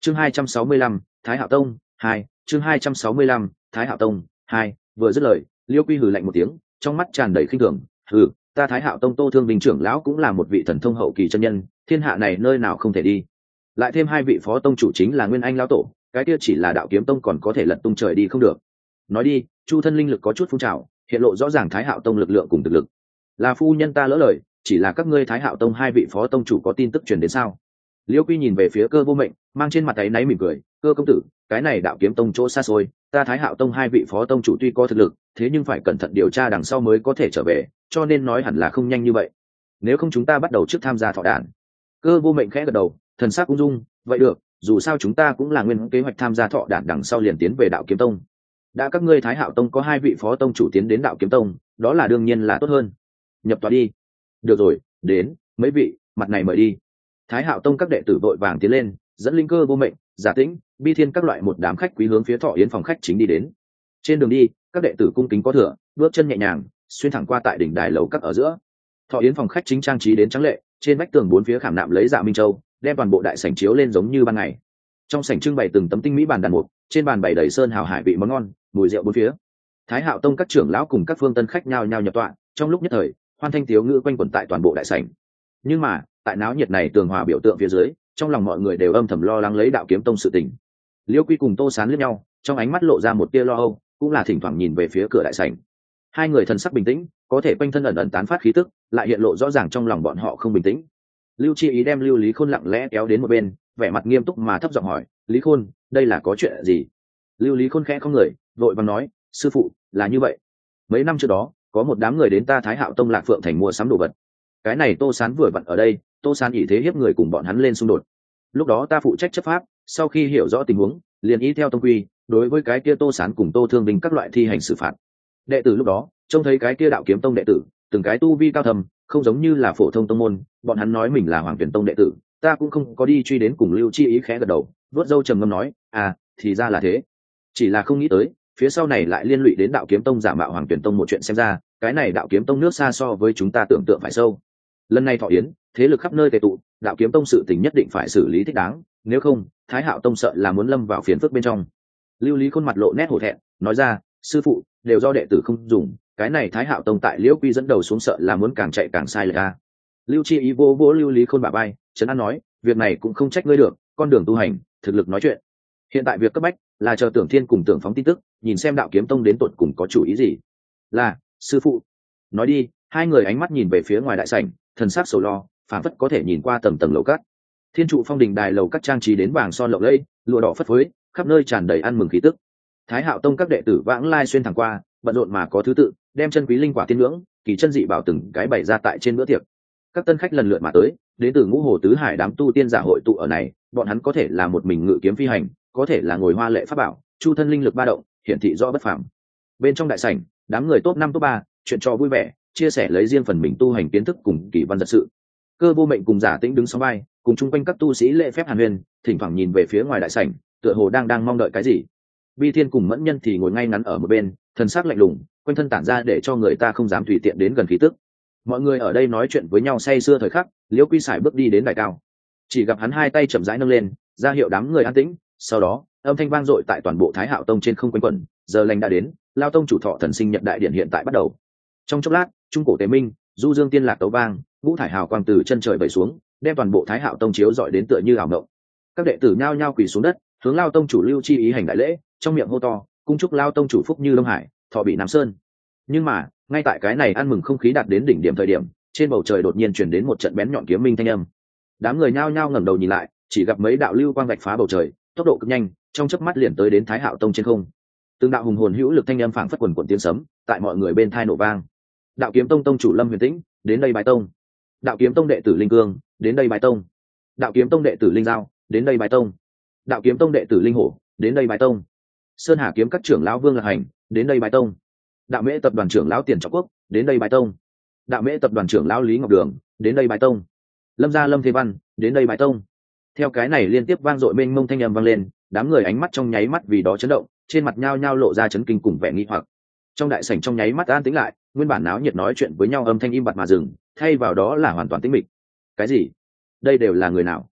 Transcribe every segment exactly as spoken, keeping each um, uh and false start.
chương hai trăm sáu mươi lăm Thái Hạo Tông hai chương hai trăm sáu mươi lăm Thái Hạo Tông hai vừa dứt lời, Liêu Quy hừ lạnh một tiếng, trong mắt tràn đầy khinh thường. Hừ, ta Thái Hạo Tông Tô Thương Vinh trưởng lão cũng là một vị thần thông hậu kỳ chân nhân, thiên hạ này nơi nào không thể đi. Lại thêm hai vị phó tông chủ chính là Nguyên Anh lão tổ, cái kia chỉ là Đạo Kiếm Tông còn có thể lật tung trời đi không được. Nói đi, Chu thân linh lực có chút phun trào, hiện lộ rõ ràng Thái Hạo Tông lực lượng cùng thực lực. Là phu nhân ta lỡ lời, chỉ là các ngươi Thái Hạo Tông hai vị phó tông chủ có tin tức truyền đến sao? Liêu Quy nhìn về phía Cơ Vô Mệnh, mang trên mặt áy náy mỉm cười. Cơ công tử, cái này Đạo Kiếm Tông chỗ xa xôi, ta Thái Hạo Tông hai vị phó tông chủ tuy có thực lực, thế nhưng phải cẩn thận điều tra đằng sau mới có thể trở về, cho nên nói hẳn là không nhanh như vậy. Nếu không chúng ta bắt đầu trước tham gia thọ đản. Cơ Vô Mệnh khẽ gật đầu, thần sắc ung dung. Vậy được, dù sao chúng ta cũng là nguyên kế hoạch tham gia thọ đản đằng sau liền tiến về Đạo Kiếm Tông. Đã các ngươi Thái Hạo Tông có hai vị phó tông chủ tiến đến Đạo Kiếm Tông, đó là đương nhiên là tốt hơn. Nhập tọa đi. Được rồi, đến, mấy vị, mặt này mời đi. Thái Hạo Tông các đệ tử vội vàng tiến lên, dẫn Linh Cơ, Vô Mệnh, Giả Tĩnh, Bi Thiên các loại một đám khách quý hướng phía thọ yến phòng khách chính đi đến. Trên đường đi, các đệ tử cung kính có thừa, bước chân nhẹ nhàng, xuyên thẳng qua tại đỉnh đài lầu các ở giữa. Thọ yến phòng khách chính trang trí đến trắng lệ, trên vách tường bốn phía khảm nạm lấy Dạ Minh Châu, đem toàn bộ đại sảnh chiếu lên giống như ban ngày. Trong sảnh trưng bày từng tấm tinh mỹ bàn đàn mục, trên bàn bày đầy sơn hào hải vị món ngon, mùi rượu bốn phía. Thái Hạo Tông các trưởng lão cùng các phương tân khách nhao nhao nhập tọa, trong lúc nhất thời, hoan thanh tiếu ngữ quanh quẩn tại toàn bộ đại sảnh. Nhưng mà, tại náo nhiệt này tường hòa biểu tượng phía dưới, trong lòng mọi người đều âm thầm lo lắng lấy Đạo Kiếm Tông sự tình. Liêu Quy cùng Tô Sán liếc nhau, trong ánh mắt lộ ra một tia lo âu, cũng là thỉnh thoảng nhìn về phía cửa đại sảnh. Hai người thần sắc bình tĩnh, có thể quanh thân ẩn ẩn tán phát khí tức, lại hiện lộ rõ ràng trong lòng bọn họ không bình tĩnh. Lưu Chi Ý đem Lưu Lý Khôn lặng lẽ kéo đến một bên, vẻ mặt nghiêm túc mà thấp giọng hỏi: "Lý Khôn, đây là có chuyện gì?" Lưu Lý Khôn khẽ không người, vội vàng nói: "Sư phụ, là như vậy. Mấy năm trước đó, có một đám người đến ta Thái Hạo Tông Lạc Phượng thành mua sắm đồ vật. Cái này Tô Sán vừa vặn ở đây, Tô Sán ỷ thế hiếp người cùng bọn hắn lên xung đột. Lúc đó ta phụ trách chấp pháp, sau khi hiểu rõ tình huống, liền ý theo tông quy, đối với cái kia Tô Sán cùng Tô Thương Vinh các loại thi hành xử phạt. Đệ tử lúc đó, trông thấy cái kia Đạo Kiếm Tông đệ tử, từng cái tu vi cao thầm, không giống như là phổ thông tông môn, bọn hắn nói mình là Hoàng Tuyển Tông đệ tử, ta cũng không có đi truy đến cùng." Lưu Chi Ý khẽ gật đầu, vuốt râu trầm ngâm nói: "À, thì ra là thế. Chỉ là không nghĩ tới, phía sau này lại liên lụy đến Đạo Kiếm Tông giả mạo Hoàng Tuyển Tông một chuyện, xem ra, cái này Đạo Kiếm Tông nước xa so với chúng ta tưởng tượng phải sâu. Lần này thọ yến, thế lực khắp nơi tề tụ, Đạo Kiếm Tông sự tình nhất định phải xử lý thích đáng, nếu không, Thái Hạo Tông sợ là muốn lâm vào phiền phức bên trong." Lưu Lý Khôn mặt lộ nét hổ thẹn, nói ra: "Sư phụ, đều do đệ tử không dùng, cái này Thái Hạo Tông tại Liễu Quy dẫn đầu xuống sợ là muốn càng chạy càng sai lệch a." Lưu Chi Ý vô vỗ Lưu Lý Khôn bả vai, trấn an nói: "Việc này cũng không trách ngươi được, con đường tu hành, thực lực nói chuyện. Hiện tại việc cấp bách là chờ Tưởng Thiên cùng Tưởng Phóng tin tức, nhìn xem Đạo Kiếm Tông đến tột cùng có chủ ý gì." "Là, sư phụ." Nói đi, hai người ánh mắt nhìn về phía ngoài đại sảnh, thần sắc sầu lo, phảng phất có thể nhìn qua tầng tầng lầu cát. Thiên trụ phong đình đài lầu các trang trí đến vàng son lộng lẫy, lụa đỏ phất phới, khắp nơi tràn đầy ăn mừng khí tức. Thái Hạo Tông các đệ tử vãng lai xuyên thẳng qua, bận rộn mà có thứ tự, đem chân quý linh quả tiên ngưỡng, kỳ chân dị bảo từng cái bày ra tại trên bữa tiệc. Các tân khách lần lượt mà tới, đến từ ngũ hồ tứ hải đám tu tiên giả hội tụ ở này, bọn hắn có thể là một mình ngự kiếm phi hành, có thể là ngồi hoa lệ pháp bảo, chu thân linh lực ba động, hiển thị rõ bất phàm. Bên trong đại sảnh, đám người top năm top ba, chuyện trò vui vẻ, chia sẻ lấy riêng phần mình tu hành kiến thức cùng kỳ văn giật sự. Cơ Vô Mệnh cùng Giả Tĩnh đứng song vai, cùng chung quanh các tu sĩ lễ phép hàn huyên, thỉnh thoảng nhìn về phía ngoài đại sảnh, tựa hồ đang đang mong đợi cái gì. Bi Thiên cùng Mẫn Nhân thì ngồi ngay ngắn ở một bên, thần sắc lạnh lùng, quanh thân tản ra để cho người ta không dám tùy tiện đến gần khí tức. Mọi người ở đây nói chuyện với nhau say sưa thời khắc, Liễu Quy sải bước đi đến đài cao, chỉ gặp hắn hai tay chậm rãi nâng lên, ra hiệu đám người an tĩnh. Sau đó, âm thanh vang dội tại toàn bộ Thái Hạo Tông trên không quanh quẩn, giờ lành đã đến, Lao Tông chủ thọ thần sinh nhật đại điện hiện tại bắt đầu. Trong chốc lát, trung cổ tế minh, du dương tiên lạc tấu vang, ngũ thải hào quang từ chân trời vẩy xuống, đem toàn bộ Thái Hạo Tông chiếu dọi đến tựa như ảo ngộng. Các đệ tử nhao nhao quỳ xuống đất, hướng Lao Tông chủ Lưu Chi Ý hành đại lễ, trong miệng hô to, cung chúc Lao Tông chủ phúc như Đông Hải, thọ bị Nam Sơn. Nhưng mà, ngay tại cái này ăn mừng không khí đạt đến đỉnh điểm thời điểm, trên bầu trời đột nhiên truyền đến một trận bén nhọn kiếm minh thanh âm. Đám người nhao nhao ngẩng đầu nhìn lại, chỉ gặp mấy đạo lưu quang vạch phá bầu trời, tốc độ cực nhanh, trong chớp mắt liền tới đến Thái Hạo Tông trên không. Từng đạo hùng hồn hữu lực thanh âm phảng phất quần quần tiếng sấm, tại mọi người bên tai nổ vang. Đạo Kiếm Tông tông chủ Lâm Huyền Tĩnh, đến đây bái tông. Đạo Kiếm Tông đệ tử Linh Cương, đến đây bái tông. Đạo Kiếm Tông đệ tử Linh Giao, đến đây bái tông. Đạo Kiếm Tông đệ tử Linh Hổ, đến đây bái tông. Sơn Hà kiếm các trưởng lão Vương Lạc Hành, đến đây bái tông. Đạo Mễ tập đoàn trưởng lão Tiền Trọng Quốc, đến đây bái tông. Đạo Mễ tập đoàn trưởng lão Lý Ngọc Đường, đến đây bái tông. Lâm gia Lâm Thế Văn, đến đây bái tông. Theo cái này liên tiếp vang dội mênh mông thanh âm vang lên, đám người ánh mắt trong nháy mắt vì đó chấn động, trên mặt nhao nhao lộ ra chấn kinh cùng vẻ nghi hoặc. Trong đại sảnh trong nháy mắt an tĩnh lại, nguyên bản náo nhiệt nói chuyện với nhau âm thanh im bặt mà dừng, thay vào đó là hoàn toàn tĩnh mịch. Cái gì? Đây đều là người nào?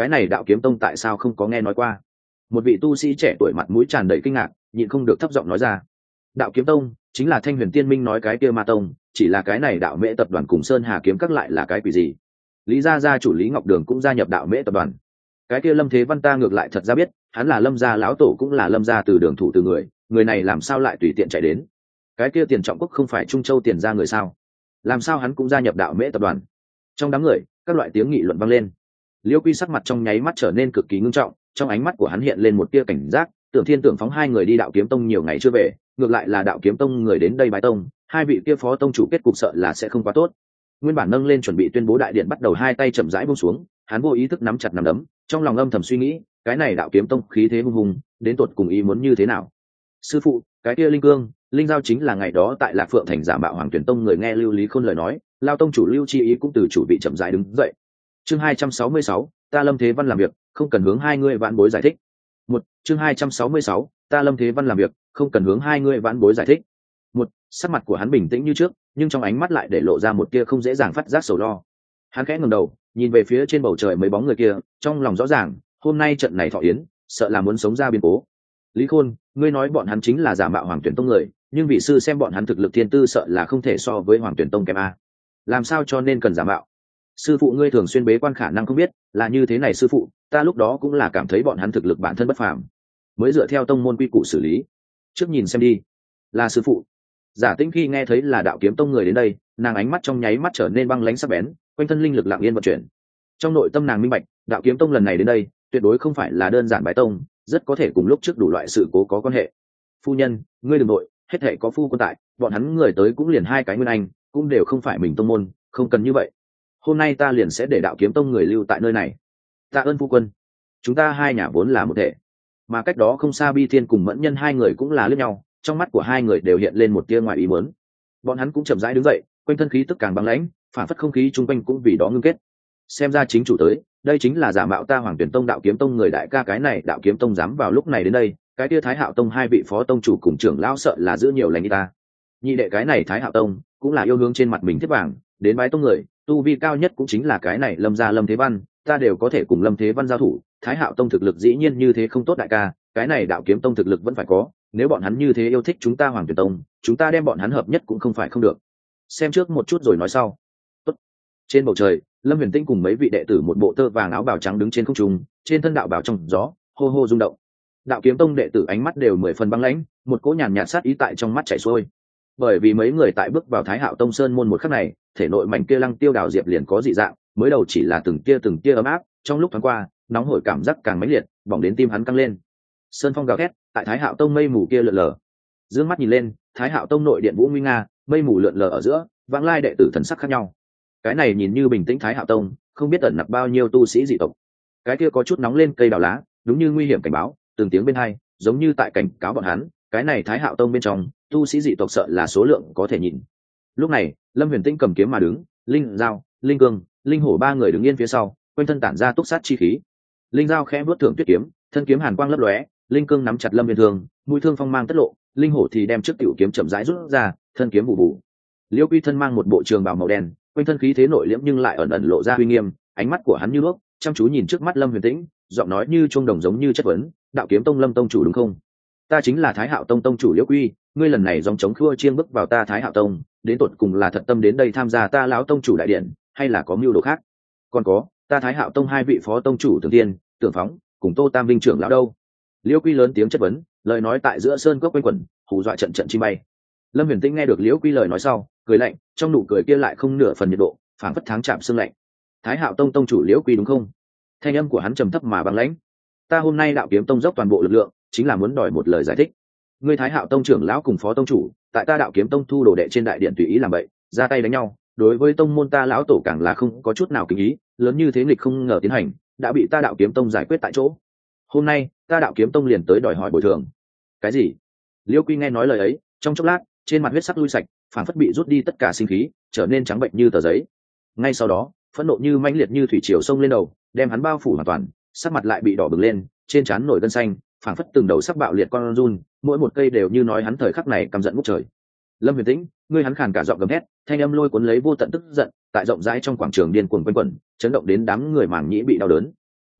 cái này đạo kiếm tông tại sao không có nghe nói qua? Một vị tu sĩ trẻ tuổi mặt mũi tràn đầy kinh ngạc, nhịn không được thấp giọng nói ra. Đạo kiếm tông chính là Thanh Huyền Tiên Minh nói cái kia ma tông, chỉ là cái này đạo mễ tập đoàn cùng Sơn Hà kiếm các lại là cái quỷ gì? Lý gia gia chủ Lý Ngọc Đường cũng gia nhập đạo mễ tập đoàn. Cái kia Lâm Thế Văn ta ngược lại thật ra biết, hắn là Lâm gia lão tổ, cũng là Lâm gia từ đường thủ từ người, người này làm sao lại tùy tiện chạy đến? Cái kia Tiền Trọng Quốc không phải Trung Châu Tiền gia người sao? Làm sao hắn cũng gia nhập đạo mễ tập đoàn? Trong đám người, các loại tiếng nghị luận vang lên. Liêu Quy sắc mặt trong nháy mắt trở nên cực kỳ ngưng trọng, trong ánh mắt của hắn hiện lên một tia cảnh giác. Tưởng Thiên Tưởng Phóng hai người đi đạo kiếm tông nhiều ngày chưa về, ngược lại là đạo kiếm tông người đến đây bái tông, hai vị kia phó tông chủ kết cục sợ là sẽ không quá tốt. Nguyên bản nâng lên chuẩn bị tuyên bố đại điện bắt đầu, hai tay chậm rãi buông xuống, hắn vô ý thức nắm chặt nắm đấm, trong lòng âm thầm suy nghĩ, cái này đạo kiếm tông khí thế hung hùng, đến tột cùng ý muốn như thế nào? Sư phụ, cái kia Linh Cương, Linh Giao chính là ngày đó tại Lạc Phượng thành giả mạo Hoàng Tuyển tông người, nghe Lưu Lý Khôn lời nói, lao tông chủ Lưu Chi Ý cũng từ chủ vị chậm rãi đứng dậy. Chương hai trăm sáu mươi sáu, ta Lâm Thế Văn làm việc, không cần hướng hai người vãn bối giải thích. Một, chương hai trăm sáu mươi sáu, ta Lâm Thế Văn làm việc, không cần hướng hai người vãn bối giải thích. Một, sắc mặt của hắn bình tĩnh như trước, nhưng trong ánh mắt lại để lộ ra một tia không dễ dàng phát giác sầu lo. Hắn khẽ ngẩng đầu, nhìn về phía trên bầu trời mấy bóng người kia, trong lòng rõ ràng, hôm nay trận này thọ yến, sợ là muốn sống ra biến cố. Lý Khôn, ngươi nói bọn hắn chính là giả mạo Hoàng Tuyển tông người, nhưng vị sư xem bọn hắn thực lực thiên tư sợ là không thể so với Hoàng Tuyển tông kém a. Làm sao cho nên cần giả mạo? Sư phụ ngươi thường xuyên bế quan, khả năng không biết, là như thế này sư phụ, ta lúc đó cũng là cảm thấy bọn hắn thực lực bản thân bất phàm, mới dựa theo tông môn quy củ xử lý. Trước nhìn xem đi. Là sư phụ. Giả Tĩnh khi nghe thấy là đạo kiếm tông người đến đây, nàng ánh mắt trong nháy mắt trở nên băng lãnh sắc bén, quanh thân linh lực lặng yên vận chuyển. Trong nội tâm nàng minh bạch, đạo kiếm tông lần này đến đây, tuyệt đối không phải là đơn giản bái tông, rất có thể cùng lúc trước đủ loại sự cố có quan hệ. Phu nhân, ngươi đừng nội, hết thảy có phu quân tại, bọn hắn người tới cũng liền hai cái nguyên anh, cũng đều không phải mình tông môn, không cần như vậy. Hôm nay ta liền sẽ để đạo kiếm tông người lưu tại nơi này. Tạ ơn phu quân. Chúng ta hai nhà vốn là một thể. Mà cách đó không xa Bi Thiên cùng Mẫn Nhân hai người cũng là liếc nhau, trong mắt của hai người đều hiện lên một tia ngoài ý muốn. Bọn hắn cũng chậm rãi đứng dậy, quanh thân khí tức càng băng lãnh, phản phất không khí chung quanh cũng vì đó ngưng kết. Xem ra chính chủ tới, đây chính là giả mạo ta Hoàng Tuyển tông đạo kiếm tông người đại ca, cái này đạo kiếm tông dám vào lúc này đến đây, cái tia Thái Hạo tông hai vị phó tông chủ cùng trưởng lão sợ là giữ nhiều lành ta. Nhị đệ cái này Thái Hạo tông cũng là yêu hướng trên mặt mình thiết vàng, đến bái tông người, tu vi cao nhất cũng chính là cái này Lâm gia Lâm Thế Văn, ta đều có thể cùng Lâm Thế Văn giao thủ. Thái Hạo tông thực lực dĩ nhiên như thế không tốt đại ca, cái này đạo kiếm tông thực lực vẫn phải có, nếu bọn hắn như thế yêu thích chúng ta Hoàng Tuyển tông, chúng ta đem bọn hắn hợp nhất cũng không phải không được. Xem trước một chút rồi nói sau. Tốt. Trên bầu trời, Lâm Huyền Tinh cùng mấy vị đệ tử một bộ tơ vàng áo bào trắng đứng trên không trung, trên thân đạo bào trong gió hô hô rung động. Đạo kiếm tông đệ tử ánh mắt đều mười phần băng lãnh, một cỗ nhàn nhạt sát ý tại trong mắt chảy xuôi. Bởi vì mấy người tại bước vào Thái Hạo tông sơn môn một khắc này, thể nội mảnh kia lăng tiêu đào diệp liền có dị dạng, mới đầu chỉ là từng tia từng tia ấm áp, trong lúc thoáng qua, nóng hổi cảm giác càng mãnh liệt, bỏng đến tim hắn căng lên. Sơn phong gào thét, tại Thái Hạo tông mây mù kia lượn lờ. Dương mắt nhìn lên, Thái Hạo tông nội điện vũ nguy nga, mây mù lượn lờ ở giữa, vãng lai đệ tử thần sắc khác nhau. Cái này nhìn như bình tĩnh Thái Hạo tông, không biết ẩn nặc bao nhiêu tu sĩ dị tộc. Cái kia có chút nóng lên cây đào lá, đúng như nguy hiểm cảnh báo, từng tiếng bên hai, giống như tại cảnh cáo bọn hắn, cái này Thái Hạo tông bên trong, tu sĩ dị tộc sợ là số lượng có thể nhìn. Lúc này, Lâm Huyền Tinh cầm kiếm mà đứng, Linh Giao, Linh Cương, Linh Hổ ba người đứng yên phía sau, quanh thân tản ra túc sát chi khí. Linh Giao khẽ vuốt thưởng tuyết kiếm, thân kiếm hàn quang lấp lóe, Linh Cương nắm chặt Lâm Huyền Thương, mũi thương phong mang tất lộ, Linh Hổ thì đem trước tiểu kiếm chậm rãi rút ra, thân kiếm vụ vụ. Liêu Quy thân mang một bộ trường bào màu đen, quanh thân khí thế nội liễm nhưng lại ẩn ẩn lộ ra uy nghiêm, ánh mắt của hắn như nước, chăm chú nhìn trước mắt Lâm Huyền Tĩnh, giọng nói như chuông đồng giống như chất vấn, đạo kiếm tông Lâm tông chủ đúng không? Ta chính là Thái Hạo tông tông chủ Liêu Quy, ngươi lần này dòng chống khua chiêng bước vào ta Thái Hạo tông, đến tột cùng là thật tâm đến đây tham gia ta lão tông chủ đại điện, hay là có mưu đồ khác? Còn có, ta Thái Hạo tông hai vị phó tông chủ Tưởng Tiên, Tưởng Phóng, cùng Tô Tam Vinh trưởng lão đâu? Liêu Quy lớn tiếng chất vấn, lời nói tại giữa sơn cốc quanh quẩn, hù dọa trận trận chim bay. Lâm Huyền Tĩnh nghe được Liêu Quy lời nói sau, cười lạnh, trong nụ cười kia lại không nửa phần nhiệt độ, phảng phất tháng chạm xương lạnh. Thái Hạo tông tông chủ Liêu Quy đúng không? Thanh âm của hắn trầm thấp mà băng lãnh. Ta hôm nay đạo kiếm tông dốc toàn bộ lực lượng, chính là muốn đòi một lời giải thích. Ngươi Thái Hạo tông trưởng lão cùng phó tông chủ, tại ta đạo kiếm tông thu đồ đệ trên đại điện tùy ý làm bậy, ra tay đánh nhau, đối với tông môn ta lão tổ càng là không có chút nào kính ý, lớn như thế nghịch không ngờ tiến hành, đã bị ta đạo kiếm tông giải quyết tại chỗ. Hôm nay, ta đạo kiếm tông liền tới đòi hỏi bồi thường. Cái gì? Liêu Quy nghe nói lời ấy, trong chốc lát, trên mặt huyết sắc lui sạch, phản phất bị rút đi tất cả sinh khí, trở nên trắng bệnh như tờ giấy. Ngay sau đó, phẫn nộ như mãnh liệt như thủy triều sông lên đầu, đem hắn bao phủ hoàn toàn, sắc mặt lại bị đỏ bừng lên, trên trán nổi gân xanh, phản phất từng đầu sắc bạo liệt con run, mỗi một cây đều như nói hắn thời khắc này căm giận ngút trời. Lâm Huyền Tĩnh, ngươi hắn khàn cả giọng gầm thét, thanh âm lôi cuốn lấy vô tận tức giận, tại rộng rãi trong quảng trường điên cuồng quanh quẩn, chấn động đến đám người màng nhĩ bị đau đớn.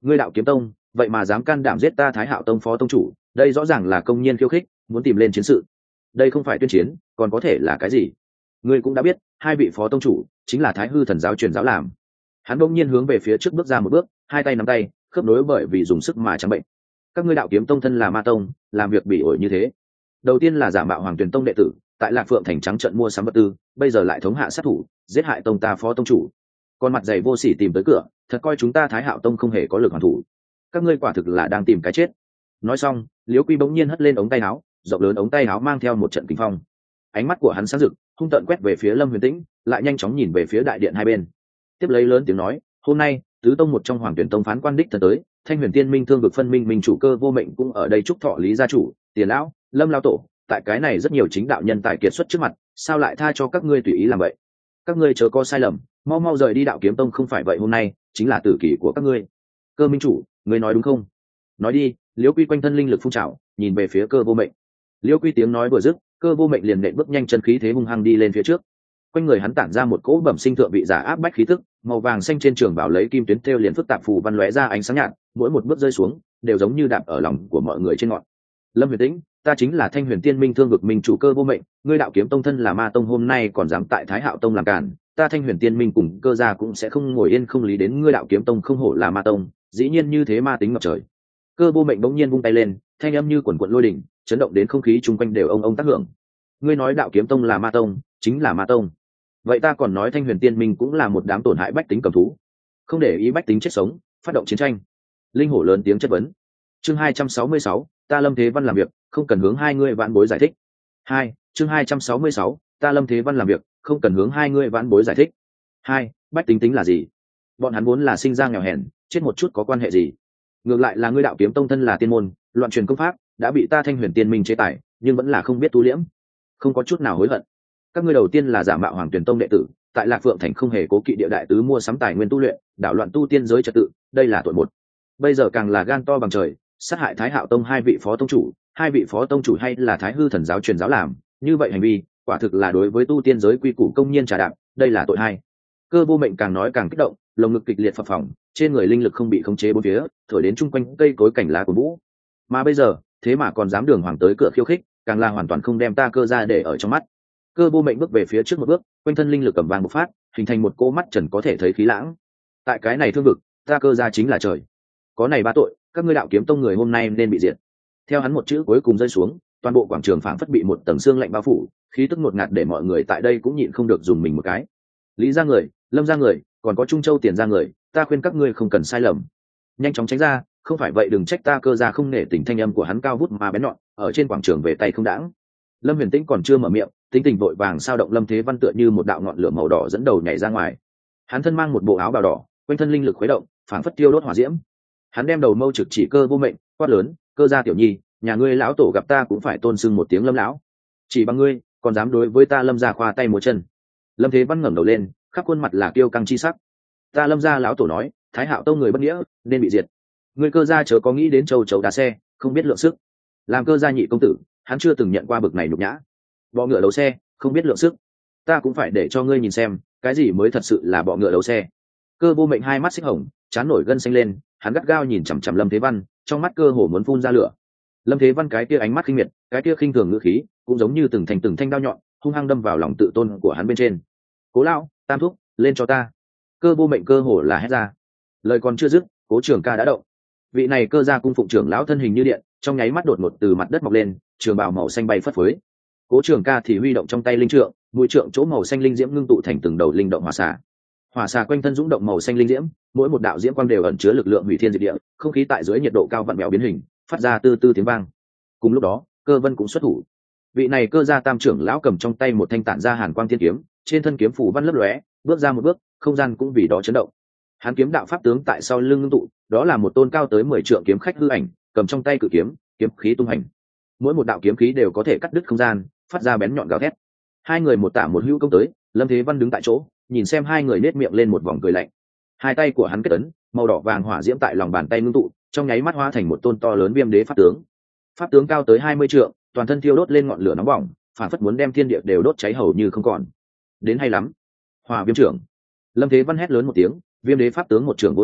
ngươi đạo kiếm tông vậy mà dám can đảm giết ta thái hạo tông phó tông chủ, đây rõ ràng là công nhiên khiêu khích, muốn tìm lên chiến sự. Đây không phải tuyên chiến còn có thể là cái gì? Ngươi cũng đã biết hai vị phó tông chủ chính là thái hư thần giáo truyền giáo làm. Hắn bỗng nhiên hướng về phía trước bước ra một bước, hai tay nắm tay khớp nối bởi vì dùng sức mà trắng bệnh. Các ngươi đạo kiếm tông thân là ma tông, làm việc bị ổi như thế. Đầu tiên là giả mạo hoàng tuyền tông đệ tử, tại lạc phượng thành trắng trận mua sắm vật tư, bây giờ lại thống hạ sát thủ giết hại tông ta phó tông chủ, còn mặt dày vô sỉ tìm tới cửa, thật coi chúng ta thái hạo tông không hề có lực hoàn thủ. Các ngươi quả thực là đang tìm cái chết. Nói xong, Liễu Quy bỗng nhiên hất lên ống tay áo, rộng lớn ống tay áo mang theo một trận kinh phong. Ánh mắt của hắn sáng rực, hung tợn quét về phía Lâm Huyền Tĩnh, lại nhanh chóng nhìn về phía đại điện hai bên. Tiếp lấy lớn tiếng nói, hôm nay tứ tông một trong hoàng tuyển tông phán quan đích thân tới, Thanh Huyền Tiên Minh thương vực phân minh minh chủ Cơ Vô Mệnh cũng ở đây chúc thọ Lý gia chủ, Tiền lão, Lâm lão tổ, tại cái này rất nhiều chính đạo nhân tài kiệt xuất trước mặt, sao lại tha cho các ngươi tùy ý làm vậy? Các ngươi chớ có sai lầm, mau mau rời đi đạo kiếm tông, không phải vậy hôm nay chính là tử kỷ của các ngươi. Cơ minh chủ, ngươi nói đúng không? Nói đi. Liễu Quy quanh thân linh lực phun trào, nhìn về phía Cơ Vô Mệnh. Liễu Quy tiếng nói vừa dứt, Cơ Vô Mệnh liền nện bước nhanh chân khí thế hung hăng đi lên phía trước. Quanh người hắn tản ra một cỗ bẩm sinh thượng vị giả áp bách khí tức, màu vàng xanh trên trường bảo lấy kim tuyến thêu liền phức tạp phù văn lóe ra ánh sáng nhạt, mỗi một bước rơi xuống đều giống như đạp ở lòng của mọi người trên ngọn. Lâm Huyền Tĩnh, ta chính là Thanh Huyền Tiên Minh thương vực minh chủ Cơ Vô Mệnh, ngươi đạo kiếm tông thân là ma tông, hôm nay còn dám tại Thái Hạo tông làm cản, ta Thanh Huyền Tiên Minh cùng Cơ gia cũng sẽ không ngồi yên không lý đến ngươi đạo kiếm tông, không hổ là ma tông, dĩ nhiên như thế ma tính ngập trời. Cơ Vô Mệnh bỗng nhiên vung tay lên, thanh âm như quần quần lôi đỉnh, chấn động đến không khí chung quanh đều ông ông tác hưởng. Ngươi nói đạo kiếm tông là ma tông, chính là ma tông. Vậy ta còn nói Thanh Huyền Tiên Minh cũng là một đám tổn hại bách tính cầm thú, không để ý bách tính chết sống, phát động chiến tranh. Linh hổ lớn tiếng chất vấn. Chương hai trăm sáu mươi sáu, ta Lâm Thế Văn làm việc, không cần hướng hai ngươi vãn bối giải thích. Hai, chương hai trăm sáu mươi sáu, ta Lâm Thế Văn làm việc, không cần hướng hai ngươi vãn bối giải thích. Hai, bách tính tính là gì? Bọn hắn vốn là sinh ra nghèo hèn, chết một chút có quan hệ gì? Ngược lại là ngươi đạo kiếm tông thân là tiên môn, loạn truyền công pháp, đã bị ta Thanh Huyền Tiên Minh chế tài, nhưng vẫn là không biết tu liễm, không có chút nào hối hận. Các ngươi đầu tiên là giả mạo hoàng tuyển tông đệ tử, tại lạc phượng thành không hề cố kỵ địa đại tứ mua sắm tài nguyên tu luyện, đảo loạn tu tiên giới trật tự, đây là tội một. Bây giờ càng là gan to bằng trời, sát hại Thái Hạo tông hai vị phó tông chủ, hai vị phó tông chủ hay là Thái Hư thần giáo truyền giáo làm, như vậy hành vi quả thực là đối với tu tiên giới quy củ công nhiên trà đạp, đây là tội hai. Cơ Vô Mệnh càng nói càng kích động, lồng ngực kịch liệt phập phồng, trên người linh lực không bị khống chế bốn phía, thổi đến chung quanh cây cối cảnh lá của vũ. Mà bây giờ, thế mà còn dám đường hoàng tới cửa khiêu khích, càng là hoàn toàn không đem ta Cơ ra để ở trong mắt. Cơ Vô Mệnh bước về phía trước một bước, quanh thân linh lực cầm vàng một phát, hình thành một cỗ mắt trần có thể thấy khí lãng. Tại cái này thương vực, ta Cơ ra chính là trời. Có này ba tội, các ngươi đạo kiếm tông người hôm nay nên bị diệt. Theo hắn một chữ cuối cùng rơi xuống, toàn bộ quảng trường phảng phất bị một tầng xương lạnh bao phủ, khí tức ngột ngạt để mọi người tại đây cũng nhịn không được dùng mình một cái. Lý gia người, Lâm gia người, còn có Trung Châu Tiền gia người, ta khuyên các ngươi không cần sai lầm, nhanh chóng tránh ra, không phải vậy đừng trách ta Cơ ra không nể tình. Thanh âm của hắn cao vút mà bén nhọn, ở trên quảng trường về tay không đãng. Lâm Huyền Tĩnh còn chưa mở miệng, tính tình vội vàng sao động. Lâm Thế Văn tựa như một đạo ngọn lửa màu đỏ dẫn đầu nhảy ra ngoài. Hắn thân mang một bộ áo bào đỏ, quanh thân linh lực khuấy động, phảng phất tiêu đốt hỏa diễm. Hắn đem đầu mâu trực chỉ Cơ Vô Mệnh, quát lớn, Cơ gia tiểu nhi, nhà ngươi lão tổ gặp ta cũng phải tôn sưng một tiếng Lâm lão, chỉ bằng ngươi còn dám đối với ta Lâm gia khoa tay múa chân. Lâm Thế Văn ngẩng đầu lên, khắp khuôn mặt là kiêu căng chi sắc. Ta Lâm gia lão tổ nói, Thái Hạo tông người bất nghĩa nên bị diệt. Ngươi Cơ gia chớ có nghĩ đến châu chấu đá xe, không biết lượng sức. Làm Cơ gia nhị công tử, hắn chưa từng nhận qua bực này nhục nhã. Bọ ngựa đấu xe, không biết lượng sức, ta cũng phải để cho ngươi nhìn xem cái gì mới thật sự là bọ ngựa đấu xe. Cơ Vô Mệnh hai mắt xích hồng, trán nổi gân xanh lên, hắn gắt gao nhìn chằm chằm Lâm Thế Văn, trong mắt cơ hồ muốn phun ra lửa. Lâm Thế Văn cái kia ánh mắt khinh miệt, cái kia khinh thường ngữ khí, cũng giống như từng thành từng thanh đao nhọn, hung hăng đâm vào lòng tự tôn của hắn bên trên. Cố lão, Tam thúc, lên cho ta. Cơ Vô Mệnh cơ hồ là hét ra. Lời còn chưa dứt, Cố Trường Ca đã động. Vị này Cơ gia cung phụng trưởng lão thân hình như điện, trong nháy mắt đột ngột từ mặt đất mọc lên, trường bào màu xanh bay phất phới. Cố Trường Ca thì huy động trong tay linh trượng, mũi trượng chỗ màu xanh linh diễm ngưng tụ thành từng đầu linh động hỏa xà. Hỏa xà quanh thân dũng động màu xanh linh diễm, mỗi một đạo diễm quang đều ẩn chứa lực lượng hủy thiên diệt địa, không khí tại dưới nhiệt độ cao vặn vẹo biến hình, phát ra tư tư tiếng vang. Cùng lúc đó, Cơ Vân cũng xuất thủ. Vị này Cơ gia tam trưởng lão cầm trong tay một thanh tản ra hàn quang thiên kiếm, trên thân kiếm phủ văn lấp lóe, bước ra một bước, không gian cũng vì đó chấn động. Hắn kiếm đạo pháp tướng tại sau lưng ngưng tụ, đó là một tôn cao tới mười trượng kiếm khách hư ảnh, cầm trong tay cự kiếm, kiếm khí tung hành. Mỗi một đạo kiếm khí đều có thể cắt đứt không gian, phát ra bén nhọn gào thét. Hai người một tả một hữu công tới, Lâm Thế Văn đứng tại chỗ, nhìn xem hai người nết miệng lên một vòng cười lạnh. Hai tay của hắn kết ấn, màu đỏ vàng hỏa diễm tại lòng bàn tay ngưng tụ, trong nháy mắt hóa thành một tôn to lớn viêm đế pháp tướng. Pháp tướng cao tới hai mươi trượng, toàn thân thiêu đốt lên ngọn lửa nóng bỏng, phản phất muốn đem thiên địa đều đốt cháy hầu như không còn. Đến hay lắm. Hỏa viêm trưởng. Lâm Thế Văn hét lớn một tiếng, viêm đế pháp tướng một trường vỗ ra,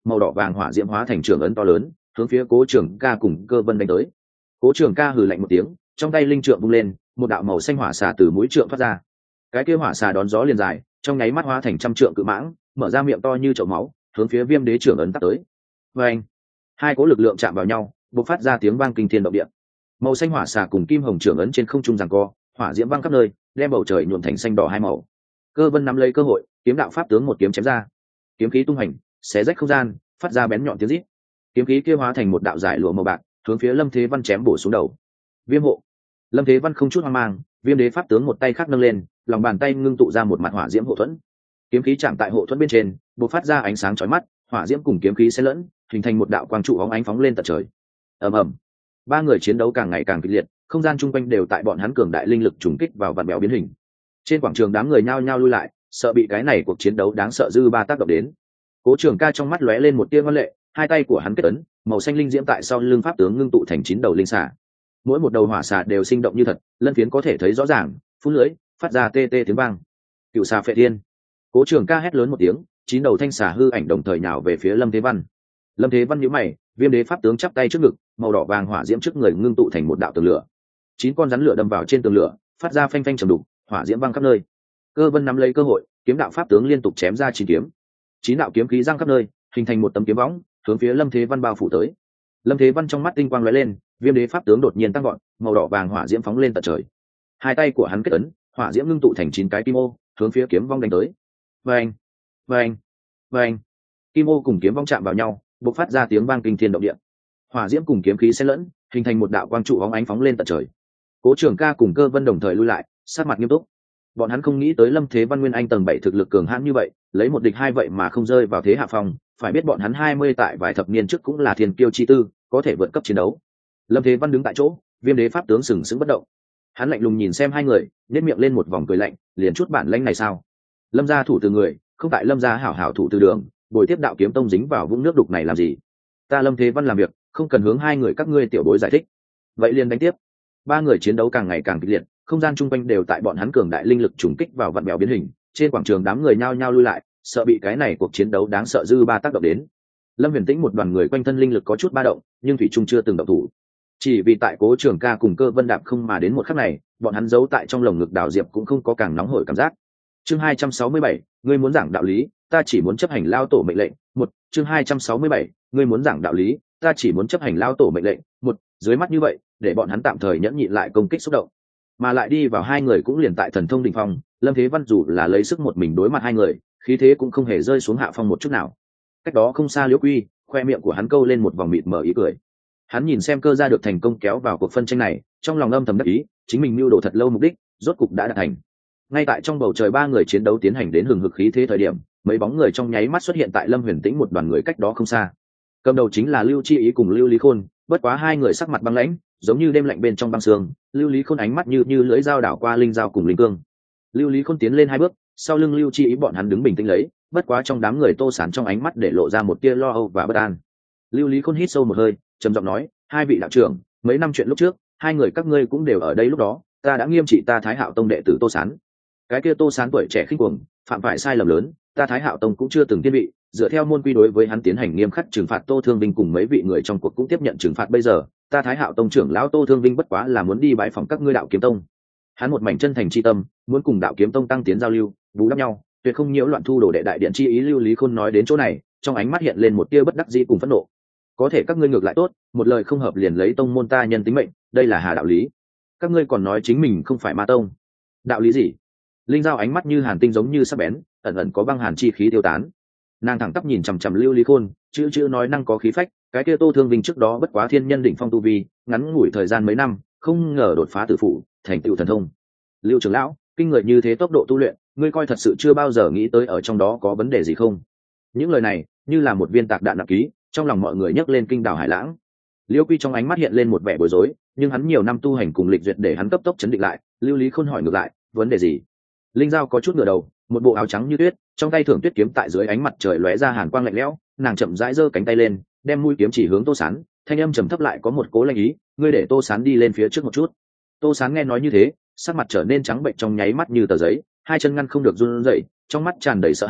màu đỏ vàng hỏa diễm hóa thành trường ấn to lớn hướng phía Cố Trường Ca cùng Cơ Vân đánh tới. Cố Trường Ca hừ lạnh một tiếng, trong tay linh trượng vung lên, một đạo màu xanh hỏa xà từ mũi trượng thoát ra. Cái kia hỏa xà đón gió liền dài, trong nháy mắt hóa thành trăm trượng cự mãng, mở ra miệng to như chậu máu, hướng phía Viêm Đế trưởng ấn tắt tới. Và anh, hai cỗ lực lượng chạm vào nhau, bộc phát ra tiếng vang kinh thiên động địa. Màu xanh hỏa xà cùng kim hồng trưởng ấn trên không trung giằng co, hỏa diễm văng khắp nơi, đem bầu trời nhuộm thành xanh đỏ hai màu. Cơ Vân nắm lấy cơ hội, kiếm đạo pháp tướng một kiếm chém ra, kiếm khí tung hành, xé rách không gian, phát ra bén nhọn tiếng rít. Kiếm khí kia hóa thành một đạo giải lụa màu bạc, hướng phía Lâm Thế Văn chém bổ xuống đầu. Viêm hộ. Lâm Thế Văn không chút hoang mang, Viêm Đế pháp tướng một tay khác nâng lên, lòng bàn tay ngưng tụ ra một mặt hỏa diễm hộ thuẫn. Kiếm khí chạm tại hộ thuẫn bên trên, bộc phát ra ánh sáng chói mắt, hỏa diễm cùng kiếm khí xen lẫn, hình thành một đạo quang trụ óng ánh phóng lên tận trời. Ầm ầm. Ba người chiến đấu càng ngày càng kịch liệt, không gian chung quanh đều tại bọn hắn cường đại linh lực trùng kích vào vạn béo biến hình. Trên quảng trường đám người nhao nhao lui lại, sợ bị cái này cuộc chiến đấu đáng sợ dư ba tác động đến. Cố Trường Ca trong mắt lóe lên một tia ngoan lệ, hai tay của hắn kết ấn, màu xanh linh diễm tại sau lưng pháp tướng ngưng tụ thành chín đầu linh xà. Mỗi một đầu hỏa xà đều sinh động như thật, lân phiến có thể thấy rõ ràng, phun lưới, phát ra tê tê tiếng vang. Cựu xà phệ thiên. Cố Trường Ca hét lớn một tiếng, chín đầu thanh xà hư ảnh đồng thời nhào về phía Lâm Thế Văn. Lâm Thế Văn nhíu mày, Viêm Đế pháp tướng chắp tay trước ngực, màu đỏ vàng hỏa diễm trước người ngưng tụ thành một đạo tường lửa. Chín con rắn lửa đâm vào trên tường lửa, phát ra phanh phanh trầm đục, hỏa diễm văng khắp nơi. Cơ Vân nắm lấy cơ hội, kiếm đạo pháp tướng liên tục chém ra chín kiếm. Chín đạo kiếm khí giăng khắp nơi, hình thành một tấm kiếm võng, hướng phía Lâm Thế Văn bao phủ tới. Lâm Thế Văn trong mắt tinh quang lóe lên, Viêm Đế pháp tướng đột nhiên tăng vọt, màu đỏ vàng hỏa diễm phóng lên tận trời. Hai tay của hắn kết ấn, hỏa diễm ngưng tụ thành chín cái kim ô, hướng phía kiếm vong đánh tới. Vâng, vâng, vâng. Kim ô cùng kiếm vong chạm vào nhau, bộc phát ra tiếng vang kinh thiên động địa. Hỏa diễm cùng kiếm khí xen lẫn, hình thành một đạo quang trụ óng ánh phóng lên tận trời. Cố Trường Ca cùng Cơ Vân đồng thời lui lại, sát mặt nghiêm túc. Bọn hắn không nghĩ tới Lâm Thế Văn nguyên anh tầng bảy thực lực cường hãn như vậy, lấy một địch hai vậy mà không rơi vào thế hạ phong, phải biết bọn hắn hai mươi tại vài thập niên trước cũng là thiên kiêu chi tư, có thể vượt cấp chiến đấu. Lâm Thế Văn đứng tại chỗ, Viêm Đế pháp tướng sừng sững bất động. Hắn lạnh lùng nhìn xem hai người, nhếch miệng lên một vòng cười lạnh, liền chút bản lãnh này sao? Lâm gia thủ từ người, không tại Lâm gia hảo hảo thủ từ đường, bồi tiếp đạo kiếm tông dính vào vũng nước đục này làm gì? Ta Lâm Thế Văn làm việc, không cần hướng hai người các ngươi tiểu bối giải thích. Vậy liền đánh tiếp. Ba người chiến đấu càng ngày càng kịch liệt, không gian chung quanh đều tại bọn hắn cường đại linh lực trùng kích vào vặn bèo biến hình. Trên quảng trường đám người nhao nhao lui lại, sợ bị cái này cuộc chiến đấu đáng sợ dư ba tác động đến. Lâm Huyền Tĩnh một đoàn người quanh thân linh lực có chút ba động, nhưng thủy trung chưa từng động thủ. Chỉ vì tại Cố Trường Ca cùng Cơ Vân đạp không mà đến một khắc này, bọn hắn giấu tại trong lồng ngực Đào Diệp cũng không có càng nóng hổi cảm giác. Chương hai trăm sáu mươi bảy, ngươi muốn giảng đạo lý, ta chỉ muốn chấp hành lao tổ mệnh lệnh. Một, chương hai trăm sáu mươi bảy, ngươi muốn giảng đạo lý, ta chỉ muốn chấp hành lao tổ mệnh lệnh. Một, dưới mắt như vậy, để bọn hắn tạm thời nhẫn nhịn lại công kích xúc động, mà lại đi vào hai người cũng liền tại thần thông đỉnh phong. Lâm Thế Văn dù là lấy sức một mình đối mặt hai người, khí thế cũng không hề rơi xuống hạ phong một chút nào. Cách đó không xa Liễu Quy, khoe miệng của hắn câu lên một vòng mịt mờ ý cười. Hắn nhìn xem Cơ gia được thành công kéo vào cuộc phân tranh này, trong lòng âm thầm đắc ý, chính mình mưu đồ thật lâu mục đích, rốt cục đã đạt thành. Ngay tại trong bầu trời ba người chiến đấu tiến hành đến hừng hực khí thế thời điểm, mấy bóng người trong nháy mắt xuất hiện tại Lâm Huyền Tĩnh một đoàn người cách đó không xa. Cầm đầu chính là Lưu Chi Ý cùng Lưu Lý Khôn, bất quá hai người sắc mặt băng lãnh, giống như đêm lạnh bên trong băng sương. Lưu Lý Khôn ánh mắt như như lưỡi dao đảo qua linh dao cùng linh cương. Lưu Lý Khôn tiến lên hai bước, sau lưng Lưu Chi Ý bọn hắn đứng bình tĩnh lấy, bất quá trong đám người Tô Sán trong ánh mắt để lộ ra một tia lo âu và bất an. Lưu Lý Khôn hít sâu một hơi, trầm giọng nói, hai vị đạo trưởng, mấy năm chuyện lúc trước, hai người các ngươi cũng đều ở đây lúc đó, ta đã nghiêm trị ta Thái Hạo Tông đệ tử Tô Sán. Cái kia Tô Sán tuổi trẻ khinh cuồng, phạm phải sai lầm lớn, ta Thái Hạo Tông cũng chưa từng tiên vị, dựa theo môn quy đối với hắn tiến hành nghiêm khắc trừng phạt. Tô Thương Vinh cùng mấy vị người trong cuộc cũng tiếp nhận trừng phạt. Bây giờ ta Thái Hạo Tông trưởng lão Tô Thương Vinh bất quá là muốn đi bãi phòng các ngươi Đạo Kiếm Tông. Hắn một mảnh chân thành chi tâm, muốn cùng Đạo Kiếm Tông tăng tiến giao lưu, bù đắp nhau, tuyệt không nhiễu loạn thu đồ đệ đại điện chi ý. Lưu Lý Khôn nói đến chỗ này, trong ánh mắt hiện lên một tia bất đắc dĩ cùng phẫn nộ. Có thể các ngươi ngược lại tốt, một lời không hợp liền lấy tông môn ta nhân tính mệnh, đây là hà đạo lý. Các ngươi còn nói chính mình không phải ma tông, đạo lý gì? Linh Giao ánh mắt như hàn tinh giống như sắc bén, ẩn ẩn có băng hàn chi khí tiêu tán. Nàng thẳng tắp nhìn chằm chằm Lưu Lý Khôn, chữ chữ nói năng có khí phách. Cái kia Tô Thương Vinh trước đó bất quá thiên nhân đỉnh phong tu vi, ngắn ngủi thời gian mấy năm, không ngờ đột phá tử phụ, thành tựu thần thông. Lưu trưởng lão, kinh người như thế tốc độ tu luyện, ngươi coi thật sự chưa bao giờ nghĩ tới ở trong đó có vấn đề gì không? Những lời này như là một viên tạc đạn nặng ký, trong lòng mọi người nhấc lên kinh đảo hải lãng. Liêu Quy trong ánh mắt hiện lên một vẻ bối rối, nhưng hắn nhiều năm tu hành cùng lịch duyệt để hắn cấp tốc chấn định lại. Lưu Lý Khôn hỏi ngược lại, vấn đề gì? Linh Giao có chút ngửa đầu, một bộ áo trắng như tuyết, trong tay thưởng tuyết kiếm tại dưới ánh mặt trời lóe ra hàn quang lạnh lẽo. Nàng chậm rãi giơ cánh tay lên, đem mũi kiếm chỉ hướng Tô Sán, thanh âm trầm thấp lại có một cố lanh ý, ngươi để Tô Sán đi lên phía trước một chút. Tô Sán nghe nói như thế, sắc mặt trở nên trắng bệnh trong nháy mắt như tờ giấy, hai chân ngăn không được run rẩy, trong mắt tràn đầy sợ hãi.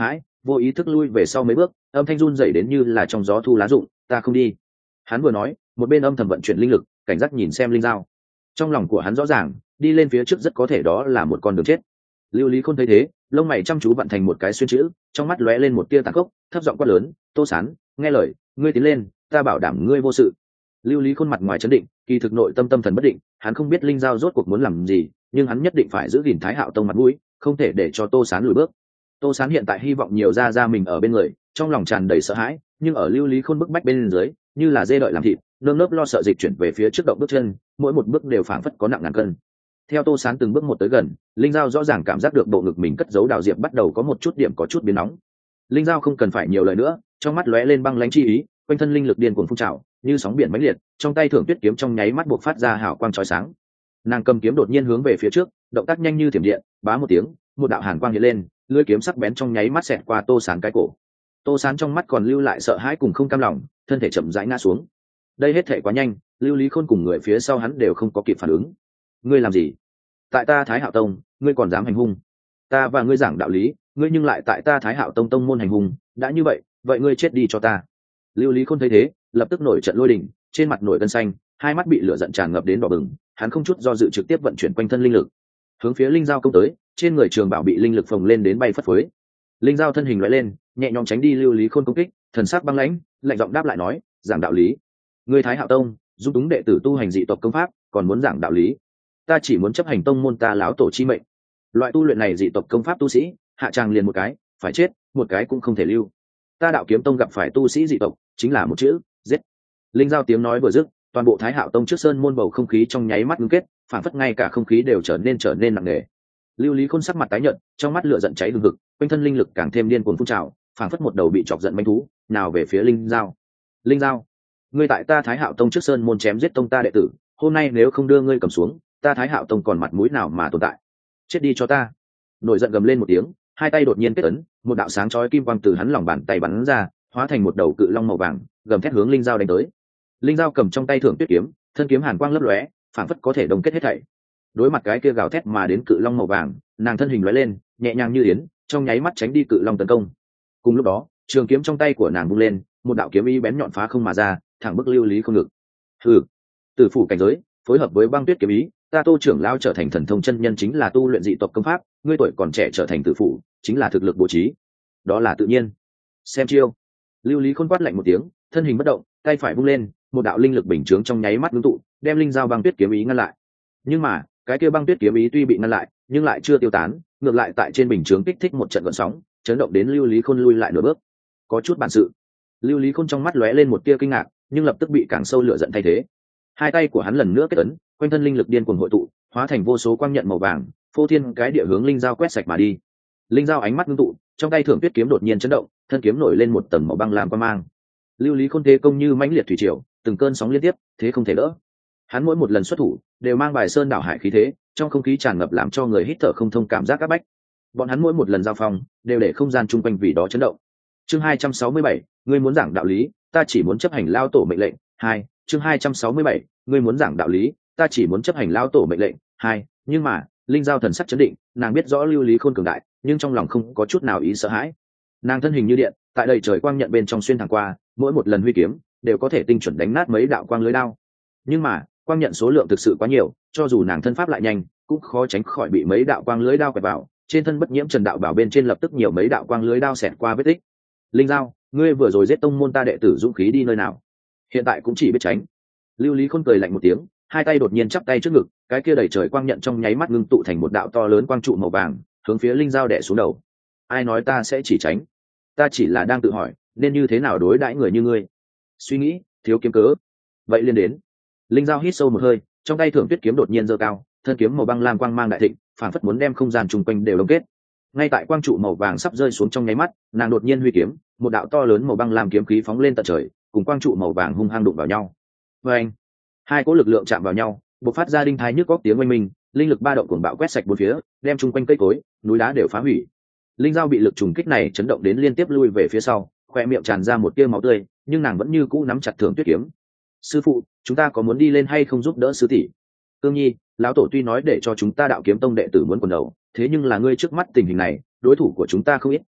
vô ý thức lui về sau mấy bước, âm thanh run rẩy đến như là trong gió thu lá rụng. Ta không đi. Hắn vừa nói, một bên âm thầm vận chuyển linh lực, cảnh giác nhìn xem linh dao. Trong lòng của hắn rõ ràng, đi lên phía trước rất có thể đó là một con đường chết. Lưu Lý Khôn thấy thế, lông mày chăm chú vặn thành một cái xuyên chữ, trong mắt lóe lên một tia tàn khốc, thấp giọng quát lớn: Tô Sán, nghe lời, ngươi tiến lên, ta bảo đảm ngươi vô sự. Lưu Lý Khôn mặt ngoài chấn định, kỳ thực nội tâm tâm thần bất định, hắn không biết linh giao rốt cuộc muốn làm gì, nhưng hắn nhất định phải giữ gìn Thái Hạo Tông mặt mũi, không thể để cho Tô Sán lùi bước. Tô Sán hiện tại hy vọng nhiều ra ra mình ở bên người, trong lòng tràn đầy sợ hãi, nhưng ở Lưu Lý Khôn bức bách bên dưới, như là dê đợi làm thịt, nơm nớp lo sợ dịch chuyển về phía trước động bước chân, mỗi một bước đều phảng phất có nặng ngàn cân. Theo Tô Sán từng bước một tới gần, linh giao rõ ràng cảm giác được bộ ngực mình cất giấu đào diệp bắt đầu có một chút điểm có chút biến nóng. Linh giao không cần phải nhiều lời nữa, trong mắt lóe lên băng lãnh chi ý, quanh thân linh lực điên cuồng phun trào, như sóng biển mãnh liệt, trong tay thưởng tuyết kiếm trong nháy mắt buộc phát ra hào quang chói sáng. Nàng cầm kiếm đột nhiên hướng về phía trước, động tác nhanh như thiểm điện, bá một tiếng, một đạo hàn quang hiện lên, lưỡi kiếm sắc bén trong nháy mắt xẹt qua Tô Sán cái cổ. Tô Sán trong mắt còn lưu lại sợ hãi cùng không cam lòng, thân thể chậm rãi ngã xuống. Đây hết thể quá nhanh, Lưu Lý Khôn cùng người phía sau hắn đều không có kịp phản ứng. Ngươi làm gì? Tại ta Thái Hạo Tông, ngươi còn dám hành hung? Ta và ngươi giảng đạo lý, ngươi nhưng lại tại ta Thái Hạo Tông tông môn hành hung, đã như vậy, vậy ngươi chết đi cho ta. Lưu Lý Khôn thấy thế, lập tức nổi trận lôi đình, trên mặt nổi gân xanh, hai mắt bị lửa giận tràn ngập đến đỏ bừng, hắn không chút do dự trực tiếp vận chuyển quanh thân linh lực, hướng phía linh giao công tới, trên người trường bảo bị linh lực phồng lên đến bay phất phới. Linh giao thân hình lóe lên, nhẹ nhõm tránh đi Lưu Lý Khôn công kích, thần sắc băng lãnh, lạnh giọng đáp lại nói: giảng đạo lý. Ngươi Thái Hạo Tông dung túng đệ tử tu hành dị tộc công pháp, còn muốn giảng đạo lý? Ta chỉ muốn chấp hành tông môn ta lão tổ chi mệnh. Loại tu luyện này dị tộc công pháp tu sĩ, hạ tràng liền một cái, phải chết, một cái cũng không thể lưu. Ta Đạo Kiếm Tông gặp phải tu sĩ dị tộc, chính là một chữ: giết. Linh giao tiếng nói vừa dứt, toàn bộ Thái Hạo Tông trước sơn môn bầu không khí trong nháy mắt ngưng kết, phản phất ngay cả không khí đều trở nên trở nên nặng nề. Lưu Lý Khôn sắc mặt tái nhợt, trong mắt lửa giận cháy hừng hực, quanh thân linh lực càng thêm điên cuồng phun trào, phản phất một đầu bị chọc giận manh thú, nào về phía linh giao. Linh giao, ngươi tại ta Thái Hạo Tông trước sơn môn chém giết tông ta đệ tử, hôm nay nếu không đưa ngươi cầm xuống, ta Thái Hạo Tông còn mặt mũi nào mà tồn tại? Chết đi cho ta! Nổi giận gầm lên một tiếng, hai tay đột nhiên kết ấn, một đạo sáng chói kim quang từ hắn lòng bàn tay bắn ra, hóa thành một đầu cự long màu vàng, gầm thét hướng linh giao đánh tới. Linh giao cầm trong tay thưởng tuyết kiếm, thân kiếm hàn quang lấp lóe, phảng phất có thể đồng kết hết thảy. Đối mặt cái kia gào thét mà đến cự long màu vàng, nàng thân hình lóe lên, nhẹ nhàng như yến, trong nháy mắt tránh đi cự long tấn công. Cùng lúc đó, trường kiếm trong tay của nàng vung lên, một đạo kiếm ý bén nhọn phá không mà ra, thẳng bức Lưu Lý Khôn ngực. Hừ, tử phủ cảnh giới, phối hợp với băng tuyết kiếm ý, ta Tô trưởng lão trở thành thần thông chân nhân chính là tu luyện dị tộc công pháp, ngươi tuổi còn trẻ trở thành tử phủ, chính là thực lực bố trí. Đó là tự nhiên. Xem chiêu. Lưu Lý Khôn quát lạnh một tiếng, thân hình bất động, tay phải vung lên, một đạo linh lực bình chướng trong nháy mắt ngưng tụ, đem linh giao băng tuyết kiếm ý ngăn lại. Nhưng mà, cái kia băng tuyết kiếm ý tuy bị ngăn lại, nhưng lại chưa tiêu tán, ngược lại tại trên bình chướng kích thích một trận gợn sóng, chấn động đến Lưu Lý Khôn lui lại nửa bước. Có chút bản sự. Lưu Lý Khôn trong mắt lóe lên một tia kinh ngạc, nhưng lập tức bị càng sâu lửa giận thay thế. Hai tay của hắn lần nữa kết ấn, quanh thân linh lực điên cuồng hội tụ, hóa thành vô số quang nhận màu vàng, phô thiên cái địa hướng linh giao quét sạch mà đi. Linh giao ánh mắt ngưng tụ, trong tay thưởng tuyết kiếm đột nhiên chấn động, thân kiếm nổi lên một tầng màu băng làm qua mang. Lưu Lý Khôn thế công như mãnh liệt thủy triều, từng cơn sóng liên tiếp, thế không thể đỡ. Hắn mỗi một lần xuất thủ đều mang bài sơn đảo hải khí thế, trong không khí tràn ngập làm cho người hít thở không thông cảm giác áp bách. Bọn hắn mỗi một lần giao phong đều để không gian chung quanh vì đó chấn động. Chương hai trăm sáu mươi bảy, ngươi muốn giảng đạo lý, ta chỉ muốn chấp hành lao tổ mệnh lệnh. Hai, chương hai trăm sáu mươi bảy, ngươi muốn giảng đạo lý, ta chỉ muốn chấp hành lao tổ mệnh lệnh. Hai, nhưng mà, linh giao thần sắc chấn định, nàng biết rõ Lưu Lý Khôn cường đại, nhưng trong lòng không có chút nào ý sợ hãi. Nàng thân hình như điện, tại đầy trời quang nhận bên trong xuyên thẳng qua, mỗi một lần huy kiếm đều có thể tinh chuẩn đánh nát mấy đạo quang lưới đao. Nhưng mà, quang nhận số lượng thực sự quá nhiều, cho dù nàng thân pháp lại nhanh, cũng khó tránh khỏi bị mấy đạo quang lưới đao quẹt vào. Trên thân bất nhiễm Trần Đạo Bảo bên trên lập tức nhiều mấy đạo quang lưới đao xẹt qua vết tích. Linh giao, ngươi vừa rồi giết tông môn ta đệ tử dũng khí đi nơi nào? Hiện tại cũng chỉ biết tránh. Lưu Lý Khôn cười lạnh một tiếng, hai tay đột nhiên chắp tay trước ngực, cái kia đầy trời quang nhận trong nháy mắt ngưng tụ thành một đạo to lớn quang trụ màu vàng, hướng phía linh giao đè xuống đầu. Ai nói ta sẽ chỉ tránh? Ta chỉ là đang tự hỏi, nên như thế nào đối đãi người như ngươi. Suy nghĩ, thiếu kiếm cớ. Vậy liền đến. Linh giao hít sâu một hơi, trong tay thưởng tuyết kiếm đột nhiên giơ cao, thân kiếm màu băng lam quang mang đại thịnh, phản phất muốn đem không gian chung quanh đều đông kết. Ngay tại quang trụ màu vàng sắp rơi xuống trong nháy mắt, nàng đột nhiên huy kiếm, một đạo to lớn màu băng lam kiếm khí phóng lên tận trời, cùng quang trụ màu vàng hung hăng đụng vào nhau. Và anh, hai cỗ lực lượng chạm vào nhau, bộc phát ra đinh thái nhức góc tiếng oanh minh, linh lực ba động cuồng bạo quét sạch bốn phía, đem chung quanh cây cối, núi đá đều phá hủy. Linh giao bị lực trùng kích này chấn động đến liên tiếp lui về phía sau, khoe miệng tràn ra một tia máu tươi, nhưng nàng vẫn như cũ nắm chặt thưởng tuyết kiếm. Sư phụ, chúng ta có muốn đi lên hay không giúp đỡ sư tỷ? Cương Nhi, lão tổ tuy nói để cho chúng ta Đạo Kiếm Tông đệ tử muốn quần đầu, thế nhưng là ngươi trước mắt tình hình này, đối thủ của chúng ta không ít,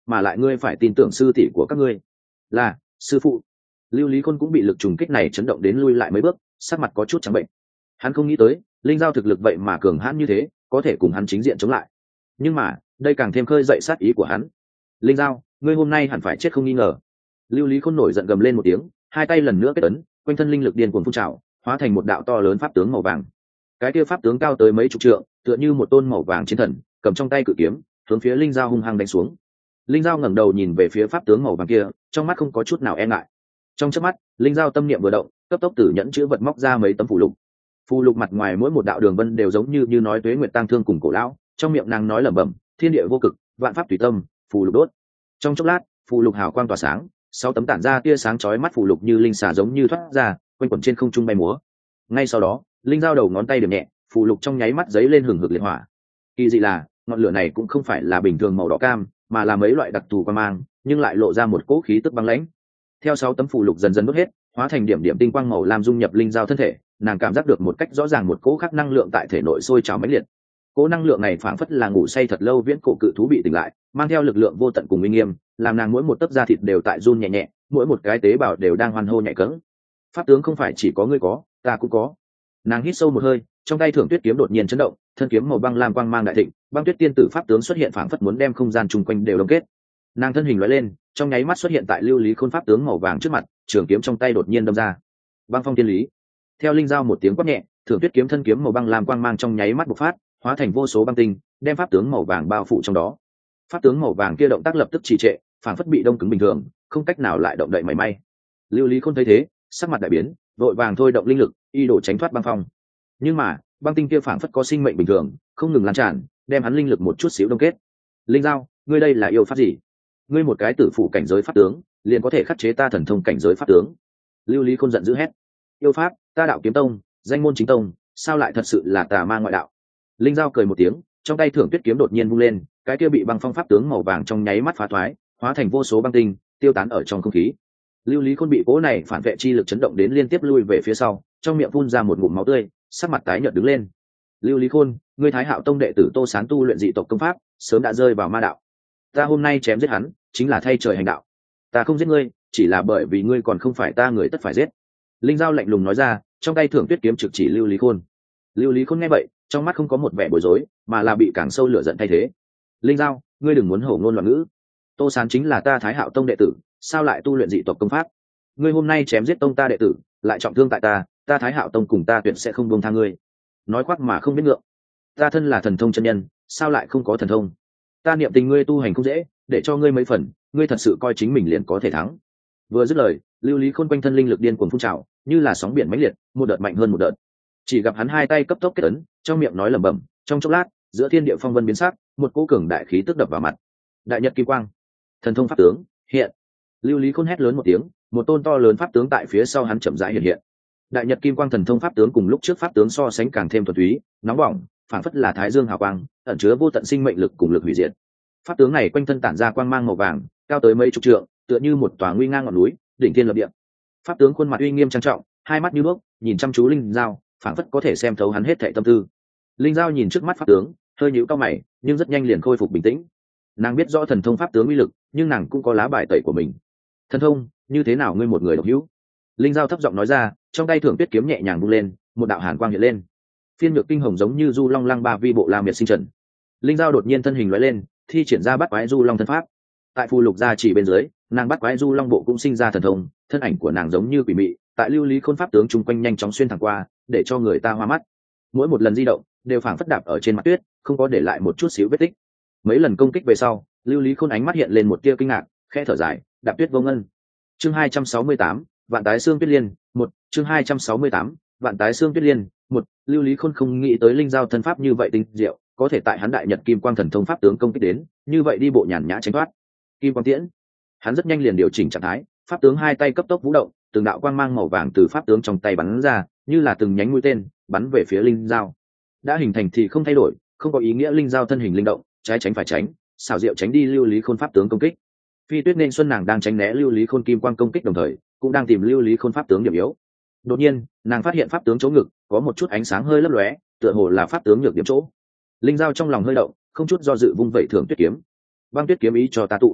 mà lại ngươi phải tin tưởng sư tỷ của các ngươi. Là sư phụ. Lưu Lý Khôn cũng bị lực trùng kích này chấn động đến lui lại mấy bước, sắc mặt có chút trắng bệnh. Hắn không nghĩ tới linh giao thực lực vậy mà cường hãn như thế, có thể cùng hắn chính diện chống lại. Nhưng mà đây càng thêm khơi dậy sát ý của hắn. Linh giao, ngươi hôm nay hẳn phải chết không nghi ngờ. Lưu Lý Khôn nổi giận gầm lên một tiếng, hai tay lần nữa kết ấn, quanh thân linh lực điên cuồng phun trào, hóa thành một đạo to lớn pháp tướng màu vàng. Cái kia pháp tướng cao tới mấy chục trượng, tựa như một tôn màu vàng chiến thần, cầm trong tay cự kiếm, hướng phía linh giao hung hăng đánh xuống. Linh giao ngẩng đầu nhìn về phía pháp tướng màu vàng kia, trong mắt không có chút nào e ngại. Trong chớp mắt, linh giao tâm niệm vừa động, cấp tốc từ nhẫn chữ vật móc ra mấy tấm phù lục. Phù lục mặt ngoài mỗi một đạo đường vân đều giống như như nói tuế nguyệt tang thương cùng cổ lão, trong miệng nàng nói lẩm bẩm, thiên địa vô cực, vạn pháp tùy tâm, phù lục đốt. Trong chốc lát, phù lục hào quang tỏa sáng, sáu tấm tản ra tia sáng chói mắt phù lục như linh xà giống như thoát ra, quanh quẩn trên không trung bay múa. Ngay sau đó, linh giao đầu ngón tay điểm nhẹ, phù lục trong nháy mắt giấy lên hừng hực liệt hỏa. Kỳ dị là, ngọn lửa này cũng không phải là bình thường màu đỏ cam, mà là mấy loại đặc thù quang mang, nhưng lại lộ ra một cỗ khí tức băng lãnh. Theo sáu tấm phù lục dần dần đốt hết, hóa thành điểm điểm tinh quang màu lam dung nhập linh giao thân thể, nàng cảm giác được một cách rõ ràng một cỗ khắc năng lượng tại thể nội sôi trào mãnh liệt. Cỗ năng lượng này phảng phất là ngủ say thật lâu viễn cổ cự thú bị tỉnh lại, mang theo lực lượng vô tận cùng uy nghiêm, làm nàng mỗi một tấc da thịt đều tại run nhẹ nhẹ, mỗi một cái tế bào đều đang hoan hô nhạy cẫng. Pháp tướng không phải chỉ có ngươi có, ta cũng có. Nàng hít sâu một hơi, trong tay thưởng tuyết kiếm đột nhiên chấn động, thân kiếm màu băng lam quang mang đại thịnh, băng tuyết tiên tử pháp tướng xuất hiện phảng phất muốn đem không gian chung quanh đều đông kết. Nàng thân hình lóe lên, trong nháy mắt xuất hiện tại Lưu Lý Khôn pháp tướng màu vàng trước mặt, trường kiếm trong tay đột nhiên đâm ra. Băng phong tiên lý. Theo linh giao một tiếng quát nhẹ, thưởng tuyết kiếm thân kiếm màu băng lam quang mang trong nháy mắt bộc phát, hóa thành vô số băng tinh, đem pháp tướng màu vàng bao phủ trong đó. Pháp tướng màu vàng kia động tác lập tức trì trệ, phảng phất bị đông cứng bình thường, không cách nào lại động đậy mảy may. Lưu Lý Khôn thấy thế, sắc mặt đại biến, vội vàng thôi động linh lực, y đổ tránh thoát băng phong. Nhưng mà băng tinh kia phảng phất có sinh mệnh bình thường, không ngừng lan tràn, đem hắn linh lực một chút xíu đông kết. Linh giao, ngươi đây là yêu pháp gì? Ngươi một cái tử phụ cảnh giới pháp tướng, liền có thể khắc chế ta thần thông cảnh giới pháp tướng? Lưu Lý Khôn giận dữ hét. Yêu pháp, ta đạo kiếm tông, danh môn chính tông, sao lại thật sự là tà ma ngoại đạo? Linh giao cười một tiếng, trong tay thưởng tuyết kiếm đột nhiên vung lên, cái kia bị băng phong pháp tướng màu vàng trong nháy mắt phá thoái, hóa thành vô số băng tinh, tiêu tán ở trong không khí. Lưu Lý Khôn bị cố này phản vệ chi lực chấn động đến liên tiếp lui về phía sau, trong miệng phun ra một ngụm máu tươi, sắc mặt tái nhợt đứng lên. Lưu Lý Khôn, ngươi Thái Hạo tông đệ tử Tô Sán tu luyện dị tộc công pháp, sớm đã rơi vào ma đạo. Ta hôm nay chém giết hắn, chính là thay trời hành đạo. Ta không giết ngươi, chỉ là bởi vì ngươi còn không phải ta người tất phải giết. Linh giao lạnh lùng nói ra, trong tay thưởng tuyết kiếm trực chỉ Lưu Lý Khôn. Lưu Lý Khôn nghe vậy, trong mắt không có một vẻ bối rối, mà là bị càng sâu lửa giận thay thế. Linh giao, ngươi đừng muốn hổ ngôn loạn ngữ. Tô Sán chính là ta Thái Hạo tông đệ tử, sao lại tu luyện dị tộc công pháp? Ngươi hôm nay chém giết tông ta đệ tử, lại trọng thương tại ta, ta Thái Hạo tông cùng ta tuyệt sẽ không buông tha ngươi. Nói khoác mà không biết ngượng. Ta thân là thần thông chân nhân, sao lại không có thần thông? Ta niệm tình ngươi tu hành không dễ, để cho ngươi mấy phần, ngươi thật sự coi chính mình liền có thể thắng. Vừa dứt lời, Lưu Lý Khôn quanh thân linh lực điên cuồng phun trào, như là sóng biển mãnh liệt, một đợt mạnh hơn một đợt. Chỉ gặp hắn hai tay cấp tốc kết ấn, trong miệng nói lẩm bẩm, trong chốc lát, giữa thiên địa phong vân biến sắc, một cỗ cường đại khí tức đập vào mặt. Đại nhật kim quang, thần thông pháp tướng, hiện. Lưu Lý Khôn hét lớn một tiếng, một tôn to lớn pháp tướng tại phía sau hắn chậm rãi hiện hiện. Đại nhật kim quang thần thông pháp tướng cùng lúc trước pháp tướng so sánh càng thêm thuần túy, nóng bỏng, phảng phất là thái dương hào quang, ẩn chứa vô tận sinh mệnh lực cùng lực hủy diệt. Pháp tướng này quanh thân tản ra quang mang màu vàng, cao tới mấy chục trượng, tựa như một tòa nguy ngang ngọn núi, đỉnh thiên lập địa. Pháp tướng khuôn mặt uy nghiêm trang trọng, hai mắt như đuốc, nhìn chăm chú linh giao, phảng phất có thể xem thấu hắn hết thảy tâm tư. Linh giao nhìn trước mắt pháp tướng, hơi nhíu cau mày, nhưng rất nhanh liền khôi phục bình tĩnh. Nàng biết rõ thần thông pháp tướng uy lực, nhưng nàng cũng có lá bài tẩy của mình. Thần thông, như thế nào ngươi một người độc hữu? Linh giao thấp giọng nói ra, trong tay thưởng tuyết kiếm nhẹ nhàng vung lên, một đạo hàn quang hiện lên. Phiên nhược kinh hồng giống như du long lăng ba vi bộ la miệt sinh trần. Linh giao đột nhiên thân hình lóe lên, thi triển ra bắt quái du long thân pháp. Tại phù lục gia chỉ bên dưới, nàng bắt quái du long bộ cũng sinh ra thần thông, thân ảnh của nàng giống như quỷ mị, tại Lưu Lý Khôn pháp tướng chung quanh nhanh chóng xuyên thẳng qua, để cho người ta hoa mắt. Mỗi một lần di động, đều phảng phất đạp ở trên mặt tuyết, không có để lại một chút xíu vết tích. Mấy lần công kích về sau, Lưu Lý Khôn ánh mắt hiện lên một tia kinh ngạc, khẽ thở dài, đạp tuyết vô ngân. Chương hai trăm sáu mươi tám, vạn tái xương tuyết liên, một, chương hai trăm sáu mươi tám, vạn tái xương tuyết liên, một. Lưu Lý Khôn không nghĩ tới linh giao thân pháp như vậy tinh diệu, có thể tại hắn đại nhật kim quang thần thông pháp tướng công kích đến, như vậy đi bộ nhàn nhã tránh thoát. Kim quang tiễn, hắn rất nhanh liền điều chỉnh trạng thái, pháp tướng hai tay cấp tốc vũ động, từng đạo quang mang màu vàng từ pháp tướng trong tay bắn ra, như là từng nhánh mũi tên, bắn về phía linh giao. Đã hình thành thì không thay đổi, không có ý nghĩa linh giao thân hình linh động, trái tránh phải tránh, xảo diệu tránh đi Lưu Lý Khôn pháp tướng công kích. Phi Tuyết nên xuân nàng đang tránh né Lưu Lý Khôn kim quang công kích đồng thời, cũng đang tìm Lưu Lý Khôn pháp tướng điểm yếu. Đột nhiên, nàng phát hiện pháp tướng chỗ ngực có một chút ánh sáng hơi lấp lóe, tựa hồ là pháp tướng nhược điểm chỗ. Linh giao trong lòng hơi động, không chút do dự vung vẩy thưởng tuyết kiếm. Băng tuyết kiếm ý cho ta tụ.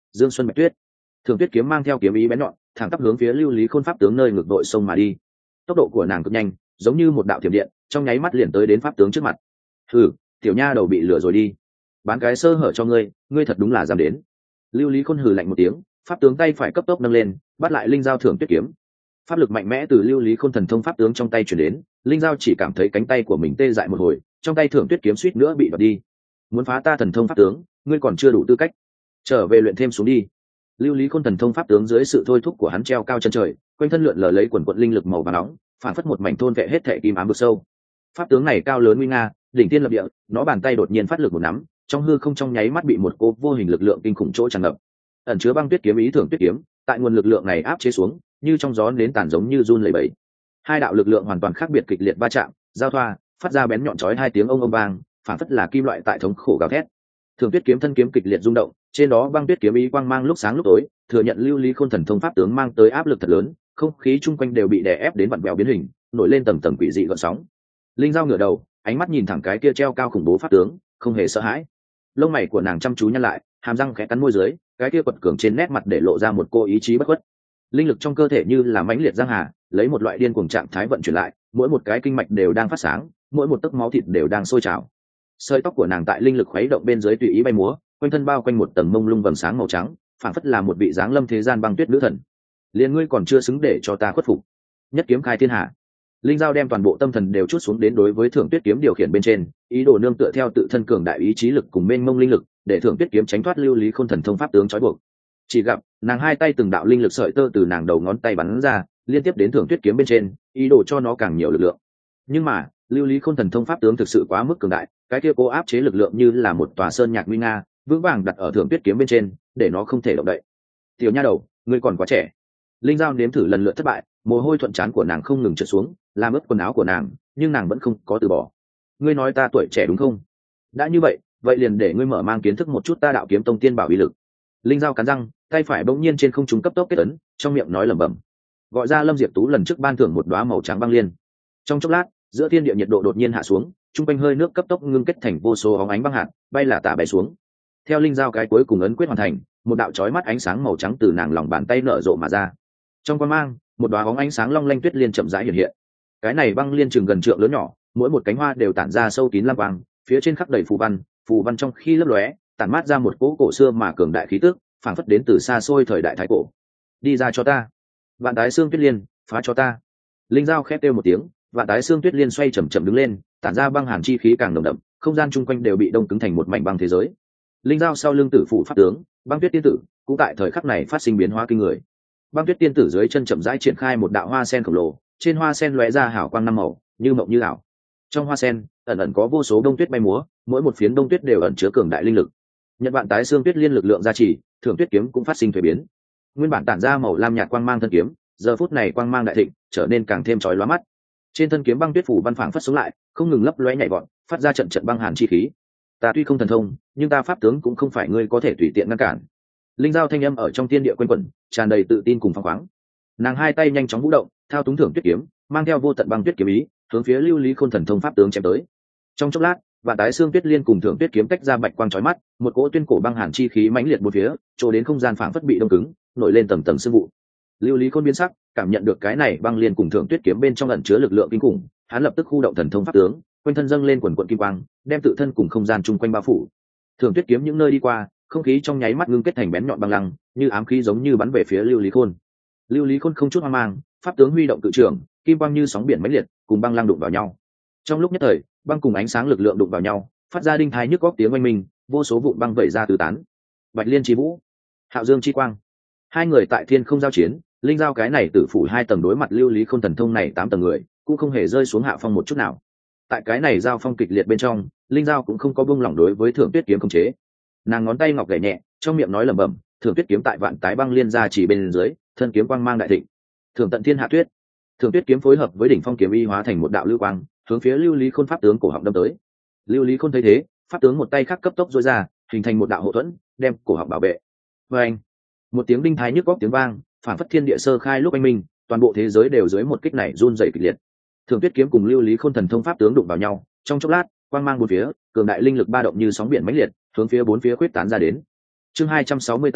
Dương Xuân Bạch Tuyết. Thường Tuyết kiếm mang theo kiếm ý bén nhọn, thẳng tắp hướng phía Lưu Lý Khôn pháp tướng nơi ngược đội sông mà đi. Tốc độ của nàng cực nhanh, giống như một đạo thiểm điện, trong nháy mắt liền tới đến pháp tướng trước mặt. Hừ, tiểu nha đầu bị lừa rồi đi. Bán cái sơ hở cho ngươi, ngươi thật đúng là dám đến. Lưu Lý Khôn hừ lạnh một tiếng, pháp tướng tay phải cấp tốc nâng lên, bắt lại linh dao Thường Tuyết kiếm. Pháp lực mạnh mẽ từ Lưu Lý Khôn thần thông pháp tướng trong tay truyền đến, linh dao chỉ cảm thấy cánh tay của mình tê dại một hồi, trong tay Thường Tuyết kiếm suýt nữa bị đoạt đi. Muốn phá ta thần thông pháp tướng, ngươi còn chưa đủ tư cách, trở về luyện thêm xuống đi. Lưu Lý Khôn thần thông pháp tướng dưới sự thôi thúc của hắn treo cao chân trời, quanh thân lượn lờ lấy quần quận linh lực màu vàng nóng, phản phất một mảnh thôn vệ hết thể kim ám vực sâu. Pháp tướng này cao lớn nguy nga, đỉnh thiên lập địa, nó bàn tay đột nhiên phát lực một nắm, trong hư không trong nháy mắt bị một cô vô hình lực lượng kinh khủng chỗ tràn ngập. Ẩn chứa băng tuyết kiếm ý Thường Tuyết kiếm, tại nguồn lực lượng này áp chế xuống, như trong gió nến tàn giống như run lẩy bẩy. Hai đạo lực lượng hoàn toàn khác biệt kịch liệt va chạm, giao thoa, phát ra bén nhọn chói hai tiếng ông ông vang, phản phất là kim loại tại thống khổ gào thét. Thường Tuyết kiếm thân kiếm kịch liệt rung động, trên đó băng tuyết kiếm ý quang mang lúc sáng lúc tối, thừa nhận Lưu Lý Khôn thần thông pháp tướng mang tới áp lực thật lớn, không khí chung quanh đều bị đè ép đến vặn vẹo biến hình, nổi lên tầng tầng quỷ dị gợn sóng. Linh dao ngửa đầu, ánh mắt nhìn thẳng cái kia treo cao khủng bố pháp tướng, không hề sợ hãi. Lông mày của nàng chăm chú nhăn lại, hàm răng khẽ cắn môi dưới, cái kia quật cường trên nét mặt để lộ ra một cô ý chí bất khuất. Linh lực trong cơ thể như là mãnh liệt giang hà, lấy một loại điên cuồng trạng thái vận chuyển lại, mỗi một cái kinh mạch đều đang phát sáng, mỗi một tấc máu thịt đều đang sôi trào. Sợi tóc của nàng tại linh lực khuấy động bên dưới tùy ý bay múa, quanh thân bao quanh một tầng mông lung vầng sáng màu trắng, phảng phất là một vị dáng lâm thế gian băng tuyết nữ thần. Liên ngươi còn chưa xứng để cho ta khuất phục. Nhất kiếm khai thiên hạ. Linh dao đem toàn bộ tâm thần đều chút xuống đến đối với Thường Tuyết kiếm điều khiển bên trên, ý đồ nương tựa theo tự thân cường đại ý chí lực cùng mênh mông linh lực, để Thường Tuyết kiếm tránh thoát Lưu Lý Khôn thần thông pháp tướng trói buộc. Chỉ gặp nàng hai tay từng đạo linh lực sợi tơ từ nàng đầu ngón tay bắn ra, liên tiếp đến Thường Tuyết kiếm bên trên, ý đồ cho nó càng nhiều lực lượng. Nhưng mà Lưu Lý Khôn thần thông pháp tướng thực sự quá mức cường đại, cái kia cố áp chế lực lượng như là một tòa sơn nhạc nguy nga, vững vàng đặt ở Thường Tuyết kiếm bên trên, để nó không thể động đậy. Tiểu nha đầu, ngươi còn quá trẻ. Linh dao nếm thử lần lượt thất bại, mồ hôi thuận trán của nàng không ngừng trượt xuống, làm ướt quần áo của nàng, nhưng nàng vẫn không có từ bỏ. Ngươi nói ta tuổi trẻ đúng không? Đã như vậy, vậy liền để ngươi mở mang kiến thức một chút ta đạo kiếm tông tiên bảo uy lực. Linh dao cắn răng, tay phải bỗng nhiên trên không trung cấp tốc kết ấn, trong miệng nói lẩm bẩm, gọi ra Lâm Diệp Tú lần trước ban thưởng một đóa màu trắng băng liên. Trong chốc lát, giữa thiên địa nhiệt độ đột nhiên hạ xuống, trung quanh hơi nước cấp tốc ngưng kết thành vô số óng ánh băng hạt, bay là tả bay xuống. Theo linh dao cái cuối cùng ấn quyết hoàn thành, một đạo chói mắt ánh sáng màu trắng từ nàng lòng bàn tay nở rộ mà ra. Trong quang mang, một đóa óng ánh sáng long lanh tuyết liên chậm rãi hiện hiện. Cái này băng liên chừng gần trượng lớn nhỏ, mỗi một cánh hoa đều tản ra sâu kín lam quang, phía trên khắc đầy phù văn, phù văn trong khi lấp lóe, tản mát ra một cỗ cổ xưa mà cường đại khí tức, phảng phất đến từ xa xôi thời đại thái cổ. Đi ra cho ta. Vạn Tái Xương Tuyết Liên, phá cho ta. Linh dao khét kêu một tiếng, Vạn Tái Xương Tuyết Liên xoay chậm chậm đứng lên, tản ra băng hàn chi khí càng nồng đậm, không gian chung quanh đều bị đông cứng thành một mảnh băng thế giới. Linh dao sau lưng tử phụ pháp tướng, Băng Tuyết tiên tử, cũng tại thời khắc này phát sinh biến hóa kinh người. Băng Tuyết tiên tử dưới chân chậm rãi triển khai một đạo hoa sen khổng lồ, trên hoa sen lóe ra hào quang năm màu, như mộng như ảo. Trong hoa sen, ẩn ẩn có vô số đông tuyết bay múa, mỗi một phiến đông tuyết đều ẩn chứa cường đại linh lực. Nhận Vạn Tái Xương Tuyết Liên lực lượng gia trì, Thường Tuyết kiếm cũng phát sinh thay biến. Nguyên bản tản ra màu lam nhạt quang mang thân kiếm, giờ phút này quang mang đại thịnh, trở nên càng thêm chói lóa mắt. Trên thân kiếm băng tuyết phủ văn phảng phất sống lại, không ngừng lấp lóe nhảy vọt, phát ra trận trận băng hàn chi khí. Ta tuy không thần thông, nhưng ta pháp tướng cũng không phải ngươi có thể tùy tiện ngăn cản. Linh dao thanh âm ở trong thiên địa quanh quẩn, tràn đầy tự tin cùng phóng khoáng. Nàng hai tay nhanh chóng vũ động, thao túng Thường Tuyết kiếm, mang theo vô tận băng tuyết kiếm ý, hướng phía Lưu Lý Khôn thần thông pháp tướng chém tới. Trong chốc lát, Vạn Tái Xương Tuyết Liên cùng Thường Tuyết kiếm tách ra bạch quang chói mắt, một cỗ tuyên cổ băng hàn chi khí mãnh liệt bốn phía, chỗ đến không gian phảng phất bị đông cứng, nổi lên tầng tầng sương vụ. Lưu Lý Khôn biến sắc, cảm nhận được cái này băng liên cùng Thường Tuyết kiếm bên trong ẩn chứa lực lượng kinh khủng, hắn lập tức khu động thần thông pháp tướng, quanh thân dâng lên quần quần kim quang, đem tự thân cùng không gian chung quanh bao phủ. Thường Tuyết kiếm những nơi đi qua, không khí trong nháy mắt ngưng kết thành bén nhọn băng lăng, như ám khí giống như bắn về phía Lưu Lý Khôn. Lưu Lý Khôn không chút hoang mang, pháp tướng huy động cự trường, kim quang như sóng biển mãnh liệt, cùng băng lăng đụng vào nhau. Trong lúc nhất thời, băng cùng ánh sáng lực lượng đụng vào nhau, phát ra đinh thái nhức góc tiếng oanh minh, vô số vụn băng vẩy ra tứ tán. Bạch Liên chi vũ, Hạo Dương chi quang, hai người tại thiên không giao chiến, linh giao cái này tử phủ hai tầng đối mặt Lưu Lý Khôn thần thông này tám tầng người, cũng không hề rơi xuống hạ phong một chút nào. Tại cái này giao phong kịch liệt bên trong, linh giao cũng không có buông lỏng đối với Thường Tuyết kiếm khống chế. Nàng ngón tay ngọc gảy nhẹ, trong miệng nói lẩm bẩm, Thường Tuyết kiếm tại Vạn Tái băng liên ra chỉ bên dưới, thân kiếm quang mang đại thịnh. Thường tận thiên hạ tuyết. Thường Tuyết kiếm phối hợp với đỉnh phong kiếm y hóa thành một đạo lưu quang, hướng phía Lưu Lý Khôn pháp tướng cổ họng đâm tới. Lưu Lý Khôn thấy thế, pháp tướng một tay khác cấp tốc duỗi ra, hình thành một đạo hộ thuẫn, đem cổ họng bảo vệ. Và anh, một tiếng đinh thái nhức góc tiếng vang, phản phất thiên địa sơ khai lúc anh minh, toàn bộ thế giới đều dưới một kích này run rẩy kịch liệt. Thường Tuyết kiếm cùng Lưu Lý Khôn thần thông pháp tướng đụng vào nhau, trong chốc lát, quang mang bốn phía, cường đại linh lực ba động như sóng biển mãnh liệt, hướng phía bốn phía khuyết tán ra đến. Chương hai trăm sáu mươi tám,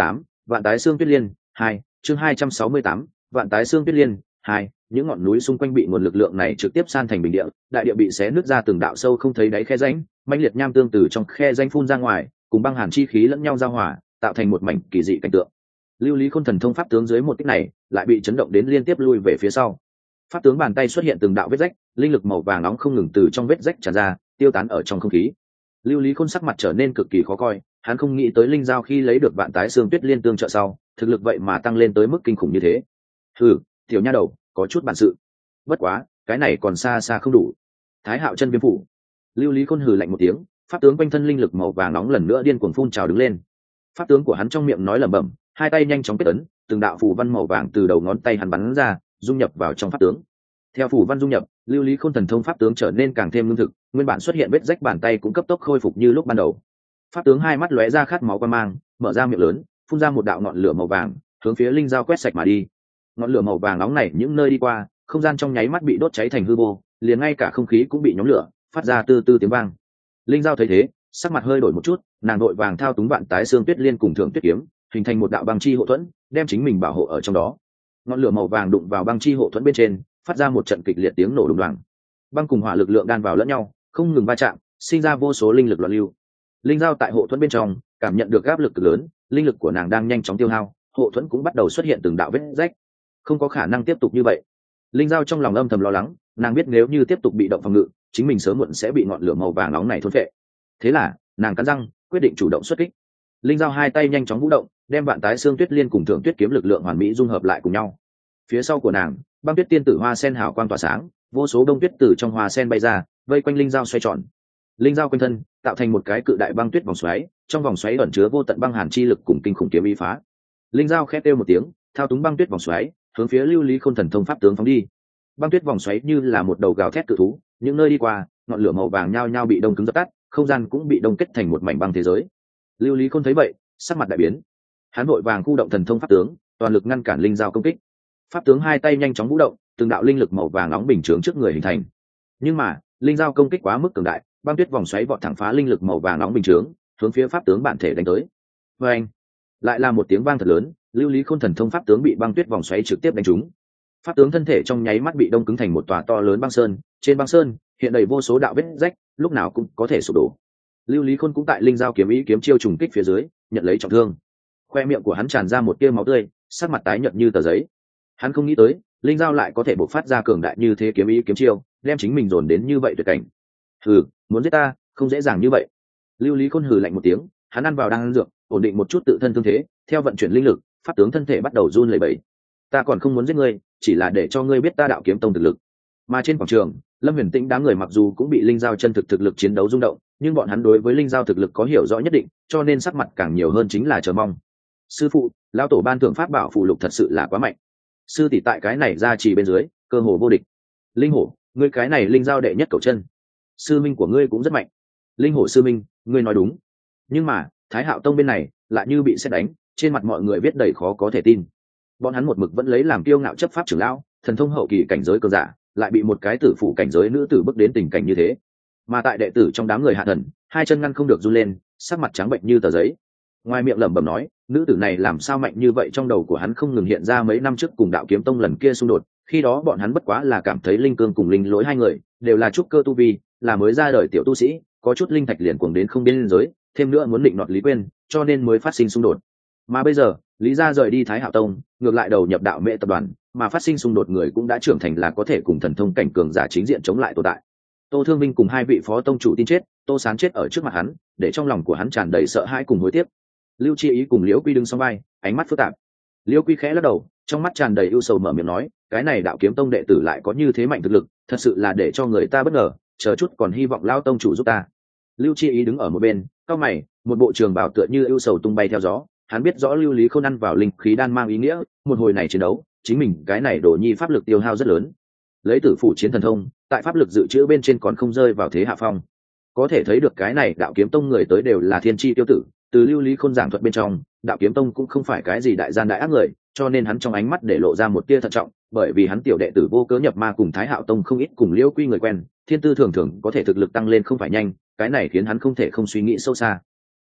Vạn Tái Xương Tuyết Liên hai, chương hai trăm sáu mươi tám, Vạn Tái Xương Tuyết Liên hai. Những ngọn núi xung quanh bị nguồn lực lượng này trực tiếp san thành bình địa, đại địa bị xé nứt ra từng đạo sâu không thấy đáy khe rãnh, mãnh liệt nham tương từ trong khe rãnh phun ra ngoài, cùng băng hàn chi khí lẫn nhau giao hòa, tạo thành một mảnh kỳ dị cảnh tượng. Lưu Lý Khôn thần thông pháp tướng dưới một kích này, lại bị chấn động đến liên tiếp lui về phía sau. Pháp tướng bàn tay xuất hiện từng đạo vết rách, linh lực màu vàng nóng không ngừng từ trong vết rách tràn ra, tiêu tán ở trong không khí. Lưu Lý Khôn sắc mặt trở nên cực kỳ khó coi, hắn không nghĩ tới linh giao khi lấy được Vạn Tái Xương Tuyết Liên tương trợ sau, thực lực vậy mà tăng lên tới mức kinh khủng như thế. Hừ, tiểu nha đầu, có chút bản sự. Bất quá, cái này còn xa xa không đủ. Thái Hạo Chân Viêm Phủ. Lưu Lý Khôn hừ lạnh một tiếng, pháp tướng quanh thân linh lực màu vàng nóng lần nữa điên cuồng phun trào đứng lên. Pháp tướng của hắn trong miệng nói lẩm bẩm, hai tay nhanh chóng kết ấn, từng đạo phù văn màu vàng từ đầu ngón tay hắn bắn ra, dung nhập vào trong pháp tướng. Theo phù văn dung nhập, Lưu Lý Khôn thần thông pháp tướng trở nên càng thêm lương thực, nguyên bản xuất hiện vết rách bàn tay cũng cấp tốc khôi phục như lúc ban đầu. Pháp tướng hai mắt lóe ra khát máu quang mang, mở ra miệng lớn, phun ra một đạo ngọn lửa màu vàng, hướng phía linh giao quét sạch mà đi. Ngọn lửa màu vàng nóng này những nơi đi qua, không gian trong nháy mắt bị đốt cháy thành hư vô, liền ngay cả không khí cũng bị nhóm lửa, phát ra từ từ tiếng vang. Linh giao thấy thế, sắc mặt hơi đổi một chút, nàng đội vàng thao túng Vạn Tái Xương Tuyết Liên cùng Thượng Tuyết Kiếm, hình thành một đạo băng chi hộ thuẫn, đem chính mình bảo hộ ở trong đó. Ngọn lửa màu vàng đụng vào băng chi hộ thuẫn bên trên, phát ra một trận kịch liệt tiếng nổ đùng đoàng. Băng cùng hỏa lực lượng đan vào lẫn nhau, không ngừng va chạm, sinh ra vô số linh lực loạn lưu. Linh giao tại hộ thuẫn bên trong, cảm nhận được áp lực cực lớn, linh lực của nàng đang nhanh chóng tiêu hao, hộ thuẫn cũng bắt đầu xuất hiện từng đạo vết rách. Không có khả năng tiếp tục như vậy. Linh giao trong lòng âm thầm lo lắng, nàng biết nếu như tiếp tục bị động phòng ngự, chính mình sớm muộn sẽ bị ngọn lửa màu vàng nóng này thôn phệ. Thế là, nàng cắn răng, quyết định chủ động xuất kích. Linh giao hai tay nhanh chóng vũ động, đem Vạn Tái Xương Tuyết Liên cùng Thượng Tuyết Kiếm lực lượng hoàn mỹ dung hợp lại cùng nhau. Phía sau của nàng, băng tuyết tiên tử hoa sen hào quang tỏa sáng, vô số đông tuyết từ trong hoa sen bay ra, vây quanh linh giao xoay tròn. Linh giao quanh thân tạo thành một cái cự đại băng tuyết vòng xoáy, trong vòng xoáy ẩn chứa vô tận băng hàn chi lực cùng kinh khủng kiếm ý phá. Linh giao khẽ kêu một tiếng, thao túng băng tuyết vòng xoáy, hướng phía Lưu Lý Khôn thần thông pháp tướng phóng đi. Băng tuyết vòng xoáy như là một đầu gào thét cự thú, những nơi đi qua, ngọn lửa màu vàng nhao nhao bị đông cứng dập tắt, không gian cũng bị đông kết thành một mảnh băng thế giới. Lưu Lý Khôn thấy vậy, sắc mặt đại biến. Hắn vội vàng khu động thần thông pháp tướng, toàn lực ngăn cản linh giao công kích. Pháp tướng hai tay nhanh chóng vũ động, từng đạo linh lực màu vàng nóng bình chướng trước người hình thành. Nhưng mà, linh giao công kích quá mức cường đại, băng tuyết vòng xoáy vọt thẳng phá linh lực màu vàng nóng bình chướng, hướng phía pháp tướng bản thể đánh tới. Và anh, lại là một tiếng vang thật lớn, Lưu Lý Khôn thần thông pháp tướng bị băng tuyết vòng xoáy trực tiếp đánh trúng. Pháp tướng thân thể trong nháy mắt bị đông cứng thành một tòa to lớn băng sơn, trên băng sơn hiện đầy vô số đạo vết rách, lúc nào cũng có thể sụp đổ. Lưu Lý Khôn cũng tại linh giao kiếm ý kiếm chiêu trùng kích phía dưới, nhận lấy trọng thương. Khoe miệng của hắn tràn ra một tia máu tươi, sắc mặt tái nhợt như tờ giấy. Hắn không nghĩ tới, linh giao lại có thể bộc phát ra cường đại như thế kiếm ý kiếm chiêu, đem chính mình dồn đến như vậy tuyệt cảnh. Hừ, muốn giết ta, không dễ dàng như vậy. Lưu Lý Khôn hừ lạnh một tiếng, hắn ăn vào đang ăn dược, ổn định một chút tự thân thương thế, theo vận chuyển linh lực, pháp tướng thân thể bắt đầu run lẩy bẩy. Ta còn không muốn giết ngươi, chỉ là để cho ngươi biết ta Đạo Kiếm Tông thực lực. Mà trên quảng trường, Lâm Huyền Tĩnh đám người mặc dù cũng bị linh giao chân thực thực lực chiến đấu rung động, nhưng bọn hắn đối với linh giao thực lực có hiểu rõ nhất định, cho nên sắc mặt càng nhiều hơn chính là chờ mong. Sư phụ, lão tổ ban thưởng pháp bảo phù lục thật sự là quá mạnh. Sư tỷ tại cái này ra chỉ bên dưới, cơ hồ vô địch. Linh hổ, ngươi cái này linh giao đệ nhất cầu chân. Sư minh của ngươi cũng rất mạnh. Linh hổ sư minh, ngươi nói đúng. Nhưng mà, Thái Hạo Tông bên này lại như bị sét đánh, trên mặt mọi người viết đầy khó có thể tin. Bọn hắn một mực vẫn lấy làm kiêu ngạo chấp pháp trưởng lão, thần thông hậu kỳ cảnh giới cường giả, lại bị một cái tử phụ cảnh giới nữ tử bước đến tình cảnh như thế. Mà tại đệ tử trong đám người hạ thần, hai chân ngăn không được run lên, sắc mặt trắng bệnh như tờ giấy. Ngoài miệng lẩm bẩm nói, nữ tử này làm sao mạnh như vậy, trong đầu của hắn không ngừng hiện ra mấy năm trước cùng Đạo Kiếm Tông lần kia xung đột, khi đó bọn hắn bất quá là cảm thấy linh cương cùng linh lỗi hai người đều là trúc cơ tu vi, là mới ra đời tiểu tu sĩ, có chút linh thạch liền cuồng đến không biên giới, thêm nữa muốn định nọt Lý Quyên, cho nên mới phát sinh xung đột. Mà bây giờ, Lý gia rời đi Thái Hạo Tông, ngược lại đầu nhập Đạo Mễ tập đoàn, mà phát sinh xung đột người cũng đã trưởng thành là có thể cùng thần thông cảnh cường giả chính diện chống lại tồn tại. Tô Thương Minh cùng hai vị phó tông chủ tin chết, Tô Sán chết ở trước mặt hắn, để trong lòng của hắn tràn đầy sợ hãi cùng hối tiếc. Lưu Chi Ý cùng Liễu Quy đứng song vai, ánh mắt phức tạp. Liễu Quy khẽ lắc đầu, trong mắt tràn đầy ưu sầu mở miệng nói, cái này Đạo Kiếm Tông đệ tử lại có như thế mạnh thực lực, thật sự là để cho người ta bất ngờ, chờ chút còn hy vọng lao tông chủ giúp ta. Lưu Chi Ý đứng ở một bên, cau mày, một bộ trường bào tựa như ưu sầu tung bay theo gió. Hắn biết rõ Lưu Lý Khôn ăn vào linh khí đan mang ý nghĩa, một hồi này chiến đấu, chính mình cái này đồ nhi pháp lực tiêu hao rất lớn. Lấy tử phủ chiến thần thông, tại pháp lực dự trữ bên trên còn không rơi vào thế hạ phong. Có thể thấy được cái này Đạo Kiếm Tông người tới đều là thiên chi tiêu tử, từ Lưu Lý Khôn giảng thuật bên trong, Đạo Kiếm Tông cũng không phải cái gì đại gian đại ác người, cho nên hắn trong ánh mắt để lộ ra một tia thận trọng, bởi vì hắn tiểu đệ tử vô cớ nhập ma cùng Thái Hạo Tông không ít cùng Liễu Quy người quen, thiên tư thường thường có thể thực lực tăng lên không phải nhanh, cái này khiến hắn không thể không suy nghĩ sâu xa.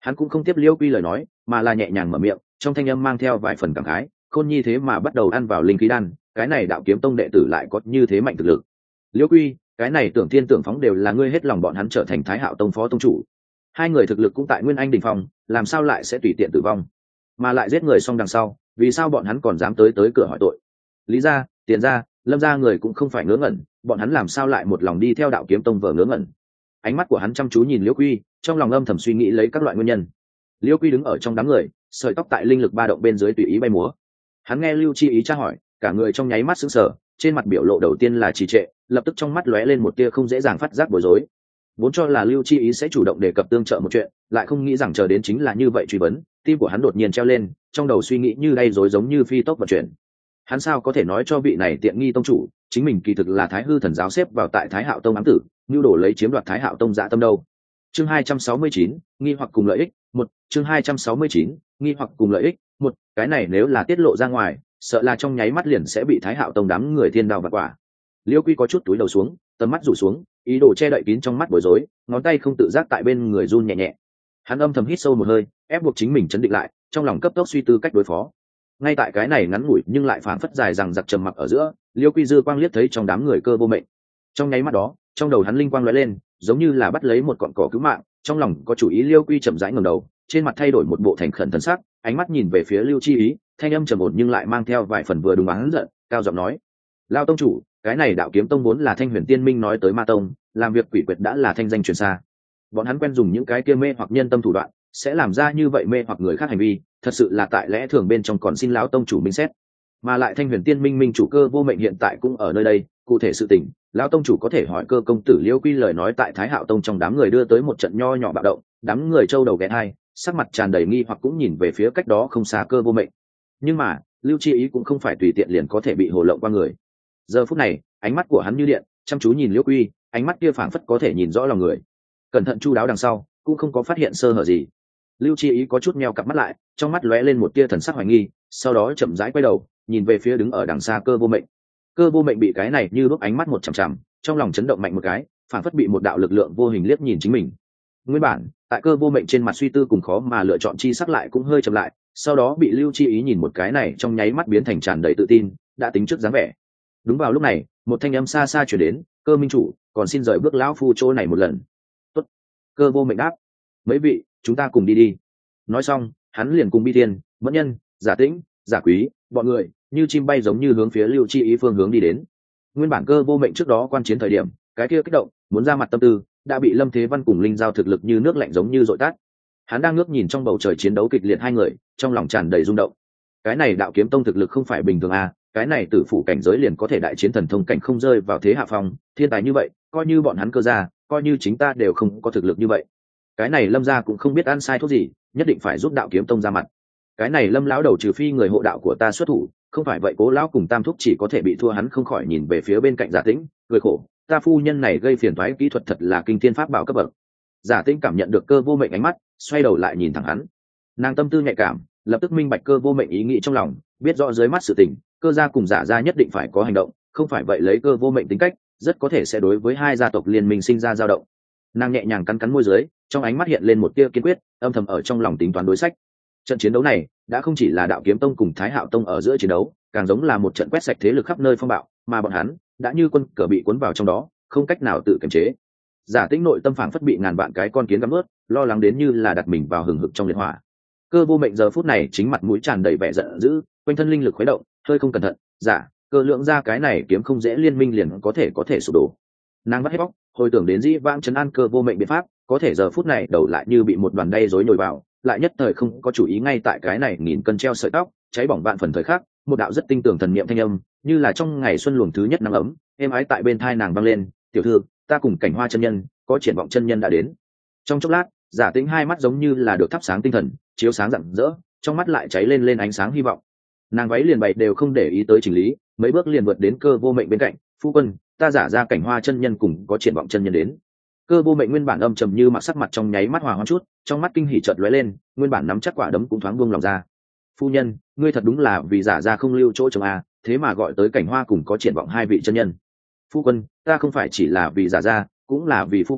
Hắn cũng không tiếp liêu quy lời nói, mà là nhẹ nhàng mở miệng, trong thanh âm mang theo vài phần cảm khái. Khôn nhi thế mà bắt đầu ăn vào linh khí đan, cái này đạo kiếm tông đệ tử lại có như thế mạnh thực lực. Liêu quy, cái này tưởng thiên tưởng phóng đều là ngươi hết lòng bọn hắn trở thành Thái Hạo tông phó tông chủ. Hai người thực lực cũng tại Nguyên Anh đỉnh phong, làm sao lại sẽ tùy tiện tử vong, mà lại giết người xong đằng sau, vì sao bọn hắn còn dám tới tới cửa hỏi tội? Lý gia, Tiền gia, Lâm gia người cũng không phải ngớ ngẩn, bọn hắn làm sao lại một lòng đi theo đạo kiếm tông vờ ngớ ngẩn? Ánh mắt của hắn chăm chú nhìn Liễu Quy, trong lòng âm thầm suy nghĩ lấy các loại nguyên nhân. Liễu Quy đứng ở trong đám người, sợi tóc tại linh lực ba động bên dưới tùy ý bay múa. Hắn nghe Lưu Chi Ý tra hỏi, cả người trong nháy mắt sững sờ, trên mặt biểu lộ đầu tiên là trì trệ, lập tức trong mắt lóe lên một tia không dễ dàng phát giác bối rối. Vốn cho là Lưu Chi Ý sẽ chủ động đề cập tương trợ một chuyện, lại không nghĩ rằng chờ đến chính là như vậy truy vấn, tim của hắn đột nhiên treo lên, trong đầu suy nghĩ như đay rối giống như phi tốc vận chuyển. Hắn sao có thể nói cho vị này tiện nghi tông chủ, chính mình kỳ thực là Thái Hư thần giáo xếp vào tại Thái Hạo tông ám tử, nhu đồ lấy chiếm đoạt Thái Hạo tông dạ tâm đâu. Chương hai trăm sáu mươi chín, nghi hoặc cùng lợi ích, một, chương hai trăm sáu mươi chín, nghi hoặc cùng lợi ích, một, cái này nếu là tiết lộ ra ngoài, sợ là trong nháy mắt liền sẽ bị Thái Hạo tông đám người thiên đao vặt quả. Liêu Quy có chút túi đầu xuống, tầm mắt rủ xuống, ý đồ che đậy kín trong mắt bối rối, ngón tay không tự giác tại bên người run nhẹ nhẹ. Hắn âm thầm hít sâu một hơi, ép buộc chính mình chấn định lại, trong lòng cấp tốc suy tư cách đối phó. Ngay tại cái này ngắn ngủi nhưng lại phảng phất dài rằng giặc trầm mặc ở giữa, Liêu Quy dư quang liếc thấy trong đám người Cơ Vô Mệnh. Trong nháy mắt đó, trong đầu hắn linh quang lóe lên, giống như là bắt lấy một cọn cỏ cứu mạng, trong lòng có chủ ý. Liêu Quy chậm rãi ngẩng đầu, trên mặt thay đổi một bộ thành khẩn thần sắc, ánh mắt nhìn về phía Lưu Chi Ý, thanh âm trầm ổn nhưng lại mang theo vài phần vừa đúng oán giận, cao giọng nói: "Lão tông chủ, cái này đạo kiếm tông vốn là Thanh Huyền Tiên Minh nói tới ma tông, làm việc quỷ quyệt đã là thanh danh truyền xa. Bọn hắn quen dùng những cái kia mê hoặc nhân tâm thủ đoạn, sẽ làm ra như vậy mê hoặc người khác hành vi, thật sự là tại lẽ thường bên trong còn xin lão tông chủ minh xét. Mà lại Thanh Huyền Tiên Minh minh chủ Cơ Vô Mệnh hiện tại cũng ở nơi đây, cụ thể sự tình, lão tông chủ có thể hỏi Cơ công tử." Liêu Quy lời nói tại Thái Hạo tông trong đám người đưa tới một trận nho nhỏ bạo động, đám người trâu đầu ghé hai, sắc mặt tràn đầy nghi hoặc cũng nhìn về phía cách đó không xa Cơ Vô Mệnh. Nhưng mà, Lưu Chi Ý cũng không phải tùy tiện liền có thể bị hồ lộng qua người. Giờ phút này, ánh mắt của hắn như điện, chăm chú nhìn Liễu Quy, ánh mắt kia phảng phất có thể nhìn rõ lòng người. Cẩn thận chu đáo đằng sau, cũng không có phát hiện sơ hở gì. Lưu Chi Ý có chút meo cặp mắt lại, trong mắt lóe lên một tia thần sắc hoài nghi, sau đó chậm rãi quay đầu, nhìn về phía đứng ở đằng xa Cơ Vô Mệnh. Cơ Vô Mệnh bị cái này như đốt ánh mắt một chằm chằm, trong lòng chấn động mạnh một cái, phảng phất bị một đạo lực lượng vô hình liếc nhìn chính mình. Nguyên bản, tại Cơ Vô Mệnh trên mặt suy tư cùng khó mà lựa chọn chi sắc lại cũng hơi chậm lại, sau đó bị Lưu Chi Ý nhìn một cái này trong nháy mắt biến thành tràn đầy tự tin, đã tính trước dáng vẻ. Đúng vào lúc này, một thanh âm xa xa truyền đến: "Cơ minh chủ, còn xin rời bước lão phu chỗ này một lần." "Tốt." Cơ Vô Mệnh đáp. "Mấy vị, chúng ta cùng đi đi." Nói xong, hắn liền cùng Bi Thiên, Mẫn Nhân, Giả Tĩnh, Giả Quý, bọn người như chim bay giống như hướng phía Lưu Chi Ý phương hướng đi đến. Nguyên bản Cơ Vô Mệnh trước đó quan chiến thời điểm, cái kia kích động, muốn ra mặt tâm tư, đã bị Lâm Thế Văn cùng Linh Giao thực lực như nước lạnh giống như dội tát. Hắn đang ngước nhìn trong bầu trời chiến đấu kịch liệt hai người, trong lòng tràn đầy rung động. Cái này đạo kiếm tông thực lực không phải bình thường à, cái này tử phụ cảnh giới liền có thể đại chiến thần thông cảnh không rơi vào thế hạ phong, thiên tài như vậy, coi như bọn hắn Cơ gia, coi như chính ta đều không có thực lực như vậy. Cái này Lâm gia cũng không biết ăn sai thuốc gì, nhất định phải giúp đạo kiếm tông ra mặt. Cái này Lâm lão đầu trừ phi người hộ đạo của ta xuất thủ, không phải vậy Cố lão cùng Tam thúc chỉ có thể bị thua. Hắn không khỏi nhìn về phía bên cạnh Giả Tĩnh, cười khổ, ta phu nhân này gây phiền toái kỹ thuật thật là kinh thiên pháp bảo cấp bậc. Giả Tĩnh cảm nhận được Cơ Vô Mệnh ánh mắt, xoay đầu lại nhìn thẳng hắn. Nàng tâm tư nhạy cảm, lập tức minh bạch Cơ Vô Mệnh ý nghĩ trong lòng, biết rõ dưới mắt sự tình, Cơ gia cùng Giả gia nhất định phải có hành động, không phải vậy lấy Cơ Vô Mệnh tính cách, rất có thể sẽ đối với hai gia tộc liên minh sinh ra dao động. Nàng nhẹ nhàng cắn cắn môi dưới, trong ánh mắt hiện lên một tia kiên quyết, âm thầm ở trong lòng tính toán đối sách. Trận chiến đấu này đã không chỉ là đạo kiếm tông cùng Thái Hạo tông ở giữa chiến đấu, càng giống là một trận quét sạch thế lực khắp nơi phong bạo, mà bọn hắn đã như quân cờ bị cuốn vào trong đó, không cách nào tự kiềm chế. Giả Tĩnh nội tâm phảng phất bị ngàn vạn cái con kiến gặm nuốt, lo lắng đến như là đặt mình vào hừng hực trong liệt hỏa. Cơ Vô Mệnh giờ phút này chính mặt mũi tràn đầy vẻ giận dữ, quanh thân linh lực khuấy động, hơi không cẩn thận, giả Cơ lượng ra cái này kiếm không dễ liên minh liền có thể có thể sụp đổ. Nàng bắt hết bóc, hồi tưởng đến dĩ vãng trấn an Cơ Vô Mệnh biện pháp, có thể giờ phút này đầu lại như bị một đoàn đay rối nhồi vào, lại nhất thời không có chủ ý. Ngay tại cái này nghìn cân treo sợi tóc, cháy bỏng vạn phần thời khắc, một đạo rất tinh tường thần niệm thanh âm, như là trong ngày xuân luồng thứ nhất nắng ấm, êm ái tại bên thai nàng vang lên: "Tiểu thư, ta cùng Cảnh Hoa chân nhân, có triển vọng chân nhân đã đến." Trong chốc lát, Giả Tĩnh hai mắt giống như là được thắp sáng tinh thần, chiếu sáng rạng rỡ, trong mắt lại cháy lên lên ánh sáng hy vọng. Nàng váy liền bày đều không để ý tới chỉnh lý, mấy bước liền vượt đến Cơ Vô Mệnh bên cạnh: "Phu quân, ta giả ra Cảnh Hoa chân nhân cùng có triển vọng chân nhân đến." Cơ Vô Mệnh nguyên bản âm trầm như mặc sắc mặt trong nháy mắt hòa hoãn chút, trong mắt kinh hỉ chợt lóe lên, nguyên bản nắm chắc quả đấm cũng thoáng buông lòng ra. "Phu nhân, ngươi thật đúng là vì giả ra không lưu chỗ chồng à, thế mà gọi tới Cảnh Hoa cùng có triển vọng hai vị chân nhân." "Phu quân, ta không phải chỉ là vì giả ra, cũng là vì phu quân,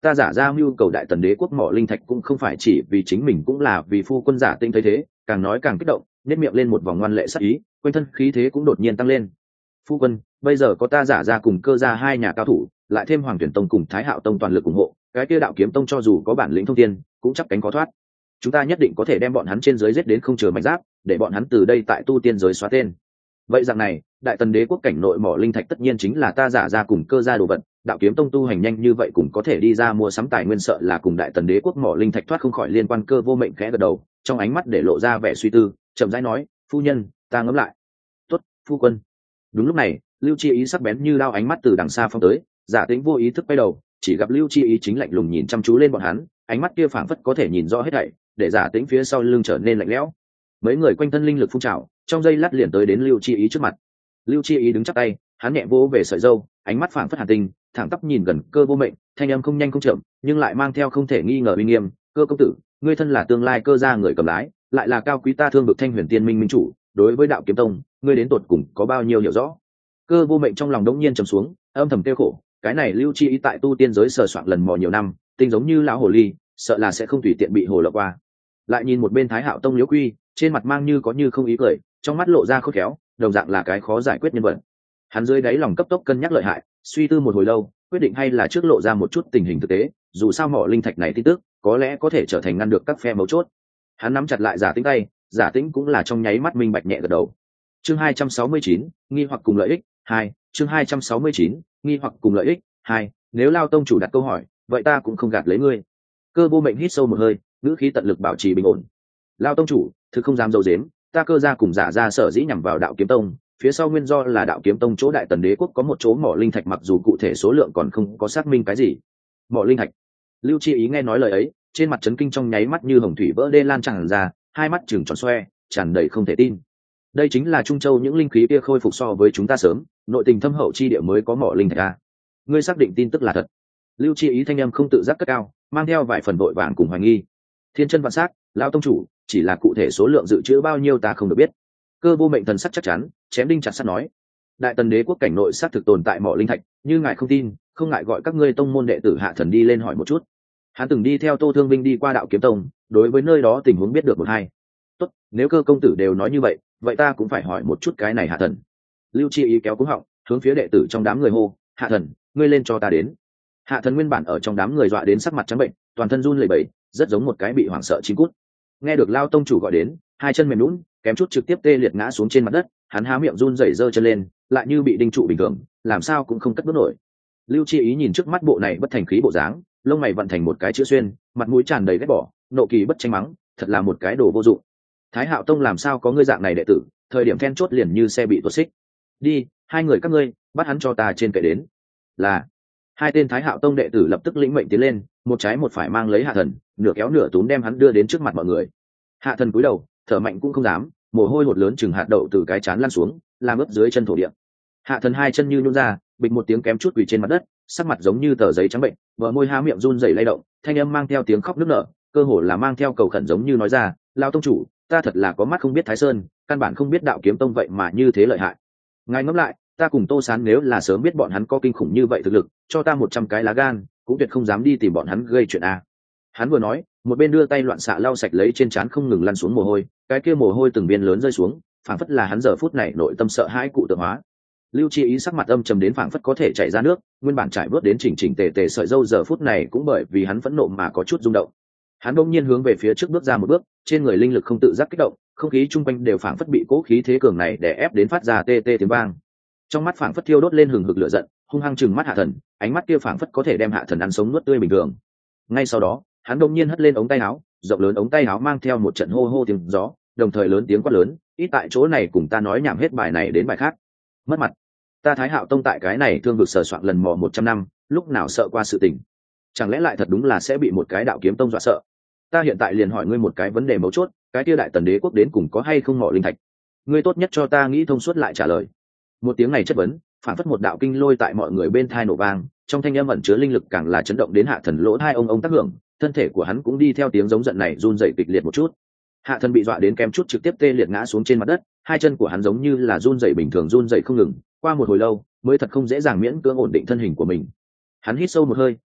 ta giả ra mưu cầu đại tần đế quốc mỏ linh thạch cũng không phải chỉ vì chính mình, cũng là vì phu quân giả tinh thấy thế, càng nói càng kích động, nhếch miệng lên một vòng ngoan lệ sắc ý, quanh thân khí thế cũng đột nhiên tăng lên. Phu quân, bây giờ có ta giả ra cùng cơ gia hai nhà cao thủ, lại thêm Hoàng Tuyển Tông cùng Thái Hạo Tông toàn lực ủng hộ, cái kia Đạo Kiếm Tông cho dù có bản lĩnh thông thiên, cũng chắc cánh khó thoát. Chúng ta nhất định có thể đem bọn hắn trên dưới giết đến không chừa mảnh giáp, để bọn hắn từ đây tại tu tiên giới xóa tên. Vậy dạng này, đại tần đế quốc cảnh nội mỏ linh thạch tất nhiên chính là ta giả ra cùng cơ gia đồ vật, Đạo Kiếm Tông tu hành nhanh như vậy cũng có thể đi ra mua sắm tài nguyên, sợ là cùng đại tần đế quốc mỏ linh thạch thoát không khỏi liên quan. Cơ Vô Mệnh khẽ gật đầu, trong ánh mắt để lộ ra vẻ suy tư, chậm rãi nói, phu nhân, ta ngẫm lại. Tốt, phu quân. Đúng lúc này, Lưu Chi Ý sắc bén như đao ánh mắt từ đằng xa phong tới, Giả Tĩnh vô ý thức quay đầu, chỉ gặp Lưu Chi Ý chính lạnh lùng nhìn chăm chú lên bọn hắn, ánh mắt kia phảng phất có thể nhìn rõ hết thảy, để Giả Tĩnh phía sau lưng trở nên lạnh lẽo. Mấy người quanh thân linh lực phun trào, trong giây lát liền tới đến Lưu Chi Ý trước mặt. Lưu Chi Ý đứng chắp tay, hắn nhẹ vỗ về sợi râu, ánh mắt phảng phất hàn tinh, thẳng tắp nhìn gần Cơ Vô Mệnh, thanh âm không nhanh không chậm, nhưng lại mang theo không thể nghi ngờ uy nghiêm. Cơ công tử, ngươi thân là tương lai cơ gia người cầm lái, lại là cao quý ta thương vực Thanh Huyền Tiên Minh minh chủ, đối với Đạo Kiếm Tông, ngươi đến tột cùng có bao nhiêu hiểu rõ? Cơ Vô Mệnh trong lòng đống nhiên trầm xuống, âm thầm tiêu khổ, cái này Lưu Chi Ý tại tu tiên giới sờ soạn lần mò nhiều năm, tinh giống như lão hồ ly, sợ là sẽ không tùy tiện bị hồ lộng qua. Lại nhìn một bên Thái Hạo Tông Liễu Quy, trên mặt mang như có như không ý cười, trong mắt lộ ra khôn khéo, đồng dạng là cái khó giải quyết nhân vật. Hắn dưới đáy lòng cấp tốc cân nhắc lợi hại, suy tư một hồi lâu, quyết định hay là trước lộ ra một chút tình hình thực tế, dù sao mỏ linh thạch này tin tức có lẽ có thể trở thành ngăn được các phe mấu chốt. Hắn nắm chặt lại Giả Tĩnh tay, Giả Tĩnh cũng là trong nháy mắt minh bạch nhẹ gật đầu. Chương hai trăm sáu mươi chín, nghi hoặc cùng lợi ích hai. Chương hai trăm sáu mươi chín, nghi hoặc cùng lợi ích hai. Nếu Lao tông chủ đặt câu hỏi, vậy ta cũng không gạt lấy ngươi. Cơ Vô Mệnh hít sâu một hơi, ngữ khí tận lực bảo trì bình ổn. Lao tông chủ, thực không dám dâu dếm, ta cơ gia cùng Giả ra sở dĩ nhằm vào Đạo Kiếm Tông, phía sau nguyên do là Đạo Kiếm Tông chỗ đại tần đế quốc có một chỗ mỏ linh thạch, mặc dù cụ thể số lượng còn không có xác minh cái gì. Mỏ linh thạch. Lưu Chi Ý nghe nói lời ấy, trên mặt chấn kinh trong nháy mắt như hồng thủy vỡ đê lan tràn ra, hai mắt trừng tròn xoe, tràn đầy không thể tin. Đây chính là Trung Châu những linh khí kia khôi phục so với chúng ta sớm, nội tình thâm hậu chi địa mới có mỏ linh thạch a. Ngươi xác định tin tức là thật? Lưu Chi Ý thanh âm không tự giác cất cao, mang theo vài phần vội vàng cùng hoài nghi. Thiên chân vạn sắc, lão tông chủ, chỉ là cụ thể số lượng dự trữ bao nhiêu ta không được biết. Cơ Vô Mệnh thần sắc chắc chắn, chém đinh chặt sắt nói, đại tần đế quốc cảnh nội xác thực tồn tại mỏ linh thạch, như ngài không tin, không ngại gọi các ngươi tông môn đệ tử Hạ Thần đi lên hỏi một chút. Hắn từng đi theo Tô Thương Vinh đi qua Đạo Kiếm Tông, đối với nơi đó tình huống biết được một hai. Tốt, nếu Cơ công tử đều nói như vậy, vậy ta cũng phải hỏi một chút cái này Hạ Thần. Lưu Chi Ý kéo cúng họng, hướng phía đệ tử trong đám người hô, Hạ Thần, ngươi lên cho ta đến. Hạ Thần nguyên bản ở trong đám người dọa đến sắc mặt trắng bệnh, toàn thân run lẩy bẩy, rất giống một cái bị hoảng sợ chim cút. Nghe được Lao tông chủ gọi đến, hai chân mềm nhũn, kém chút trực tiếp tê liệt ngã xuống trên mặt đất, hắn há miệng run rẩy giơ chân lên, lại như bị đinh trụ bình thường, làm sao cũng không cất bước nổi. Lưu Chi Ý nhìn trước mắt bộ này bất thành khí bộ dáng, lông mày vận thành một cái chữ xuyên, mặt mũi tràn đầy ghét bỏ, nộ kỳ bất tranh mắng, thật là một cái đồ vô dụng. Thái Hạo Tông làm sao có ngươi dạng này đệ tử, thời điểm then chốt liền như xe bị tuột xích. Đi, hai người các ngươi, bắt hắn cho ta trên kệ đến. Là. Hai tên Thái Hạo Tông đệ tử lập tức lĩnh mệnh tiến lên, một trái một phải mang lấy Hạ Thần, nửa kéo nửa túm đem hắn đưa đến trước mặt mọi người. Hạ Thần cúi đầu, thở mạnh cũng không dám, mồ hôi hột lớn chừng hạt đậu từ cái trán lăn xuống, làm ướt dưới chân thổ địa. Hạ Thần hai chân như nhún ra, bịch một tiếng kém chút quỳ trên mặt đất, sắc mặt giống như tờ giấy trắng bệnh, bờ môi há miệng run rẩy lay động, thanh âm mang theo tiếng khóc nức nở, cơ hồ là mang theo cầu khẩn, giống như nói ra, Lão tông chủ, ta thật là có mắt không biết Thái Sơn, căn bản không biết Đạo Kiếm Tông vậy mà như thế lợi hại. Ngài ngẫm lại, ta cùng Tô Sán nếu là sớm biết bọn hắn có kinh khủng như vậy thực lực, cho ta một trăm cái lá gan, cũng tuyệt không dám đi tìm bọn hắn gây chuyện a. Hắn vừa nói, một bên đưa tay loạn xạ lau sạch lấy trên trán không ngừng lăn xuống mồ hôi, cái kia mồ hôi từng viên lớn rơi xuống, phảng phất là hắn giờ phút này nội tâm sợ hãi cụ tượng hóa. Lưu Chi Ý sắc mặt âm trầm đến phảng phất có thể chảy ra nước, nguyên bản trải bước đến chỉnh chỉnh tề tề sợi râu giờ phút này cũng bởi vì hắn phẫn nộ mà có chút rung động. Hắn bỗng nhiên hướng về phía trước bước ra một bước, trên người linh lực không tự giác kích động, không khí chung quanh đều phảng phất bị cố khí thế cường này đè ép đến phát ra tê tê tiếng vang. Trong mắt phảng phất thiêu đốt lên hừng hực lửa giận, hung hăng trừng mắt Hạ Thần, ánh mắt kia phảng phất có thể đem Hạ Thần ăn sống nuốt tươi bình thường. Ngay sau đó, hắn bỗng nhiên hất lên ống tay áo, rộng lớn ống tay áo mang theo một trận hô hô tiếng gió, đồng thời lớn tiếng quát lớn, ít tại chỗ này cùng ta nói nhảm hết bài này đến bài khác. Mất mặt. Ta Thái Hạo Tông tại cái này thương vực sờ soạn lần mò một trăm năm, lúc nào sợ qua sự tình. Chẳng lẽ lại thật đúng là sẽ bị một cái Đạo Kiếm Tông dọa sợ? Ta hiện tại liền hỏi ngươi một cái vấn đề mấu chốt, cái kia đại tần đế quốc đến cùng có hay không mỏ linh thạch? Ngươi tốt nhất cho ta nghĩ thông suốt lại trả lời. Một tiếng này chất vấn, phản phất một đạo kinh lôi tại mọi người bên thai nổ vang, trong thanh âm ẩn chứa linh lực càng là chấn động đến Hạ Thần lỗ hai ông ông tác hưởng, thân thể của hắn cũng đi theo tiếng giống giận này run rẩy kịch liệt một chút. Hạ Thần bị dọa đến kém chút trực tiếp tê liệt ngã xuống trên mặt đất, hai chân của hắn giống như là run rẩy bình thường run rẩy không ngừng, qua một hồi lâu mới thật không dễ dàng miễn cưỡng ổn định thân hình của mình. Hắn hít sâu một hơi,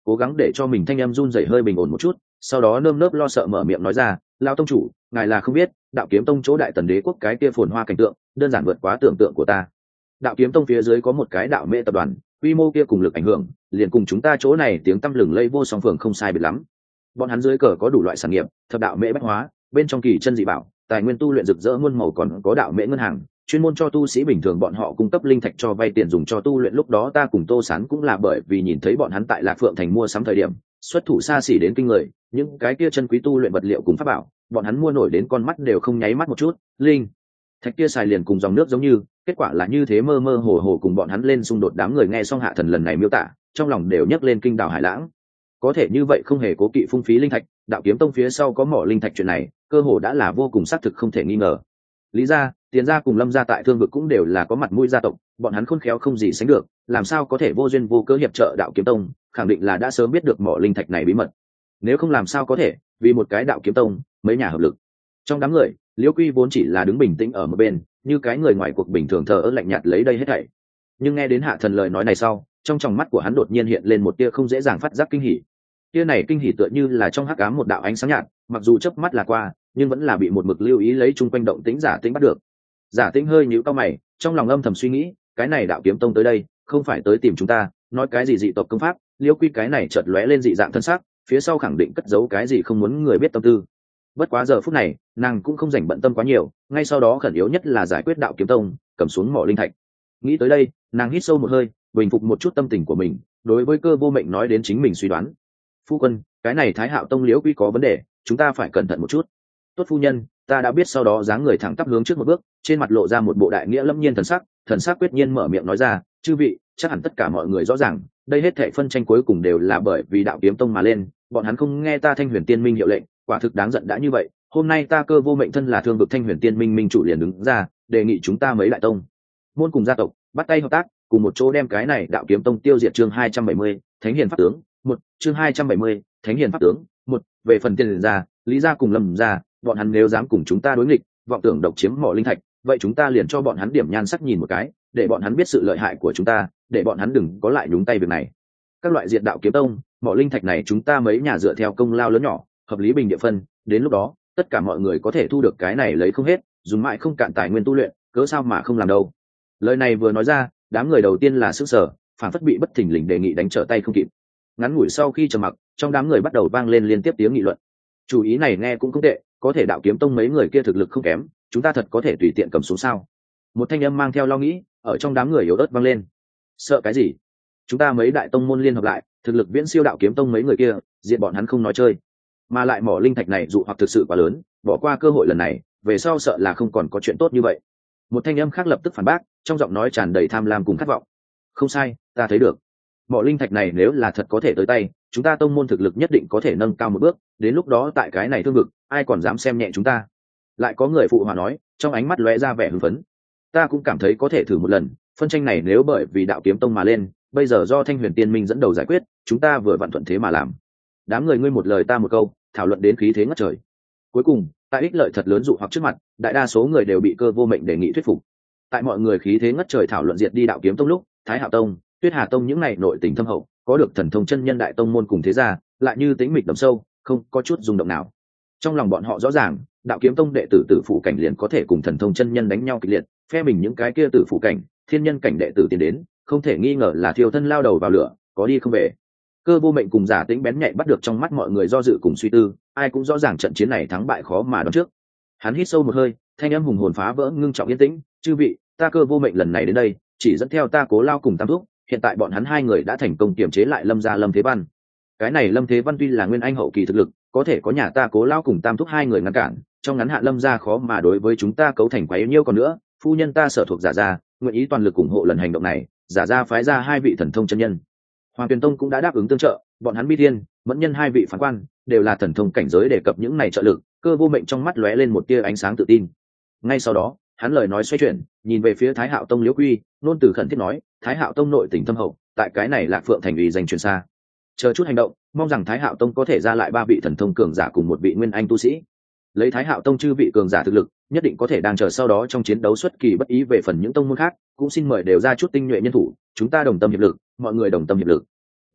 cố gắng để cho mình thanh em run rẩy hơi bình ổn một chút, sau đó nơm nớp lo sợ mở miệng nói ra, lao tông chủ, ngài là không biết, đạo kiếm tông chỗ đại tần đế quốc cái kia phồn hoa cảnh tượng đơn giản vượt quá tưởng tượng của ta. Đạo kiếm tông phía dưới có một cái đạo mễ tập đoàn, quy mô kia cùng lực ảnh hưởng liền cùng chúng ta chỗ này tiếng tăm lừng lây vô song phường không sai biệt lắm. Bọn hắn dưới cờ có đủ loại sản nghiệp, thập đạo mễ bách hóa, bên trong kỳ chân dị bảo, tài nguyên tu luyện rực rỡ muôn màu, còn có đạo mễ ngân hàng, chuyên môn cho tu sĩ bình thường bọn họ cung cấp linh thạch cho vay tiền dùng cho tu luyện. Lúc đó ta cùng Tô Sán cũng là bởi vì nhìn thấy bọn hắn tại Lạc Phượng thành mua sắm thời điểm xuất thủ xa xỉ đến kinh người, những cái kia chân quý tu luyện vật liệu cùng pháp bảo, bọn hắn mua nổi đến con mắt đều không nháy mắt một chút, linh thạch kia xài liền cùng dòng nước giống như, kết quả là như thế, mơ mơ hồ hồ cùng bọn hắn lên xung đột. Đám người nghe xong Hạ Thần lần này miêu tả, trong lòng đều nhấc lên kinh đảo hải lãng. Có thể như vậy không hề cố kỵ phung phí linh thạch, đạo kiếm tông phía sau có mỏ linh thạch, chuyện này cơ hồ đã là vô cùng xác thực không thể nghi ngờ. Lý gia, Tiền gia cùng Lâm gia tại Thương vực cũng đều là có mặt mũi gia tộc, bọn hắn khôn khéo không gì sánh được, làm sao có thể vô duyên vô cớ hiệp trợ đạo kiếm tông, khẳng định là đã sớm biết được mỏ linh thạch này bí mật. Nếu không làm sao có thể vì một cái đạo kiếm tông mấy nhà hợp lực. Trong đám người, Liễu Quy vốn chỉ là đứng bình tĩnh ở một bên, như cái người ngoài cuộc bình thường thờ ơ lạnh nhạt lấy đây hết thảy. Nhưng nghe đến Hạ Thần lời nói này sau, trong tròng mắt của hắn đột nhiên hiện lên một tia không dễ dàng phát giác kinh hỉ. Tia này kinh hỉ tựa như là trong hắc ám một đạo ánh sáng nhạt, mặc dù chớp mắt là qua, nhưng vẫn là bị một mực lưu ý lấy chung quanh động tĩnh Giả Tĩnh bắt được. Giả Tĩnh hơi nhíu cau mày, trong lòng âm thầm suy nghĩ, cái này đạo kiếm tông tới đây, không phải tới tìm chúng ta, nói cái gì dị tộc công pháp, Liễu Quy cái này chợt lóe lên dị dạng thân sắc, phía sau khẳng định cất giấu cái gì không muốn người biết tâm tư. Bất quá giờ phút này, nàng cũng không dành bận tâm quá nhiều, ngay sau đó khẩn yếu nhất là giải quyết đạo kiếm tông, cầm xuống mỏ linh thạch. Nghĩ tới đây, nàng hít sâu một hơi, bình phục một chút tâm tình của mình, đối với Cơ Vô Mệnh nói đến chính mình suy đoán. Phu quân, cái này Thái Hạo tông Liễu Quy có vấn đề, chúng ta phải cẩn thận một chút. Tốt phu nhân, ta đã biết. Sau đó dáng người thẳng tắp hướng trước một bước, trên mặt lộ ra một bộ đại nghĩa lâm nhiên thần sắc, thần sắc quyết nhiên mở miệng nói ra, chư vị, chắc hẳn tất cả mọi người rõ ràng, đây hết thảy phân tranh cuối cùng đều là bởi vì đạo kiếm tông mà lên, bọn hắn không nghe ta Thanh Huyền Tiên Minh hiệu lệnh, quả thực đáng giận. Đã như vậy, hôm nay ta Cơ Vô Mệnh thân là Thương vực Thanh Huyền Tiên Minh minh chủ liền đứng ra, đề nghị chúng ta mấy đại tông môn cùng gia tộc bắt tay hợp tác, cùng một chỗ đem cái này đạo kiếm tông tiêu diệt. Chương hai trăm bảy mươi, Thánh Hiền pháp tướng một. Chương hai trăm bảy mươi, Thánh Hiền pháp tướng một. Về phần Tiền gia, Lý gia cùng Lâm gia, bọn hắn nếu dám cùng chúng ta đối nghịch, vọng tưởng độc chiếm mỏ linh thạch, vậy chúng ta liền cho bọn hắn điểm nhan sắc nhìn một cái, để bọn hắn biết sự lợi hại của chúng ta, để bọn hắn đừng có lại nhúng tay việc này. Các loại diệt đạo kiếm tông, mỏ linh thạch này chúng ta mấy nhà dựa theo công lao lớn nhỏ, hợp lý bình địa phân, đến lúc đó, tất cả mọi người có thể thu được cái này lấy không hết, dùng mãi không cạn tài nguyên tu luyện, cớ sao mà không làm đâu. Lời này vừa nói ra, đám người đầu tiên là sửng sở, phản phất bị bất thình lình đề nghị đánh trở tay không kịp. Ngắn ngủi sau khi trầm mặc, trong đám người bắt đầu vang lên liên tiếp tiếng nghị luận. Chủ ý này nghe cũng không tệ, có thể đạo kiếm tông mấy người kia thực lực không kém, chúng ta thật có thể tùy tiện cầm xuống sao? Một thanh âm mang theo lo nghĩ ở trong đám người yếu ớt vang lên. Sợ cái gì? Chúng ta mấy đại tông môn liên hợp lại, thực lực viễn siêu đạo kiếm tông mấy người kia, diệt bọn hắn không nói chơi. Mà lại mỏ linh thạch này dụ hoặc thực sự quá lớn, bỏ qua cơ hội lần này, về sau sợ là không còn có chuyện tốt như vậy. Một thanh âm khác lập tức phản bác, trong giọng nói tràn đầy tham lam cùng khát vọng. Không sai, ta thấy được. Mỏ linh thạch này nếu là thật có thể tới tay, chúng ta tông môn thực lực nhất định có thể nâng cao một bước, đến lúc đó tại cái này Thương vực, ai còn dám xem nhẹ chúng ta. Lại có người phụ hòa nói, trong ánh mắt lóe ra vẻ hưng phấn. Ta cũng cảm thấy có thể thử một lần, phân tranh này nếu bởi vì đạo kiếm tông mà lên, bây giờ do Thanh Huyền Tiên Minh dẫn đầu giải quyết, chúng ta vừa vặn thuận thế mà làm. Đám người ngươi một lời ta một câu, thảo luận đến khí thế ngất trời. Cuối cùng, tại ích lợi thật lớn dụ hoặc trước mặt, đại đa số người đều bị Cơ Vô Mệnh đề nghị thuyết phục. Tại mọi người khí thế ngất trời thảo luận diệt đi đạo kiếm tông lúc, Thái Hạo tông, Tuyết Hà tông những này nội tình thâm hậu, có được thần thông chân nhân đại tông môn cùng thế gia, lại như tĩnh mịch đậm sâu, không có chút rung động nào. Trong lòng bọn họ rõ ràng, đạo kiếm tông đệ tử tử phụ cảnh liền có thể cùng thần thông chân nhân đánh nhau kịch liệt, phe mình những cái kia tử phụ cảnh, thiên nhân cảnh đệ tử tiến đến, không thể nghi ngờ là thiêu thân lao đầu vào lửa, có đi không về. Cơ Vô Mệnh cùng Giả Tĩnh bén nhạy bắt được trong mắt mọi người do dự cùng suy tư, ai cũng rõ ràng trận chiến này thắng bại khó mà đoán trước. Hắn hít sâu một hơi, thanh âm hùng hồn phá vỡ ngưng trọng yên tĩnh, "Chư vị, ta Cơ Vô Mệnh lần này đến đây, chỉ dẫn theo ta Cố Lao cùng Tam Thúc, hiện tại bọn hắn hai người đã thành công kiềm chế lại Lâm gia Lâm Thế Văn. Cái này Lâm Thế Văn tuy là nguyên anh hậu kỳ thực lực, có thể có nhà ta Cố Lao cùng Tam Thúc hai người ngăn cản, trong ngắn hạn Lâm gia khó mà đối với chúng ta cấu thành quá yếu nhiêu. Còn nữa, phu nhân ta sở thuộc Giả gia, nguyện ý toàn lực ủng hộ lần hành động này, Giả gia phái ra hai vị thần thông chân nhân. Hoàng Tuyền Tông cũng đã đáp ứng tương trợ, bọn hắn Bi Thiên, Mẫn Nhân hai vị phán quan, đều là thần thông cảnh giới đề cập những này trợ lực." Cơ Vô Mệnh trong mắt lóe lên một tia ánh sáng tự tin. Ngay sau đó, hắn lời nói xoay chuyển, nhìn về phía Thái Hạo tông Liễu Quy, nôn từ khẩn thiết nói, "Thái Hạo tông nội tình thâm hậu, tại cái này Lạc Phượng thành ủy danh truyền xa. Chờ chút hành động, mong rằng Thái Hạo tông có thể ra lại ba vị thần thông cường giả cùng một vị nguyên anh tu sĩ. Lấy Thái Hạo tông chư vị cường giả thực lực, nhất định có thể đang chờ sau đó trong chiến đấu xuất kỳ bất ý. Về phần những tông môn khác, cũng xin mời đều ra chút tinh nhuệ nhân thủ, chúng ta đồng tâm hiệp lực, mọi người đồng tâm hiệp lực."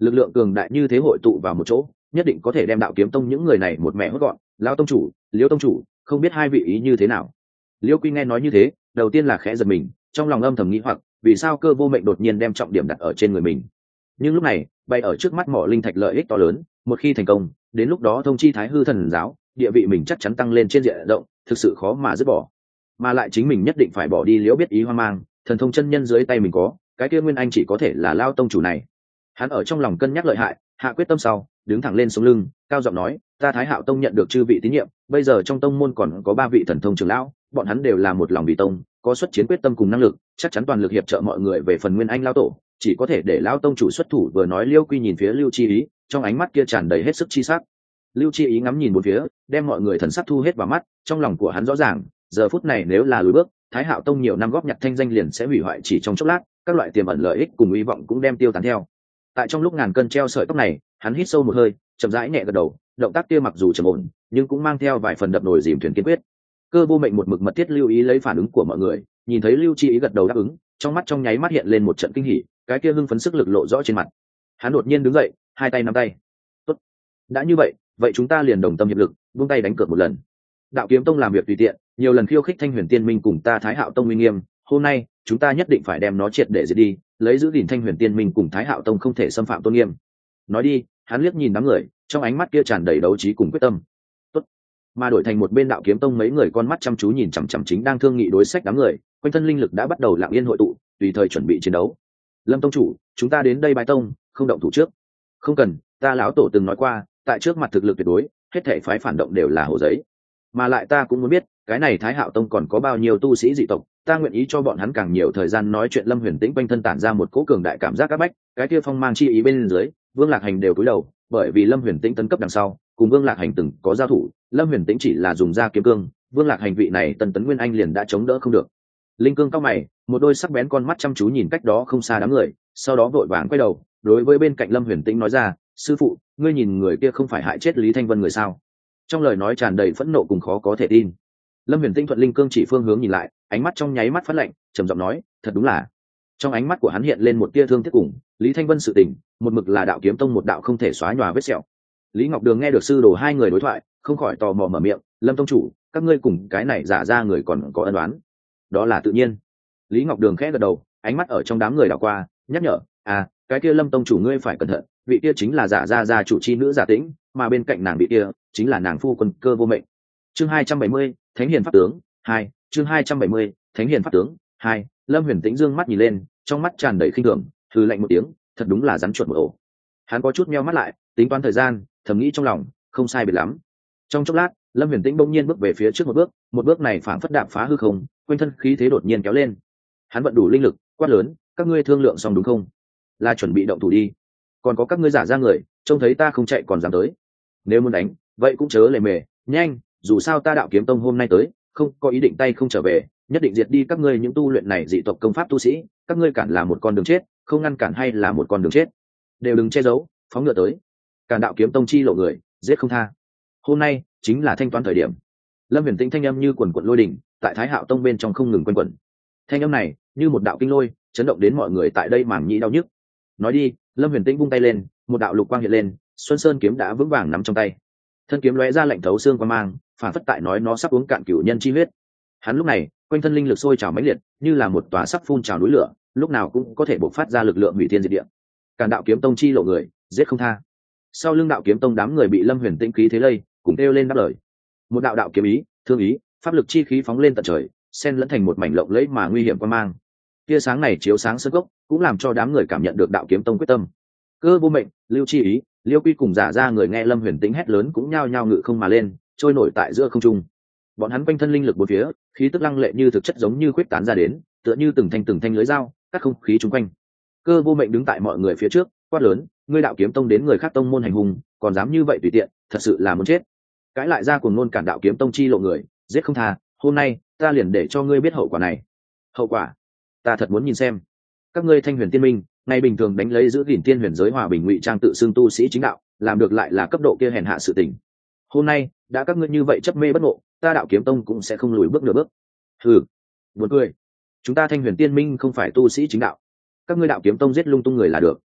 lực lượng cường đại như thế hội tụ vào một chỗ, nhất định có thể đem đạo kiếm tông những người này một mẹ hốt gọn. Lão tông chủ, Liêu tông chủ, không biết hai vị ý như thế nào? Liêu Quy nghe nói như thế, đầu tiên là khẽ giật mình, trong lòng âm thầm nghĩ hoặc vì sao Cơ Vô Mệnh đột nhiên đem trọng điểm đặt ở trên người mình. Nhưng lúc này, bay ở trước mắt mỏ linh thạch lợi ích to lớn, một khi thành công, đến lúc đó thông chi Thái Hư Thần giáo, địa vị mình chắc chắn tăng lên trên diện rộng, thực sự khó mà dứt bỏ. Mà lại chính mình nhất định phải bỏ đi Liễu Biết Ý hoang mang, thần thông chân nhân dưới tay mình có, cái kia Nguyên Anh chỉ có thể là Lao tông chủ này. Hắn ở trong lòng cân nhắc lợi hại, hạ quyết tâm sau, đứng thẳng lên sống lưng, cao giọng nói, ta Thái Hạo tông nhận được chư vị tín nhiệm, bây giờ trong tông môn còn có ba vị thần thông trưởng lão, bọn hắn đều là một lòng vì tông, có xuất chiến quyết tâm cùng năng lực, chắc chắn toàn lực hiệp trợ mọi người về phần Nguyên Anh lao tổ, chỉ có thể để Lão tông chủ xuất thủ. Vừa nói, Liêu Quy nhìn phía Lưu Chi Ý, trong ánh mắt kia tràn đầy hết sức chi sắc. Lưu Chi Ý ngắm nhìn một phía, đem mọi người thần sắc thu hết vào mắt, trong lòng của hắn rõ ràng, giờ phút này nếu là lùi bước, Thái Hạo tông nhiều năm góp nhặt thanh danh liền sẽ hủy hoại chỉ trong chốc lát, các loại tiềm ẩn lợi ích cùng hy vọng cũng đem tiêu tán theo. Tại trong lúc ngàn cân treo sợi tóc này, hắn hít sâu một hơi, chậm rãi nhẹ gật đầu, động tác kia mặc dù trầm ổn, nhưng cũng mang theo vài phần đập nồi dìm thuyền kiên quyết. Cơ Vô Mệnh một mực mật thiết lưu ý lấy phản ứng của mọi người, nhìn thấy Lưu Chi Ý gật đầu đáp ứng, trong mắt trong nháy mắt hiện lên một trận kinh hỉ, cái kia hưng phấn sức lực lộ rõ trên mặt. Hắn đột nhiên đứng dậy, hai tay nắm tay. Tốt, đã như vậy, vậy chúng ta liền đồng tâm hiệp lực, buông tay đánh cược một lần. Đạo Kiếm tông làm việc tùy tiện, nhiều lần khiêu khích Thanh Huyền Tiên Minh cùng ta Thái Hạo tông uy nghiêm, hôm nay chúng ta nhất định phải đem nó triệt để diệt đi, lấy giữ gìn Thanh Huyền Tiên Minh cùng Thái Hạo tông không thể xâm phạm tôn nghiêm. Nói đi, hắn liếc nhìn đám người, trong ánh mắt kia tràn đầy đấu trí cùng quyết tâm. Tốt. Mà đổi thành một bên Đạo Kiếm tông mấy người con mắt chăm chú nhìn chằm chằm chính đang thương nghị đối sách đám người, quanh thân linh lực đã bắt đầu lặng yên hội tụ, tùy thời chuẩn bị chiến đấu. Lâm tông chủ, chúng ta đến đây bái tông, không động thủ trước. Không cần, ta lão tổ từng nói qua, tại trước mặt thực lực tuyệt đối, hết thảy phái phản động đều là hồ giấy. Mà lại ta cũng muốn biết, cái này Thái Hạo tông còn có bao nhiêu tu sĩ dị tộc, ta nguyện ý cho bọn hắn càng nhiều thời gian nói chuyện. Lâm Huyền Tĩnh quanh thân tản ra một cỗ cường đại cảm giác áp bách, cái kia phong mang chi ý bên dưới, Vương Lạc Hành đều cúi đầu, bởi vì Lâm Huyền Tĩnh tấn cấp đằng sau, cùng Vương Lạc Hành từng có giao thủ, Lâm Huyền Tĩnh chỉ là dùng ra kiếm cương, Vương Lạc Hành vị này tần tấn nguyên anh liền đã chống đỡ không được. Linh cương cao mày, một đôi sắc bén con mắt chăm chú nhìn cách đó không xa đám người, sau đó vội vàng quay đầu, đối với bên cạnh Lâm Huyền Tĩnh nói ra, sư phụ, ngươi nhìn người kia không phải hại chết Lý Thanh Vân người sao? Trong lời nói tràn đầy phẫn nộ cùng khó có thể tin. Lâm Huyền Tĩnh thuận linh cương chỉ phương hướng nhìn lại, ánh mắt trong nháy mắt phát lạnh, trầm giọng nói, thật đúng là. Trong ánh mắt của hắn hiện lên một tia thương tiếc cùng Lý Thanh Vân sự tình, một mực là Đạo Kiếm tông một đạo không thể xóa nhòa vết sẹo. Lý Ngọc Đường nghe được sư đồ hai người đối thoại, không khỏi tò mò mở miệng, Lâm tông chủ, các ngươi cùng cái này giả ra người còn có ân oán? Đó là tự nhiên. Lý Ngọc Đường khẽ gật đầu, ánh mắt ở trong đám người đảo qua, nhắc nhở, à, cái kia Lâm tông chủ ngươi phải cẩn thận, vị kia chính là giả ra gia chủ chi nữ Giả Tĩnh, mà bên cạnh nàng vị kia chính là nàng phu quân Cơ Vô Mệnh. Chương hai trăm bảy mươi, Thánh Hiền pháp tướng hai. Chương hai trăm bảy mươi, Thánh Hiền pháp tướng hai. Lâm Huyền Tĩnh dương mắt nhìn lên, trong mắt tràn đầy khinh thường, hừ lạnh một tiếng, thật đúng là rắn chuột một ổ. Hắn có chút meo mắt lại, tính toán thời gian, thầm nghĩ trong lòng, không sai biệt lắm. Trong chốc lát, Lâm Huyền Tĩnh bỗng nhiên bước về phía trước một bước, một bước này phảng phất đạp phá hư không, quanh thân khí thế đột nhiên kéo lên. Hắn vận đủ linh lực, quát lớn, các ngươi thương lượng xong đúng không? Là chuẩn bị động thủ đi. Còn có các ngươi giả ra người, trông thấy ta không chạy còn dám tới. Nếu muốn đánh, vậy cũng chớ lề mề, nhanh, dù sao ta Đạo Kiếm tông hôm nay tới, không có ý định tay không trở về, nhất định diệt đi các ngươi những tu luyện này dị tộc công pháp tu sĩ, các ngươi cản là một con đường chết, không ngăn cản hay là một con đường chết. Đều đừng che giấu, phóng ngựa tới. Cản Đạo Kiếm tông chi lộ người, giết không tha. Hôm nay chính là thanh toán thời điểm. Lâm Huyền Tĩnh thanh âm như quần quần lôi đình, tại Thái Hạo tông bên trong không ngừng quanh quẩn. Thanh âm này như một đạo kinh lôi, chấn động đến mọi người tại đây mảng nhĩ đau nhức. Nói đi, Lâm Huyền Tĩnh vung tay lên, một đạo lục quang hiện lên, Xuân Sơn kiếm đã vững vàng nắm trong tay. Thân kiếm lóe ra lạnh thấu xương quang mang, phản phất tại nói nó sắp uống cạn cửu nhân chi huyết. Hắn lúc này, quanh thân linh lực sôi trào mãnh liệt, như là một tòa sắp phun trào núi lửa, lúc nào cũng có thể bộc phát ra lực lượng hủy thiên diệt địa. Càn Đạo Kiếm tông chi lộ người, giết không tha. Sau lưng Đạo Kiếm tông đám người bị Lâm Huyền Tĩnh khí thế lây, cùng kêu lên đáp lời. Một đạo đạo kiếm ý, thương ý, pháp lực chi khí phóng lên tận trời, xen lẫn thành một mảnh lộng lẫy mà nguy hiểm quang mang. Tia sáng này chiếu sáng sân gốc, cũng làm cho đám người cảm nhận được Đạo Kiếm tông quyết tâm. Cơ Vô Mệnh, Lưu Chi Ý, Liêu Quy cùng giả ra người nghe Lâm Huyền Tĩnh hét lớn cũng nhao nhao ngự không mà lên, trôi nổi tại giữa không trung. Bọn hắn quanh thân linh lực bốn phía, khí tức lăng lệ như thực chất giống như khuyết tán ra đến, tựa như từng thanh từng thanh lưới dao, cắt không khí chung quanh. Cơ Vô Mệnh đứng tại mọi người phía trước, quát lớn, ngươi Đạo Kiếm tông đến người khác tông môn hành hung, còn dám như vậy tùy tiện, thật sự là muốn chết. Cãi lại ra cuồng ngôn cản Đạo Kiếm tông chi lộ người, giết không tha, hôm nay ta liền để cho ngươi biết hậu quả này. Hậu quả? Ta thật muốn nhìn xem. Các ngươi Thanh Huyền Tiên Minh, ngày bình thường đánh lấy giữ gìn tiên huyền giới hòa bình ngụy trang tự xưng tu sĩ chính đạo, làm được lại là cấp độ kia hèn hạ sự tình. Hôm nay đã các ngươi như vậy chấp mê bất ngộ, ta Đạo Kiếm tông cũng sẽ không lùi bước nửa bước. Hừ, buồn cười. Chúng ta Thanh Huyền Tiên Minh không phải tu sĩ chính đạo, các ngươi Đạo Kiếm tông giết lung tung người là được.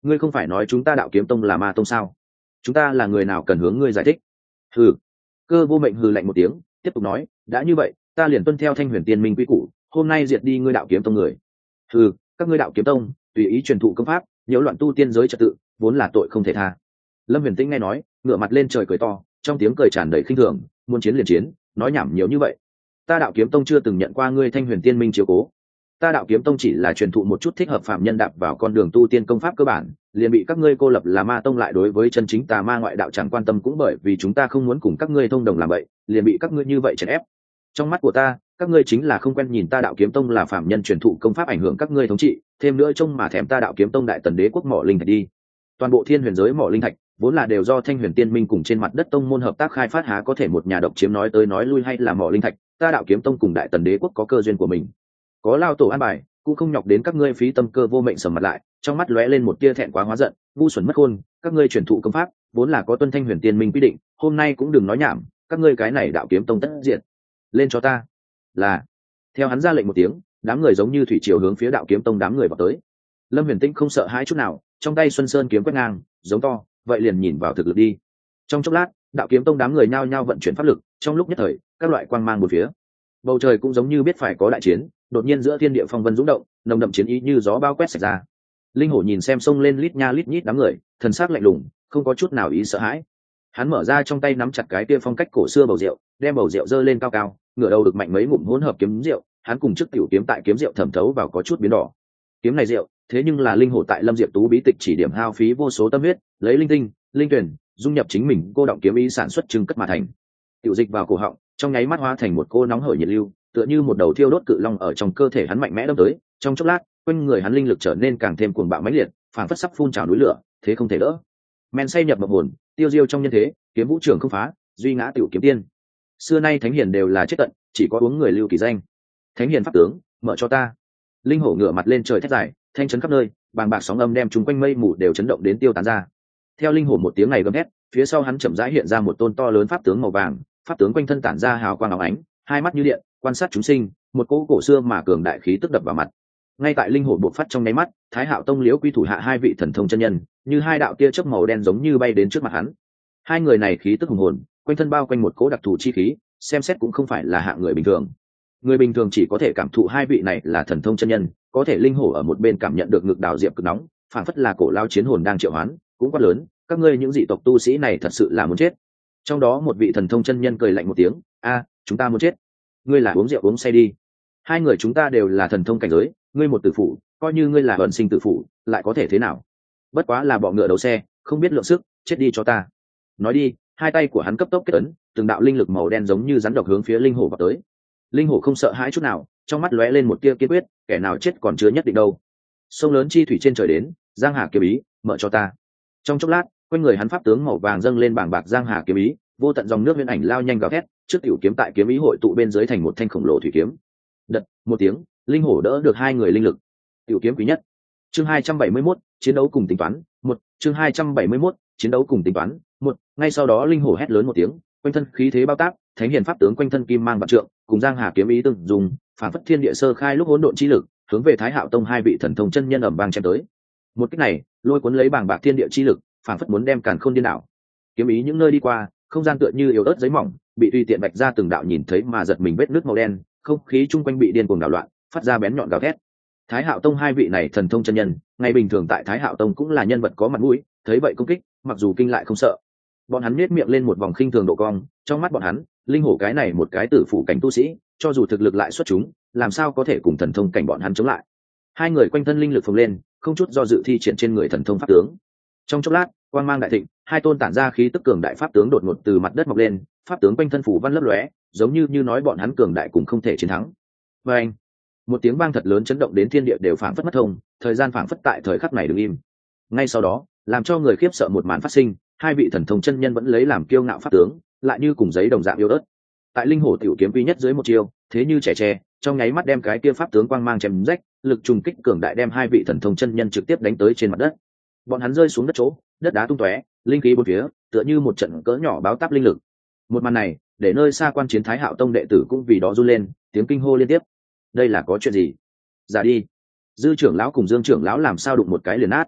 ngươi không phải nói chúng ta đạo kiếm tông là ma tông sao? Chúng ta là người nào cần hướng ngươi giải thích? Hừ. Cơ Vô Mệnh hừ lạnh một tiếng, tiếp tục nói, đã như vậy, ta liền tuân theo Thanh Huyền Tiên Minh quy củ, hôm nay diệt đi ngươi đạo kiếm tông người. Hừ, các ngươi đạo kiếm tông tùy ý truyền thụ công pháp, nhiễu loạn tu tiên giới trật tự, vốn là tội không thể tha. Lâm Huyền Tĩnh nghe nói, ngửa mặt lên trời cười to, trong tiếng cười tràn đầy khinh thường, muốn chiến liền chiến, nói nhảm nhiều như vậy. Ta đạo kiếm tông chưa từng nhận qua ngươi Thanh Huyền Tiên Minh chiếu cố. Ta đạo kiếm tông chỉ là truyền thụ một chút thích hợp phạm nhân đạp vào con đường tu tiên công pháp cơ bản, liền bị các ngươi cô lập là ma tông, lại đối với chân chính tà ma ngoại đạo chẳng quan tâm, cũng bởi vì chúng ta không muốn cùng các ngươi thông đồng làm vậy, liền bị các ngươi như vậy chèn ép. Trong mắt của ta, các ngươi chính là không quen nhìn ta đạo kiếm tông là phạm nhân truyền thụ công pháp ảnh hưởng các ngươi thống trị, thêm nữa trông mà thèm ta đạo kiếm tông đại tần đế quốc mỏ linh thạch đi. Toàn bộ thiên huyền giới mỏ linh thạch vốn là đều do Thanh Huyền Tiên Minh cùng trên mặt đất tông môn hợp tác khai phát, há có thể một nhà độc chiếm, nói tới nói lui hay là mỏ linh thạch, ta đạo kiếm tông cùng đại tần đế quốc có cơ duyên của mình, có lao tổ an bài, cũng không nhọc đến các ngươi phí tâm. Cơ Vô Mệnh sầm mặt lại, trong mắt lóe lên một tia thẹn quá hóa giận, ngu xuẩn mất khôn, các ngươi truyền thụ công pháp vốn là có tuân Thanh Huyền Tiên Minh quy định, hôm nay cũng đừng nói nhảm, các ngươi cái này đạo kiếm tông tất diệt. Lên cho ta. Là. Theo hắn ra lệnh một tiếng, đám người giống như thủy triều hướng phía đạo kiếm tông đám người vào tới. Lâm Huyền Tĩnh không sợ hãi chút nào, trong tay Xuân Sơn kiếm quét ngang, giống to, vậy liền nhìn vào thực lực đi. Trong chốc lát, đạo kiếm tông đám người nhao nhao vận chuyển pháp lực, trong lúc nhất thời, các loại quang mang bốn phía. Bầu trời cũng giống như biết phải có đại chiến, đột nhiên giữa thiên địa phong vân dũng động, nồng đậm chiến ý như gió bao quét sạch ra. Linh Hổ nhìn xem xông lên lít nha lít nhít đám người, thần sắc lạnh lùng, không có chút nào ý sợ hãi. Hắn mở ra trong tay nắm chặt cái kia phong cách cổ xưa bầu rượu, đem bầu rượu dơ lên cao cao, ngửa đầu được mạnh mấy ngụm hỗn hợp kiếm rượu, hắn cùng trước tiểu kiếm tại kiếm rượu thẩm thấu vào có chút biến đỏ. Kiếm này rượu, thế nhưng là Linh Hổ tại Lâm Diệp Tú bí tịch chỉ điểm hao phí vô số tâm huyết, lấy linh tinh, linh tuyển, dung nhập chính mình cô động kiếm ý sản xuất trưng cất mà thành. Tiểu dịch vào cổ họng, trong nháy mắt hóa thành một cô nóng hởi nhiệt lưu, tựa như một đầu thiêu đốt cự long ở trong cơ thể hắn mạnh mẽ đâm tới, trong chốc lát, quanh người hắn linh lực trở nên càng thêm cuồng bạo mãnh liệt, phảng phất sắp phun trào núi lửa, thế không thể đỡ. Men say nhập mộng hồn, tiêu diêu trong nhân thế, kiếm vũ trường không phá, duy ngã tiểu kiếm tiên. Xưa nay thánh hiền đều là chết tận, chỉ có uống người lưu kỳ danh. Thánh hiền pháp tướng, mở cho ta. Linh Hổ ngửa mặt lên trời thét dài, thanh chấn khắp nơi, bàng bạc sóng âm đem chúng quanh mây mù đều chấn động đến tiêu tán ra. Theo Linh Hổ một tiếng này gầm thét, phía sau hắn chậm rãi hiện ra một tôn to lớn pháp tướng màu vàng, pháp tướng quanh thân tản ra hào quang óng ánh, hai mắt như điện, quan sát chúng sinh, một cỗ cổ xưa mà cường đại khí tức đập vào mặt. Ngay tại Linh Hổ bộc phát trong nháy mắt, Thái Hạo Tông Liễu Quy thủ hạ hai vị thần thông chân nhân, như hai đạo tia chớp màu đen giống như bay đến trước mặt hắn. Hai người này khí tức hùng hồn, quanh thân bao quanh một cỗ đặc thù chi khí, xem xét cũng không phải là hạng người bình thường. Người bình thường chỉ có thể cảm thụ hai vị này là thần thông chân nhân, có thể Linh Hổ ở một bên cảm nhận được ngực đào diệp cực nóng, phản phất là cổ lao chiến hồn đang triệu hoán, cũng quá lớn, các ngươi những dị tộc tu sĩ này thật sự là muốn chết. Trong đó một vị thần thông chân nhân cười lạnh một tiếng, a, chúng ta muốn chết. Ngươi là uống rượu uống say đi. Hai người chúng ta đều là thần thông cảnh giới, ngươi một tử phụ, coi như ngươi là ẩn sinh tử phụ, lại có thể thế nào? Bất quá là bọ ngựa đầu xe, không biết lượng sức, chết đi cho ta. Nói đi, hai tay của hắn cấp tốc kết ấn, từng đạo linh lực màu đen giống như rắn độc hướng phía Linh Hổ vào tới. Linh Hổ không sợ hãi chút nào, trong mắt lóe lên một tia kiên quyết, kẻ nào chết còn chưa nhất định đâu. Sông lớn chi thủy trên trời đến, giang hà kiếm ý, mở cho ta. Trong chốc lát, quanh người hắn pháp tướng màu vàng dâng lên bảng bạc giang hà kiếm ý, vô tận dòng nước huyền ảnh lao nhanh gào thét, trước tiểu kiếm tại kiếm ý hội tụ bên dưới thành một thanh khổng lồ thủy kiếm. Đật, một tiếng, Linh Hổ đỡ được hai người linh lực. Tiểu kiếm quý nhất. Chương hai trăm bảy mươi mốt, chiến đấu cùng tính toán, một, chương hai trăm bảy mươi mốt, chiến đấu cùng tính toán, một. Ngay sau đó Linh Hổ hét lớn một tiếng, quanh thân khí thế bao tác, thánh hiền pháp tướng quanh thân kim mang vạn trượng, cùng giang hà kiếm ý tương dùng, phản phất thiên địa sơ khai lúc hỗn độn chi lực, hướng về Thái Hạo Tông hai vị thần thông chân nhân ầm vang chém tới. Một kích này, lôi cuốn lấy bàng bạc thiên địa chi lực, phản phất muốn đem càn khôn điên đảo. Kiếm ý những nơi đi qua, không gian tựa như yếu ớt giấy mỏng, bị tùy tiện vạch ra từng đạo nhìn thấy mà giật mình vết nước màu đen, không khí chung quanh bị điên cuồng đảo loạn, phát ra bén nhọn gào thét. Thái Hạo Tông hai vị này thần thông chân nhân, ngày bình thường tại Thái Hạo Tông cũng là nhân vật có mặt mũi, thấy vậy công kích, mặc dù kinh lại không sợ. Bọn hắn nhếch miệng lên một vòng khinh thường độ cong, trong mắt bọn hắn, Linh Hổ cái này một cái tử phụ cảnh tu sĩ, cho dù thực lực lại xuất chúng, làm sao có thể cùng thần thông cảnh bọn hắn chống lại. Hai người quanh thân linh lực phồng lên, không chút do dự thi triển trên người thần thông pháp tướng. Trong chốc lát, quang mang đại thịnh, hai tôn tản ra khí tức cường đại pháp tướng đột ngột từ mặt đất mọc lên, pháp tướng quanh thân phủ văn lấp lóe, giống như như nói bọn hắn cường đại cũng không thể chiến thắng. Và anh, một tiếng vang thật lớn chấn động đến thiên địa đều phảng phất mất thông, thời gian phảng phất tại thời khắc này đứng im. Ngay sau đó, làm cho người khiếp sợ một màn phát sinh, hai vị thần thông chân nhân vẫn lấy làm kiêu ngạo pháp tướng, lại như cùng giấy đồng dạng yếu ớt. Tại Linh Hổ tiểu kiếm quy nhất dưới một chiêu, thế như trẻ tre, trong nháy mắt đem cái kia pháp tướng quang mang chém rách, lực trùng kích cường đại đem hai vị thần thông chân nhân trực tiếp đánh tới trên mặt đất. Bọn hắn rơi xuống đất chỗ, đất đá tung tóe, linh khí bốn phía, tựa như một trận cỡ nhỏ báo táp linh lực. Một màn này, để nơi xa quan chiến Thái Hạo Tông đệ tử cũng vì đó run lên, tiếng kinh hô liên tiếp. Đây là có chuyện gì? Giả đi. Dư trưởng lão cùng Dương trưởng lão làm sao đụng một cái liền nát?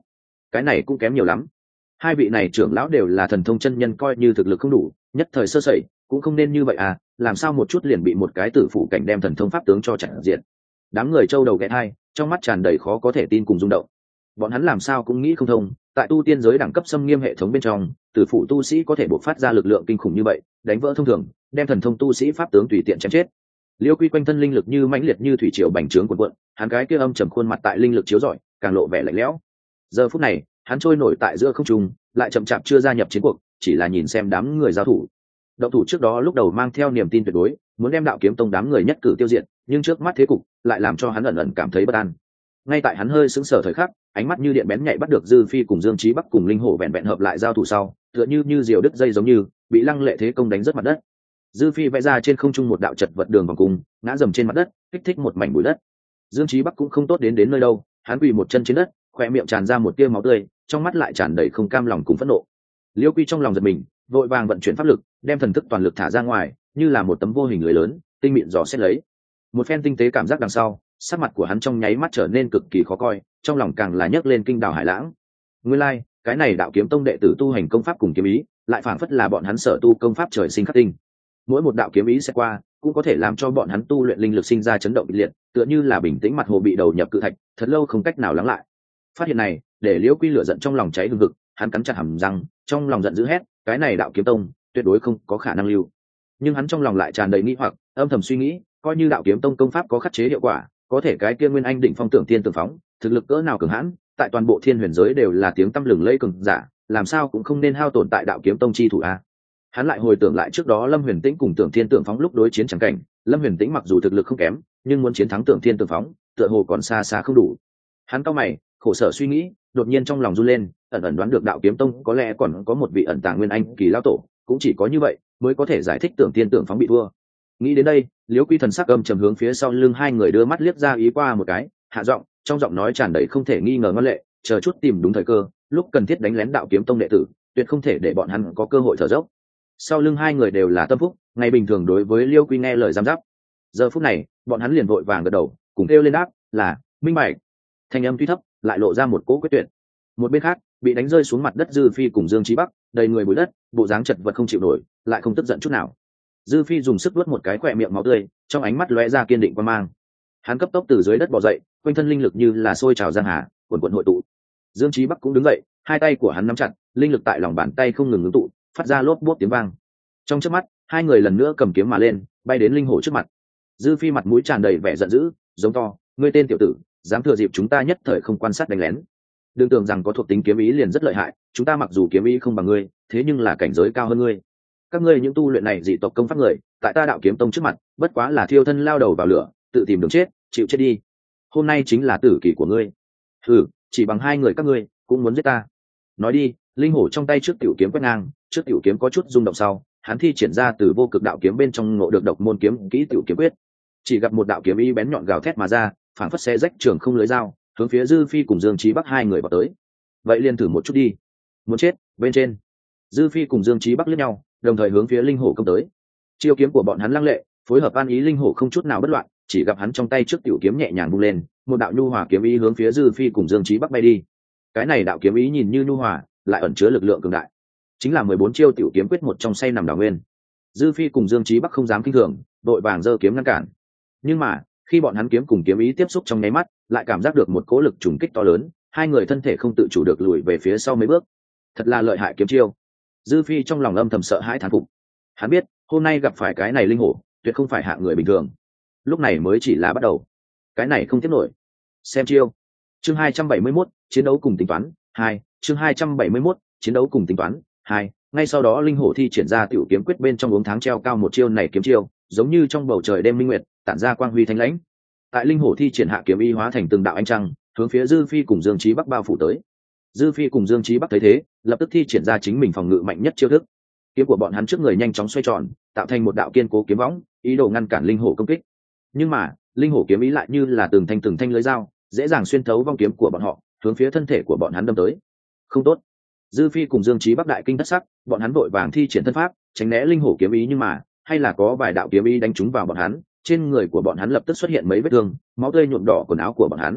cái này cũng kém nhiều lắm. Hai vị này trưởng lão đều là thần thông chân nhân, coi như thực lực không đủ, nhất thời sơ sẩy cũng không nên như vậy à, làm sao một chút liền bị một cái tử phụ cảnh đem thần thông pháp tướng cho chặn diện. Đám người trâu đầu ghé thai, trong mắt tràn đầy khó có thể tin cùng rung động. Bọn hắn làm sao cũng nghĩ không thông, tại tu tiên giới đẳng cấp xâm nghiêm hệ thống bên trong, tử phụ tu sĩ có thể bộc phát ra lực lượng kinh khủng như vậy, đánh vỡ thông thường, đem thần thông tu sĩ pháp tướng tùy tiện chém chết. Liêu Quy quanh thân linh lực như mãnh liệt như thủy triều bành trướng cuộn cuộn, hắn cái kia âm trầm khuôn mặt tại linh lực chiếu rọi, càng lộ vẻ lạnh lẽo. Giờ phút này, hắn trôi nổi tại giữa không trung, lại chậm chạp chưa gia nhập chiến cuộc, chỉ là nhìn xem đám người giao thủ. Động thủ trước đó lúc đầu mang theo niềm tin tuyệt đối, muốn đem Đạo Kiếm Tông đám người nhất cử tiêu diệt, nhưng trước mắt thế cục lại làm cho hắn ẩn ẩn cảm thấy bất an. Ngay tại hắn hơi sững sờ thời khắc, ánh mắt như điện bén nhạy bắt được Dư Phi cùng Dương Chí Bắc cùng linh hổ vẹn vẹn hợp lại giao thủ sau, tựa như như diều đứt dây giống như bị Lăng Lệ thế công đánh rất mặt đất. Dư Phi vẽ ra trên không trung một đạo chật vật đường vòng cung, ngã dầm trên mặt đất, kích thích một mảnh bụi đất. Dương Chí Bắc cũng không tốt đến đến nơi đâu, hắn quỳ một chân trên đất, khóe miệng tràn ra một tia máu tươi, trong mắt lại tràn đầy không cam lòng cùng phẫn nộ. Liêu Quy trong lòng giật mình, vội vàng vận chuyển pháp lực, đem thần thức toàn lực thả ra ngoài, như là một tấm vô hình lưới lớn, tinh mịn dò xét lấy. Một phen tinh tế cảm giác đằng sau, sắc mặt của hắn trong nháy mắt trở nên cực kỳ khó coi, trong lòng càng là nhấc lên kinh đào hải lãng. Nguyên lai, like, cái này Đạo Kiếm Tông đệ tử tu hành công pháp cùng kiếm ý, lại phảng phất là bọn hắn sở tu công pháp trời sinh khắc tinh. Mỗi một đạo kiếm ý sẽ qua, cũng có thể làm cho bọn hắn tu luyện linh lực sinh ra chấn động kịch liệt, tựa như là bình tĩnh mặt hồ bị đầu nhập cự thạch, thật lâu không cách nào lắng lại. Phát hiện này, để Liễu Quy lửa giận trong lòng cháy hừng hực, hắn cắn chặt hàm răng, trong lòng giận dữ hét, cái này Đạo Kiếm Tông tuyệt đối không có khả năng lưu. Nhưng hắn trong lòng lại tràn đầy nghi hoặc, âm thầm suy nghĩ, coi như Đạo Kiếm Tông công pháp có khắc chế hiệu quả, có thể cái kia Nguyên Anh đỉnh phong tưởng thiên tưởng phóng, thực lực cỡ nào cường hãn, tại toàn bộ thiên huyền giới đều là tiếng tăm lừng lẫy cường giả, làm sao cũng không nên hao tổn tại Đạo Kiếm Tông chi thủ a. Hắn lại hồi tưởng lại trước đó Lâm Huyền Tĩnh cùng Tưởng Thiên Tưởng Phóng lúc đối chiến chẳng cảnh, Lâm Huyền Tĩnh mặc dù thực lực không kém, nhưng muốn chiến thắng Tưởng Thiên Tưởng Phóng, tựa hồ còn xa xa không đủ. Hắn cau mày, khổ sở suy nghĩ, đột nhiên trong lòng run lên, ẩn ẩn đoán được Đạo Kiếm Tông có lẽ còn có một vị ẩn tàng Nguyên Anh kỳ lão tổ, cũng chỉ có như vậy mới có thể giải thích Tưởng Thiên Tưởng Phóng bị thua. Nghĩ đến đây, Liễu Quy thần sắc âm trầm hướng phía sau lưng hai người đưa mắt liếc ra ý qua một cái, hạ giọng, trong giọng nói tràn đầy không thể nghi ngờ ngoan lệ, chờ chút tìm đúng thời cơ, lúc cần thiết đánh lén Đạo Kiếm Tông đệ tử, tuyệt không thể để bọn hắn có cơ hội thở dốc. Sau lưng hai người đều là tâm phúc, ngày bình thường đối với Liêu Quy nghe lời giám giáp. Giờ phút này, bọn hắn liền vội vàng gật đầu, cùng kêu lên đáp là minh bạch. Thanh âm tuy thấp, lại lộ ra một cỗ quyết tuyệt. Một bên khác, bị đánh rơi xuống mặt đất Dư Phi cùng Dương Chí Bắc, đầy người bụi đất, bộ dáng chật vật không chịu nổi, lại không tức giận chút nào. Dư Phi dùng sức nuốt một cái khỏe miệng máu tươi, trong ánh mắt lóe ra kiên định quan mang. Hắn cấp tốc từ dưới đất bò dậy, quanh thân linh lực như là sôi trào giang hà, cuồn cuộn hội tụ. Dương Chí Bắc cũng đứng dậy, hai tay của hắn nắm chặt, linh lực tại lòng bàn tay không ngừng ngưng tụ, phát ra lốp bốp tiếng vang. Trong chớp mắt, hai người lần nữa cầm kiếm mà lên, bay đến linh hổ trước mặt. Dư Phi mặt mũi tràn đầy vẻ giận dữ, giống to, ngươi tên tiểu tử, dám thừa dịp chúng ta nhất thời không quan sát đánh lén. Đừng tưởng rằng có thuộc tính kiếm ý liền rất lợi hại, chúng ta mặc dù kiếm ý không bằng ngươi, thế nhưng là cảnh giới cao hơn ngươi. Các ngươi những tu luyện này dị tộc công pháp người, tại ta Đạo Kiếm Tông trước mặt, bất quá là thiêu thân lao đầu vào lửa, tự tìm đường chết, chịu chết đi. Hôm nay chính là tử kỳ của ngươi. Ừ, chỉ bằng hai người các ngươi cũng muốn giết ta. Nói đi, linh hổ trong tay trước tiểu kiếm quét ngang, trước tiểu kiếm có chút rung động sau, hắn thi triển ra từ vô cực đạo kiếm bên trong ngộ được độc môn kiếm kỹ tiểu kiếm quyết. Chỉ gặp một đạo kiếm ý bén nhọn gào thét mà ra, phản phất xé rách trường không lưới dao, hướng phía Dư Phi cùng Dương Chí Bắc hai người vào tới. Vậy liền thử một chút đi. Muốn chết, bên trên. Dư Phi cùng Dương Chí Bắc liếc nhau, đồng thời hướng phía linh hổ công tới. Chiêu kiếm của bọn hắn lăng lệ, phối hợp an ý linh hổ không chút nào bất loạn, chỉ gặp hắn trong tay trước tiểu kiếm nhẹ nhàng vung lên, một đạo nhu hòa kiếm ý hướng phía Dư Phi cùng Dương Chí Bắc bay đi. Cái này đạo kiếm ý nhìn như nhu hòa, lại ẩn chứa lực lượng cường đại, chính là mười bốn chiêu tiểu kiếm quyết một trong say nằm đảo nguyên. Dư Phi cùng Dương Chí Bắc không dám kinh thường, đội vàng giơ kiếm ngăn cản. Nhưng mà khi bọn hắn kiếm cùng kiếm ý tiếp xúc trong nháy mắt, lại cảm giác được một cỗ lực trùng kích to lớn, hai người thân thể không tự chủ được lùi về phía sau mấy bước. Thật là lợi hại kiếm chiêu. Dư Phi trong lòng âm thầm sợ hãi thán phục. Hắn biết hôm nay gặp phải cái này linh hổ, tuyệt không phải hạng người bình thường. Lúc này mới chỉ là bắt đầu, cái này không tiếp nổi. Xem chiêu. Chương hai trăm bảy mươi mốt, chiến đấu cùng tính toán hai. Chương hai trăm bảy mươi mốt, chiến đấu cùng tính toán hai. Ngay sau đó linh hổ thi triển ra tiểu kiếm quyết bên trong uống tháng treo cao một chiêu này kiếm chiêu, giống như trong bầu trời đêm minh nguyệt, tản ra quang huy thanh lãnh. Tại linh hổ thi triển hạ kiếm y hóa thành từng đạo ánh trăng, hướng phía Dư Phi cùng Dương Chí Bắc bao phủ tới. Dư Phi cùng Dương Chí Bắc thấy thế, lập tức thi triển ra chính mình phòng ngự mạnh nhất chiêu thức. Kiếm của bọn hắn trước người nhanh chóng xoay tròn, tạo thành một đạo kiên cố kiếm võng, ý đồ ngăn cản linh hổ công kích. Nhưng mà, linh hổ kiếm ý lại như là từng thanh từng thanh lưới dao, dễ dàng xuyên thấu vong kiếm của bọn họ, hướng phía thân thể của bọn hắn đâm tới. Không tốt. Dư Phi cùng Dương Chí Bắc đại kinh thất sắc, bọn hắn vội vàng thi triển thân pháp, tránh né linh hổ kiếm ý, nhưng mà, hay là có vài đạo kiếm ý đánh trúng vào bọn hắn, trên người của bọn hắn lập tức xuất hiện mấy vết thương, máu tươi nhuộm đỏ quần áo của bọn hắn.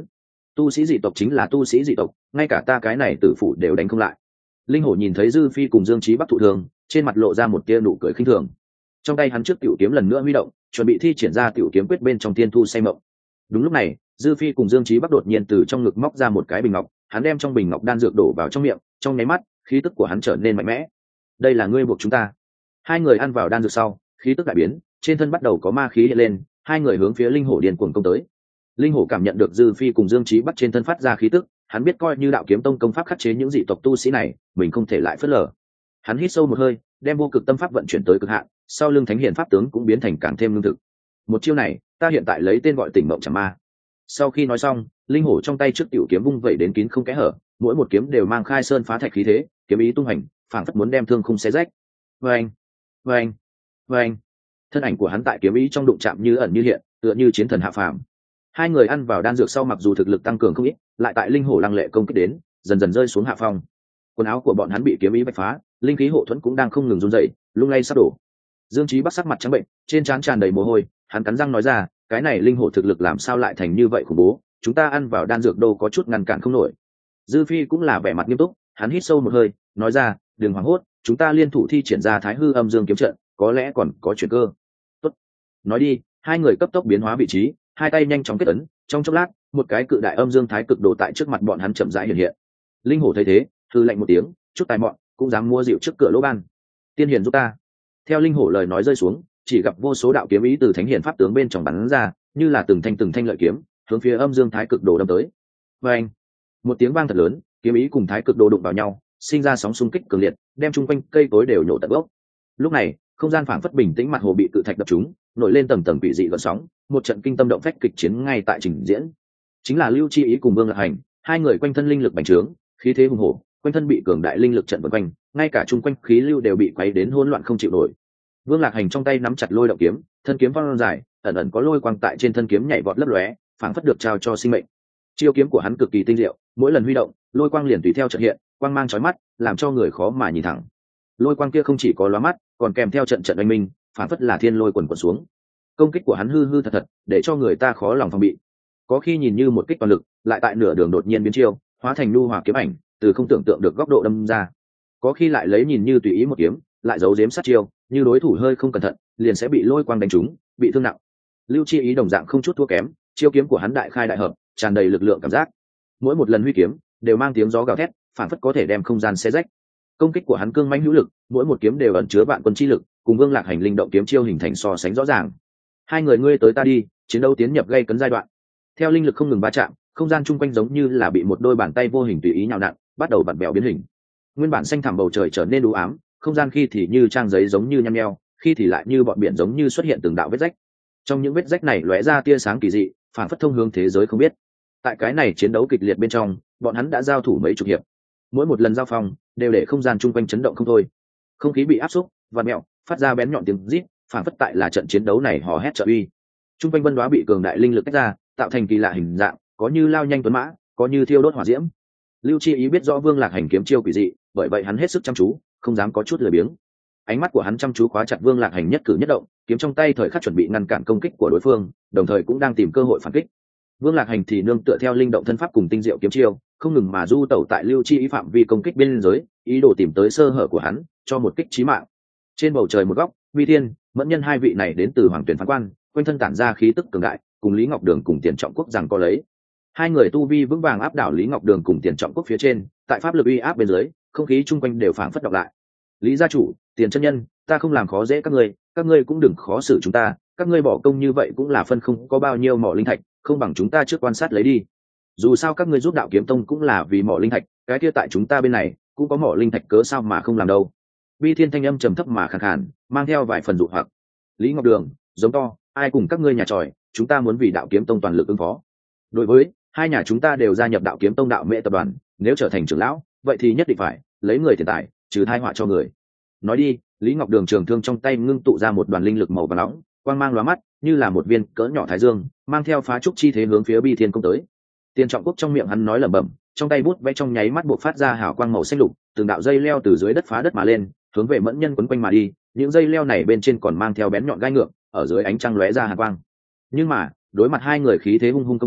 Tu sĩ dị tộc chính là tu sĩ dị tộc, ngay cả ta cái này tử phủ đều đánh không lại. Linh hổ nhìn thấy Dư Phi cùng Dương Chí Bắc thụ thương, trên mặt lộ ra một tia nụ cười khinh thường. Trong tay hắn trước tiểu kiếm lần nữa huy động, chuẩn bị thi triển ra tiểu kiếm quyết bên trong tiên thu say mộng. Đúng lúc này, Dư Phi cùng Dương Chí Bắc đột nhiên từ trong ngực móc ra một cái bình ngọc, hắn đem trong bình ngọc đan dược đổ vào trong miệng, trong nháy mắt, khí tức của hắn trở nên mạnh mẽ. Đây là ngươi buộc chúng ta. Hai người ăn vào đan dược sau, khí tức đại biến, trên thân bắt đầu có ma khí hiện lên, hai người hướng phía linh hổ điên cuồng công tới. Linh hổ cảm nhận được Dư Phi cùng Dương Chí Bắc trên thân phát ra khí tức, hắn biết coi như đạo kiếm tông công pháp khắc chế những dị tộc tu sĩ này, mình không thể lại phớt lờ. Hắn hít sâu một hơi, đem vô cực tâm pháp vận chuyển tới cực hạn, sau lưng thánh hiển pháp tướng cũng biến thành càng thêm lương thực. Một chiêu này, ta hiện tại lấy tên gọi tỉnh mộng chẳng ma. Sau khi nói xong, linh hổ trong tay trước tiểu kiếm vung vẩy đến kín không kẽ hở, mỗi một kiếm đều mang khai sơn phá thạch khí thế, kiếm ý tung hành, phảng phất muốn đem thương khung xé rách. Vâng, vâng, vâng. Thân ảnh của hắn tại kiếm ý trong đụng chạm như ẩn như hiện, tựa như chiến thần hạ phàm. Hai người ăn vào đan dược sau mặc dù thực lực tăng cường không ít, lại tại linh hổ lăng lệ công kích đến, dần dần rơi xuống hạ phong. Quần áo của bọn hắn bị kiếm ý bạch phá, linh khí hộ thuẫn cũng đang không ngừng run rẩy, lung lay sắp đổ. Dương Chí Bắc sắc mặt trắng bệnh, trên trán tràn đầy mồ hôi, hắn cắn răng nói ra, cái này linh hổ thực lực làm sao lại thành như vậy khủng bố, chúng ta ăn vào đan dược đâu có chút ngăn cản không nổi. Dư Phi cũng là vẻ mặt nghiêm túc, hắn hít sâu một hơi, nói ra, đừng hoảng hốt, chúng ta liên thủ thi triển ra Thái Hư Âm Dương kiếm trận, có lẽ còn có chuyển cơ. Tốt. Nói đi, hai người cấp tốc biến hóa vị trí, hai tay nhanh chóng kết ấn, trong chốc lát, một cái cự đại âm dương thái cực đồ tại trước mặt bọn hắn chậm rãi hiện hiện. Linh hổ thấy thế, hư lạnh một tiếng, chút tài mọn, cũng dám mua rượu trước cửa lỗ ban. Tiên hiền giúp ta. Theo linh hổ lời nói rơi xuống, chỉ gặp vô số đạo kiếm ý từ thánh hiền pháp tướng bên trong bắn ra, như là từng thanh từng thanh lợi kiếm, hướng phía âm dương thái cực đồ đâm tới. Và anh, một tiếng vang thật lớn, kiếm ý cùng thái cực đồ đụng vào nhau, sinh ra sóng xung kích cường liệt, đem chung quanh cây cối đều nhổ tận gốc. Lúc này, không gian phảng phất bình tĩnh, mặt hồ bị cự thạch đập trúng, nổi lên tầng tầng quỷ dị gợn sóng, một trận kinh tâm động phách kịch chiến ngay tại trình diễn. Chính là Lưu Chi Ý cùng Vương Lạc Hành, hai người quanh thân linh lực bành trướng, khí thế hùng hổ, quanh thân bị cường đại linh lực trận vây quanh, ngay cả chung quanh khí lưu đều bị quấy đến hỗn loạn không chịu nổi. Vương Lạc Hành trong tay nắm chặt lôi động kiếm, thân kiếm văng dài, ẩn ẩn có lôi quang tại trên thân kiếm nhảy vọt lấp lóe, phảng phất được trao cho sinh mệnh. Chiêu kiếm của hắn cực kỳ tinh diệu, mỗi lần huy động, lôi quang liền tùy theo chợt hiện, quang mang chói mắt, làm cho người khó mà nhìn thẳng. Lôi quang kia không chỉ có lóa mắt, còn kèm theo trận trận oanh minh, phảng phất là thiên lôi quần quần xuống. Công kích của hắn hư hư thật thật, để cho người ta khó lòng phòng bị. Có khi nhìn như một kích toàn lực, lại tại nửa đường đột nhiên biến chiêu, hóa thành nhu hòa kiếm ảnh, từ không tưởng tượng được góc độ đâm ra. Có khi lại lấy nhìn như tùy ý một kiếm, lại giấu giếm sát chiêu, như đối thủ hơi không cẩn thận, liền sẽ bị lôi quang đánh trúng, bị thương nặng. Lưu Chi Ý đồng dạng không chút thua kém, chiêu kiếm của hắn đại khai đại hợp, tràn đầy lực lượng cảm giác. Mỗi một lần huy kiếm, đều mang tiếng gió gào thét, phản phất có thể đem không gian xé rách. Công kích của hắn cương mãnh hữu lực, mỗi một kiếm đều ẩn chứa vạn quân chi lực, cùng Vương Lạc Hành linh động kiếm chiêu hình thành so sánh rõ ràng. Hai người ngươi tới ta đi, chiến đấu tiến nhập gây cấn giai đoạn. Theo linh lực không ngừng va chạm, không gian chung quanh giống như là bị một đôi bàn tay vô hình tùy ý nhào nặn, bắt đầu vặn vẹo biến hình. Nguyên bản xanh thẳm bầu trời trở nên u ám, không gian khi thì như trang giấy giống như nhăm nheo, khi thì lại như bọn biển giống như xuất hiện từng đạo vết rách. Trong những vết rách này lóe ra tia sáng kỳ dị, phản phất thông hướng thế giới không biết. Tại cái này chiến đấu kịch liệt bên trong, bọn hắn đã giao thủ mấy chục hiệp. Mỗi một lần giao phong, đều để không gian chung quanh chấn động không thôi. Không khí bị áp xúc, vặn mẹo, phát ra bén nhọn tiếng rít, phản phất tại là trận chiến đấu này hò hét trợ uy. Chung quanh vân đoá bị cường đại linh lực tách ra, tạo thành kỳ lạ hình dạng, có như lao nhanh tuấn mã, có như thiêu đốt hỏa diễm. Lưu Chi Ý biết rõ Vương Lạc Hành kiếm chiêu quỷ dị, bởi vậy hắn hết sức chăm chú, không dám có chút lười biếng. Ánh mắt của hắn chăm chú khóa chặt Vương Lạc Hành nhất cử nhất động, kiếm trong tay thời khắc chuẩn bị ngăn cản công kích của đối phương, đồng thời cũng đang tìm cơ hội phản kích. Vương Lạc Hành thì nương tựa theo linh động thân pháp cùng tinh diệu kiếm chiêu, không ngừng mà du tẩu tại Lưu Chi Ý phạm vi công kích biên giới, ý đồ tìm tới sơ hở của hắn, cho một kích chí mạng. Trên bầu trời một góc, Vi Thiên, Mẫn Nhân hai vị này đến từ Hoàng Tuyển phán quan, quanh thân tản ra khí tức cường đại, cùng Lý Ngọc Đường cùng Tiền Trọng Quốc rằng có lấy. Hai người tu vi vững vàng áp đảo Lý Ngọc Đường cùng Tiền Trọng Quốc phía trên, tại pháp lực uy áp bên dưới, không khí chung quanh đều phảng phất đọc lại. Lý gia chủ, Tiền chân nhân, ta không làm khó dễ các ngươi, các ngươi cũng đừng khó xử chúng ta, các ngươi bỏ công như vậy cũng là phân không có bao nhiêu mỏ linh thạch, không bằng chúng ta trước quan sát lấy đi. Dù sao các ngươi giúp Đạo Kiếm Tông cũng là vì mỏ linh thạch, cái kia tại chúng ta bên này cũng có mỏ linh thạch, cớ sao mà không làm đâu. Vi Thiên thanh âm trầm thấp mà khàn khàn, mang theo vài phần dụ hoặc. Lý Ngọc Đường, giống to, ai cùng các ngươi nhà tròi, chúng ta muốn vì Đạo Kiếm Tông toàn lực ứng phó. Đối với hai nhà chúng ta đều gia nhập Đạo Kiếm Tông Đạo Mễ tập đoàn, nếu trở thành trưởng lão, vậy thì nhất định phải lấy người tiền tài, trừ tai họa cho người. Nói đi, Lý Ngọc Đường trường thương trong tay ngưng tụ ra một đoàn linh lực màu vàng nóng, quang mang lóa mắt, như là một viên cỡ nhỏ thái dương, mang theo phá trúc chi thế hướng phía Bi Thiên công tới. Tiền Trọng Quốc trong miệng hắn nói lẩm bẩm, trong tay bút vẽ trong nháy mắt bộc phát ra hào quang màu xanh lục, từng đạo dây leo từ dưới đất phá đất mà lên, hướng về Mẫn Nhân quấn quanh mà đi, những dây leo này bên trên còn mang theo bén nhọn gai ngược, ở dưới ánh trăng lóe ra hàn quang. Nhưng mà, đối mặt hai người khí thế hung hung công kích,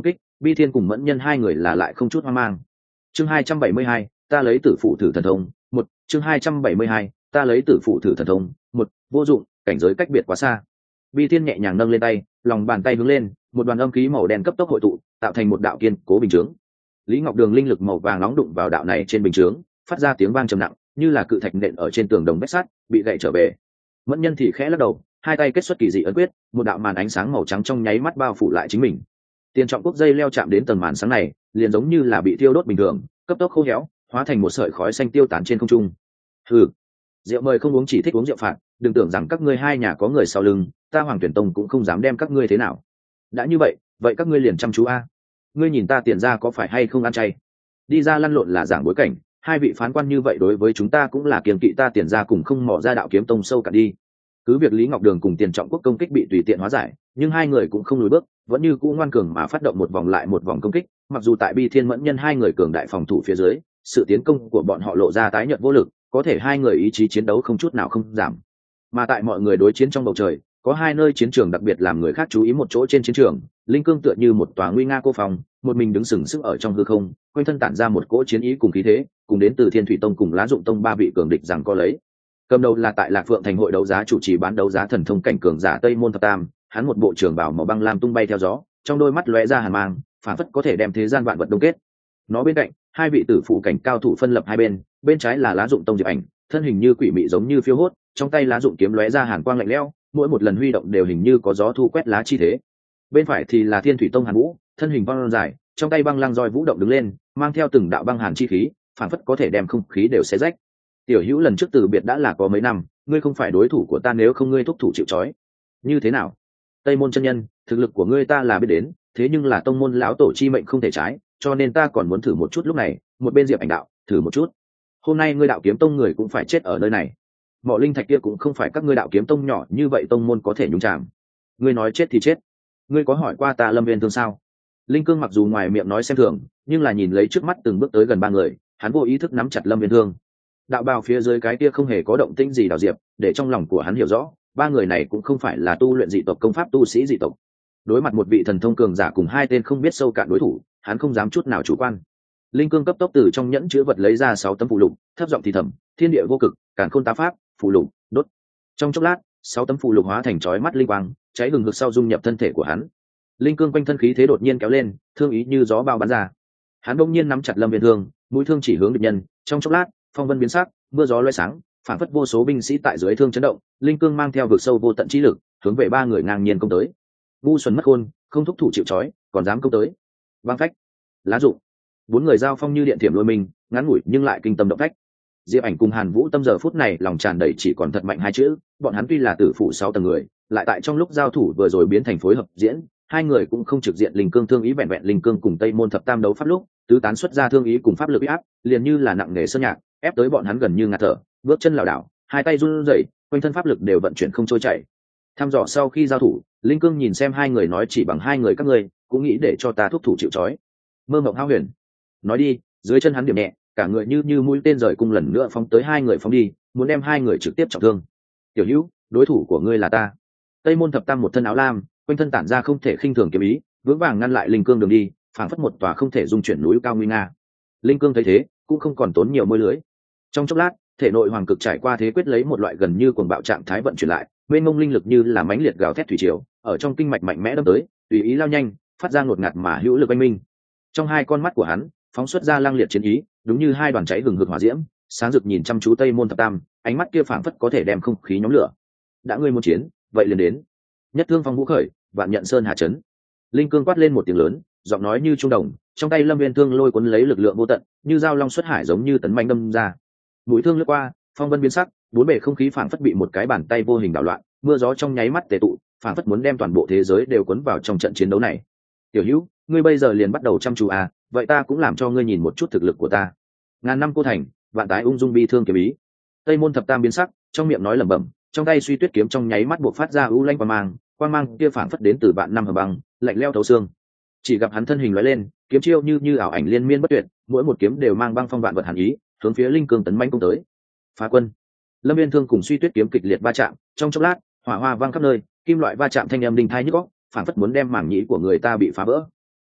Bi Thiên cùng Mẫn Nhân hai người là lại không chút hoang mang. Chương hai trăm bảy mươi hai, ta lấy tử phụ thử thần thông, một, chương hai trăm bảy mươi hai, ta lấy tử phụ thử thần thông, một, vô dụng, cảnh giới cách biệt quá xa. Bi Thiên nhẹ nhàng nâng lên tay, lòng bàn tay hướng lên, một đoàn âm khí màu đen cấp tốc hội tụ, tạo thành một đạo kiên cố bình chướng. Lý Ngọc Đường linh lực màu vàng nóng đụng vào đạo này trên bình chướng, phát ra tiếng vang trầm nặng, như là cự thạch nện ở trên tường đồng vách sắt, bị gãy trở về. Mẫn Nhân thì khẽ lắc đầu, hai tay kết xuất kỳ dị ấn quyết, một đạo màn ánh sáng màu trắng trong nháy mắt bao phủ lại chính mình. Tiền Trọng Quốc dây leo chạm đến tầng màn sáng này, liền giống như là bị thiêu đốt bình thường, cấp tốc khô héo, hóa thành một sợi khói xanh tiêu tán trên không trung. Hừ, rượu mời không uống, chỉ thích uống rượu phạt, đừng tưởng rằng các ngươi hai nhà có người sau lưng, ta Hoàng Tuyển Tông cũng không dám đem các ngươi thế nào. Đã như vậy, vậy các ngươi liền chăm chú a. Ngươi nhìn ta Tiền gia có phải hay không ăn chay? Đi ra lăn lộn là giảng bối cảnh, hai vị phán quan như vậy đối với chúng ta cũng là kiêng kỵ, ta Tiền gia cùng không mò ra đạo kiếm tông sâu cả đi. Cứ việc Lý Ngọc Đường cùng Tiền Trọng Quốc công kích bị tùy tiện hóa giải, nhưng hai người cũng không lùi bước, vẫn như cũ ngoan cường mà phát động một vòng lại một vòng công kích. Mặc dù tại Bi Thiên Mẫn Nhân hai người cường đại phòng thủ phía dưới, sự tiến công của bọn họ lộ ra tái nhợt vô lực, có thể hai người ý chí chiến đấu không chút nào không giảm. Mà tại mọi người đối chiến trong bầu trời, có hai nơi chiến trường đặc biệt làm người khác chú ý, một chỗ trên chiến trường, linh cương tựa như một tòa nguy nga cô phòng, một mình đứng sừng sững ở trong hư không, quanh thân tản ra một cỗ chiến ý cùng khí thế, cùng đến từ Thiên Thủy Tông cùng Lá Dụng Tông ba vị cường địch rằng có lấy. Cầm đầu là tại Lạc Phượng thành hội đấu giá chủ trì bán đấu giá thần thông cảnh cường giả Tây Môn Thập Tam, hắn một bộ trường bào màu băng lam tung bay theo gió, trong đôi mắt lóe ra hàn mang, phản phất có thể đem thế gian vạn vật đông kết. Nó bên cạnh, hai vị tử phụ cảnh cao thủ phân lập hai bên, bên trái là Lá Dụng Tông Diệp Ảnh, thân hình như quỷ mị giống như phiêu hốt, trong tay lá dụng kiếm lóe ra hàn quang lạnh lẽo, mỗi một lần huy động đều hình như có gió thu quét lá chi thế. Bên phải thì là Thiên Thủy Tông Hàn Vũ, thân hình băng dài, trong tay băng lăng roi vũ động đứng lên, mang theo từng đạo băng hàn chi khí, phản phất có thể đem không khí đều xé rách. Tiểu Hữu lần trước từ biệt đã là có mấy năm, ngươi không phải đối thủ của ta, nếu không ngươi thúc thủ chịu trói. Như thế nào? Tây Môn chân nhân, thực lực của ngươi ta là biết đến, thế nhưng là tông môn lão tổ chi mệnh không thể trái, cho nên ta còn muốn thử một chút. Lúc này, một bên Diệp Ảnh đạo, thử một chút. Hôm nay ngươi đạo kiếm tông người cũng phải chết ở nơi này. Mộ linh thạch kia cũng không phải các ngươi đạo kiếm tông nhỏ như vậy tông môn có thể nhúng chạm. Ngươi nói chết thì chết. Ngươi có hỏi qua ta Lâm Viên Thương sao? Linh Cương mặc dù ngoài miệng nói xem thường, nhưng là nhìn lấy trước mắt từng bước tới gần ba người, hắn vô ý thức nắm chặt Lâm Viên Thương. Đạo bào phía dưới cái kia không hề có động tĩnh gì đào diệp, để trong lòng của hắn hiểu rõ, ba người này cũng không phải là tu luyện dị tộc công pháp tu sĩ dị tộc. Đối mặt một vị thần thông cường giả cùng hai tên không biết sâu cạn đối thủ, hắn không dám chút nào chủ quan. Linh Cương cấp tốc từ trong nhẫn chứa vật lấy ra sáu tấm phù lục, thấp giọng thì thầm, thiên địa vô cực, càn khôn tá pháp, phù lục, đốt. Trong chốc lát, sáu tấm phù lục hóa thành chói mắt linh quang, cháy hừng hực sau dung nhập thân thể của hắn. Linh Cương quanh thân khí thế đột nhiên kéo lên, thương ý như gió bao bắn ra. Hắn bỗng nhiên nắm chặt Lâm Viên Thương, mũi thương chỉ hướng địch nhân, trong chốc lát, phong vân biến sắc, mưa gió loé sáng, phản phất vô số binh sĩ tại dưới thương chấn động, Linh Cương mang theo vực sâu vô tận trí lực, hướng về ba người ngang nhiên công tới. Vu Xuân mất khôn, không thúc thủ chịu trói, còn dám công tới. Băng phách, lá dụng. Bốn người giao phong như điện thiểm lôi mình, ngắn ngủi nhưng lại kinh tâm động phách. Diệp Ảnh cùng Hàn Vũ Tâm giờ phút này lòng tràn đầy chỉ còn thật mạnh hai chữ, bọn hắn tuy là tử phụ sáu tầng người, lại tại trong lúc giao thủ vừa rồi biến thành phối hợp diễn, hai người cũng không trực diện Linh Cương thương ý, vẹn vẹn Linh Cương cùng Tây Môn Thập Tam đấu pháp lúc, tứ tán xuất ra thương ý cùng pháp lực uy áp, liền như là nặng nề sơn nhạc, ép tới bọn hắn gần như ngạt thở, bước chân lảo đảo, hai tay run rẩy, quanh thân pháp lực đều vận chuyển không trôi chảy. Tham dò sau khi giao thủ, Linh Cương nhìn xem hai người nói, chỉ bằng hai người các ngươi, cũng nghĩ để cho ta thúc thủ chịu trói. Mơ mộng hao huyền. Nói đi, dưới chân hắn điểm nhẹ, cả người như như mũi tên rời cung lần nữa phóng tới hai người phóng đi, muốn đem hai người trực tiếp trọng thương. Tiểu Hữu, đối thủ của ngươi là ta. Tây Môn Thập Tam một thân áo lam, quanh thân tản ra không thể khinh thường kiếm ý, vững vàng ngăn lại Linh Cương đường đi, phảng phất một tòa không thể dung chuyển núi cao nguy nga. Linh Cương thấy thế, cũng không còn tốn nhiều môi lưới. Trong chốc lát, thể nội hoàng cực trải qua thế quyết lấy một loại gần như cuồng bạo trạng thái vận chuyển lại, mênh mông linh lực như là mãnh liệt gào thét thủy triều, ở trong kinh mạch mạnh mẽ đâm tới, tùy ý lao nhanh, phát ra ngột ngạt mà hữu lực oanh minh. Trong hai con mắt của hắn, phóng xuất ra lang liệt chiến ý, đúng như hai đoàn cháy hừng hực hỏa diễm, sáng rực nhìn chăm chú Tây Môn Thập Tam, ánh mắt kia phảng phất có thể đem không khí nhóm lửa. Đã ngươi muốn chiến, vậy liền đến. Nhất thương phong vũ khởi, vạn nhận sơn hà chấn. Linh Cương quát lên một tiếng lớn, giọng nói như trung đồng, trong tay Lâm Viên Thương lôi cuốn lấy lực lượng vô tận, như dao long xuất hải giống như tấn manh đâm ra. Mũi thương lướt qua, phong vân biến sắc, bốn bề không khí phảng phất bị một cái bàn tay vô hình đảo loạn, mưa gió trong nháy mắt tề tụ, phảng phất muốn đem toàn bộ thế giới đều cuốn vào trong trận chiến đấu này. Tiểu Hữu, ngươi bây giờ liền bắt đầu chăm chú à, vậy ta cũng làm cho ngươi nhìn một chút thực lực của ta. Ngàn năm cô thành, vạn tái ung dung bi thương kiếm ý. Tây Môn Thập Tam biến sắc, trong miệng nói lẩm bẩm, trong tay suy tuyết kiếm trong nháy mắt buộc phát ra u lanh quang mang, quang mang kia phảng phất đến từ vạn năm hờ băng, lạnh lẽo thấu xương. Chỉ gặp hắn thân hình lóe lên, kiếm chiêu như như ảo ảnh liên miên bất tuyệt, mỗi một kiếm đều mang băng phong vạn vật hàn ý, hướng phía Linh Cương tấn mãnh công tới. Phá quân. Lâm Viên Thương cùng suy tuyết kiếm kịch liệt va chạm, trong chốc lát, hỏa hoa vang khắp nơi, kim loại va chạm thanh âm đinh tai nhức óc, phảng phất muốn đem mảng nhĩ của người ta bị phá vỡ.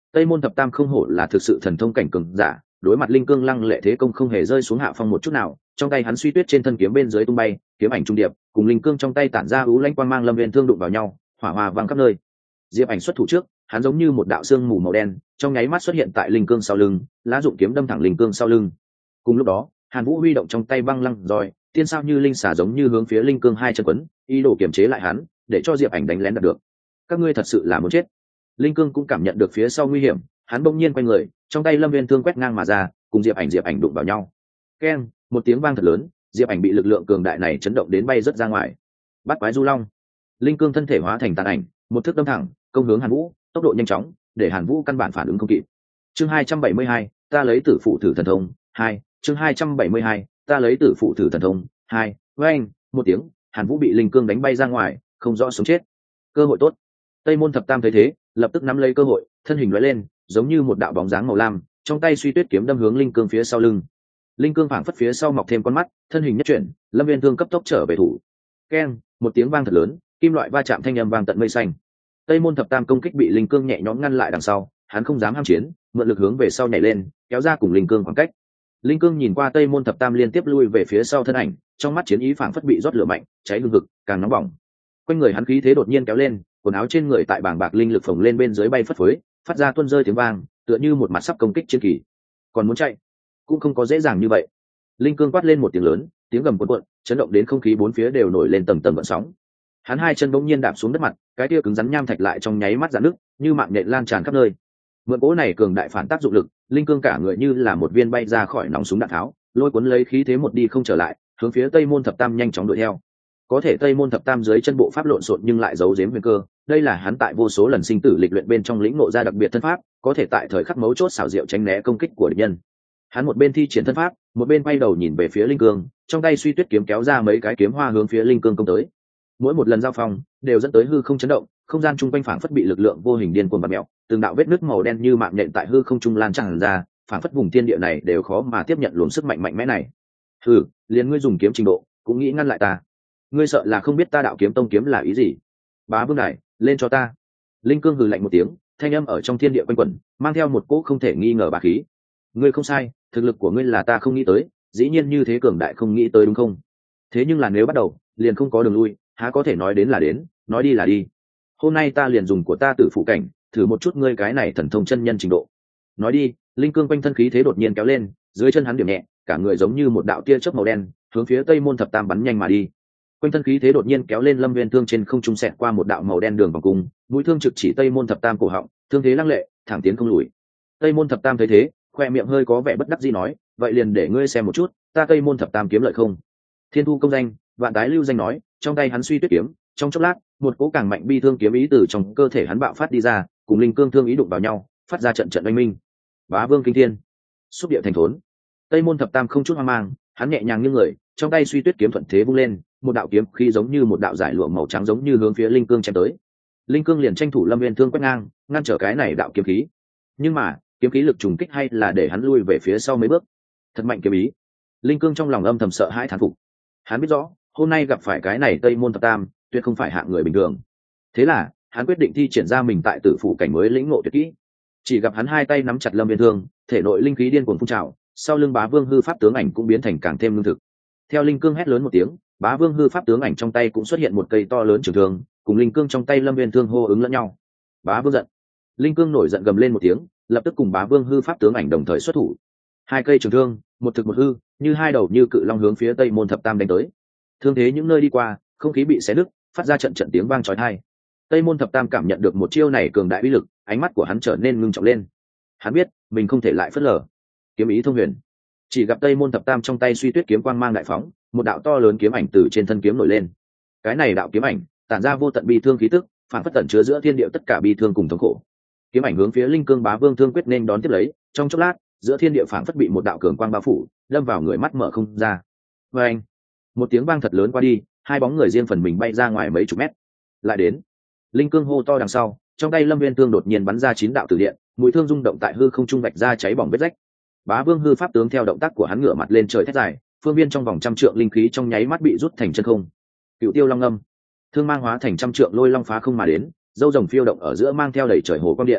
Tây môn thập tam không hổ là thực sự thần thông cảnh cường giả, đối mặt linh cương lăng lệ thế công không hề rơi xuống hạ phong một chút nào, trong tay hắn suy tuyết trên thân kiếm bên dưới tung bay, kiếm ảnh trung điệp, cùng linh cương trong tay tản ra ú lãnh quang mang lâm viên thương đụng vào nhau, hỏa hoa vang khắp nơi. Diệp ảnh xuất thủ trước, hắn giống như một đạo xương mù màu đen, trong nháy mắt xuất hiện tại linh cương sau lưng, lá dụng kiếm đâm thẳng linh cương sau lưng. Cùng lúc đó, Hàn Vũ huy động trong tay băng lăng rồi, tiên sao như linh xả giống như hướng phía linh cương hai chân quấn, ý đồ kiềm chế lại hắn, để cho Diệp ảnh đánh lén đạt được. Các ngươi thật sự là muốn chết. Linh cương cũng cảm nhận được phía sau nguy hiểm, hắn bỗng nhiên quay người, trong tay lâm viên thương quét ngang mà ra, cùng Diệp ảnh Diệp ảnh đụng vào nhau. Keng, một tiếng vang thật lớn, Diệp ảnh bị lực lượng cường đại này chấn động đến bay rất ra ngoài. Bắt quái du long. Linh cương thân thể hóa thành tàn ảnh, một thước đâm thẳng, công hướng Hàn Vũ, tốc độ nhanh chóng, để Hàn Vũ căn bản phản ứng không kịp. Chương hai trăm bảy mươi hai, ta lấy tử phụ thử thần thông, hai, chương hai trăm bảy mươi hai, ta lấy tử phụ thử thần thông, hai. Với anh, một tiếng, Hàn Vũ bị linh cương đánh bay ra ngoài, không rõ sống chết. Cơ hội tốt. Tây môn thập tam thấy thế, lập tức nắm lấy cơ hội, thân hình lóe lên, giống như một đạo bóng dáng màu lam, trong tay suy tuyết kiếm đâm hướng linh cương phía sau lưng. Linh cương phảng phất phía sau mọc thêm con mắt, thân hình nhất chuyển, lâm viên thương cấp tốc trở về thủ. Keng, một tiếng vang thật lớn, kim loại va chạm thanh âm vang tận mây xanh. Tây môn thập tam công kích bị linh cương nhẹ nhõm ngăn lại đằng sau, hắn không dám ham chiến, mượn lực hướng về sau nhảy lên, kéo ra cùng linh cương khoảng cách. Linh cương nhìn qua Tây môn thập tam liên tiếp lui về phía sau thân ảnh, trong mắt chiến ý phảng phất bị rót lửa mạnh, cháy hừng hực, càng nóng bỏng. Quanh người hắn khí thế đột nhiên kéo lên, quần áo trên người tại bảng bạc linh lực phồng lên bên dưới bay phất phới, phát ra tuôn rơi tiếng vang, tựa như một mặt sắp công kích chiến kỳ. Còn muốn chạy, cũng không có dễ dàng như vậy. Linh cương quát lên một tiếng lớn, tiếng gầm cuộn cuộn, chấn động đến không khí bốn phía đều nổi lên tầng tầng gợn sóng. Hắn hai chân bỗng nhiên đạp xuống đất mặt, cái kia cứng rắn nham thạch lại trong nháy mắt rạn nứt, như mạng nhện lan tràn khắp nơi. Mượn cỗ này cường đại phản tác dụng lực, linh cương cả người như là một viên bay ra khỏi nòng súng đạn tháo, lôi cuốn lấy khí thế một đi không trở lại, hướng phía Tây môn thập tam nhanh chóng đuổi theo. Có thể Tây môn thập tam dưới chân bộ pháp lộn xộn nhưng lại giấu giếm huyền cơ, đây là hắn tại vô số lần sinh tử lịch luyện bên trong lĩnh ngộ ra đặc biệt thân pháp, có thể tại thời khắc mấu chốt xảo diệu tránh né công kích của địch nhân. Hắn một bên thi triển thân pháp, một bên quay đầu nhìn về phía linh cương, trong tay suy tuyết kiếm kéo ra mấy cái kiếm hoa hướng phía linh cương công tới. Mỗi một lần giao phong đều dẫn tới hư không chấn động, không gian chung quanh phảng phất bị lực lượng vô hình điên cuồng bật mèo, từng đạo vết nứt màu đen như mạng nhện tại hư không trung lan tràn ra, phảng phất vùng thiên địa này đều khó mà tiếp nhận luồng sức mạnh mạnh mẽ này. Hừ, liền ngươi dùng kiếm trình độ, cũng nghĩ ngăn lại ta. Ngươi sợ là không biết ta đạo kiếm tông kiếm là ý gì. Bá vương này, lên cho ta. Linh cương hừ lạnh một tiếng, thanh âm ở trong thiên địa quanh quẩn, mang theo một cỗ không thể nghi ngờ bá khí. Ngươi không sai, thực lực của ngươi là ta không nghĩ tới, dĩ nhiên như thế cường đại không nghĩ tới đúng không? Thế nhưng là nếu bắt đầu, liền không có đường lui, há có thể nói đến là đến, nói đi là đi. Hôm nay ta liền dùng của ta tử phụ cảnh, thử một chút ngươi cái này thần thông chân nhân trình độ. Nói đi, linh cương quanh thân khí thế đột nhiên kéo lên, dưới chân hắn điểm nhẹ, cả người giống như một đạo tia chớp màu đen, hướng phía Tây môn thập tam bắn nhanh mà đi. Quanh thân khí thế đột nhiên kéo lên, lâm viên thương trên không trung xẹt qua một đạo màu đen đường vòng cung, mũi thương trực chỉ Tây môn thập tam cổ họng, thương thế lăng lệ, thẳng tiến không lùi. Tây môn thập tam thấy thế, khoe miệng hơi có vẻ bất đắc dĩ nói, vậy liền để ngươi xem một chút, ta Tây môn thập tam kiếm lợi không. Thiên thu công danh, vạn tái lưu danh nói, trong tay hắn suy tuyết kiếm, trong chốc lát, một cỗ càng mạnh bi thương kiếm ý từ trong cơ thể hắn bạo phát đi ra, cùng linh cương thương ý đụng vào nhau, phát ra trận trận oanh minh. Bá vương kinh thiên, xúc địa thành thốn. Tây môn thập tam không chút hoang mang, hắn nhẹ nhàng như người, trong tay suy tuyết kiếm thuận thế vung lên, một đạo kiếm khí giống như một đạo giải lụa màu trắng giống như hướng phía linh cương chém tới. Linh cương liền tranh thủ lâm viên thương quét ngang, ngăn trở cái này đạo kiếm khí. Nhưng mà kiếm khí lực trùng kích hay là để hắn lui về phía sau mấy bước. Thật mạnh kiếm ý. Linh cương trong lòng âm thầm sợ hãi thán phục. Hắn biết rõ, hôm nay gặp phải cái này Tây môn thập tam, tuyệt không phải hạng người bình thường. Thế là, hắn quyết định thi triển ra mình tại tử phủ cảnh mới lĩnh ngộ tuyệt kỹ. Chỉ gặp hắn hai tay nắm chặt lâm viên thương, thể nội linh khí điên cuồng phun trào, sau lưng bá vương hư pháp tướng ảnh cũng biến thành càng thêm lương thực. Theo linh cương hét lớn một tiếng, bá vương hư pháp tướng ảnh trong tay cũng xuất hiện một cây to lớn trường thương, cùng linh cương trong tay lâm viên thương hô ứng lẫn nhau. Bá vương giận. Linh cương nổi giận gầm lên một tiếng, lập tức cùng bá vương hư pháp tướng ảnh đồng thời xuất thủ. Hai cây trường thương, một thực một hư, như hai đầu như cự long hướng phía Tây môn thập tam đánh tới. Thương thế những nơi đi qua, không khí bị xé nứt, phát ra trận trận tiếng vang chói tai. Tây môn thập tam cảm nhận được một chiêu này cường đại uy lực, ánh mắt của hắn trở nên ngưng trọng lên. Hắn biết, mình không thể lại phớt lờ. Kiếm ý thông huyền. Chỉ gặp Tây môn thập tam trong tay suy tuyết kiếm quang mang đại phóng, một đạo to lớn kiếm ảnh từ trên thân kiếm nổi lên. Cái này đạo kiếm ảnh tản ra vô tận bi thương khí tức, phản phất tẩn chứa giữa thiên địa tất cả bi thương cùng thống khổ. Kiếm ảnh hướng phía linh cương bá vương thương quyết nên đón tiếp lấy, trong chốc lát, giữa thiên địa phản phất bị một đạo cường quang bao phủ, đâm vào người mắt mở không ra. Và anh, một tiếng vang thật lớn qua đi, hai bóng người riêng phần mình bay ra ngoài mấy chục mét. Lại đến, linh cương hô to đằng sau, trong tay lâm viên thương đột nhiên bắn ra chín đạo tử điện, mũi thương rung động tại hư không trung vạch ra cháy bỏng vết rách. Bá vương hư pháp tướng theo động tác của hắn ngửa mặt lên trời thét dài, phương viên trong vòng trăm trượng linh khí trong nháy mắt bị rút thành chân không. Cựu tiêu long âm, thương mang hóa thành trăm trượng lôi long phá không mà đến, dâu rồng phiêu động ở giữa mang theo đầy trời hồ quang điện.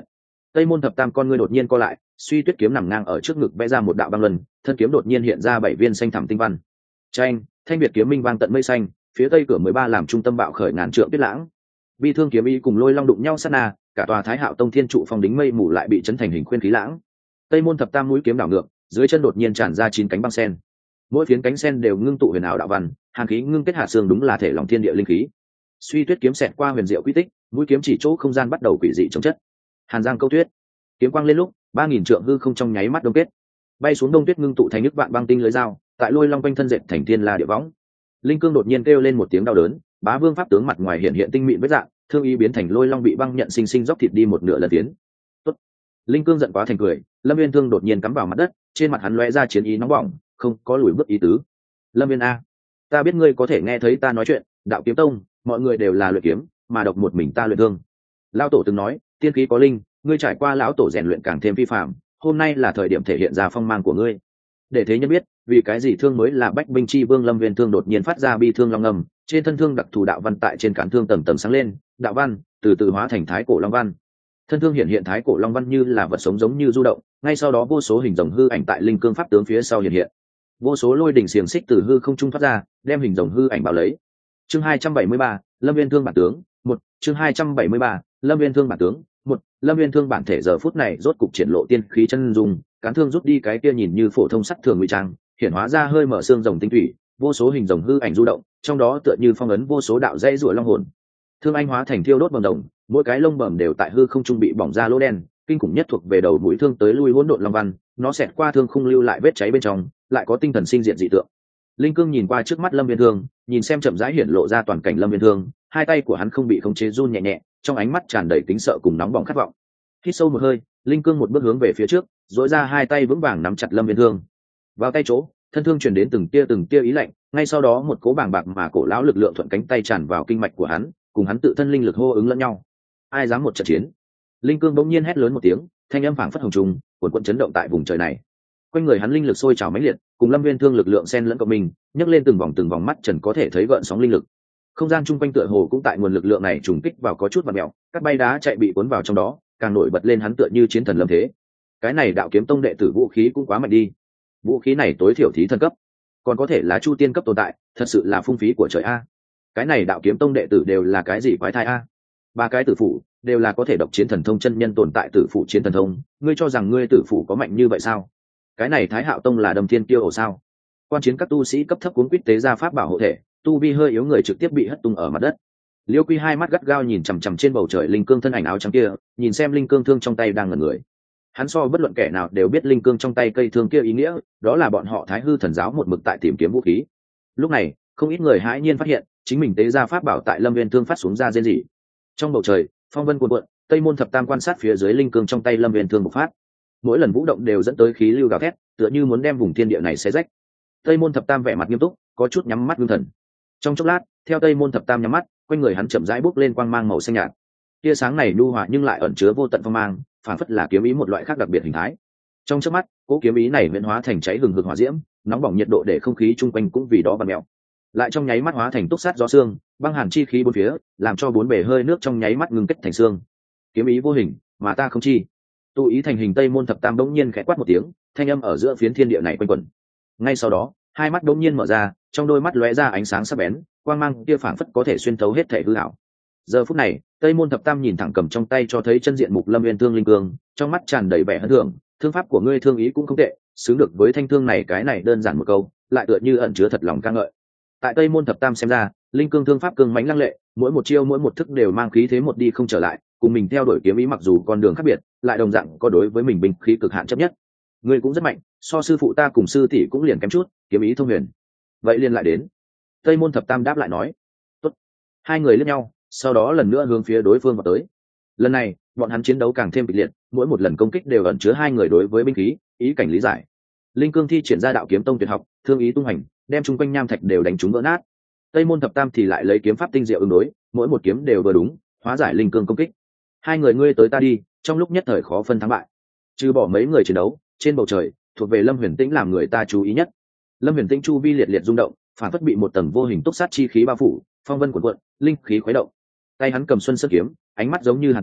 Tây môn thập tam con ngươi đột nhiên co lại, suy tuyết kiếm nằm ngang ở trước ngực vẽ ra một đạo băng luân, thân kiếm đột nhiên hiện ra bảy viên xanh thẳm tinh văn. Tranh, thanh việt kiếm minh vang tận mây xanh, phía tây cửa mười ba làm trung tâm bạo khởi ngàn trượng tuyết lãng. Bi thương kiếm ý cùng lôi long đụng nhau sát na, cả tòa Thái Hạo Tông thiên trụ phong đính mây mù lại bị chấn thành hình khuyên khí lãng. Tây môn thập tam mũi kiếm đảo ngược, dưới chân đột nhiên tràn ra chín cánh băng sen. Mỗi phiến cánh sen đều ngưng tụ huyền ảo đạo văn, hàn khí ngưng kết hạ xương đúng là thể lòng thiên địa linh khí. Suy tuyết kiếm xẹt qua huyền diệu quy tích, mũi kiếm chỉ chỗ không gian bắt đầu quỷ dị chống chất. Hàn Giang câu tuyết, kiếm quang lên lúc, ba nghìn trượng hư không trong nháy mắt đông kết. Bay xuống đông tuyết ngưng tụ thành nước vạn băng tinh lưới dao, tại lôi long quanh thân dệt thành thiên la địa võng. Linh cương đột nhiên kêu lên một tiếng đau đớn, bá vương pháp tướng mặt ngoài hiện hiện tinh mịn vết dạng, thương ý biến thành lôi long bị băng nhận sinh sinh dốc thịt đi một nửa lần tiến. Tốt. Linh cương giận quá thành cười, Lâm Viên thương đột nhiên cắm vào mặt đất, trên mặt hắn lóe ra chiến ý nóng bỏng, không có lùi bước ý tứ. Lâm Viên a, ta biết ngươi có thể nghe thấy ta nói chuyện, đạo kiếm tông, mọi người đều là luyện kiếm, mà độc một mình ta luyện thương. Lão tổ từng nói, tiên khí có linh, ngươi trải qua lão tổ rèn luyện càng thêm phi phàm, hôm nay là thời điểm thể hiện ra phong mang của ngươi. Để thế nhân biết, vì cái gì thương mới là bách binh chi vương. Lâm Viên thương đột nhiên phát ra bi thương long ngầm, trên thân thương đặc thù đạo văn tại trên cán thương tầng tầng sáng lên, đạo văn từ từ hóa thành thái cổ long văn. Thân thương hiện hiện thái cổ long văn như là vật sống giống như du động, ngay sau đó vô số hình rồng hư ảnh tại linh cương pháp tướng phía sau hiện hiện, vô số lôi đỉnh xiềng xích từ hư không trung thoát ra, đem hình rồng hư ảnh bảo lấy. Chương hai trăm bảy mươi ba, Lâm Viên thương bản tướng một. Chương hai trăm bảy mươi ba, Lâm Viên thương bản tướng một. Lâm Viên thương bản thể giờ phút này rốt cục triển lộ tiên khí chân dung, cán thương rút đi cái kia nhìn như phổ thông sắt thường ngụy trang, hiển hóa ra hơi mở xương rồng tinh thủy, vô số hình rồng hư ảnh du động, trong đó tựa như phong ấn vô số đạo dây rủa long hồn. Thương anh hóa thành thiêu đốt bầm đồng, mỗi cái lông bầm đều tại hư không trung bị bỏng ra lỗ đen, kinh khủng nhất thuộc về đầu mũi thương tới lui hỗn độn long văn, nó xẹt qua thương khung lưu lại vết cháy bên trong, lại có tinh thần sinh diện dị tượng. Linh cương nhìn qua trước mắt Lâm Viên thương, nhìn xem chậm rãi hiển lộ ra toàn cảnh Lâm Viên thương, hai tay của hắn không bị khống chế run nhẹ nhẹ, trong ánh mắt tràn đầy kính sợ cùng nóng bỏng khát vọng. Hít sâu một hơi, Linh cương một bước hướng về phía trước, duỗi ra hai tay vững vàng nắm chặt Lâm Viên thương. Vào tay chỗ, thân thương truyền đến từng tia từng tia ý lạnh, ngay sau đó một cỗ bàng bạc mà cổ lão lực lượng thuận cánh tay tràn vào kinh mạch của hắn, cùng hắn tự thân linh lực hô ứng lẫn nhau. Ai dám một trận chiến? Linh cương bỗng nhiên hét lớn một tiếng, thanh âm phảng phất hồng trùng, cuồn cuộn chấn động tại vùng trời này. Quanh người hắn linh lực sôi trào mãnh liệt, cùng Lâm Viên thương lực lượng xen lẫn cộng mình, nhấc lên từng vòng từng vòng mắt trần có thể thấy gợn sóng linh lực. Không gian chung quanh tựa hồ cũng tại nguồn lực lượng này trùng kích vào có chút vặn mèo, các bay đá chạy bị cuốn vào trong đó, càng nổi bật lên hắn tựa như chiến thần lâm thế. Cái này đạo kiếm tông đệ tử vũ khí cũng quá mạnh đi. Vũ khí này tối thiểu thí thần cấp, còn có thể là chu tiên cấp tồn tại, thật sự là phung phí của trời a. Cái này đạo kiếm tông đệ tử đều là cái gì quái thai a? Ba cái tử phụ đều là có thể độc chiến thần thông chân nhân tồn tại, tử phụ chiến thần thông, ngươi cho rằng ngươi tử phụ có mạnh như vậy sao? Cái này Thái Hạo tông là đầm thiên kiêu ổ sao? Quan chiến các tu sĩ cấp thấp cuốn quýt tế ra pháp bảo hộ thể, tu vi hơi yếu người trực tiếp bị hất tung ở mặt đất. Liêu Quy hai mắt gắt gao nhìn chằm chằm trên bầu trời linh cương thân ảnh áo trắng kia, nhìn xem linh cương thương trong tay đang ngẩn người. Hắn so bất luận kẻ nào đều biết linh cương trong tay cây thương kia ý nghĩa, đó là bọn họ Thái Hư thần giáo một mực tại tìm kiếm vũ khí. Lúc này, không ít người hãi nhiên phát hiện, chính mình tế ra pháp bảo tại Lâm Viên thương phát xuống ra rên rỉ. Trong bầu trời, phong vân cuồn cuộn, Tây môn thập tam quan sát phía dưới linh cương trong tay Lâm Viên thương bộc phát. Mỗi lần vũ động đều dẫn tới khí lưu gào thét, tựa như muốn đem vùng thiên địa này xé rách. Tây môn thập tam vẻ mặt nghiêm túc, có chút nhắm mắt ngưng thần. Trong chốc lát, theo Tây môn thập tam nhắm mắt, quanh người hắn chậm rãi bốc lên quang mang màu xanh nhạt. Tia sáng này nhu hòa nhưng lại ẩn chứa vô tận phong mang, phản phất là kiếm ý một loại khác đặc biệt hình thái. Trong chớp mắt, cỗ kiếm ý này biến hóa thành cháy hừng hực hỏa diễm, nóng bỏng nhiệt độ để không khí chung quanh cũng vì đó vặn mèo. Lại trong nháy mắt hóa thành túc sát gió xương, băng hàn chi khí bốn phía, làm cho bốn bề hơi nước trong nháy mắt ngưng kết thành xương. Kiếm ý vô hình, mà ta không chi. Tu ý thành hình Tây môn thập tam bỗng nhiên khẽ quát một tiếng, thanh âm ở giữa phiến thiên địa này quanh quẩn. Ngay sau đó, hai mắt bỗng nhiên mở ra, trong đôi mắt lóe ra ánh sáng sắc bén, quang mang kia phảng phất có thể xuyên thấu hết thể hư ảo. Giờ phút này, Tây môn thập tam nhìn thẳng cầm trong tay cho thấy chân diện mục Lâm Viên thương linh cương, trong mắt tràn đầy vẻ hân thưởng, thương pháp của ngươi thương ý cũng không tệ, xứng được với thanh thương này. Cái này đơn giản một câu, lại tựa như ẩn chứa thật lòng ca ngợi. Tại Tây môn thập tam xem ra, linh cương thương pháp cương mãnh lăng lệ, mỗi một chiêu mỗi một thức đều mang khí thế một đi không trở lại, cùng mình theo đuổi kiếm ý mặc dù con đường khác biệt, lại đồng dạng có đối với mình binh khí cực hạn chấp nhất. Ngươi cũng rất mạnh, so sư phụ ta cùng sư tỷ cũng liền kém chút, kiếm ý thông huyền. Vậy liền lại đến. Tây môn thập tam đáp lại nói. Tốt. Hai người liếc nhau, sau đó lần nữa hướng phía đối phương vào tới. Lần này, bọn hắn chiến đấu càng thêm kịch liệt, mỗi một lần công kích đều ẩn chứa hai người đối với binh khí, ý cảnh lý giải. Linh cương thi triển ra đạo kiếm tông tuyệt học, thương ý tung hành, đem chung quanh nham thạch đều đánh trúng vỡ nát. Tây môn thập tam thì lại lấy kiếm pháp tinh diệu ứng đối, mỗi một kiếm đều vừa đúng, hóa giải linh cương công kích. Hai người ngươi tới ta đi, trong lúc nhất thời khó phân thắng bại. Trừ bỏ mấy người chiến đấu, trên bầu trời thuộc về Lâm Huyền Tĩnh làm người ta chú ý nhất. Lâm Huyền Tĩnh chu vi liệt liệt rung động, phản phất bị một tầng vô hình túc sát chi khí bao phủ, phong vân cuộn cuộn, linh khí khuấy động. Tay hắn cầm xuân sắc kiếm, ánh mắt giống như hàn tinh,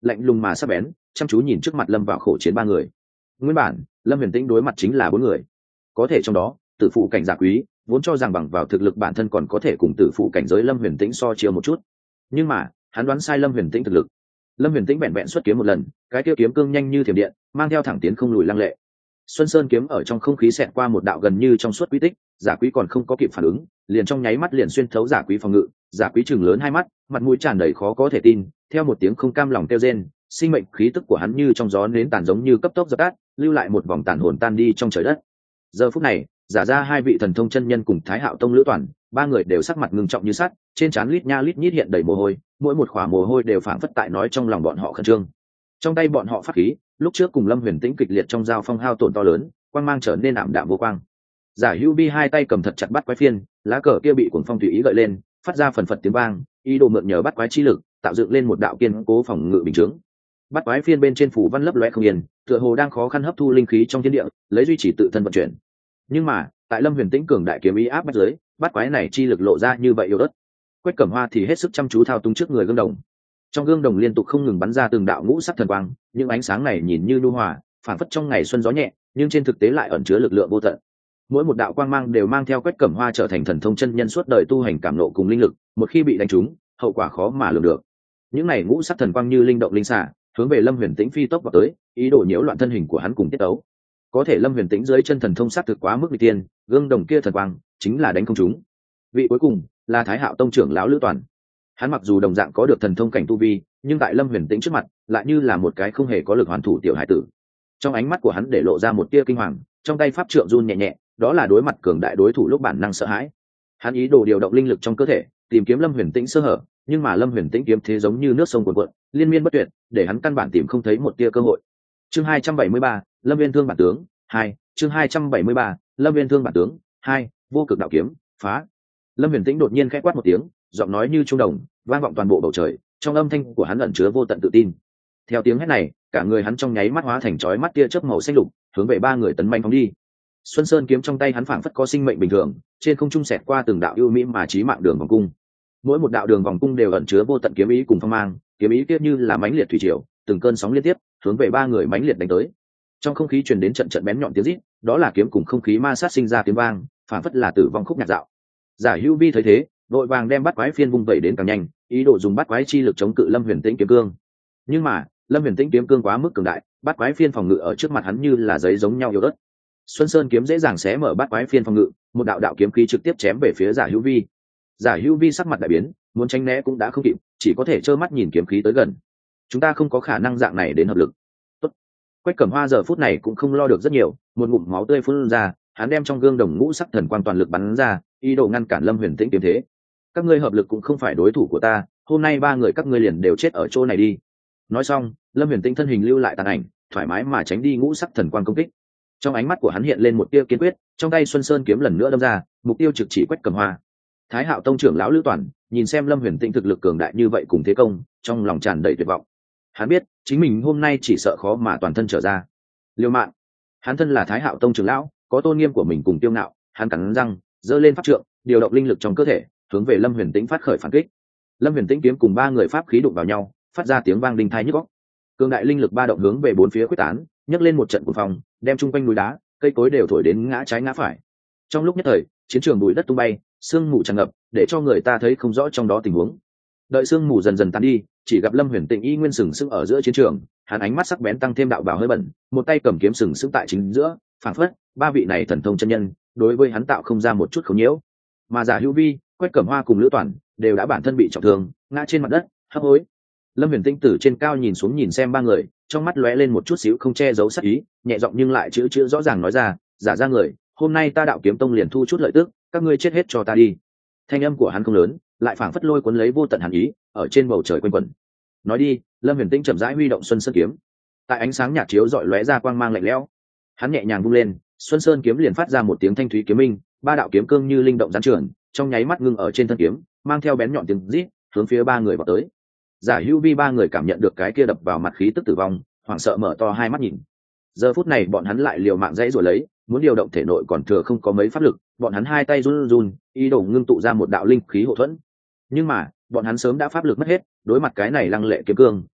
lạnh lùng mà sắc bén, chăm chú nhìn trước mặt lâm vào khổ chiến ba người. Nguyên bản lâm huyền tĩnh đối mặt chính là bốn người, có thể trong đó tử phụ cảnh giả quý vốn cho rằng bằng vào thực lực bản thân còn có thể cùng tử phụ cảnh giới lâm huyền tĩnh so chiều một chút, nhưng mà hắn đoán sai lâm huyền tĩnh thực lực. Lâm huyền tĩnh vẹn vẹn xuất kiếm một lần, cái kia kiếm cương nhanh như thiểm điện, mang theo thẳng tiến không lùi lăng lệ. Xuân Sơn kiếm ở trong không khí xẹt qua một đạo gần như trong suốt quy tích, giả quý còn không có kịp phản ứng, liền trong nháy mắt liền xuyên thấu giả quý phòng ngự. Giả quý chừng lớn hai mắt, mặt mũi tràn đầy khó có thể tin, theo một tiếng không cam lòng kêu rên, sinh mệnh khí tức của hắn như trong gió nến tàn giống như cấp tốc dập tắt, lưu lại một vòng tàn hồn tan đi trong trời đất. Giờ phút này, giả ra hai vị thần thông chân nhân cùng Thái Hạo Tông Lữ Toàn, ba người đều sắc mặt ngưng trọng như sắt, trên trán lít nha lít nhít hiện đầy mồ hôi, mỗi một khỏa mồ hôi đều phảng phất tại nói trong lòng bọn họ khẩn trương. Trong tay bọn họ pháp khí, lúc trước cùng Lâm Huyền Tĩnh kịch liệt trong giao phong hao tổn to lớn, quang mang trở nên ảm đạm vô quang. Giả Hữu Vi hai tay cầm thật chặt bắt quái phiên, lá cờ kia bị cuồng phong tùy ý gợi lên, phát ra phần phật tiếng vang, ý đồ mượn nhờ bắt quái chi lực, tạo dựng lên một đạo kiên cố phòng ngự bình chướng. Bắt quái phiên bên trên phủ văn lấp lóe không yên, tựa hồ đang khó khăn hấp thu linh khí trong thiên địa, lấy duy trì tự thân vận chuyển. Nhưng mà, tại Lâm Huyền Tĩnh cường đại kiếm ý áp bách dưới, bắt quái này chi lực lộ ra như vậy yếu ớt. Quách Cẩm Hoa thì hết sức chăm chú thao túng trước người gương đồng. Trong gương đồng liên tục không ngừng bắn ra từng đạo ngũ sắc thần quang, những ánh sáng này nhìn như nhu hòa, phản phất trong ngày xuân gió nhẹ, nhưng trên thực tế lại ẩn chứa lực lượng vô tận. Mỗi một đạo quang mang đều mang theo Quách Cẩm Hoa trở thành thần thông chân nhân suốt đời tu hành cảm nộ cùng linh lực, một khi bị đánh trúng, hậu quả khó mà lường được. Những này ngũ sắc thần quang như linh động linh xả, hướng về Lâm Huyền Tĩnh phi tốc vào tới, ý đồ nhiễu loạn thân hình của hắn cùng tiết tấu. Có thể Lâm Huyền Tĩnh dưới chân thần thông sát thực quá mức nghịch tiên, gương đồng kia thần quang chính là đánh không trúng. Vị cuối cùng là Thái Hạo Tông trưởng lão Lữ Toàn. Hắn mặc dù đồng dạng có được thần thông cảnh tu vi, nhưng tại Lâm Huyền Tĩnh trước mặt, lại như là một cái không hề có lực hoàn thủ tiểu hải tử. Trong ánh mắt của hắn để lộ ra một tia kinh hoàng, trong tay pháp trượng run nhẹ nhẹ, đó là đối mặt cường đại đối thủ lúc bản năng sợ hãi. Hắn ý đồ điều động linh lực trong cơ thể, tìm kiếm Lâm Huyền Tĩnh sơ hở, nhưng mà Lâm Huyền Tĩnh kiếm thế giống như nước sông cuồn cuộn, liên miên bất tuyệt, để hắn căn bản tìm không thấy một tia cơ hội. Chương hai trăm bảy mươi ba, Lâm Viên Thương bản tướng hai, chương hai trăm bảy mươi ba, Lâm Viên Thương bản tướng hai, vô cực đạo kiếm, phá. Lâm Huyền Tĩnh đột nhiên khẽ quát một tiếng, giọng nói như trung đồng, vang vọng toàn bộ bầu trời, trong âm thanh của hắn ẩn chứa vô tận tự tin. Theo tiếng hét này, cả người hắn trong nháy mắt hóa thành chói mắt tia chớp màu xanh lục, hướng về ba người tấn manh phóng đi. Xuân Sơn kiếm trong tay hắn phảng phất có sinh mệnh bình thường, trên không trung xẹt qua từng đạo ưu mỹ mà chí mạng đường vòng cung. Mỗi một đạo đường vòng cung đều ẩn chứa vô tận kiếm ý cùng phong mang, kiếm ý kia như là mãnh liệt thủy triều, từng cơn sóng liên tiếp, hướng về ba người mãnh liệt đánh tới. Trong không khí truyền đến trận trận bén nhọn tiếng rít, đó là kiếm cùng không khí ma sát sinh ra tiếng vang, phảng phất là tử vong khúc nhạc dạo. Giả Hữu Vi thấy thế, vội vàng đem bắt quái phiên vung vẩy đến càng nhanh, ý đồ dùng bắt quái chi lực chống cự Lâm Huyền Tĩnh kiếm cương. Nhưng mà, Lâm Huyền Tĩnh kiếm cương quá mức cường đại, bắt quái phiên phòng ngự ở trước mặt hắn như là giấy giống nhau yếu ớt. Xuân Sơn kiếm dễ dàng xé mở bắt quái phiên phòng ngự, một đạo đạo kiếm khí trực tiếp chém về phía Giả Hữu Vi. Giả Hữu Vi sắc mặt đại biến, muốn tránh né cũng đã không kịp, chỉ có thể trơ mắt nhìn kiếm khí tới gần. Chúng ta không có khả năng dạng này đến hợp lực. Tốt. Quách Cẩm Hoa giờ phút này cũng không lo được rất nhiều, một ngụm máu tươi phun ra, hắn đem trong gương đồng ngũ sắc thần quang toàn lực bắn ra, ý đồ ngăn cản Lâm Huyền Tĩnh kiếm thế. Các ngươi hợp lực cũng không phải đối thủ của ta, hôm nay ba người các ngươi liền đều chết ở chỗ này đi. Nói xong, Lâm Huyền Tĩnh thân hình lưu lại tàn ảnh, thoải mái mà tránh đi ngũ sắc thần quang công kích. Trong ánh mắt của hắn hiện lên một tia kiên quyết, trong tay Xuân Sơn kiếm lần nữa đâm ra, mục tiêu trực chỉ Quách Cẩm Hoa. Thái Hạo Tông trưởng lão Lữ Toàn nhìn xem Lâm Huyền Tĩnh thực lực cường đại như vậy cùng thế công, trong lòng tràn đầy tuyệt vọng. Hắn biết, chính mình hôm nay chỉ sợ khó mà toàn thân trở ra. Liêu mạng. Hắn thân là Thái Hạo Tông trưởng lão, có tôn nghiêm của mình cùng tiêu ngạo, hắn cắn răng, giơ lên pháp trượng, điều động linh lực trong cơ thể, hướng về Lâm Huyền Tĩnh phát khởi phản kích. Lâm Huyền Tĩnh kiếm cùng ba người pháp khí đụng vào nhau, phát ra tiếng vang đinh tai nhức óc. Cường đại linh lực ba động hướng về bốn phía quyết tán, nhấc lên một trận cuồng phong, đem chung quanh núi đá, cây cối đều thổi đến ngã trái ngã phải. Trong lúc nhất thời, chiến trường bụi đất tung bay, sương mù tràn ngập, để cho người ta thấy không rõ trong đó tình huống. Đợi sương mù dần dần tan đi, chỉ gặp Lâm Huyền Tĩnh y nguyên sừng sững ở giữa chiến trường, hắn ánh mắt sắc bén tăng thêm đạo bào hơi bẩn, một tay cầm kiếm sừng sững tại chính giữa, phảng phất ba vị này thần thông chân nhân, đối với hắn tạo không ra một chút khống nhiễu. Mà Giả Hữu Vi, Quách Cẩm Hoa cùng Lữ Toàn đều đã bản thân bị trọng thương, ngã trên mặt đất, hấp hối. Lâm Huyền Tĩnh từ trên cao nhìn xuống nhìn xem ba người, trong mắt lóe lên một chút xíu không che giấu sắc ý, nhẹ giọng nhưng lại chữ chữ rõ ràng nói ra, giả ra người, hôm nay ta Đạo Kiếm Tông liền thu chút lợi tức, các ngươi chết hết cho ta đi. Thanh âm của hắn không lớn, lại phảng phất lôi cuốn lấy vô tận hàn ý, ở trên bầu trời quanh quẩn. Nói đi, Lâm Huyền Tĩnh chậm rãi huy động Xuân Sơn kiếm. Tại ánh sáng nhạt chiếu rọi lóe ra quang mang lạnh lẽo, hắn nhẹ nhàng vung lên, Xuân Sơn kiếm liền phát ra một tiếng thanh thúy kiếm minh, ba đạo kiếm cương như linh động giáng trường, trong nháy mắt ngưng ở trên thân kiếm, mang theo bén nhọn tiếng rít, hướng phía ba người vào tới. Giả Hữu Vi ba người cảm nhận được cái kia đập vào mặt khí tức tử vong, hoảng sợ mở to hai mắt nhìn. Giờ phút này bọn hắn lại liều mạng dãy rồi lấy, muốn điều động thể nội còn thừa không có mấy pháp lực, bọn hắn hai tay run run, ý đồ ngưng tụ ra một đạo linh khí hộ thuẫn. Nhưng mà, bọn hắn sớm đã pháp lực mất hết, đối mặt cái này lăng lệ kiếm cương,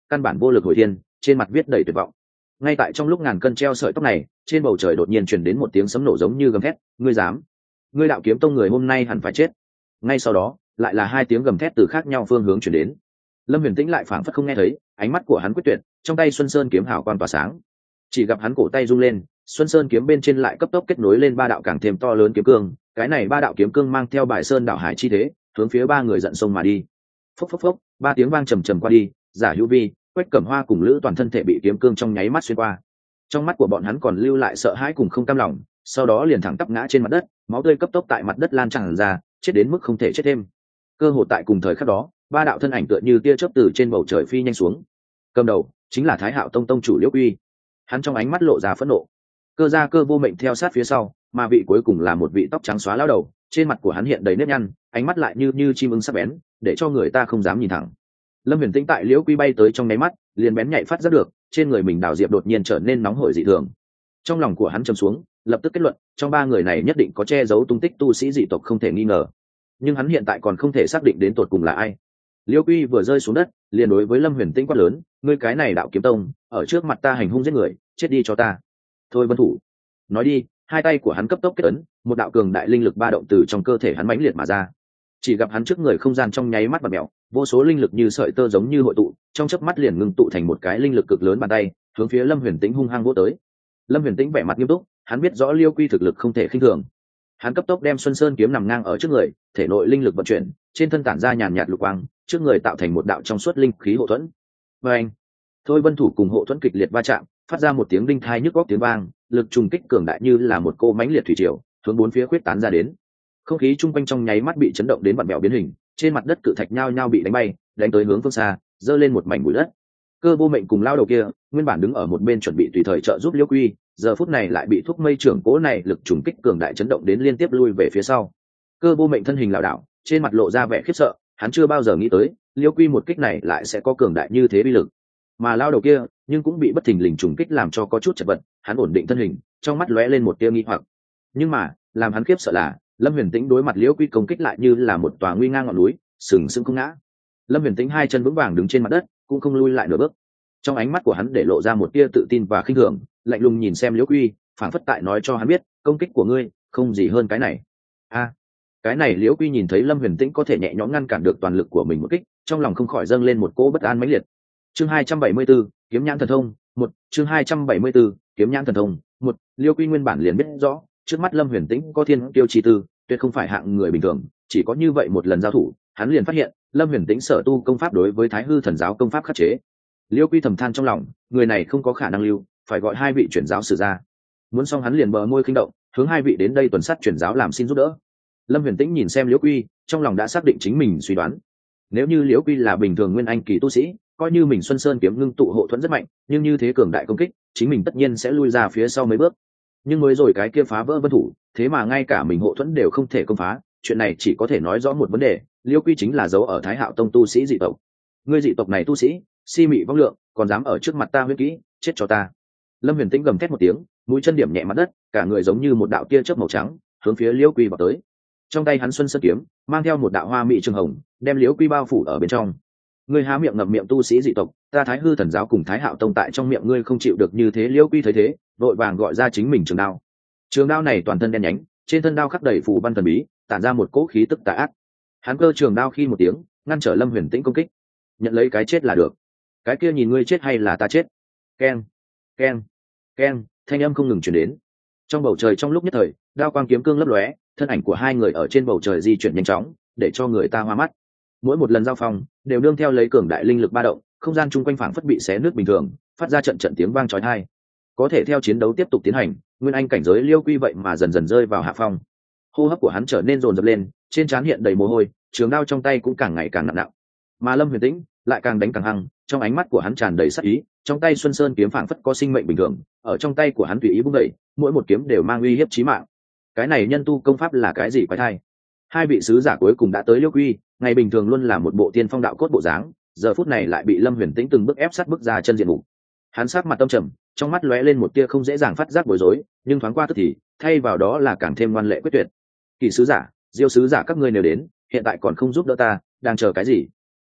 căn bản vô lực hồi thiên, trên mặt viết đầy tuyệt vọng. Ngay tại trong lúc ngàn cân treo sợi tóc này, trên bầu trời đột nhiên truyền đến một tiếng sấm nổ giống như gầm thét, ngươi dám, ngươi đạo kiếm tông người hôm nay hẳn phải chết. Ngay sau đó lại là hai tiếng gầm thét từ khác nhau phương hướng truyền đến. Lâm Huyền Tĩnh lại phảng phất không nghe thấy, ánh mắt của hắn quyết tuyệt, trong tay Xuân Sơn kiếm hào quang tỏa sáng. Chỉ gặp hắn cổ tay rung lên, Xuân Sơn kiếm bên trên lại cấp tốc kết nối lên ba đạo càng thêm to lớn kiếm cương, cái này ba đạo kiếm cương mang theo bài sơn đạo hải chi thế, hướng phía ba người giận sông mà đi. Phốc phốc phốc, ba tiếng vang trầm trầm qua đi, Giả Hữu Vi, Quách Cẩm Hoa cùng Lữ toàn thân thể bị kiếm cương trong nháy mắt xuyên qua. Trong mắt của bọn hắn còn lưu lại sợ hãi cùng không cam lòng, sau đó liền thẳng tắp ngã trên mặt đất, máu tươi cấp tốc tại mặt đất lan tràn ra, chết đến mức không thể chết thêm. Cơ hội tại cùng thời khắc đó, ba đạo thân ảnh tựa như tia chớp từ trên bầu trời phi nhanh xuống. Cầm đầu chính là Thái Hạo Tông tông chủ Liễu Quy. Hắn trong ánh mắt lộ ra phẫn nộ. Cơ Gia Cơ vô mệnh theo sát phía sau, mà vị cuối cùng là một vị tóc trắng xóa lão đầu, trên mặt của hắn hiện đầy nếp nhăn, ánh mắt lại như như chim ưng sắc bén, để cho người ta không dám nhìn thẳng. Lâm Huyền Tĩnh tại Liễu Quy bay tới trong nháy mắt, liền bén nhạy phát giác được, trên người mình đào diệp đột nhiên trở nên nóng hổi dị thường. Trong lòng của hắn trầm xuống, lập tức kết luận, trong ba người này nhất định có che giấu tung tích tu sĩ dị tộc không thể nghi ngờ. Nhưng hắn hiện tại còn không thể xác định đến tột cùng là ai. Liễu Quy vừa rơi xuống đất, liền đối với Lâm Huyền Tĩnh quát lớn, ngươi cái này đạo kiếm tông, ở trước mặt ta hành hung giết người, chết đi cho ta. Thôi Vân Thủ. Nói đi, hai tay của hắn cấp tốc kết ấn, một đạo cường đại linh lực ba động từ trong cơ thể hắn mãnh liệt mà ra. Chỉ gặp hắn trước người không gian trong nháy mắt và mèo, vô số linh lực như sợi tơ giống như hội tụ, trong chớp mắt liền ngưng tụ thành một cái linh lực cực lớn bàn tay, hướng phía Lâm Huyền Tĩnh hung hăng vỗ tới. Lâm Huyền Tĩnh vẻ mặt nghiêm túc, hắn biết rõ Liêu Quy thực lực không thể khinh thường. Hắn cấp tốc đem Xuân Sơn kiếm nằm ngang ở trước người, thể nội linh lực vận chuyển, trên thân tản ra nhàn nhạt lục quang, trước người tạo thành một đạo trong suốt linh khí hộ thuẫn. Và anh, Thôi Vân Thủ cùng hộ thuẫn kịch liệt va chạm, phát ra một tiếng đinh thai nhức óc tiếng vang, lực trùng kích cường đại như là một cô mãnh liệt thủy triều, hướng bốn phía khuyết tán ra đến. Không khí chung quanh trong nháy mắt bị chấn động đến vặn vẹo biến hình, trên mặt đất cự thạch nhao nhao bị đánh bay, đánh tới hướng phương xa, dơ lên một mảnh bụi đất. Cơ vô mệnh cùng lao đầu kia, nguyên bản đứng ở một bên chuẩn bị tùy thời trợ giúp Liêu Quy, giờ phút này lại bị thuốc mây trưởng cố này lực trùng kích cường đại chấn động đến liên tiếp lui về phía sau. Cơ vô mệnh thân hình lảo đảo, trên mặt lộ ra vẻ khiếp sợ, hắn chưa bao giờ nghĩ tới, Liêu Quy một kích này lại sẽ có cường đại như thế uy lực. Mà lao đầu kia, nhưng cũng bị bất thình lình trùng kích làm cho có chút chật vật, hắn ổn định thân hình, trong mắt lóe lên một tia nghi hoặc. Nhưng mà, làm hắn khiếp sợ là, Lâm Huyền Tĩnh đối mặt Liễu Quy công kích lại như là một tòa nguy ngang ngọn núi, sừng sững không ngã. Lâm Huyền Tĩnh hai chân vững vàng đứng trên mặt đất, cũng không lui lại nửa bước. Trong ánh mắt của hắn để lộ ra một tia tự tin và khinh thường, lạnh lùng nhìn xem Liễu Quy, phảng phất tại nói cho hắn biết, công kích của ngươi không gì hơn cái này. A, cái này Liễu Quy nhìn thấy Lâm Huyền Tĩnh có thể nhẹ nhõm ngăn cản được toàn lực của mình một kích, trong lòng không khỏi dâng lên một cỗ bất an mãnh liệt. Chương hai trăm bảy mươi 74, kiếm nhãn thần thông, một chương hai trăm bảy mươi 74, kiếm nhãn thần thông, một Liễu Quy nguyên bản liền biết rõ, trước mắt Lâm Huyền Tĩnh có thiên tiêu chi tư, tuyệt không phải hạng người bình thường, chỉ có như vậy một lần giao thủ, hắn liền phát hiện, Lâm Huyền Tĩnh sở tu công pháp đối với Thái Hư Thần giáo công pháp khắc chế. Liêu Quy thầm than trong lòng, người này không có khả năng lưu, phải gọi hai vị chuyển giáo sử ra. Muốn xong hắn liền bờ môi khinh động, hướng hai vị đến đây tuần sát chuyển giáo làm xin giúp đỡ. Lâm Huyền Tĩnh nhìn xem Liễu Quy, trong lòng đã xác định chính mình suy đoán. Nếu như Liễu Quy là bình thường nguyên anh kỳ tu sĩ, coi như mình Xuân Sơn kiếm ngưng tụ hộ thuẫn rất mạnh, nhưng như thế cường đại công kích, chính mình tất nhiên sẽ lui ra phía sau mấy bước. Nhưng mới rồi cái kia phá vỡ vân thủ, thế mà ngay cả mình hộ thuẫn đều không thể công phá, chuyện này chỉ có thể nói rõ một vấn đề, Liêu Quy chính là dấu ở Thái Hạo Tông tu sĩ dị tộc. Ngươi dị tộc này tu sĩ, si mị vong lượng, còn dám ở trước mặt ta huyết kỹ, chết cho ta. Lâm Huyền Tĩnh gầm thét một tiếng, mũi chân điểm nhẹ mặt đất, cả người giống như một đạo tia chớp màu trắng, hướng phía Liêu Quy vào tới. Trong tay hắn Xuân Sơn kiếm, mang theo một đạo hoa mị trường hồng, đem Liêu Quy bao phủ ở bên trong. Ngươi há miệng ngậm miệng tu sĩ dị tộc, ta Thái Hư Thần giáo cùng Thái Hạo Tông tại trong miệng ngươi không chịu được như thế. Liêu Quy thấy thế, vội vàng gọi ra chính mình trường đao. Trường đao này toàn thân đen nhánh, trên thân đao khắc đầy phù văn thần bí, tản ra một cỗ khí tức tà ác. Hắn cơ trường đao khi một tiếng, ngăn trở Lâm Huyền Tĩnh công kích. Nhận lấy cái chết là được. Cái kia nhìn ngươi chết hay là ta chết? Keng, keng, keng, thanh âm không ngừng truyền đến. Trong bầu trời trong lúc nhất thời, đao quang kiếm cương lấp lóe, thân ảnh của hai người ở trên bầu trời di chuyển nhanh chóng, để cho người ta hoa mắt. Mỗi một lần giao phong, đều nương theo lấy cường đại linh lực ba động, không gian chung quanh phảng phất bị xé nước bình thường, phát ra trận trận tiếng vang chói tai. Có thể theo chiến đấu tiếp tục tiến hành, nguyên anh cảnh giới Liêu Quy vậy mà dần dần rơi vào hạ phong. Hô hấp của hắn trở nên dồn dập lên, trên trán hiện đầy mồ hôi, trường đao trong tay cũng càng ngày càng nặng nặng. Mà Lâm Huyền Tĩnh lại càng đánh càng hăng, trong ánh mắt của hắn tràn đầy sát ý, trong tay Xuân Sơn kiếm phảng phất có sinh mệnh bình thường, ở trong tay của hắn tùy ý vung đẩy, mỗi một kiếm đều mang uy hiếp chí mạng. Cái này nhân tu công pháp là cái gì quái thai? Hai vị sứ giả cuối cùng đã tới Liêu Quy, ngày bình thường luôn là một bộ tiên phong đạo cốt bộ dáng, giờ phút này lại bị Lâm Huyền Tĩnh từng bước ép sát bước ra chân diện mục. Hắn sắc mặt tâm trầm, trong mắt lóe lên một tia không dễ dàng phát giác bối rối, nhưng thoáng qua tức thì, thay vào đó là càng thêm ngoan lệ quyết tuyệt. Kỳ sứ giả, Diêu sứ giả các ngươi nếu đến, hiện tại còn không giúp đỡ ta, đang chờ cái gì?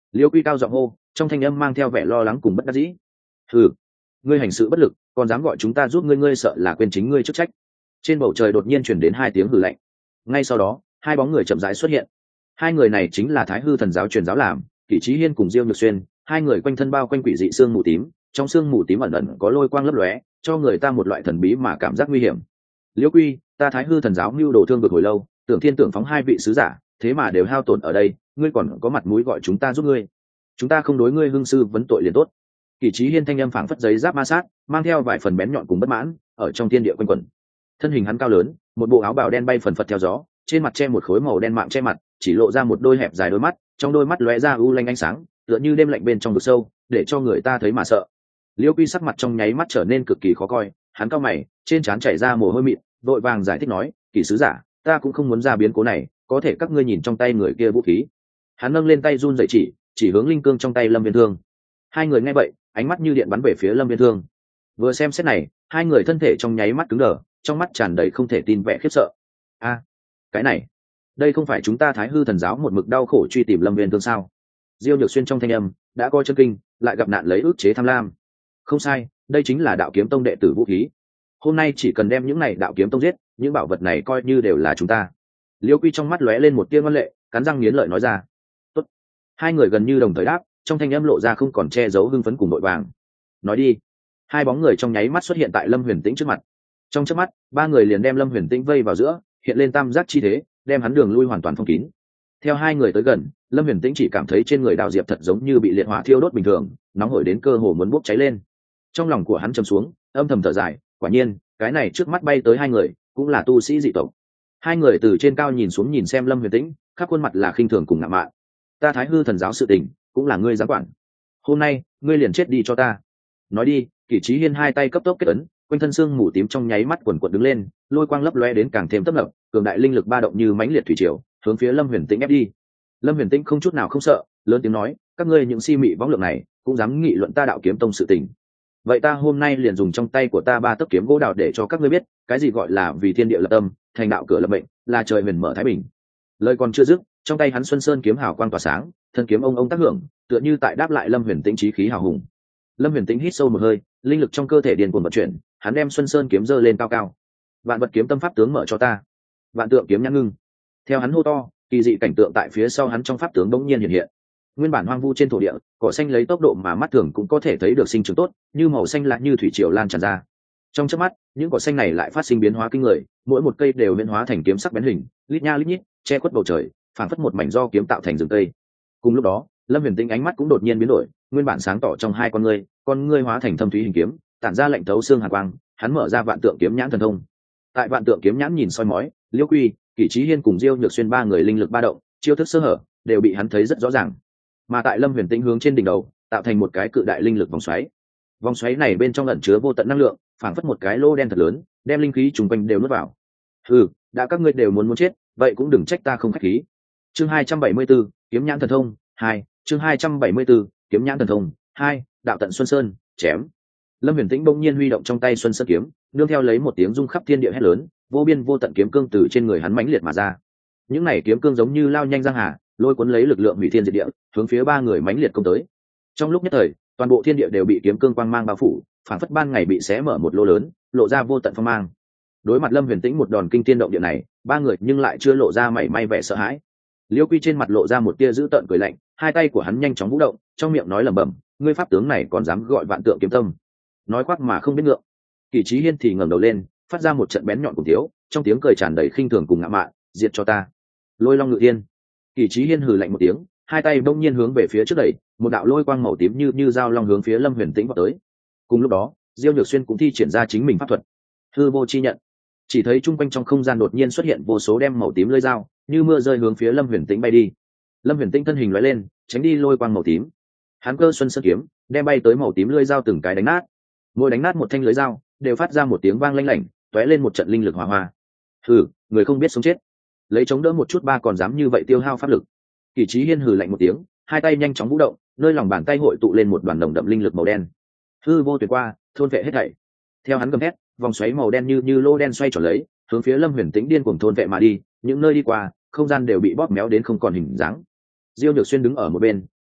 Liêu Quy cao giọng hô, trong thanh âm mang theo vẻ lo lắng cùng bất đắc dĩ. Hừ, ngươi hành sự bất lực, còn dám gọi chúng ta giúp ngươi, ngươi sợ là quên chính ngươi chức trách. Trên bầu trời đột nhiên truyền đến hai tiếng hừ lạnh. Ngay sau đó, hai bóng người chậm rãi xuất hiện. Hai người này chính là Thái Hư Thần giáo truyền giáo làm, Kỷ Chí Hiên cùng Diêu Nhược Xuyên, hai người quanh thân bao quanh quỷ dị xương mù tím, trong xương mù tím ẩn ẩn có lôi quang lấp lóe, cho người ta một loại thần bí mà cảm giác nguy hiểm. Liễu Quy, ta Thái Hư Thần giáo mưu đồ thương vực hồi lâu, tưởng thiên tưởng phóng hai vị sứ giả, thế mà đều hao tổn ở đây, ngươi còn có mặt mũi gọi chúng ta giúp ngươi? Chúng ta không đối ngươi hương sư vấn tội liền tốt. Kỷ Chí Hiên thanh âm phảng phất giấy giáp ma sát, mang theo vài phần bén nhọn cùng bất mãn, ở trong thiên địa quanh quẩn. Thân hình hắn cao lớn, một bộ áo bào đen bay phần phật theo gió, trên mặt che một khối màu đen mạng che mặt, chỉ lộ ra một đôi hẹp dài đôi mắt, trong đôi mắt lóe ra u lanh ánh sáng, tựa như đêm lạnh bên trong vực sâu, để cho người ta thấy mà sợ. Liêu Quy sắc mặt trong nháy mắt trở nên cực kỳ khó coi, hắn cau mày, trên trán chảy ra mồ hôi mịn, vội vàng giải thích nói, "Kỷ sứ giả, ta cũng không muốn ra biến cố này, có thể các ngươi nhìn trong tay người kia vũ khí." Hắn nâng lên tay run rẩy chỉ, chỉ hướng linh cương trong tay Lâm Viên Thương. Hai người nghe vậy, ánh mắt như điện bắn về phía Lâm Viên Thương. Vừa xem xét này, hai người thân thể trong nháy mắt cứng đờ, trong mắt tràn đầy không thể tin vẻ khiếp sợ. A, cái này, đây không phải chúng ta Thái Hư Thần giáo một mực đau khổ truy tìm Lâm Viên Thương sao? Diêu Nhược Xuyên trong thanh âm đã có chân kinh, lại gặp nạn lấy ức chế tham lam. Không sai, đây chính là Đạo Kiếm Tông đệ tử vũ khí. Hôm nay chỉ cần đem những này Đạo Kiếm Tông giết, những bảo vật này coi như đều là chúng ta. Liêu Quy trong mắt lóe lên một tia ngoan lệ, cắn răng nghiến lợi nói ra. Tốt. Hai người gần như đồng thời đáp, trong thanh âm lộ ra không còn che giấu hưng phấn cùng vội vàng. Nói đi. Hai bóng người trong nháy mắt xuất hiện tại Lâm Huyền Tĩnh trước mặt. Trong chớp mắt, ba người liền đem Lâm Huyền Tĩnh vây vào giữa, hiện lên tam giác chi thế, đem hắn đường lui hoàn toàn phong kín. Theo hai người tới gần, Lâm Huyền Tĩnh chỉ cảm thấy trên người Đào Diệp thật giống như bị liệt hỏa thiêu đốt bình thường, nóng hổi đến cơ hồ muốn bốc cháy lên. Trong lòng của hắn trầm xuống, âm thầm thở dài, quả nhiên, cái này trước mắt bay tới hai người, cũng là tu sĩ dị tộc. Hai người từ trên cao nhìn xuống nhìn xem Lâm Huyền Tĩnh, khắp khuôn mặt là khinh thường cùng ngạo mạn. Ta Thái Hư Thần giáo sự tình, cũng là ngươi dám quản. Hôm nay, ngươi liền chết đi cho ta. Nói đi. Kỷ Chí Hiên hai tay cấp tốc kết ấn, quanh thân xương mù tím trong nháy mắt quần quật đứng lên, lôi quang lấp lóe đến càng thêm tấp nập, cường đại linh lực ba động như mãnh liệt thủy triều, hướng phía Lâm Huyền Tĩnh ép đi. Lâm Huyền Tĩnh không chút nào không sợ, lớn tiếng nói, các ngươi những si mị võng lượng này, cũng dám nghị luận ta Đạo Kiếm Tông sự tình. Vậy ta hôm nay liền dùng trong tay của ta ba tấc kiếm gỗ đào để cho các ngươi biết, cái gì gọi là vì thiên địa lập tâm, thành đạo cửa lập mệnh, là trời huyền mở thái bình. Lời còn chưa dứt, trong tay hắn Xuân Sơn kiếm hào quang tỏa sáng, thân kiếm ông ông tác hưởng, tựa như tại đáp lại Lâm Huyền Tĩnh chí khí hào hùng. Lâm Huyền Tĩnh hít sâu một hơi, linh lực trong cơ thể điền cuồng vận chuyển, hắn đem Xuân Sơn kiếm giơ lên cao cao. Vạn vật kiếm tâm pháp tướng mở cho ta. Vạn tượng kiếm nhãn ngưng. Theo hắn hô to, kỳ dị cảnh tượng tại phía sau hắn trong pháp tướng bỗng nhiên hiện hiện. Nguyên bản hoang vu trên thổ địa, cỏ xanh lấy tốc độ mà mắt thường cũng có thể thấy được sinh trưởng tốt, như màu xanh lại như thủy triều lan tràn ra. Trong chớp mắt, những cỏ xanh này lại phát sinh biến hóa kinh người, mỗi một cây đều biến hóa thành kiếm sắc bén hình, lít nha lít nhít, che khuất bầu trời, phảng phất một mảnh do kiếm tạo thành rừng cây. Cùng lúc đó, Lâm Huyền Tĩnh ánh mắt cũng đột nhiên biến đổi, nguyên bản sáng tỏ trong hai con ngươi, con ngươi hóa thành thâm thúy hình kiếm, tản ra lạnh thấu xương hàn quang, hắn mở ra Vạn Tượng kiếm nhãn thần thông. Tại Vạn Tượng kiếm nhãn nhìn soi mói, Liễu Quy, Kỷ Chí Hiên cùng Diêu Nhược Xuyên ba người linh lực ba động, chiêu thức sơ hở, đều bị hắn thấy rất rõ ràng. Mà tại Lâm Huyền Tĩnh hướng trên đỉnh đầu, tạo thành một cái cự đại linh lực vòng xoáy. Vòng xoáy này bên trong ẩn chứa vô tận năng lượng, phảng phất một cái lô đen thật lớn, đem linh khí trùng quanh đều nuốt vào. Ừ, đã các ngươi đều muốn muốn chết, vậy cũng đừng trách ta không khách khí. Chương hai trăm bảy mươi 74, kiếm nhãn thần thông hai. Chương hai trăm bảy mươi 74, kiếm nhãn thần thông hai. Đạo tận Xuân Sơn, chém. Lâm Huyền Tĩnh bỗng nhiên huy động trong tay Xuân Sơn kiếm, nương theo lấy một tiếng rung khắp thiên địa hét lớn, vô biên vô tận kiếm cương từ trên người hắn mãnh liệt mà ra. Những này kiếm cương giống như lao nhanh giang hà, lôi cuốn lấy lực lượng hủy thiên diệt địa, hướng phía ba người mãnh liệt công tới. Trong lúc nhất thời, toàn bộ thiên địa đều bị kiếm cương quang mang bao phủ, phảng phất ban ngày bị xé mở một lỗ lớn, lộ ra vô tận phong mang. Đối mặt Lâm Huyền Tĩnh một đòn kinh thiên động địa này, ba người nhưng lại chưa lộ ra mảy may vẻ sợ hãi. Liễu Quy trên mặt lộ ra một tia dữ tợn cười lạnh, hai tay của hắn nhanh chóng vũ động, trong miệng nói lẩm bẩm, ngươi pháp tướng này còn dám gọi Vạn Tượng kiếm tâm? Nói quát mà không biết ngượng. Kỷ Chí Hiên thì ngẩng đầu lên, phát ra một trận bén nhọn cùng thiếu, trong tiếng cười tràn đầy khinh thường cùng ngạo mạn, diệt cho ta. Lôi Long Ngự Thiên. Kỷ Chí Hiên hừ lạnh một tiếng, hai tay bỗng nhiên hướng về phía trước đẩy, một đạo lôi quang màu tím như như dao long hướng phía Lâm Huyền Tĩnh vọt tới. Cùng lúc đó, Diêu Nhược Xuyên cũng thi triển ra chính mình pháp thuật, hư vô chi nhận. Chỉ thấy trung quanh trong không gian đột nhiên xuất hiện vô số đem màu tím lưỡi dao, như mưa rơi hướng phía Lâm Huyền Tĩnh bay đi. Lâm Huyền Tĩnh thân hình lóe lên, tránh đi lôi quang màu tím. Hắn cơ Xuân Sơn kiếm, đem bay tới màu tím lưỡi dao từng cái đánh nát. Mỗi đánh nát một thanh lưỡi dao, đều phát ra một tiếng vang lanh lảnh, tóe lên một trận linh lực hỏa hoa. Hừ, người không biết sống chết, lấy chống đỡ một chút ba còn dám như vậy tiêu hao pháp lực. Kỷ Chí Hiên hừ lạnh một tiếng, hai tay nhanh chóng vũ động, nơi lòng bàn tay hội tụ lên một đoàn nồng đậm linh lực màu đen. Hư vô tuyệt qua, thôn vệ hết thảy. Theo hắn gầm hét, vòng xoáy màu đen như như lô đen xoay tròn lấy, hướng phía Lâm Huyền Tĩnh điên cuồng thôn vệ mà đi, những nơi đi qua, không gian đều bị bóp méo đến không còn hình dáng. Diêu Nhược Xuyên đứng ở một bên,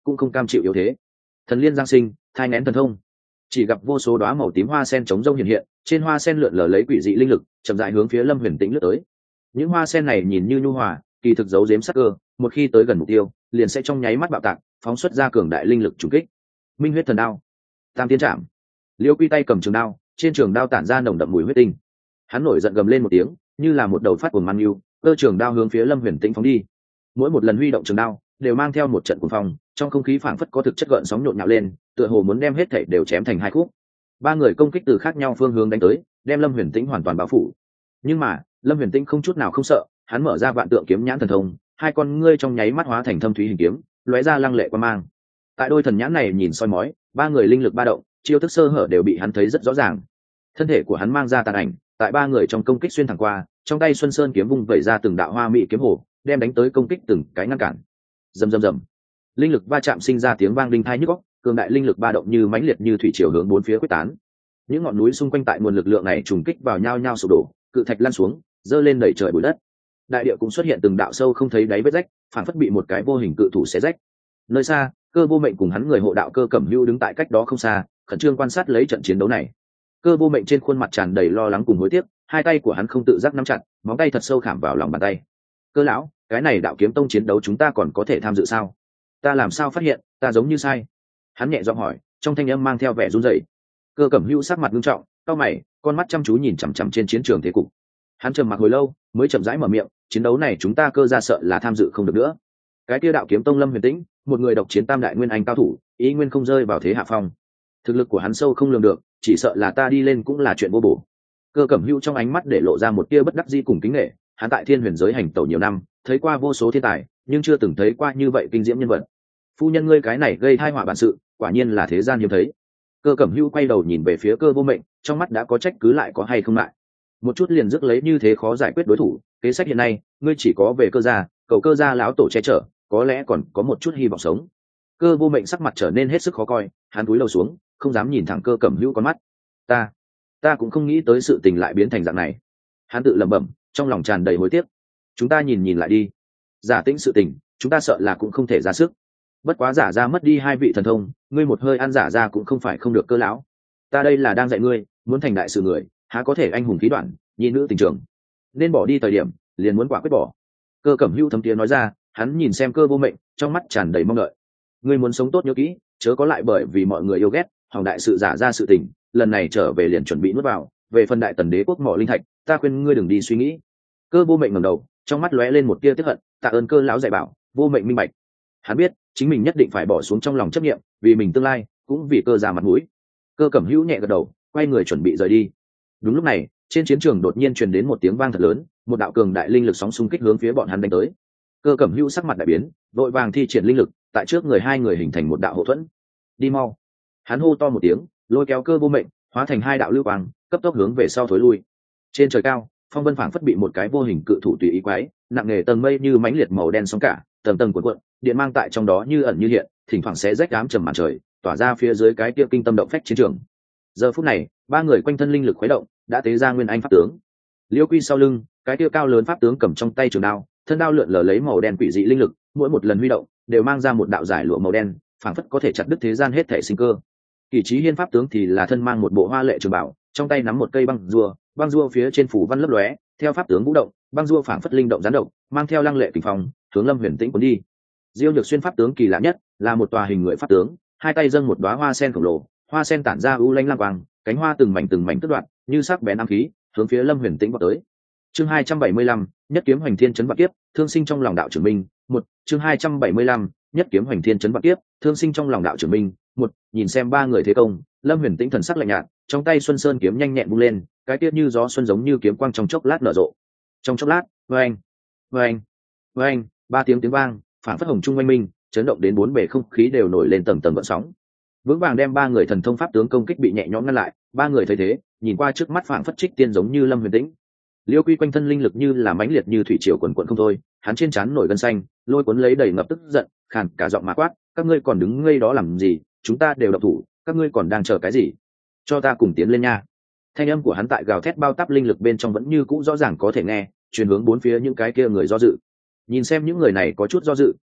cũng không cam chịu yếu thế. Thần liên giang sinh, thai nén thần thông. Chỉ gặp vô số đóa màu tím hoa sen chống rông hiện hiện, trên hoa sen lượn lờ lấy quỷ dị linh lực, chậm rãi hướng phía Lâm Huyền Tĩnh lướt tới. Những hoa sen này nhìn như nhu hòa, kỳ thực giấu giếm sắc cơ, một khi tới gần mục tiêu, liền sẽ trong nháy mắt bạo tạc, phóng xuất ra cường đại linh lực trùng kích. Minh huyết thần đao, tam tiến trảm. Liêu Quy tay cầm trường đao, trên trường đao tản ra nồng đậm mùi huyết tinh. Hắn nổi giận gầm lên một tiếng, như là một đầu phát cuồng man yêu, cơ trường đao hướng phía Lâm Huyền Tĩnh phóng đi. Mỗi một lần huy động trường đao, đều mang theo một trận cuồng phong, trong không khí phảng phất có thực chất gợn sóng nhộn nhạo lên, tựa hồ muốn đem hết thảy đều chém thành hai khúc. Ba người công kích từ khác nhau phương hướng đánh tới, đem Lâm Huyền Tĩnh hoàn toàn bao phủ. Nhưng mà Lâm Huyền Tĩnh không chút nào không sợ, hắn mở ra vạn tượng kiếm nhãn thần thông, hai con ngươi trong nháy mắt hóa thành thâm thúy hình kiếm, lóe ra lăng lệ quang mang. Tại đôi thần nhãn này nhìn soi mói, ba người linh lực ba động, chiêu thức sơ hở đều bị hắn thấy rất rõ ràng. Thân thể của hắn mang ra tàn ảnh, tại ba người trong công kích xuyên thẳng qua, trong tay Xuân Sơn kiếm vung vẩy ra từng đạo hoa mỹ kiếm hồ, đem đánh tới công kích từng cái ngăn cản. Rầm rầm rầm. Linh lực va chạm sinh ra tiếng vang đinh tai nhức óc, cường đại linh lực ba động như mãnh liệt như thủy triều hướng bốn phía quyết tán. Những ngọn núi xung quanh tại nguồn lực lượng này trùng kích vào nhau nhau sụp đổ, cự thạch lăn xuống, dơ lên đẩy trời bụi đất. Đại địa cũng xuất hiện từng đạo sâu không thấy đáy vết rách, phản phất bị một cái vô hình cự thủ xé rách. Nơi xa, Cơ Vô Mệnh cùng hắn người hộ đạo Cơ Cẩm Hưu đứng tại cách đó không xa, khẩn trương quan sát lấy trận chiến đấu này. Cơ Vô Mệnh trên khuôn mặt tràn đầy lo lắng cùng hối tiếc, hai tay của hắn không tự giác nắm chặt, móng tay thật sâu khảm vào lòng bàn tay. Cơ lão, cái này đạo kiếm tông chiến đấu chúng ta còn có thể tham dự sao? Ta làm sao phát hiện, ta giống như sai? Hắn nhẹ giọng hỏi, trong thanh âm mang theo vẻ run rẩy. Cơ Cẩm Hưu sắc mặt nghiêm trọng, cau mày, con mắt chăm chú nhìn chằm chằm trên chiến trường thế cục. Hắn trầm mặc hồi lâu, mới chậm rãi mở miệng, chiến đấu này chúng ta Cơ gia sợ là tham dự không được nữa. Cái kia đạo kiếm tông Lâm Huyền Tĩnh, một người độc chiến tam đại nguyên anh cao thủ, ý nguyên không rơi vào thế hạ phong. Thực lực của hắn sâu không lường được, chỉ sợ là ta đi lên cũng là chuyện vô bổ. Cơ Cẩm Hưu trong ánh mắt để lộ ra một tia bất đắc dĩ cùng kính nể, hắn tại Thiên Huyền giới hành tẩu nhiều năm, thấy qua vô số thiên tài, nhưng chưa từng thấy qua như vậy kinh diễm nhân vật. Phu nhân ngươi cái này gây tai họa bản sự, quả nhiên là thế gian hiếm thấy. Cơ Cẩm Hưu quay đầu nhìn về phía Cơ Vô Mệnh, trong mắt đã có trách cứ lại có hay không lại. Một chút liền rước lấy như thế khó giải quyết đối thủ, kế sách hiện nay, ngươi chỉ có về Cơ gia, cầu Cơ gia lão tổ che chở, có lẽ còn có một chút hy vọng sống. Cơ Vô Mệnh sắc mặt trở nên hết sức khó coi, hắn cúi đầu xuống, không dám nhìn thẳng Cơ Cẩm Hưu con mắt. Ta, ta cũng không nghĩ tới sự tình lại biến thành dạng này. Hắn tự lẩm bẩm, trong lòng tràn đầy hối tiếc. Chúng ta nhìn nhìn lại đi. Giả tĩnh sự tình, chúng ta sợ là cũng không thể ra sức. Bất quá giả ra mất đi hai vị thần thông, ngươi một hơi ăn giả ra cũng không phải không được Cơ lão. Ta đây là đang dạy ngươi, muốn thành đại sự người, há có thể anh hùng khí đoạn, nhi nữ tình trường. Nên bỏ đi thời điểm, liền muốn quả quyết bỏ. Cơ Cẩm Hưu thấm tiếng nói ra, hắn nhìn xem Cơ Vô Mệnh, trong mắt tràn đầy mong đợi. Ngươi muốn sống tốt nhớ kỹ, chớ có lại bởi vì mọi người yêu ghét, hòng đại sự giả ra sự tình, lần này trở về liền chuẩn bị nuốt vào. Về phần đại tần đế quốc mỏ linh thạch, ta khuyên ngươi đừng đi suy nghĩ. Cơ Vô Mệnh ngẩng đầu, trong mắt lóe lên một tia tức hận, tạ ơn Cơ lão dạy bảo. Vô Mệnh minh bạch, hắn biết chính mình nhất định phải bỏ xuống trong lòng chấp niệm, vì mình tương lai, cũng vì Cơ gia mặt mũi. Cơ Cẩm Hữu nhẹ gật đầu, quay người chuẩn bị rời đi. Đúng lúc này, trên chiến trường đột nhiên truyền đến một tiếng vang thật lớn, một đạo cường đại linh lực sóng xung kích hướng phía bọn hắn đánh tới. Cơ Cẩm Hữu sắc mặt đại biến, vội vàng thi triển linh lực, tại trước người hai người hình thành một đạo hộ thuẫn. Đi mau! Hắn hô to một tiếng, lôi kéo Cơ Vô Mệnh, hóa thành hai đạo lưu quang, cấp tốc hướng về sau thối lui. Trên trời cao, phong vân phảng phất bị một cái vô hình cự thủ tùy ý quái, nặng nề tầng mây như mãnh liệt màu đen sóng cả, tầng tầng cuộn cuộn, điện mang tại trong đó như ẩn như hiện, thỉnh thoảng xé rách ám trầm màn trời, tỏa ra phía dưới cái kia kinh tâm động phách chiến trường. Giờ phút này, ba người quanh thân linh lực khuấy động, đã tế ra nguyên anh pháp tướng. Liêu Quy sau lưng, cái kia cao lớn pháp tướng cầm trong tay trường đao, thân đao lượn lờ lấy màu đen quỷ dị linh lực, mỗi một lần huy động, đều mang ra một đạo giải lụa màu đen, phảng phất có thể chặt đứt thế gian hết thảy sinh cơ. Kỷ Chí Hiên pháp tướng thì là thân mang một bộ hoa lệ trường bảo, trong tay nắm một cây băng rùa, băng rùa phía trên phủ văn lấp lóe, theo pháp tướng vũ động, băng rùa phảng phất linh động gián động, mang theo lăng lệ kình phong, hướng Lâm Huyền Tĩnh cuốn đi. Diêu Nhược Xuyên pháp tướng kỳ lạ nhất, là một tòa hình người pháp tướng, hai tay dâng một đóa hoa sen khổng lồ, hoa sen tản ra u lanh lang quang, cánh hoa từng mảnh từng mảnh tước đoạn, như sắc bén ám khí, hướng phía Lâm Huyền Tĩnh vọt tới. Chương hai trăm bảy mươi lăm, nhất kiếm hoành thiên chấn vạn kiếp, thương sinh trong lòng đạo trưởng minh, một, chương hai trăm bảy mươi lăm, nhất kiếm hoành thiên chấn vạn kiếp, thương sinh trong lòng đạo trưởng minh, một, nhìn xem ba người thế công, Lâm Huyền Tĩnh thần sắc lạnh nhạt, trong tay Xuân Sơn kiếm nhanh nhẹn vung lên, cái tiết như gió xuân giống như kiếm quang trong chốc lát nở rộ. Trong chốc lát, oeng, oeng, oeng, ba tiếng tiếng vang, phản phất hồng trung oanh minh, chấn động đến bốn bề không khí đều nổi lên tầng tầng gợn sóng. Vững vàng đem ba người thần thông pháp tướng công kích bị nhẹ nhõm ngăn lại, ba người thấy thế, nhìn qua trước mắt phản phất trích tiên giống như Lâm Huyền Tĩnh. Liêu Quy quanh thân linh lực như là mãnh liệt như thủy triều quần quần không thôi, hắn trên trán nổi gân xanh, lôi cuốn lấy đầy ngập tức giận, khàn cả giọng mà quát, các ngươi còn đứng ngây đó làm gì, chúng ta đều động thủ, các ngươi còn đang chờ cái gì, cho ta cùng tiến lên nha. Thanh âm của hắn tại gào thét bao táp linh lực bên trong vẫn như cũ rõ ràng có thể nghe, truyền hướng bốn phía những cái kia người do dự. Nhìn xem những người này có chút do dự,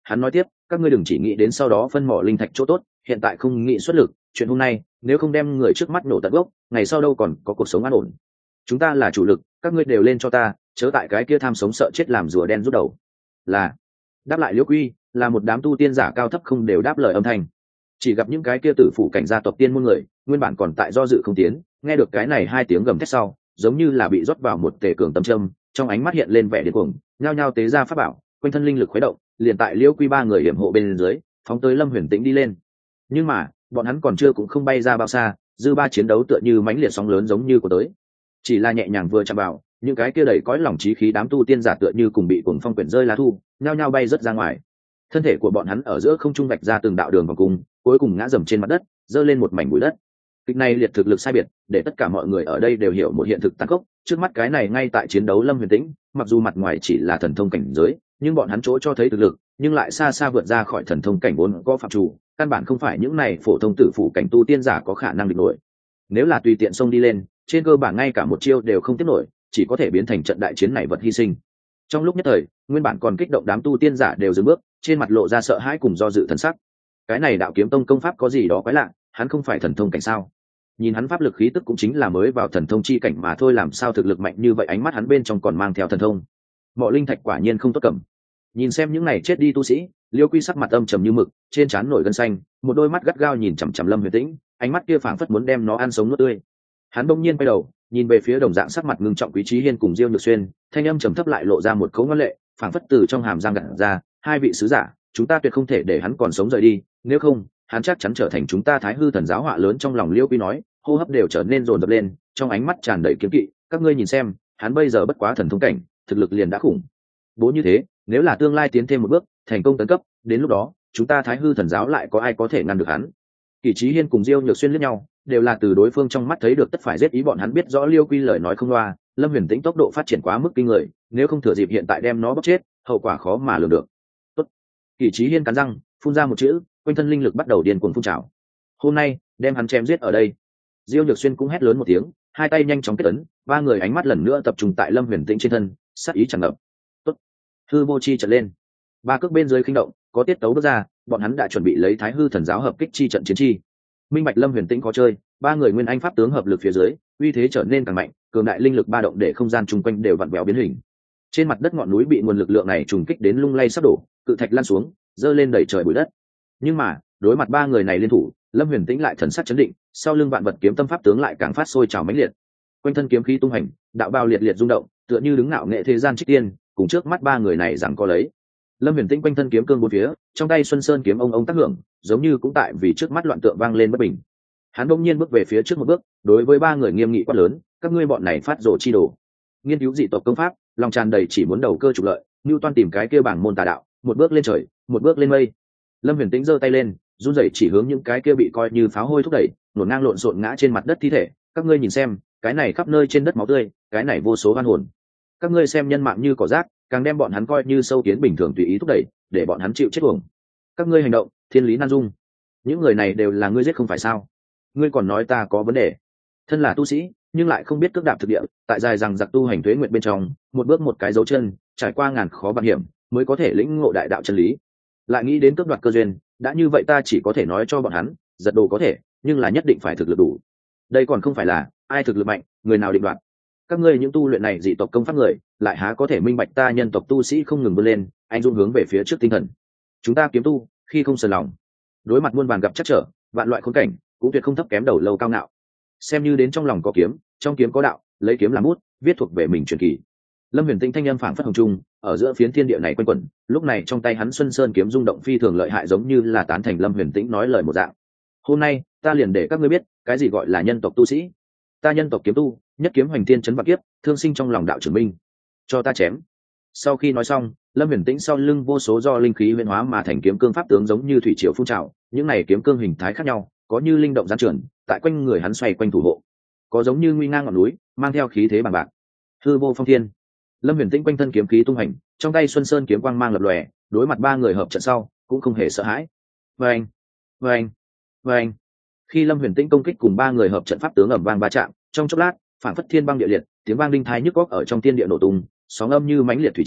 Hắn nói tiếp, các ngươi đừng chỉ nghĩ đến sau đó phân mỏ linh thạch chỗ tốt, hiện tại không nghĩ xuất lực, chuyện hôm nay nếu không đem người trước mắt nổ tận gốc, ngày sau đâu còn có cuộc sống an ổn. Chúng ta là chủ lực, các ngươi đều lên cho ta, chớ tại cái kia tham sống sợ chết làm rùa đen rút đầu. Là. Đáp lại Liễu Quy là một đám tu tiên giả cao thấp không đều đáp lời âm thanh. Chỉ gặp những cái kia tử phủ cảnh gia tộc tiên môn người, nguyên bản còn tại do dự không tiến, nghe được cái này hai tiếng gầm thét sau, giống như là bị rót vào một tề cường tâm châm, trong ánh mắt hiện lên vẻ điên cuồng, nhao nhao tế ra pháp bảo, quanh thân linh lực khuấy động, liền tại Liễu Quy ba người hiểm hộ bên dưới, phóng tới Lâm Huyền Tĩnh đi lên. Nhưng mà, bọn hắn còn chưa cũng không bay ra bao xa, dư ba chiến đấu tựa như mãnh liệt sóng lớn giống như của tới. Chỉ là nhẹ nhàng vừa chạm vào, những cái kia đầy cõi lòng chí khí đám tu tiên giả tựa như cùng bị cuồng phong quyển rơi lá thu, nhao nhao bay rất ra ngoài. Thân thể của bọn hắn ở giữa không trung vạch ra từng đạo đường vòng cung, cuối cùng ngã dầm trên mặt đất, giơ lên một mảnh bụi đất. Kịch này liệt thực lực sai biệt, để tất cả mọi người ở đây đều hiểu một hiện thực tàn khốc, trước mắt cái này ngay tại chiến đấu Lâm Huyền Tĩnh, mặc dù mặt ngoài chỉ là thần thông cảnh giới, nhưng bọn hắn chỗ cho thấy thực lực, nhưng lại xa xa vượt ra khỏi thần thông cảnh vốn có phạm chủ, căn bản không phải những này phổ thông tử phụ cảnh tu tiên giả có khả năng địch nổi. Nếu là tùy tiện xông đi lên, trên cơ bản ngay cả một chiêu đều không tiếp nổi, chỉ có thể biến thành trận đại chiến này vật hy sinh. Trong lúc nhất thời, nguyên bản còn kích động đám tu tiên giả đều dừng bước, trên mặt lộ ra sợ hãi cùng do dự thần sắc. Cái này Đạo Kiếm Tông công pháp có gì đó quái lạ, hắn không phải thần thông cảnh sao? Nhìn hắn pháp lực khí tức cũng chính là mới vào thần thông chi cảnh mà thôi, làm sao thực lực mạnh như vậy, ánh mắt hắn bên trong còn mang theo thần thông. Mộ linh thạch quả nhiên không tốt cầm. Nhìn xem những này chết đi tu sĩ, Liêu Quy sắc mặt âm trầm như mực, trên trán nổi gân xanh, một đôi mắt gắt gao nhìn chằm chằm Lâm Huyền Tĩnh, ánh mắt kia phảng phất muốn đem nó ăn sống nuốt tươi. Hắn bỗng nhiên quay đầu, nhìn về phía đồng dạng sắc mặt ngưng trọng Quý Chí Hiên cùng Diêu Nhược Xuyên, thanh âm trầm thấp lại lộ ra một cấu ngoan lệ, phảng phất từ trong hàm răng gạt ra, hai vị sứ giả, chúng ta tuyệt không thể để hắn còn sống rời đi, nếu không, hắn chắc chắn trở thành chúng ta Thái Hư Thần giáo họa lớn. Trong lòng Liêu Quy nói, hô hấp đều trở nên dồn dập lên, trong ánh mắt tràn đầy kiếm kỵ, các ngươi nhìn xem, hắn bây giờ bất quá thần thông cảnh, thực lực liền đã khủng bố như thế, nếu là tương lai tiến thêm một bước, thành công tấn cấp, đến lúc đó, chúng ta Thái Hư Thần giáo lại có ai có thể ngăn được hắn? Kỷ Chí Hiên cùng Diêu Nhược Xuyên liếc nhau, đều là từ đối phương trong mắt thấy được tất phải giết ý, bọn hắn biết rõ Liêu Quy lời nói không loa, Lâm Huyền Tĩnh tốc độ phát triển quá mức kinh người, nếu không thừa dịp hiện tại đem nó bóc chết, hậu quả khó mà lường được. Tốt. Kỷ Chí Hiên cắn răng, phun ra một chữ, quanh thân linh lực bắt đầu điên cuồng phun trào. Hôm nay, đem hắn chém giết ở đây. Diêu Nhược Xuyên cũng hét lớn một tiếng, hai tay nhanh chóng kết ấn, ba người ánh mắt lần nữa tập trung tại Lâm Huyền Tĩnh trên thân, sát ý tràn ngập. Tốt. Hư vô chi trận lên. Ba cước bên dưới khinh động, có tiết tấu bước ra, bọn hắn đã chuẩn bị lấy Thái Hư Thần giáo hợp kích chi trận chiến chi. Minh bạch Lâm Huyền Tĩnh có chơi, ba người nguyên anh pháp tướng hợp lực phía dưới, uy thế trở nên càng mạnh, cường đại linh lực ba động để không gian chung quanh đều vặn vẹo biến hình. Trên mặt đất ngọn núi bị nguồn lực lượng này trùng kích đến lung lay sắp đổ, cự thạch lăn xuống, dơ lên đẩy trời bụi đất. Nhưng mà, đối mặt ba người này liên thủ, Lâm Huyền Tĩnh lại thần sắc chấn định, sau lưng vạn vật kiếm tâm pháp tướng lại càng phát sôi trào mãnh liệt. Quanh thân kiếm khí tung hành, đạo bao liệt liệt rung động, tựa như đứng ngạo nghệ thế gian trích tiên, cùng trước mắt ba người này giằng co lấy. Lâm Huyền Tĩnh quanh thân kiếm cương bốn phía, trong tay Xuân Sơn kiếm ông ông tác hưởng, giống như cũng tại vì trước mắt loạn tượng vang lên bất bình. Hắn bỗng nhiên bước về phía trước một bước, đối với ba người nghiêm nghị quát lớn, các ngươi bọn này phát rồ chi đồ, nghiên cứu dị tộc công pháp, lòng tràn đầy chỉ muốn đầu cơ trục lợi, như toan tìm cái kia bảng môn tà đạo, một bước lên trời, một bước lên mây. Lâm Huyền Tĩnh giơ tay lên, run rẩy chỉ hướng những cái kia bị coi như pháo hôi thúc đẩy, nổ ngang lộn xộn ngã trên mặt đất thi thể, các ngươi nhìn xem, cái này khắp nơi trên đất máu tươi, cái này vô số oan hồn. Các ngươi xem nhân mạng như cỏ rác, càng đem bọn hắn coi như sâu kiến bình thường tùy ý thúc đẩy, để bọn hắn chịu chết uổng. Các ngươi hành động, thiên lý nan dung. Những người này đều là ngươi giết không phải sao? Ngươi còn nói ta có vấn đề? Thân là tu sĩ, nhưng lại không biết cước đạp thực địa, tại dài rằng giặc tu hành tuế nguyện bên trong, một bước một cái dấu chân, trải qua ngàn khó vạn hiểm, mới có thể lĩnh ngộ đại đạo chân lý. Lại nghĩ đến cướp đoạt cơ duyên, đã như vậy ta chỉ có thể nói cho bọn hắn, giật đồ có thể, nhưng là nhất định phải thực lực đủ. Đây còn không phải là ai thực lực mạnh, người nào định đoạt. Các ngươi những tu luyện này dị tộc công pháp người, lại há có thể minh bạch ta nhân tộc tu sĩ không ngừng vươn lên, anh dung hướng về phía trước tinh thần. Chúng ta kiếm tu, khi không sờn lòng, đối mặt muôn vàn gặp chắc trở, vạn loại khốn cảnh, cũng tuyệt không thấp kém đầu lâu cao ngạo. Xem như đến trong lòng có kiếm, trong kiếm có đạo, lấy kiếm làm bút, viết thuộc về mình truyền kỳ. Lâm Huyền Tĩnh thanh âm phảng phất hồng trung, ở giữa phiến thiên địa này quanh quẩn, lúc này trong tay hắn Xuân Sơn kiếm rung động phi thường lợi hại, giống như là tán thành Lâm Huyền Tĩnh nói lời một dạng. Hôm nay, ta liền để các ngươi biết, cái gì gọi là nhân tộc tu sĩ. Ta nhân tộc kiếm tu, nhất kiếm hoành thiên chấn vạn kiếp, thương sinh trong lòng đạo trưởng minh. Cho ta chém. Sau khi nói xong, Lâm Huyền Tĩnh sau lưng vô số do linh khí huyễn hóa mà thành kiếm cương pháp tướng giống như thủy triều phun trào, những này kiếm cương hình thái khác nhau, có như linh động gián trường, tại quanh người hắn xoay quanh thủ hộ, có giống như nguy ngang ngọn núi, mang theo khí thế bằng bạc. Hư vô phong thiên. Lâm Huyền Tĩnh quanh thân kiếm khí tung hành, trong tay Xuân Sơn kiếm quang mang lập lòe, đối mặt ba người hợp trận sau, cũng không hề sợ hãi. Vâng, vâng, vâng. Khi Lâm Huyền Tĩnh công kích cùng ba người hợp trận pháp tướng ầm vang va chạm, trong chốc lát, phản phất thiên băng địa liệt, tiếng vang đinh thái nhức góc ở trong thiên địa nổ tung, sóng âm như mãnh liệt thủy triều,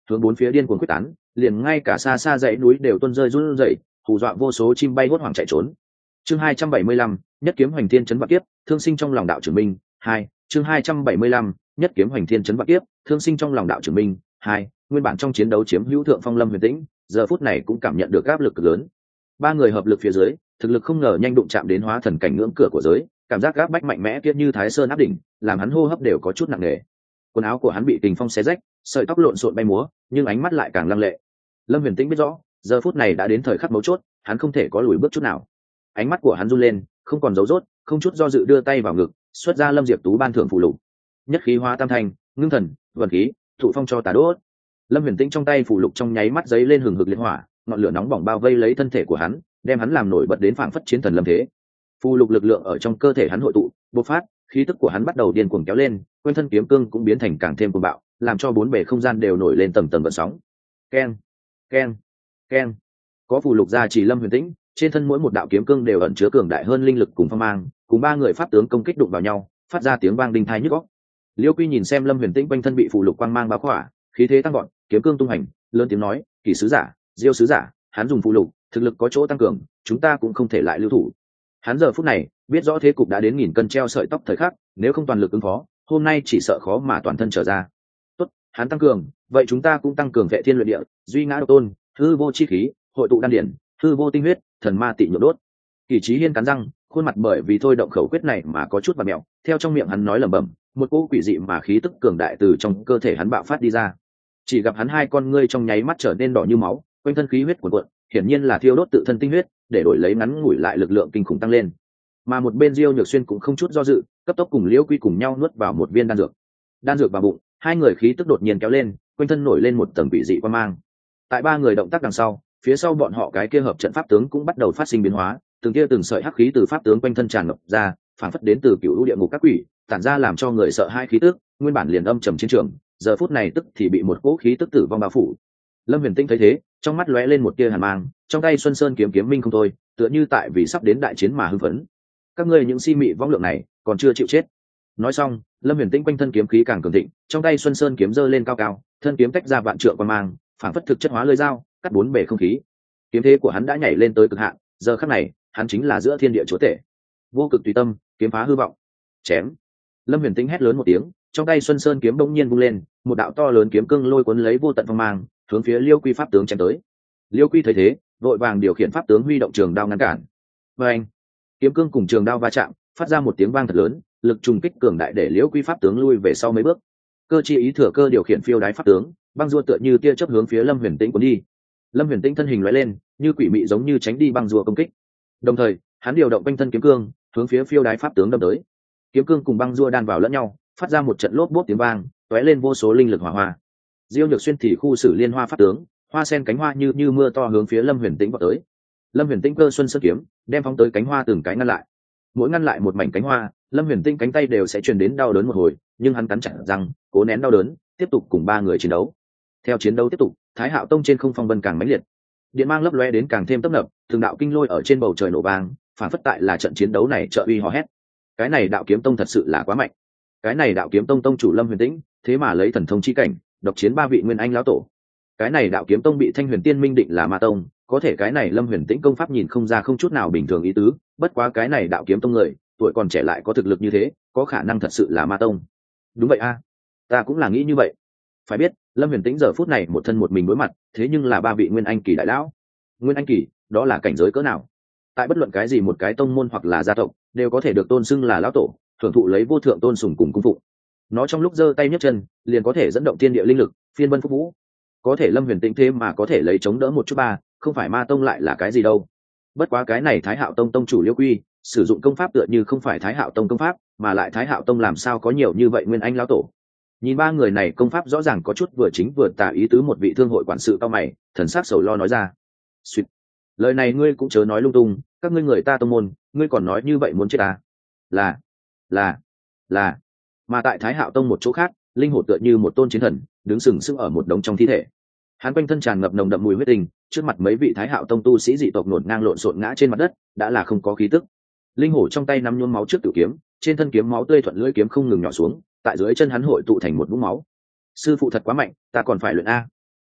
hướng bốn phía điên cuồng quyết tán, liền ngay cả xa xa dãy núi đều tuôn rơi run rẩy, hù dọa vô số chim bay hốt hoảng chạy trốn. Chương hai trăm bảy mươi lăm, nhất kiếm hoành thiên chấn vạn kiếp, thương sinh trong lòng đạo trưởng minh. Hai, chương hai trăm bảy mươi lăm, nhất kiếm hoành thiên chấn vạn kiếp, thương sinh trong lòng đạo trưởng minh. Hai, nguyên bản trong chiến đấu chiếm hữu thượng phong Lâm Huyền Tĩnh, giờ phút này cũng cảm nhận được áp lực cực lớn. Ba người hợp lực phía dưới, thực lực không ngờ nhanh đụng chạm đến hóa thần cảnh ngưỡng cửa của giới, cảm giác áp bách mạnh mẽ kia như thái sơn áp đỉnh, làm hắn hô hấp đều có chút nặng nề. Quần áo của hắn bị kình phong xé rách, sợi tóc lộn xộn bay múa, nhưng ánh mắt lại càng lăng lệ. Lâm Huyền Tĩnh biết rõ, giờ phút này đã đến thời khắc mấu chốt, hắn không thể có lùi bước chút nào. Ánh mắt của hắn run lên, không còn giấu rốt, không chút do dự đưa tay vào ngực, xuất ra Lâm Diệp Tú ban thưởng phù lục. Nhất khí hóa tam thành, ngưng thần, vận khí, thụ phong cho tà đốt. Lâm Huyền Tĩnh trong tay phù lục trong nháy mắt giấy lên hừng hực liệt hỏa, ngọn lửa nóng bỏng bao vây lấy thân thể của hắn, đem hắn làm nổi bật đến phảng phất chiến thần lâm thế. Phù lục lực lượng ở trong cơ thể hắn hội tụ, bộc phát, khí tức của hắn bắt đầu điên cuồng kéo lên, quanh thân kiếm cương cũng biến thành càng thêm cuồng bạo, làm cho bốn bề không gian đều nổi lên tầng tầng gợn sóng. Keng, keng, keng. Có phù lục gia trì Lâm Huyền Tĩnh, trên thân mỗi một đạo kiếm cương đều ẩn chứa cường đại hơn linh lực cùng phong mang, cùng ba người pháp tướng công kích đụng vào nhau, phát ra tiếng vang đinh tai nhức óc. Liêu Quy nhìn xem Lâm Huyền Tĩnh quanh thân bị phù lục quang mang bao khỏa, khí thế tăng vọt, kiếm cương tung hành, lớn tiếng nói, "Kỳ sứ giả, Diêu sứ giả, hắn dùng phù lục, thực lực có chỗ tăng cường, chúng ta cũng không thể lại lưu thủ." Hắn giờ phút này biết rõ thế cục đã đến nghìn cân treo sợi tóc thời khắc, nếu không toàn lực ứng phó, hôm nay chỉ sợ khó mà toàn thân trở ra. Tốt, hắn tăng cường, vậy chúng ta cũng tăng cường vệ thiên luyện địa, duy ngã độc tôn, hư vô chi khí, hội tụ đan điển, hư vô tinh huyết, thần ma tị nhược đốt. Kỳ Chí Hiên cắn răng, khuôn mặt bởi vì thôi động khẩu quyết này mà có chút vặn mèo, theo trong miệng hắn nói lẩm bẩm, một cỗ quỷ dị mà khí tức cường đại từ trong cơ thể hắn bạo phát đi ra. Chỉ gặp hắn hai con ngươi trong nháy mắt trở nên đỏ như máu, quanh thân khí huyết cuồn cuộn, hiển nhiên là thiêu đốt tự thân tinh huyết, để đổi lấy ngắn ngủi lại lực lượng kinh khủng tăng lên. Mà một bên Diêu Nhược Xuyên cũng không chút do dự, cấp tốc cùng Liễu Quy cùng nhau nuốt vào một viên đan dược. Đan dược vào bụng, hai người khí tức đột nhiên kéo lên, quanh thân nổi lên một tầng quỷ dị quang mang. Tại ba người động tác đằng sau, phía sau bọn họ cái kia hợp trận pháp tướng cũng bắt đầu phát sinh biến hóa, từng kia từng sợi hắc khí từ pháp tướng quanh thân tràn ngập ra, phản phất đến từ cựu lũ địa ngục các quỷ, tản ra làm cho người sợ hai khí tức, nguyên bản liền âm trầm chiến trường, giờ phút này tức thì bị một cỗ khí tức tử vong bao phủ. Lâm Huyền Tĩnh thấy thế, trong mắt lóe lên một tia hàn mang, trong tay Xuân Sơn kiếm kiếm minh không thôi, tựa như tại vì sắp đến đại chiến mà hưng phấn. Các ngươi những si mị vong lượng này, còn chưa chịu chết. Nói xong, Lâm Huyền Tĩnh quanh thân kiếm khí càng cường thịnh, trong tay Xuân Sơn kiếm giơ lên cao cao, thân kiếm tách ra vạn trượng quang mang, phản phất thực chất hóa lưỡi dao, cắt bốn bề không khí. Kiếm thế của hắn đã nhảy lên tới cực hạn, giờ khắc này, hắn chính là giữa thiên địa chúa tể. Vô cực tùy tâm, kiếm phá hư vọng. Chém. Lâm Huyền Tĩnh hét lớn một tiếng, trong tay Xuân Sơn kiếm bỗng nhiên vung lên, một đạo to lớn kiếm cương lôi cuốn lấy vô tận phong mang, hướng phía Liêu Quy pháp tướng chém tới. Liêu Quy thấy thế, vội vàng điều khiển pháp tướng huy động trường đao ngăn cản. Và anh, kiếm cương cùng trường đao va chạm, phát ra một tiếng vang thật lớn, lực trùng kích cường đại để Liêu Quy pháp tướng lui về sau mấy bước. Cơ chi ý thừa cơ điều khiển phiêu đái pháp tướng, băng rùa tựa như tia chớp hướng phía Lâm Huyền Tĩnh cuốn đi. Lâm Huyền Tĩnh thân hình lóe lên, như quỷ mị giống như tránh đi băng rùa công kích. Đồng thời, hắn điều động quanh thân kiếm cương, hướng phía phiêu đái pháp tướng đâm tới. Kiếm cương cùng băng rùa đan vào lẫn nhau, phát ra một trận lốp bốp tiếng vang, tóe lên vô số linh lực hỏa hoa. Diêu Nhược Xuyên thì khu xử liên hoa pháp tướng, hoa sen cánh hoa như như mưa to hướng phía Lâm Huyền Tĩnh vọt tới. Lâm Huyền Tĩnh cơ Xuân Sơn kiếm, đem phóng tới cánh hoa từng cái ngăn lại. Mỗi ngăn lại một mảnh cánh hoa, Lâm Huyền Tĩnh cánh tay đều sẽ truyền đến đau đớn một hồi, nhưng hắn cắn chặt răng, cố nén đau đớn, tiếp tục cùng ba người chiến đấu. Theo chiến đấu tiếp tục, Thái Hạo Tông trên không phong vân càng mãnh liệt, điện mang lấp lóe đến càng thêm tấp nập, từng đạo kinh lôi ở trên bầu trời nổ vang, phản phất tại là trận chiến đấu này trợ uy hò hét. Cái này Đạo Kiếm Tông thật sự là quá mạnh. Cái này Đạo Kiếm Tông tông chủ Lâm Huyền Tĩnh, thế mà lấy thần thông chi cảnh, độc chiến ba vị nguyên anh lão tổ. Cái này Đạo Kiếm Tông bị Thanh Huyền Tiên minh định là ma tông, có thể cái này Lâm Huyền Tĩnh công pháp nhìn không ra không chút nào bình thường ý tứ, bất quá cái này Đạo Kiếm Tông người, tuổi còn trẻ lại có thực lực như thế, có khả năng thật sự là ma tông. Đúng vậy a, ta cũng là nghĩ như vậy. Phải biết, Lâm Huyền Tĩnh giờ phút này một thân một mình đối mặt, thế nhưng là ba vị nguyên anh kỳ đại lão. Nguyên anh kỳ, đó là cảnh giới cỡ nào? Tại bất luận cái gì một cái tông môn hoặc là gia tộc, đều có thể được tôn xưng là lão tổ, thưởng thụ lấy vô thượng tôn sùng cùng cung phụng. Nó trong lúc giơ tay nhấc chân, liền có thể dẫn động thiên địa linh lực, phiên vân phúc vũ. Có thể Lâm Huyền Tĩnh thế mà có thể lấy chống đỡ một chút ba, không phải ma tông lại là cái gì đâu. Bất quá cái này Thái Hạo Tông tông chủ Liêu Quy, sử dụng công pháp tựa như không phải Thái Hạo Tông công pháp, mà lại Thái Hạo Tông làm sao có nhiều như vậy nguyên anh lão tổ. Nhìn ba người này công pháp rõ ràng có chút vừa chính vừa tà ý tứ, một vị thương hội quản sự cao mày, thần sắc sầu lo nói ra. Xuyệt. Lời này ngươi cũng chớ nói lung tung, các ngươi người ta tông môn, ngươi còn nói như vậy muốn chết ta? Là, là, là. Mà tại Thái Hạo Tông một chỗ khác, linh hồn tựa như một tôn chiến thần, đứng sừng sững ở một đống trong thi thể. Hắn quanh thân tràn ngập nồng đậm mùi huyết tình, trước mặt mấy vị Thái Hạo Tông tu sĩ dị tộc nổn ngang lộn xộn ngã trên mặt đất, đã là không có khí tức. Linh hồn trong tay nắm nhuốm máu trước tiểu kiếm, trên thân kiếm máu tươi thuận lưỡi kiếm không ngừng nhỏ xuống, tại dưới chân hắn hội tụ thành một vũng máu. Sư phụ thật quá mạnh, ta còn phải luyện a.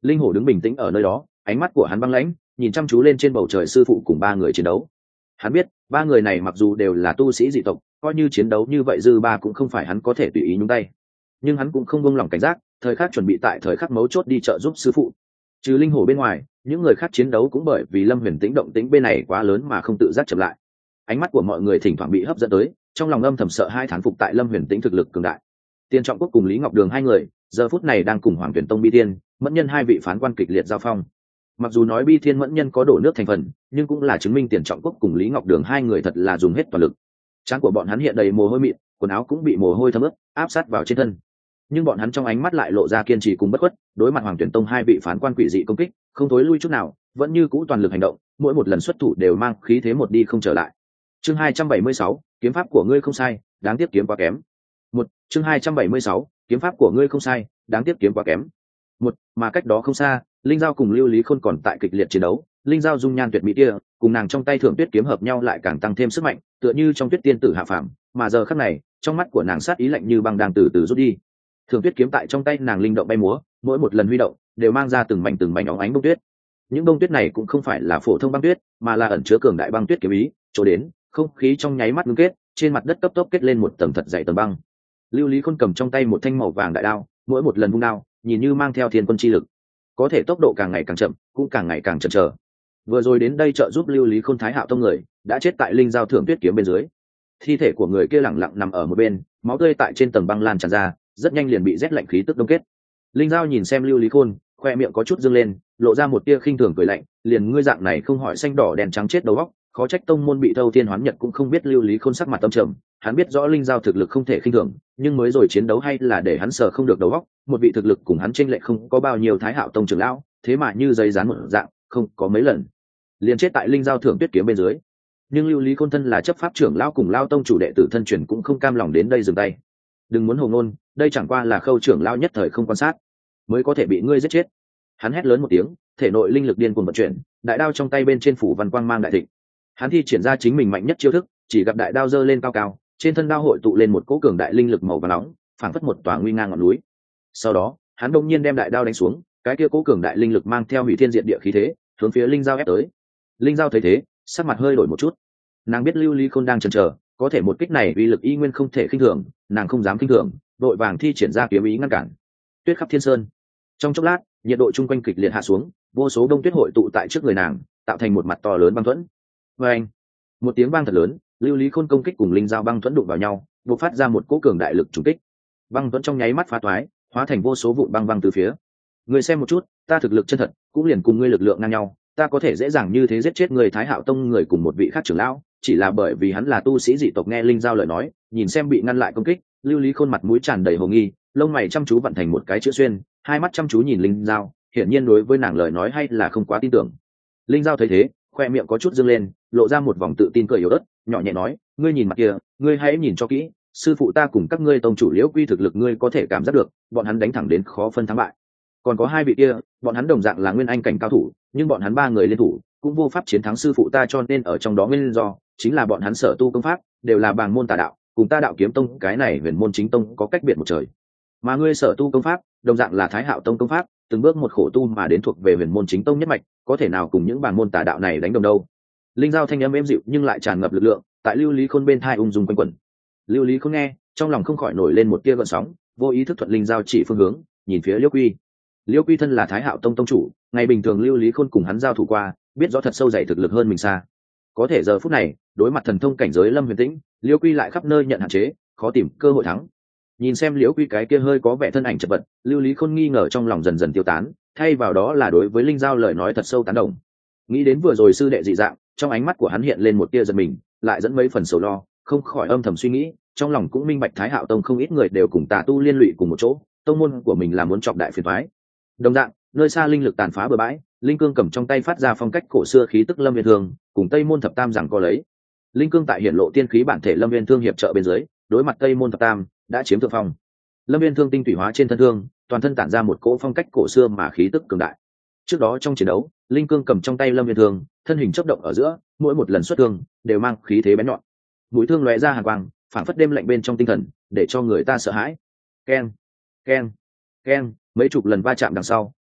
Linh hổ đứng bình tĩnh ở nơi đó, ánh mắt của hắn băng lãnh, nhìn chăm chú lên trên bầu trời sư phụ cùng ba người chiến đấu. Hắn biết ba người này mặc dù đều là tu sĩ dị tộc, coi như chiến đấu như vậy dư ba cũng không phải hắn có thể tùy ý nhúng tay, nhưng hắn cũng không buông lỏng cảnh giác, thời khắc chuẩn bị tại thời khắc mấu chốt đi trợ giúp sư phụ. Trừ linh hổ bên ngoài, những người khác chiến đấu cũng bởi vì Lâm Huyền Tĩnh động tĩnh bên này quá lớn mà không tự giác chậm lại. Ánh mắt của mọi người thỉnh thoảng bị hấp dẫn tới, trong lòng âm thầm sợ hai thán phục tại Lâm Huyền Tĩnh thực lực cường đại. Tiên Trọng Quốc cùng Lý Ngọc Đường hai người giờ phút này đang cùng Hoàng Tuyển Tông Bi Tiên, Mẫn Nhân hai vị phán quan kịch liệt giao phong. Mặc dù nói Bi Thiên Mẫn Nhân có đổ nước thành phần, nhưng cũng là chứng minh Tiền Trọng Quốc cùng Lý Ngọc Đường hai người thật là dùng hết toàn lực. Trán của bọn hắn hiện đầy mồ hôi mịn, quần áo cũng bị mồ hôi thấm ướt, áp sát vào trên thân. Nhưng bọn hắn trong ánh mắt lại lộ ra kiên trì cùng bất khuất, đối mặt Hoàng Tuyển Tông hai vị phán quan quỷ dị công kích, không thối lui chút nào, vẫn như cũ toàn lực hành động, mỗi một lần xuất thủ đều mang khí thế một đi không trở lại. Chương hai trăm bảy mươi sáu, kiếm pháp của ngươi không sai, đáng tiếc kiếm quá kém. Một, chương hai trăm bảy mươi sáu, kiếm pháp của ngươi không sai, đáng tiếc kiếm quá kém. Một, mà cách đó không xa, Linh Giao cùng Lưu Lý Khôn còn tại kịch liệt chiến đấu, Linh Giao dung nhan tuyệt mỹ kia, cùng nàng trong tay Thượng Tuyết kiếm hợp nhau lại càng tăng thêm sức mạnh, tựa như trong Tuyết tiên tử hạ phàm, mà giờ khắc này, trong mắt của nàng sát ý lạnh như băng đang từ từ rút đi. Thượng Tuyết kiếm tại trong tay nàng linh động bay múa, mỗi một lần huy động đều mang ra từng mảnh từng mảnh óng ánh bông tuyết. Những bông tuyết này cũng không phải là phổ thông băng tuyết, mà là ẩn chứa cường đại băng tuyết kiếm ý, chỗ đến, không khí trong nháy mắt ngưng kết, trên mặt đất cấp tốc kết lên một tầng thật dày tầng băng. Lưu Lý Khôn cầm trong tay một thanh màu vàng đại đao, mỗi một lần vung đao, nhìn như mang theo thiên quân chi lực, có thể tốc độ càng ngày càng chậm, cũng càng ngày càng chần chờ. Vừa rồi đến đây trợ giúp Lưu Lý Khôn Thái Hạo Tông người, đã chết tại Linh Giao Thượng Tuyết kiếm bên dưới. Thi thể của người kia lẳng lặng nằm ở một bên, máu tươi tại trên tầng băng lan tràn ra, rất nhanh liền bị rét lạnh khí tức đông kết. Linh Giao nhìn xem Lưu Lý Khôn, khoe miệng có chút dương lên, lộ ra một tia khinh thường cười lạnh, liền ngươi dạng này không hỏi xanh đỏ đèn trắng chết đầu óc, khó trách tông môn bị thâu thiên hoán nhật cũng không biết. Lưu Lý Khôn sắc mặt tâm trầm, hắn biết rõ Linh Giao thực lực không thể khinh thường, nhưng mới rồi chiến đấu hay là để hắn sợ không được đầu óc, một vị thực lực cùng hắn chênh lệch không có bao nhiêu Thái Hạo Tông trưởng lão, thế mà như giấy dán một dạng, không có mấy lần liền chết tại Linh Giao Thượng Tuyết kiếm bên dưới. Nhưng Lưu Lý Khôn thân là chấp pháp trưởng lão cùng Lao Tông chủ đệ tử thân truyền cũng không cam lòng đến đây dừng tay. Đừng muốn hồ ngôn, đây chẳng qua là Khâu trưởng lão nhất thời không quan sát, mới có thể bị ngươi giết chết. Hắn hét lớn một tiếng, thể nội linh lực điên cuồng vận chuyển, đại đao trong tay bên trên phủ văn quang mang đại thịnh. Hắn thi triển ra chính mình mạnh nhất chiêu thức, chỉ gặp đại đao giơ lên cao cao, trên thân đao hội tụ lên một cỗ cường đại linh lực màu vàng nóng, phảng phất một tòa nguy ngang ngọn núi. Sau đó, hắn đột nhiên đem đại đao đánh xuống, cái kia cỗ cường đại linh lực mang theo hủy thiên diệt địa khí thế, hướng phía Linh Giao ép tới. Linh Giao thấy thế, sắc mặt hơi đổi một chút. Nàng biết Lưu Lý Khôn đang chần chờ, có thể một kích này uy lực y nguyên không thể khinh thường, nàng không dám khinh thường, đội vàng thi triển ra kiếm ý ngăn cản. Tuyết khắp thiên sơn. Trong chốc lát, nhiệt độ chung quanh kịch liệt hạ xuống, vô số đông tuyết hội tụ tại trước người nàng, tạo thành một mặt to lớn băng thuẫn. Oeng! Một tiếng vang thật lớn, Lưu Lý Khôn công kích cùng Linh Giao băng thuẫn đụng vào nhau, bộc phát ra một cỗ cường đại lực trùng kích. Băng thuẫn trong nháy mắt phá toái, hóa thành vô số vụn băng văng từ phía. Ngươi xem một chút, ta thực lực chân thật, cũng liền cùng ngươi lực lượng ngang nhau, ta có thể dễ dàng như thế giết chết người Thái Hạo Tông người cùng một vị khác trưởng lão, chỉ là bởi vì hắn là tu sĩ dị tộc. Nghe Linh Giao lời nói, nhìn xem bị ngăn lại công kích, Lưu Lý Khôn mặt mũi tràn đầy hồ nghi, lông mày chăm chú vặn thành một cái chữ xuyên, hai mắt chăm chú nhìn Linh Giao, hiển nhiên đối với nàng lời nói hay là không quá tin tưởng. Linh Giao thấy thế, khoe miệng có chút dương lên, lộ ra một vòng tự tin cười yếu ớt, nhỏ nhẹ nói, ngươi nhìn mặt kia, ngươi hãy nhìn cho kỹ, sư phụ ta cùng các ngươi tông chủ Liễu Quy thực lực ngươi có thể cảm giác được, bọn hắn đánh thẳng đến khó phân thắng bại. Còn có hai vị kia, bọn hắn đồng dạng là nguyên anh cảnh cao thủ, nhưng bọn hắn ba người liên thủ cũng vô pháp chiến thắng sư phụ ta, cho nên ở trong đó nguyên do chính là bọn hắn sở tu công pháp đều là bàng môn tà đạo, cùng ta Đạo Kiếm Tông cái này huyền môn chính tông có cách biệt một trời. Mà ngươi sở tu công pháp đồng dạng là Thái Hạo Tông công pháp, từng bước một khổ tu mà đến, thuộc về huyền môn chính tông nhất mạch, có thể nào cùng những bàng môn tà đạo này đánh đồng đâu. Linh Giao thanh âm êm dịu nhưng lại tràn ngập lực lượng, tại Lưu Lý Khôn bên thai ung dung quanh quẩn. Lưu Lý Khôn nghe, trong lòng không khỏi nổi lên một tia gợn sóng, vô ý thức thuận Linh Giao chỉ phương hướng, nhìn phía Liễu Quy. Liễu Quy thân là Thái Hạo Tông tông chủ, ngày bình thường Lưu Lý Khôn cùng hắn giao thủ qua, biết rõ thật sâu dày thực lực hơn mình xa. Có thể giờ phút này, đối mặt thần thông cảnh giới Lâm Huyền Tĩnh, Liễu Quy lại khắp nơi nhận hạn chế, khó tìm cơ hội thắng. Nhìn xem Liễu Quy cái kia hơi có vẻ thân ảnh chật vật, Lưu Lý Khôn nghi ngờ trong lòng dần dần tiêu tán, thay vào đó là đối với Linh Giao lời nói thật sâu tán đồng. Nghĩ đến vừa rồi sư đệ dị dạng, trong ánh mắt của hắn hiện lên một tia giận mình, lại dẫn mấy phần sầu lo, không khỏi âm thầm suy nghĩ, trong lòng cũng minh bạch Thái Hạo Tông không ít người đều cùng tà tu liên lụy cùng một chỗ, tông môn của mình là muốn chọc đại phiền toái. Đồng dạng, nơi xa linh lực tàn phá bừa bãi, linh cương cầm trong tay phát ra phong cách cổ xưa khí tức Lâm Viên Thương, cùng Tây Môn Thập Tam rằng co lấy. Linh cương tại hiển lộ tiên khí bản thể Lâm Viên Thương hiệp trợ bên dưới, đối mặt Tây Môn Thập Tam đã chiếm thượng phong. Lâm Viên Thương tinh thủy hóa trên thân thương, toàn thân tản ra một cỗ phong cách cổ xưa mà khí tức cường đại. Trước đó trong chiến đấu, linh cương cầm trong tay Lâm Viên Thương, thân hình chớp động ở giữa, mỗi một lần xuất thương đều mang khí thế bén nhọn. Mũi thương lóe ra hàn quang, phảng phất đêm lạnh bên trong tinh thần, để cho người ta sợ hãi. Keng, keng, keng, mấy chục lần va chạm đằng sau,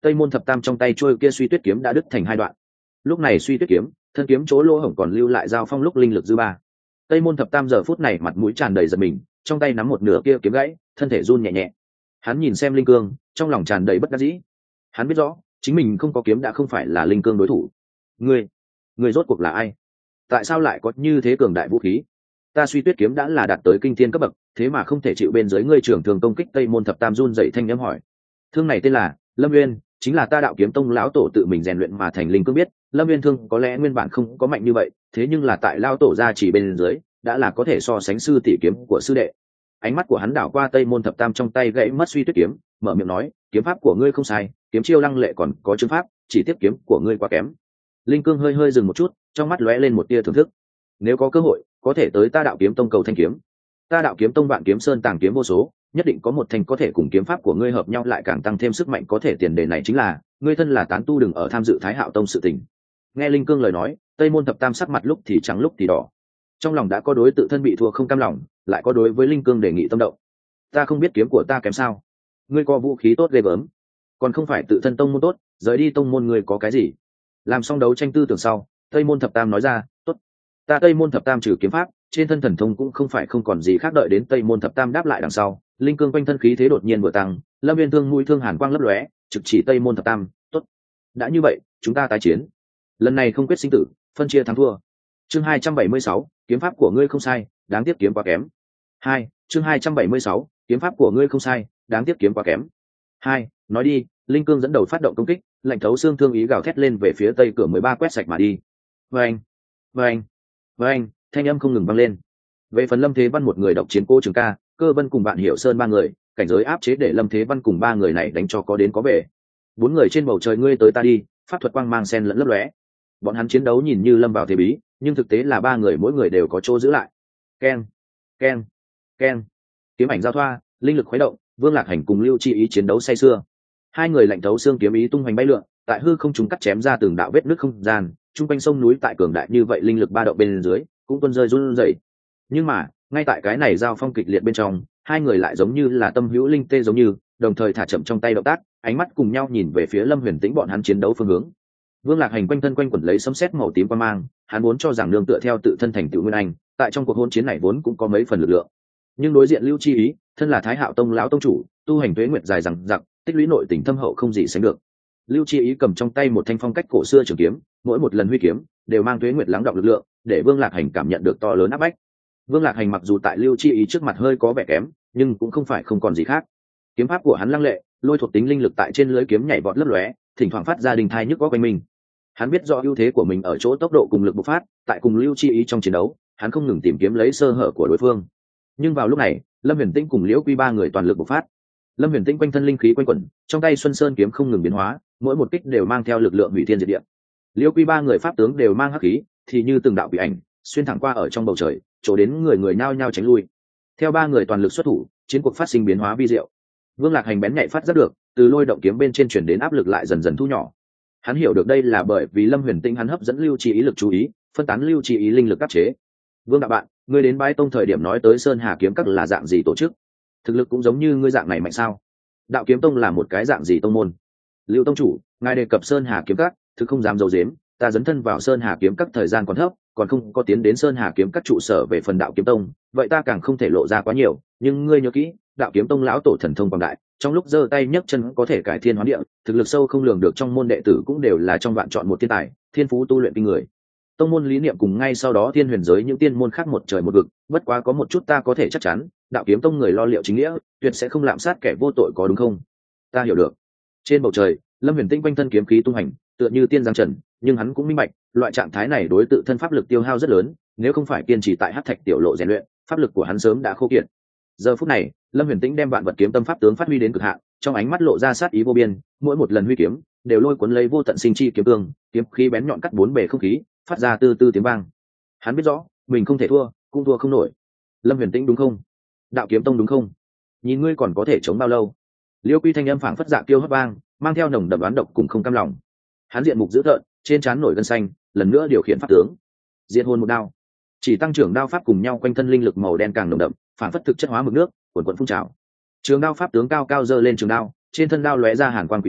tây môn thập tam trong tay trôi kia suy tuyết kiếm đã đứt thành hai đoạn. Lúc này suy tuyết kiếm thân kiếm chỗ lỗ hổng còn lưu lại giao phong lúc linh lực dư ba. Tây môn thập tam giờ phút này mặt mũi tràn đầy giận mình, trong tay nắm một nửa kia kiếm gãy, thân thể run nhẹ nhẹ. Hắn nhìn xem linh cương, trong lòng tràn đầy bất đắc dĩ. Hắn biết rõ chính mình không có kiếm đã không phải là linh cương đối thủ. Ngươi, ngươi rốt cuộc là ai? Tại sao lại có như thế cường đại vũ khí? Ta suy tuyết kiếm đã là đạt tới kinh thiên cấp bậc, thế mà không thể chịu bên dưới ngươi trưởng thường công kích. Tây môn thập tam run dậy thanh âm hỏi. Thương này tên là Lâm Nguyên, chính là ta đạo kiếm tông lão tổ tự mình rèn luyện mà thành. Linh cương biết Lâm Nguyên thương có lẽ nguyên bản không có mạnh như vậy, thế nhưng là tại lão tổ gia chỉ bên dưới đã là có thể so sánh sư tỷ kiếm của sư đệ. Ánh mắt của hắn đảo qua tây môn thập tam trong tay gãy mất suy tuyết kiếm, mở miệng nói, kiếm pháp của ngươi không sai, kiếm chiêu lăng lệ còn có chứng pháp, chỉ tiếp kiếm của ngươi quá kém. Linh cương hơi hơi dừng một chút, trong mắt lóe lên một tia thưởng thức. Nếu có cơ hội có thể tới ta đạo kiếm tông cầu thanh kiếm. Ta đạo kiếm tông vạn kiếm sơn tàng kiếm vô số, nhất định có một thành có thể cùng kiếm pháp của ngươi hợp nhau, lại càng tăng thêm sức mạnh. Có thể tiền đề này chính là ngươi thân là tán tu, đừng ở tham dự Thái Hạo tông sự tình. Nghe Linh cương lời nói, tây môn thập tam sắc mặt lúc thì trắng lúc thì đỏ, trong lòng đã có đối tự thân bị thua không cam lòng, lại có đối với Linh cương đề nghị tâm động. Ta không biết kiếm của ta kém sao? Ngươi có vũ khí tốt ghê gớm, còn không phải tự thân tông môn tốt, rời đi tông môn ngươi có cái gì? Làm xong đấu tranh tư tưởng sau, tây môn thập tam nói ra, tốt, ta tây môn thập tam trừ kiếm pháp, trên thân thần thông cũng không phải không còn gì khác. Đợi đến tây môn thập tam đáp lại đằng sau, linh cương quanh thân khí thế đột nhiên vừa tăng, lâm viên thương mũi thương hàn quang lấp lóe, trực chỉ tây môn thập tam. Tốt, đã như vậy chúng ta tái chiến, lần này không quyết sinh tử, phân chia thắng thua. Chương hai trăm bảy mươi sáu, kiếm pháp của ngươi không sai, đáng tiếc kiếm quá kém. Hai, chương hai trăm bảy mươi sáu, kiếm pháp của ngươi không sai, đáng tiếc kiếm quá kém. Hai, nói đi. Linh cương dẫn đầu phát động công kích, lạnh thấu xương thương ý gào thét lên về phía tây cửa mười ba quét sạch mà đi. Vâng, vâng, vâng, thanh âm không ngừng vang lên. Về phần Lâm Thế Văn một người độc chiến cô Trường Ca, Cơ Vân cùng bạn Hiểu Sơn ba người, cảnh giới áp chế để Lâm Thế Văn cùng ba người này đánh cho có đến có về. Bốn người trên bầu trời ngươi tới ta đi, pháp thuật quang mang sen lẫn lấp lóe. Bọn hắn chiến đấu nhìn như lâm vào thế bí, nhưng thực tế là ba người mỗi người đều có chỗ giữ lại. Keng, keng, keng, kiếm ảnh giao thoa, linh lực khuấy động, Vương Lạc Hành cùng Lưu Chi Ý chiến đấu say sưa. Hai người lạnh thấu xương kiếm ý tung hoành bay lượn, tại hư không chúng cắt chém ra từng đạo vết nứt không gian, trung quanh sông núi tại cường đại như vậy linh lực ba động bên dưới cũng tuôn rơi run rẩy. Nhưng mà ngay tại cái này giao phong kịch liệt bên trong, hai người lại giống như là tâm hữu linh tê giống như đồng thời thả chậm trong tay động tác, ánh mắt cùng nhau nhìn về phía Lâm Huyền Tĩnh bọn hắn chiến đấu phương hướng. Vương Lạc Hành quanh thân quanh quẩn lấy sấm sét màu tím qua mang, hắn vốn cho rằng nương tựa theo tự thân thành tựu nguyên anh, tại trong cuộc hôn chiến này vốn cũng có mấy phần lực lượng. Nhưng đối diện Lưu Chi Ý, thân là Thái Hạo tông lão tông chủ, tu hành tuế nguyệt dài rằng giặc, tích lũy nội tình thâm hậu không gì sánh được. Lưu Chi Ý cầm trong tay một thanh phong cách cổ xưa trường kiếm, mỗi một lần huy kiếm đều mang tuế nguyệt lắng đọng lực lượng, để Vương Lạc Hành cảm nhận được to lớn áp bách. Vương Lạc Hành mặc dù tại Lưu Chi Ý trước mặt hơi có vẻ kém, nhưng cũng không phải không còn gì khác. Kiếm pháp của hắn lăng lệ, lôi thuộc tính linh lực tại trên lưới kiếm nhảy vọt lấp lóe, thỉnh thoảng phát ra đình thai nhức góc quanh mình. Hắn biết rõ ưu thế của mình ở chỗ tốc độ cùng lực bộc phát, tại cùng Lưu Chi Ý trong chiến đấu, hắn không ngừng tìm kiếm lấy sơ hở của đối phương. Nhưng vào lúc này, Lâm Huyền Tĩnh cùng Liễu Quy ba người toàn lực bộc phát. Lâm Huyền Tĩnh quanh thân linh khí quanh quẩn, trong tay Xuân Sơn kiếm không ngừng biến hóa, mỗi một kích đều mang theo lực lượng hủy thiên diệt địa. Liễu Quy ba người pháp tướng đều mang hắc khí, thì như từng đạo quỷ ảnh, xuyên thẳng qua ở trong bầu trời, chỗ đến người người nhao nhao tránh lui. Theo ba người toàn lực xuất thủ, chiến cuộc phát sinh biến hóa vi diệu. Vương Lạc Hành bén nhạy phát giác được, từ lôi động kiếm bên trên truyền đến áp lực lại dần dần thu nhỏ. Hắn hiểu được đây là bởi vì Lâm Huyền Tĩnh hắn hấp dẫn Lưu Chi Ý lực chú ý, phân tán Lưu Chi Ý linh lực áp chế. Vương đạo bạn, ngươi đến Bái Tông thời điểm nói tới Sơn Hà kiếm các là dạng gì tổ chức? Thực lực cũng giống như ngươi dạng này mạnh sao? Đạo kiếm tông là một cái dạng gì tông môn? Lưu tông chủ, ngài đề cập Sơn Hà kiếm các, thực không dám dầu dếm, ta dấn thân vào Sơn Hà kiếm các thời gian còn thấp, còn không có tiến đến Sơn Hà kiếm các trụ sở về phần đạo kiếm tông, vậy ta càng không thể lộ ra quá nhiều, nhưng ngươi nhớ kỹ, đạo kiếm tông lão tổ thần thông quảng đại, trong lúc giơ tay nhấc chân có thể cải thiên hóa địa, thực lực sâu không lường được, trong môn đệ tử cũng đều là trong vạn chọn một thiên tài, thiên phú tu luyện kinh người. Tông môn lý niệm cùng ngay sau đó thiên huyền giới những tiên môn khác một trời một vực, bất quá có một chút ta có thể chắc chắn, đạo kiếm tông người lo liệu chính nghĩa, tuyệt sẽ không lạm sát kẻ vô tội, có đúng không? Ta hiểu được. Trên bầu trời, Lâm Huyền Tĩnh quanh thân kiếm khí tung hành, tựa như tiên giang trần, nhưng hắn cũng minh bạch, loại trạng thái này đối tự thân pháp lực tiêu hao rất lớn, nếu không phải kiên trì tại Hắc Thạch tiểu lộ rèn luyện, pháp lực của hắn sớm đã khô kiệt. Giờ phút này, Lâm Huyền Tĩnh đem vạn vật kiếm tâm pháp tướng phát huy đến cực hạn, trong ánh mắt lộ ra sát ý vô biên, mỗi một lần huy kiếm đều lôi cuốn lấy vô tận sinh chi kiếm cương, kiếm khí bén nhọn cắt bốn bề không khí, phát ra tư tư tiếng vang. Hắn biết rõ, mình không thể thua, cũng thua không nổi. Lâm Huyền Tĩnh đúng không? Đạo kiếm tông đúng không? Nhìn ngươi còn có thể chống bao lâu? Liêu Quy thanh âm phảng phất dạ kiêu hấp vang, mang theo nồng đậm đoán độc cùng không cam lòng. Hắn diện mục dữ tợn, trên trán nổi gân xanh, lần nữa điều khiển pháp tướng. Diệt hồn một đao, chỉ tăng trưởng đao pháp cùng nhau quanh thân linh lực màu đen càng nồng đậm, phảng phất thực chất hóa mực nước, cuồn cuộn phun trào. Trường đao pháp tướng cao cao giơ lên trường đao, trên thân đao lóe ra hàn quang quỷ dị,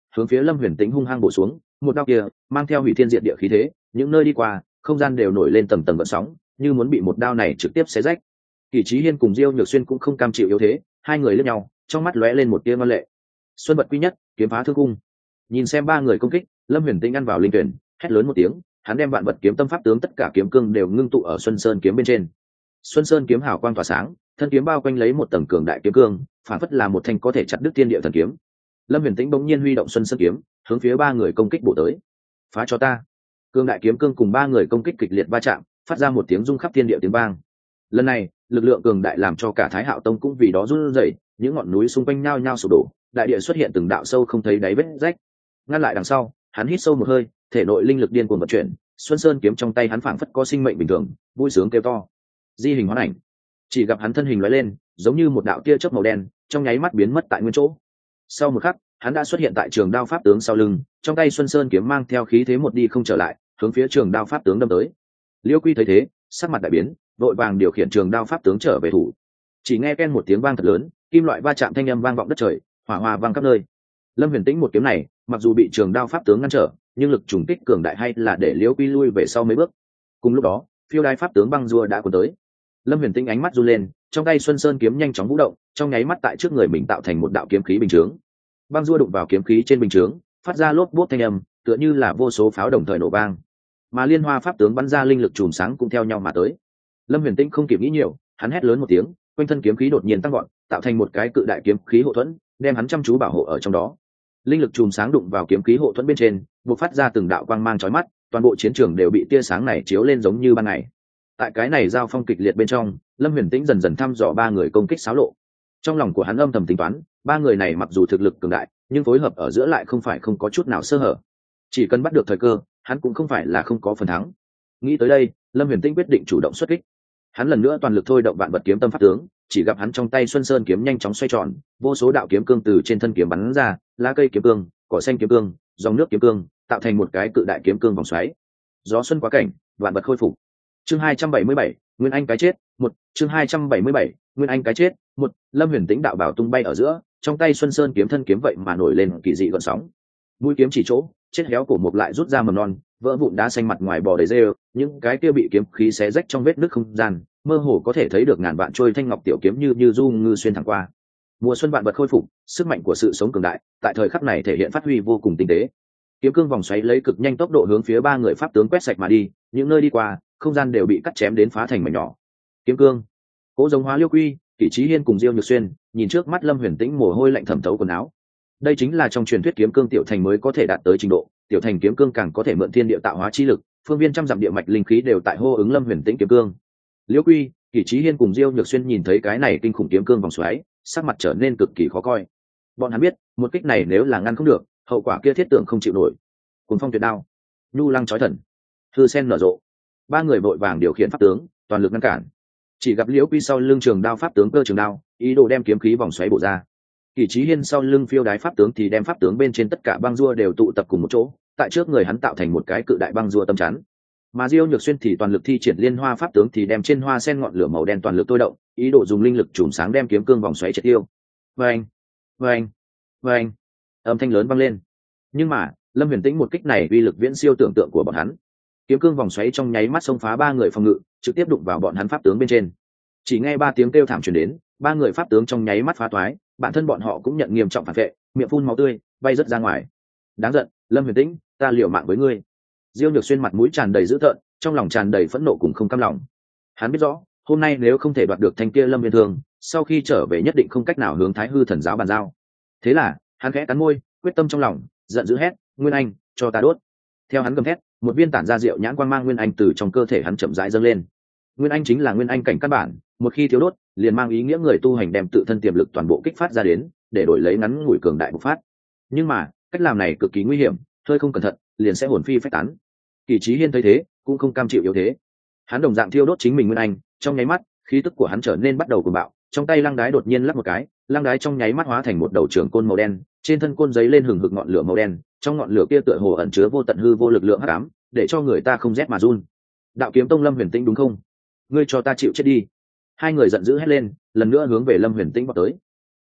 hướng phía Lâm Huyền Tĩnh hung hăng bổ xuống. Một đao kia mang theo hủy thiên diệt địa khí thế, những nơi đi qua không gian đều nổi lên tầng tầng gợn sóng, như muốn bị một đao này trực tiếp xé rách. Kỷ Chí Hiên cùng Diêu Nhược Xuyên cũng không cam chịu yếu thế, hai người liếc nhau, trong mắt lóe lên một tia ngoan lệ. Xuân bật quy nhất, kiếm phá thương cung. Nhìn xem ba người công kích, Lâm Huyền Tĩnh ăn vào linh tuyển, hét lớn một tiếng, hắn đem vạn vật kiếm tâm pháp tướng tất cả kiếm cương đều ngưng tụ ở Xuân Sơn kiếm bên trên. Xuân Sơn kiếm hào quang tỏa sáng, thân kiếm bao quanh lấy một tầng cường đại kiếm cương, phản phất là một thanh có thể chặt đứt thiên địa thần kiếm. Lâm Huyền Tĩnh bỗng nhiên huy động Xuân Sơn kiếm, hướng phía ba người công kích bổ tới. Phá cho ta! Cương đại kiếm cương cùng ba người công kích kịch liệt va chạm, phát ra một tiếng rung khắp thiên địa tiếng vang. Lần này, lực lượng cường đại làm cho cả Thái Hạo Tông cũng vì đó run rẩy, những ngọn núi xung quanh nhao nhao sụp đổ, đại địa xuất hiện từng đạo sâu không thấy đáy vết rách. Ngăn lại đằng sau, hắn hít sâu một hơi, thể nội linh lực điên cuồng vận chuyển, Xuân Sơn kiếm trong tay hắn phảng phất có sinh mệnh bình thường, vui sướng kêu to. Di hình hóa ảnh. Chỉ gặp hắn thân hình lóe lên, giống như một đạo tia chớp màu đen, trong nháy mắt biến mất tại nguyên chỗ. Sau một khắc, hắn đã xuất hiện tại trường đao pháp tướng sau lưng, trong tay Xuân Sơn kiếm mang theo khí thế một đi không trở lại, hướng phía trường đao pháp tướng đâm tới. Liêu Quy thấy thế, sắc mặt đại biến, vội vàng điều khiển trường đao pháp tướng trở về thủ. Chỉ nghe ken một tiếng vang thật lớn, kim loại va chạm thanh âm vang vọng đất trời, hỏa hoa vang khắp nơi. Lâm Huyền Tĩnh một kiếm này, mặc dù bị trường đao pháp tướng ngăn trở, nhưng lực trùng kích cường đại hay là để Liêu Quy lui về sau mấy bước. Cùng lúc đó, phiêu đai pháp tướng băng rùa đã cuốn tới. Lâm Huyền Tĩnh ánh mắt run lên, trong tay Xuân Sơn kiếm nhanh chóng vũ động, trong nháy mắt tại trước người mình tạo thành một đạo kiếm khí bình chướng. Băng rùa đụng vào kiếm khí trên bình chướng, phát ra lốp bốp thanh âm, tựa như là vô số pháo đồng thời nổ vang. Mà liên hoa pháp tướng bắn ra linh lực chùm sáng cũng theo nhau mà tới. Lâm Huyền Tĩnh không kịp nghĩ nhiều, hắn hét lớn một tiếng, quanh thân kiếm khí đột nhiên tăng vọt, tạo thành một cái cự đại kiếm khí hộ thuẫn, đem hắn chăm chú bảo hộ ở trong đó. Linh lực chùm sáng đụng vào kiếm khí hộ thuẫn bên trên, bộc phát ra từng đạo quang mang chói mắt, toàn bộ chiến trường đều bị tia sáng này chiếu lên giống như ban ngày. Tại cái này giao phong kịch liệt bên trong, Lâm Huyền Tĩnh dần dần thăm dò ba người công kích xáo lộ. Trong lòng của hắn âm thầm tính toán, ba người này mặc dù thực lực cường đại, nhưng phối hợp ở giữa lại không phải không có chút nào sơ hở. Chỉ cần bắt được thời cơ, hắn cũng không phải là không có phần thắng. Nghĩ tới đây, Lâm Huyền Tĩnh quyết định chủ động xuất kích. Hắn lần nữa toàn lực thôi động vạn vật kiếm tâm pháp tướng, chỉ gặp hắn trong tay Xuân Sơn kiếm nhanh chóng xoay tròn, vô số đạo kiếm cương từ trên thân kiếm bắn ra, lá cây kiếm cương, cỏ xanh kiếm cương, dòng nước kiếm cương, tạo thành một cái cự đại kiếm cương vòng xoáy. Gió xuân quá cảnh, vạn vật khôi phục. Chương hai trăm bảy mươi bảy, Nguyên Anh cái chết, một, chương hai trăm bảy mươi bảy, Nguyên Anh cái chết, một, Lâm Huyền Tĩnh đạo bảo tung bay ở giữa, trong tay Xuân Sơn kiếm thân kiếm vậy mà nổi lên kỳ dị gợn sóng. Mũi kiếm chỉ chỗ, chết héo cổ mục lại rút ra mầm non, vỡ vụn đá xanh mặt ngoài bò đầy rêu, những cái kia bị kiếm khí xé rách trong vết nứt không gian, mơ hồ có thể thấy được ngàn vạn trôi thanh ngọc tiểu kiếm như như du ngư xuyên thẳng qua. Mùa xuân vạn vật khôi phục, sức mạnh của sự sống cường đại, tại thời khắc này thể hiện phát huy vô cùng tinh tế. Kiếm cương vòng xoáy lấy cực nhanh tốc độ hướng phía ba người pháp tướng quét sạch mà đi, những nơi đi qua, không gian đều bị cắt chém đến phá thành mảnh nhỏ. Kiếm cương, Cố Giống Hóa Liêu Quy, Kỷ Chí Hiên cùng Diêu Nhược Xuyên, nhìn trước mắt Lâm Huyền Tĩnh mồ hôi lạnh thẩm thấu quần áo. Đây chính là trong truyền thuyết kiếm cương tiểu thành mới có thể đạt tới trình độ, tiểu thành kiếm cương càng có thể mượn thiên địa tạo hóa chi lực, phương viên trăm dặm địa mạch linh khí đều tại hô ứng Lâm Huyền Tĩnh kiếm cương. Liêu Quy, Kỷ Chí Hiên cùng Diêu Nhược Xuyên nhìn thấy cái này kinh khủng kiếm cương vòng xoáy, sắc mặt trở nên cực kỳ khó coi. Bọn hắn biết, một kích này nếu là ngăn không được, hậu quả kia thiết tưởng không chịu nổi. Cuồng phong tuyệt đao, nhu lăng chói thần, hư sen nở rộ. Ba người vội vàng điều khiển pháp tướng, toàn lực ngăn cản. Chỉ gặp Liễu Quy sau lưng trường đao pháp tướng cơ trường đao, ý đồ đem kiếm khí vòng xoáy bổ ra. Kỷ Chí Hiên sau lưng phiêu đái pháp tướng thì đem pháp tướng bên trên tất cả băng rua đều tụ tập cùng một chỗ, tại trước người hắn tạo thành một cái cự đại băng rua tâm chắn. Mà Diêu Nhược Xuyên thì toàn lực thi triển liên hoa pháp tướng thì đem trên hoa sen ngọn lửa màu đen toàn lực tôi động, ý đồ dùng linh lực chùm sáng đem kiếm cương vòng xoáy triệt tiêu. Vâng, vâng, vâng, âm thanh lớn vang lên. Nhưng mà Lâm Huyền Tĩnh một kích này uy lực viễn siêu tưởng tượng của bọn hắn. Kiếm cương vòng xoáy trong nháy mắt xông phá ba người phòng ngự, trực tiếp đụng vào bọn hắn pháp tướng bên trên. Chỉ nghe ba tiếng kêu thảm truyền đến, ba người pháp tướng trong nháy mắt phá toái, bản thân bọn họ cũng nhận nghiêm trọng phản vệ, miệng phun máu tươi, bay rất ra ngoài. Đáng giận, Lâm Huyền Tĩnh, ta liều mạng với ngươi. Diêu Nhược Xuyên mặt mũi tràn đầy dữ tợn, trong lòng tràn đầy phẫn nộ cùng không cam lòng. Hắn biết rõ, hôm nay nếu không thể đoạt được thanh kia Lâm Viên Thương, sau khi trở về nhất định không cách nào hướng Thái Hư Thần giáo bàn giao. Thế là, hắn khẽ cắn môi, quyết tâm trong lòng, giận dữ hét, "Nguyên Anh, cho ta đốt!" Theo hắn gầm thét, một viên tản ra rượu nhãn quang mang Nguyên Anh từ trong cơ thể hắn chậm rãi dâng lên. Nguyên Anh chính là Nguyên Anh cảnh căn bản, một khi thiếu đốt, liền mang ý nghĩa người tu hành đem tự thân tiềm lực toàn bộ kích phát ra đến, để đổi lấy ngắn ngủi cường đại bộc phát. Nhưng mà, cách làm này cực kỳ nguy hiểm, hơi không cẩn thận, liền sẽ hồn phi phách tán. Kỷ Chí Hiên thấy thế, cũng không cam chịu yếu thế. Hắn đồng dạng thiêu đốt chính mình Nguyên Anh, trong nháy mắt, khí tức của hắn trở nên bắt đầu cuồng bạo, trong tay lăng đái đột nhiên lắc một cái, lăng đái trong nháy mắt hóa thành một đầu trường côn màu đen, trên thân côn giấy lên hừng hực ngọn lửa màu đen, trong ngọn lửa kia tựa hồ ẩn chứa vô tận hư vô lực lượng hắc ám, để cho người ta không rét mà run. Đạo kiếm tông Lâm Huyền Tĩnh đúng không? Ngươi cho ta chịu chết đi! Hai người giận dữ hét lên, lần nữa hướng về Lâm Huyền Tĩnh vọt tới.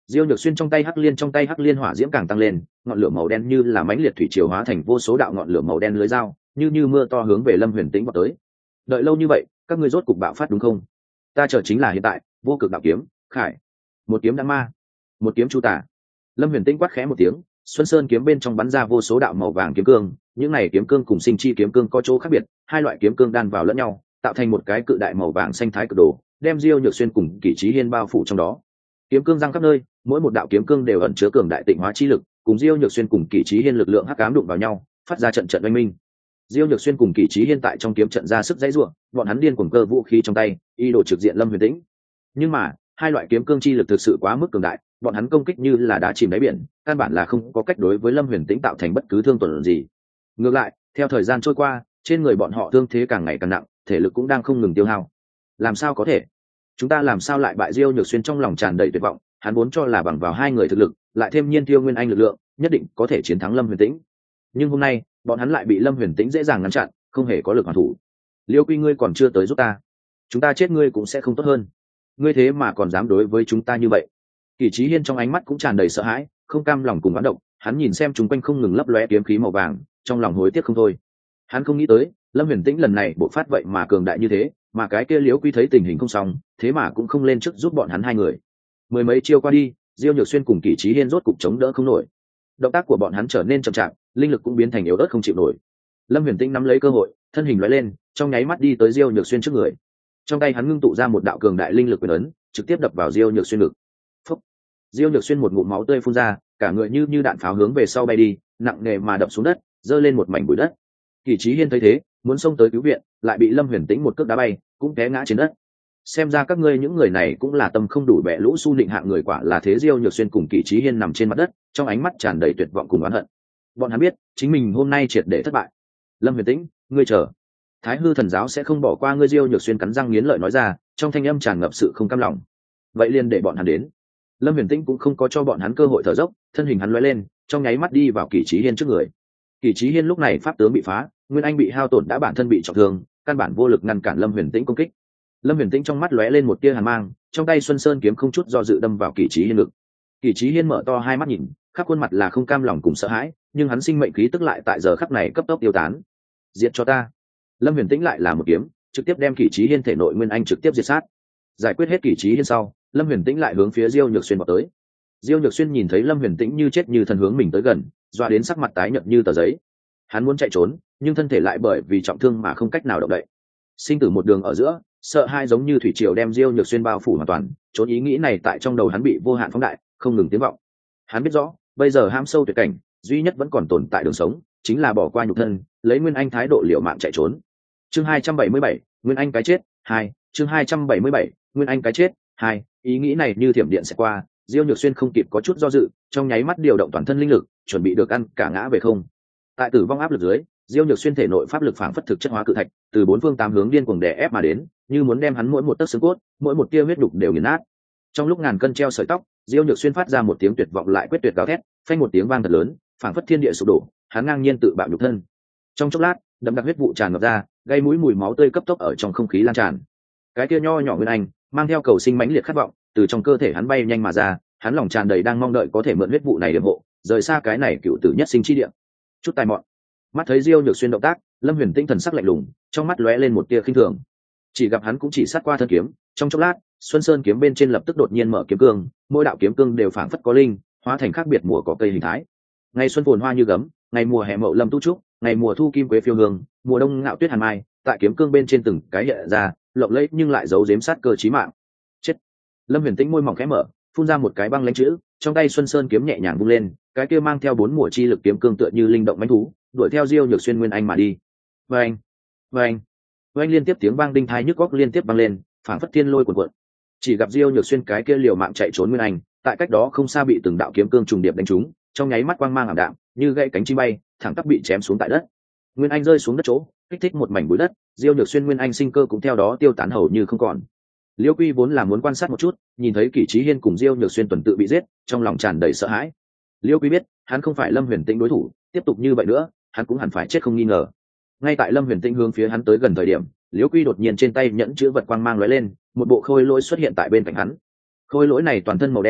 Diêu Nhược Xuyên trong tay hắc liên trong tay hắc liên hỏa diễm càng tăng lên, ngọn lửa màu đen như là mãnh liệt thủy triều hóa thành vô số đạo ngọn lửa màu đen lưới dao, như như mưa to hướng về Lâm Huyền Tĩnh vọt tới. Đợi lâu như vậy, các ngươi rốt cục bạo phát đúng không? Ta chờ chính là hiện tại, vô cực đạo kiếm, khải. Một kiếm đã ma, một kiếm chu tả. Lâm Huyền Tĩnh quát khẽ một tiếng, Xuân Sơn kiếm bên trong bắn ra vô số đạo màu vàng kiếm cương, những này kiếm cương cùng sinh chi kiếm cương có chỗ khác biệt, hai loại kiếm cương đan vào lẫn nhau, tạo thành một cái cự đại màu vàng xanh thái cực đồ, đem Diêu Nhược Xuyên cùng Kỷ Chí Hiên bao phủ trong đó. Kiếm cương giăng khắp nơi, mỗi một đạo kiếm cương đều ẩn chứa cường đại tịnh hóa chi lực, cùng Diêu Nhược Xuyên cùng Kỷ Chí Hiên lực lượng hắc ám đụng vào nhau, phát ra trận trận oanh minh. Diêu Nhược Xuyên cùng Kỷ Chí Hiên tại trong kiếm trận ra sức dãy rủa, bọn hắn điên cuồng cơ vũ khí trong tay, ý đồ trực diện Lâm Huyền Tĩnh. Nhưng mà, hai loại kiếm cương chi lực thực sự quá mức cường đại, bọn hắn công kích như là đá chìm đáy biển, căn bản là không có cách đối với Lâm Huyền Tĩnh tạo thành bất cứ thương tổn gì. Ngược lại, theo thời gian trôi qua, trên người bọn họ thương thế càng ngày càng nặng, thể lực cũng đang không ngừng tiêu hao. Làm sao có thể? Chúng ta làm sao lại bại? Diêu Nhược Xuyên trong lòng tràn đầy tuyệt vọng, hắn vốn cho là bằng vào hai người thực lực, lại thêm Nhiên Tiêu Nguyên Anh lực lượng, nhất định có thể chiến thắng Lâm Huyền Tĩnh. Nhưng hôm nay, bọn hắn lại bị Lâm Huyền Tĩnh dễ dàng ngăn chặn, không hề có lực hoàn thủ. Liêu Quy, ngươi còn chưa tới giúp ta, chúng ta chết ngươi cũng sẽ không tốt hơn. Ngươi thế mà còn dám đối với chúng ta như vậy? Kỷ Chí Hiên trong ánh mắt cũng tràn đầy sợ hãi, không cam lòng cùng oán độc, hắn nhìn xem chúng quanh không ngừng lấp lóe kiếm khí màu vàng, trong lòng hối tiếc không thôi. Hắn không nghĩ tới, Lâm Huyền Tĩnh lần này bộc phát vậy mà cường đại như thế, mà cái kia Liễu Quy thấy tình hình không xong, thế mà cũng không lên trước giúp bọn hắn hai người. Mười mấy chiêu qua đi, Diêu Nhược Xuyên cùng Kỷ Chí Hiên rốt cục chống đỡ không nổi. Động tác của bọn hắn trở nên chậm chạp, linh lực cũng biến thành yếu ớt không chịu nổi. Lâm Huyền Tĩnh nắm lấy cơ hội, thân hình lóe lên, trong nháy mắt đi tới Diêu Nhược Xuyên trước người. Trong tay hắn ngưng tụ ra một đạo cường đại linh lực quyền ấn, trực tiếp đập vào Diêu Nhược Xuyên ngực. Phốc. Diêu Nhược Xuyên một ngụm máu tươi phun ra, cả người như như đạn pháo hướng về sau bay đi, nặng nề mà đập xuống đất, rơi lên một mảnh bụi đất. Kỷ Chí Hiên thấy thế, muốn xông tới cứu viện, lại bị Lâm Huyền Tĩnh một cước đá bay, cũng té ngã trên đất. Xem ra các ngươi những người này cũng là tâm không đủ bẻ lũ su nịnh hạng người, quả là thế. Diêu Nhược Xuyên cùng Kỷ Chí Hiên nằm trên mặt đất, trong ánh mắt tràn đầy tuyệt vọng cùng oán hận. Bọn hắn biết, chính mình hôm nay triệt để thất bại. Lâm Huyền Tĩnh, ngươi chờ, Thái Hư thần giáo sẽ không bỏ qua ngươi. Diêu Nhược Xuyên cắn răng nghiến lợi nói ra, trong thanh âm tràn ngập sự không cam lòng. Vậy liền để bọn hắn đến. Lâm Huyền Tĩnh cũng không có cho bọn hắn cơ hội thở dốc, thân hình hắn lóe lên, trong nháy mắt đi vào Kỷ Chí Hiên trước người. Kỷ Chí Hiên lúc này pháp tướng bị phá, Nguyên Anh bị hao tổn, đã bản thân bị trọng thương, căn bản vô lực ngăn cản Lâm Huyền Tĩnh công kích. Lâm Huyền Tĩnh trong mắt lóe lên một tia hàn mang, trong tay Xuân Sơn kiếm không chút do dự đâm vào Kỷ Chí Hiên ngực. Kỷ Chí Hiên mở to hai mắt nhìn, khắp khuôn mặt là không cam lòng cùng sợ hãi, nhưng hắn sinh mệnh khí tức lại tại giờ khắc này cấp tốc tiêu tán. Diệt cho ta! Lâm Huyền Tĩnh lại là một kiếm, trực tiếp đem Kỷ Chí Hiên thể nội Nguyên Anh trực tiếp diệt sát. Giải quyết hết Kỷ Chí Hiên sau, Lâm Huyền Tĩnh lại hướng phía Diêu Nhược Xuyên vào tới. Diêu Nhược Xuyên nhìn thấy Lâm Huyền Tĩnh như chết như thần hướng mình tới gần, dọa đến sắc mặt tái nhợt như tờ giấy. Hắn muốn chạy trốn, nhưng thân thể lại bởi vì trọng thương mà không cách nào động đậy. Sinh tử một đường ở giữa, sợ hai giống như thủy triều đem Diêu Nhược Xuyên bao phủ hoàn toàn, trốn ý nghĩ này tại trong đầu hắn bị vô hạn phóng đại, không ngừng tiếng vọng. Hắn biết rõ, bây giờ ham sâu tuyệt cảnh, duy nhất vẫn còn tồn tại đường sống, chính là bỏ qua nhục thân, lấy Nguyên Anh thái độ liều mạng chạy trốn. Chương hai trăm bảy mươi bảy, Nguyên Anh cái chết, hai. Chương hai trăm bảy mươi bảy, Nguyên Anh cái chết, hai. Ý nghĩ này như thiểm điện sẽ qua, Diêu Nhược Xuyên không kịp có chút do dự, trong nháy mắt điều động toàn thân linh lực, chuẩn bị được ăn cả ngã về không. Tại tử vong áp lực dưới, Diêu Nhược Xuyên thể nội pháp lực phảng phất thực chất hóa cự thạch, từ bốn phương tám hướng điên cuồng đè ép mà đến, như muốn đem hắn mỗi một tấc xương cốt, mỗi một tia huyết đục đều nghiền nát. Trong lúc ngàn cân treo sợi tóc, Diêu Nhược Xuyên phát ra một tiếng tuyệt vọng lại quyết tuyệt gào thét, phanh một tiếng vang thật lớn, phảng phất thiên địa sụp đổ, hắn ngang nhiên tự bạo nhục thân. Trong chốc lát, đậm đặc huyết vụ tràn ngập ra, gây mũi mùi máu tươi cấp tốc ở trong không khí lan tràn. Cái kia nho nhỏ Nguyên Anh, mang theo cầu sinh mãnh liệt khát vọng, từ trong cơ thể hắn bay nhanh mà ra, hắn lòng tràn đầy đang mong đợi có thể mượn huyết vụ này điểm hộ, rời xa cái này cựu tử nhất sinh chi địa. Chút tài mọn. Mắt thấy Diêu Nhược Xuyên động tác, Lâm Huyền Tinh thần sắc lạnh lùng, trong mắt lóe lên một tia khinh thường. Chỉ gặp hắn cũng chỉ sát qua thân kiếm, trong chốc lát, Xuân Sơn kiếm bên trên lập tức đột nhiên mở kiếm cương, mỗi đạo kiếm cương đều phảng phất có linh, hóa thành khác biệt mùa có cây hình thái. Ngày xuân phồn hoa như gấm, ngày mùa hè mậu lâm tu trúc, ngày mùa thu kim quế phiêu hương, mùa đông ngạo tuyết hàn mai, tại kiếm cương bên trên từng cái hiện ra, lộng lẫy nhưng lại giấu giếm sát cơ chí mạng. Chết. Lâm Huyền Tĩnh môi mỏng khẽ mở, phun ra một cái băng lãnh chữ, trong tay Xuân Sơn kiếm nhẹ nhàng vung lên, cái kia mang theo bốn mùa chi lực kiếm cương tựa như linh động mãnh thú, đuổi theo Diêu Nhược Xuyên Nguyên Anh mà đi. Oeng, oeng, oeng, liên tiếp tiếng vang đinh tai nhức óc liên tiếp vang lên, phảng phất thiên lôi cuồn cuộn. Chỉ gặp Diêu Nhược Xuyên cái kia liều mạng chạy trốn Nguyên Anh, tại cách đó không xa bị từng đạo kiếm cương trùng điệp đánh trúng, trong nháy mắt quang mang ảm đạm, như gãy cánh chim bay, thẳng tắp bị chém xuống tại đất. Nguyên Anh rơi xuống đất chỗ, kích thích một mảnh bụi đất, Diêu Nhược Xuyên Nguyên Anh sinh cơ cũng theo đó tiêu tán hầu như không còn. Liêu Quy vốn là muốn quan sát một chút, nhìn thấy Kỷ Chí Hiên cùng Diêu Nhược Xuyên tuần tự bị giết, trong lòng tràn đầy sợ hãi. Liêu Quy biết, hắn không phải Lâm Huyền Tĩnh đối thủ, tiếp tục như vậy nữa, hắn cũng hẳn phải chết không nghi ngờ. Ngay tại Lâm Huyền Tĩnh hướng phía hắn tới gần thời điểm, Liêu Quy đột nhiên trên tay nhẫn chữ vật quang mang lóe lên, một bộ khôi lỗi xuất hiện tại bên cạnh hắn. Khôi lỗi này toàn thân màu đen,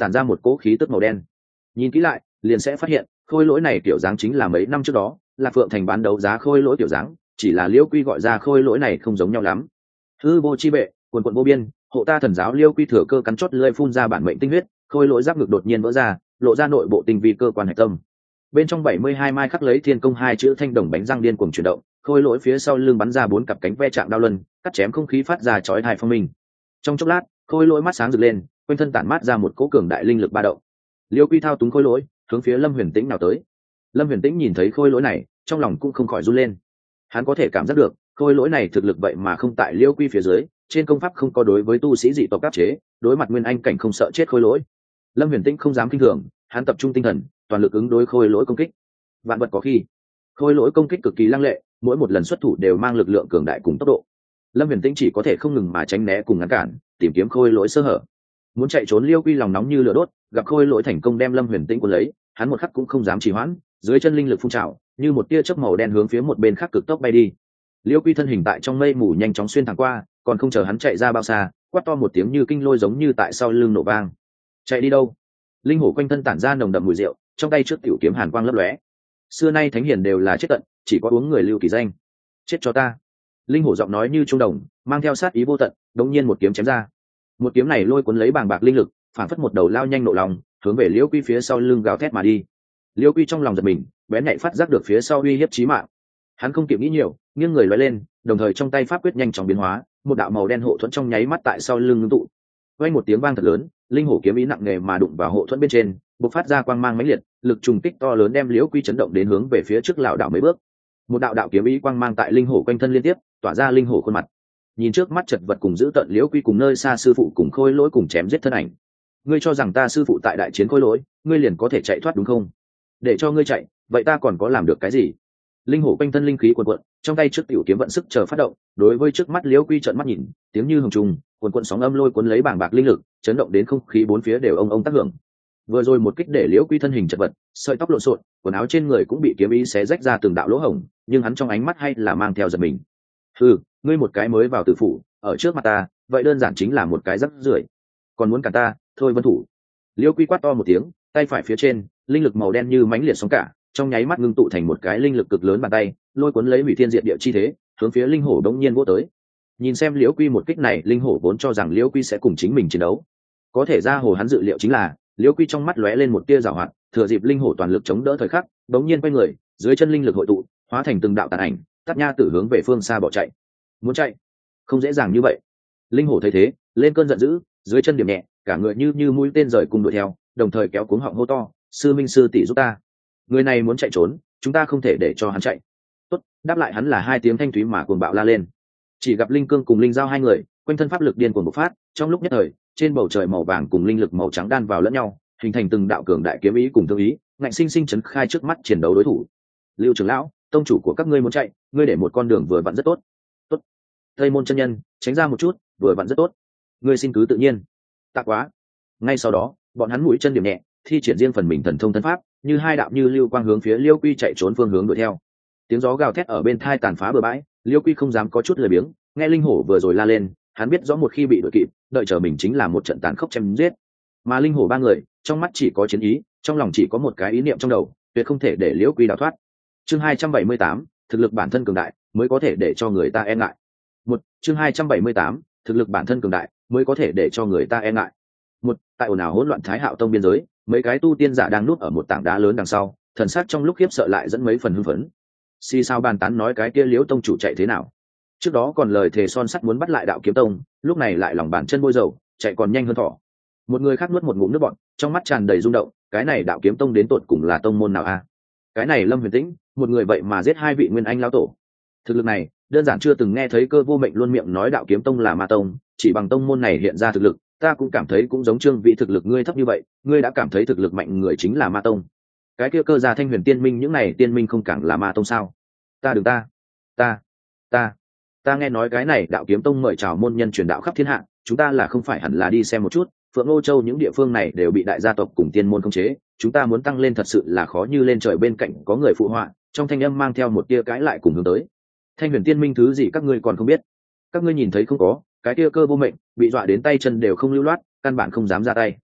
tản ra một cỗ khí tức màu đen. Nhìn kỹ lại liền sẽ phát hiện khôi lỗi này kiểu dáng chính là mấy năm trước đó là Phượng Thành bán đấu giá khôi lỗi kiểu dáng, chỉ là Liêu Quy gọi ra khôi lỗi này không giống nhau lắm. Hư vô chi bệ, quần quận vô biên, hộ ta thần giáo. Liêu Quy thừa cơ cắn chót lưỡi phun ra bản mệnh tinh huyết, khôi lỗi giáp ngực đột nhiên vỡ ra, lộ ra nội bộ tinh vi cơ quan hạch tâm. Bên trong bảy mươi hai mai khắc lấy thiên công hai chữ thanh đồng bánh răng điên cuồng chuyển động, khôi lỗi phía sau lưng bắn ra bốn cặp cánh ve chạm đao luân, cắt chém không khí phát ra chói tai phong minh. Trong chốc lát, khôi lỗi mắt sáng rực lên, quanh thân tản mát ra một cỗ cường đại linh lực ba động. Liêu Quy thao túng khôi lỗi hướng phía Lâm Huyền Tĩnh nào tới. Lâm Huyền Tĩnh nhìn thấy khôi lỗi này, trong lòng cũng không khỏi run lên. Hắn có thể cảm giác được khôi lỗi này thực lực vậy mà không tại Liêu Quy phía dưới, trên công pháp không có đối với tu sĩ dị tộc áp chế, đối mặt nguyên anh cảnh không sợ chết khôi lỗi. Lâm Huyền Tĩnh không dám kinh thường, hắn tập trung tinh thần, toàn lực ứng đối khôi lỗi công kích. Vạn vật có khi, khôi lỗi công kích cực kỳ lăng lệ, mỗi một lần xuất thủ đều mang lực lượng cường đại cùng tốc độ. Lâm Huyền Tĩnh chỉ có thể không ngừng mà tránh né cùng ngăn cản, tìm kiếm khôi lỗi sơ hở. Muốn chạy trốn, Liêu Quy lòng nóng như lửa đốt, gặp khôi lỗi thành công đem Lâm Huyền Tĩnh cuốn lấy, hắn một khắc cũng không dám trì hoãn, dưới chân linh lực phun trào, như một tia chớp màu đen hướng phía một bên khác cực tốc bay đi. Liêu Quy thân hình tại trong mây mù nhanh chóng xuyên thẳng qua, còn không chờ hắn chạy ra bao xa, quát to một tiếng như kinh lôi giống như tại sau lưng nổ vang. Chạy đi đâu? Linh hổ quanh thân tản ra nồng đậm mùi rượu, trong tay trước tiểu kiếm hàn quang lấp lóe. Xưa nay thánh hiền đều là chết tận, chỉ có uống người lưu kỳ danh. Chết cho ta! Linh hổ giọng nói như trung đồng, mang theo sát ý vô tận, đống nhiên một kiếm chém ra. Một kiếm này lôi cuốn lấy bàng bạc linh lực, phản phất một đầu lao nhanh nộ lòng, hướng về Liêu Quy phía sau lưng gào thét mà đi. Liêu Quy trong lòng giật mình, bén nhạy phát giác được phía sau uy hiếp chí mạng. Hắn không kịp nghĩ nhiều, nghiêng người lóe lên, đồng thời trong tay pháp quyết nhanh chóng biến hóa, một đạo màu đen hộ thuẫn trong nháy mắt tại sau lưng ngưng tụ. Vang một tiếng vang thật lớn, linh hổ kiếm ý nặng nề mà đụng vào hộ thuẫn bên trên, bộc phát ra quang mang mãnh liệt, lực trùng kích to lớn đem Liễu Quy chấn động đến hướng về phía trước lảo đảo mấy bước. Một đạo đạo kiếm ý quang mang tại linh hổ quanh thân liên tiếp, tỏa ra linh hổ khuôn mặt. Nhìn trước mắt chật vật cùng giữ tận Liễu Quy cùng nơi xa sư phụ cùng khôi lỗi cùng chém giết thân ảnh. Ngươi cho rằng ta sư phụ tại đại chiến khôi lỗi, ngươi liền có thể chạy thoát đúng không? Để cho ngươi chạy, vậy ta còn có làm được cái gì? Linh hổ quanh thân linh khí cuồn cuộn, trong tay trước tiểu kiếm vận sức chờ phát động, đối với trước mắt Liễu Quy trợn mắt nhìn, tiếng như hồng trùng, cuồn cuộn sóng âm lôi cuốn lấy bảng bạc linh lực, chấn động đến không khí bốn phía đều ông ông tác hưởng. Vừa rồi một kích để Liễu Quy thân hình chật vật, sợi tóc lộn xộn, quần áo trên người cũng bị kiếm ý xé rách ra từng đạo lỗ hổng, nhưng hắn trong ánh mắt hay là mang theo giật mình. Hừ, ngươi một cái mới vào tử phủ, ở trước mặt ta, vậy đơn giản chính là một cái rắc rưởi. Còn muốn cản ta, thôi vân thủ. Liễu Quy quát to một tiếng, tay phải phía trên, linh lực màu đen như mãnh liệt sóng cả, trong nháy mắt ngưng tụ thành một cái linh lực cực lớn bàn tay, lôi cuốn lấy hủy thiên diệt địa chi thế, hướng phía linh hổ đống nhiên vỗ tới. Nhìn xem Liễu Quy một kích này, linh hổ vốn cho rằng Liễu Quy sẽ cùng chính mình chiến đấu, có thể ra hồ hắn dự liệu chính là Liễu Quy trong mắt lóe lên một tia giảo hoạt, thừa dịp linh hổ toàn lực chống đỡ thời khắc, đống nhiên quay người, dưới chân linh lực hội tụ, hóa thành từng đạo tàn ảnh, tắt nha tử hướng về phương xa bỏ chạy. Muốn chạy, không dễ dàng như vậy. Linh hổ thấy thế, lên cơn giận dữ, dưới chân điểm nhẹ, cả người như như mũi tên rời cùng đuổi theo, đồng thời kéo cuống họng hô to, sư minh sư tỷ giúp ta, người này muốn chạy trốn, chúng ta không thể để cho hắn chạy. Tốt, đáp lại hắn là hai tiếng thanh thúy mà cuồng bạo la lên. Chỉ gặp linh cương cùng linh giao hai người, quanh thân pháp lực điên cuồng bộc phát, trong lúc nhất thời, trên bầu trời màu vàng cùng linh lực màu trắng đan vào lẫn nhau, hình thành từng đạo cường đại kiếm ý cùng thương ý, ngạnh sinh sinh chấn khai trước mắt chiến đấu đối thủ. Lưu trưởng lão, tông chủ của các ngươi muốn chạy, ngươi để một con đường vừa vặn rất tốt. Tốt. Tây môn chân nhân, tránh ra một chút, vừa vặn rất tốt. Ngươi xin cứ tự nhiên. Tạ quá. Ngay sau đó, bọn hắn mũi chân điểm nhẹ, thi triển riêng phần mình thần thông thân pháp, như hai đạo như lưu quang hướng phía Liêu Quy chạy trốn phương hướng đuổi theo. Tiếng gió gào thét ở bên thai tàn phá bờ bãi, Liêu Quy không dám có chút lười biếng, nghe linh hổ vừa rồi la lên, hắn biết rõ một khi bị đuổi kịp, đợi chờ mình chính là một trận tàn khốc chém giết. Mà linh hổ ba người, trong mắt chỉ có chiến ý, trong lòng chỉ có một cái ý niệm trong đầu, tuyệt không thể để Liêu Quy đào thoát. Chương hai trăm bảy mươi tám, thực lực bản thân cường đại, mới có thể để cho người ta e ngại. Một, chương hai trăm bảy mươi tám, thực lực bản thân cường đại, mới có thể để cho người ta e ngại. Một, tại ồn ào hỗn loạn Thái Hạo Tông biên giới, mấy cái tu tiên giả đang núp ở một tảng đá lớn đằng sau, thần sắc trong lúc khiếp sợ lại dẫn mấy phần hưng phấn. Xì sao bàn tán nói cái kia Liễu tông chủ chạy thế nào? Trước đó còn lời thề son sắt muốn bắt lại Đạo Kiếm Tông, lúc này lại lòng bàn chân bôi dầu, chạy còn nhanh hơn thỏ. Một người khác nuốt một ngụm nước bọt, trong mắt tràn đầy rung động, cái này Đạo Kiếm Tông đến tột cùng là tông môn nào a? Cái này Lâm Huyền Tĩnh, một người vậy mà giết hai vị nguyên anh lão tổ. Thực lực này, đơn giản chưa từng nghe thấy Cơ Vô Mệnh luôn miệng nói Đạo Kiếm Tông là ma tông, chỉ bằng tông môn này hiện ra thực lực, ta cũng cảm thấy cũng giống Trương Vị thực lực ngươi thấp như vậy, ngươi đã cảm thấy thực lực mạnh người chính là ma tông. Cái kia Cơ gia Thanh Huyền Tiên Minh những này tiên minh không càng là ma tông sao? Ta đừng ta, ta, ta, ta nghe nói cái này Đạo Kiếm Tông mời chào môn nhân truyền đạo khắp thiên hạ, chúng ta là không phải hẳn là đi xem một chút, Phượng Ngô Châu những địa phương này đều bị đại gia tộc cùng tiên môn khống chế, chúng ta muốn tăng lên thật sự là khó như lên trời. Bên cạnh có người phụ họa, trong thanh âm mang theo một tia cãi lại cùng hướng tới. Thanh Huyền Tiên Minh thứ gì các ngươi còn không biết? Các ngươi nhìn thấy không có, cái tia Cơ Vô Mệnh bị dọa đến tay chân đều không lưu loát, căn bản không dám ra tay.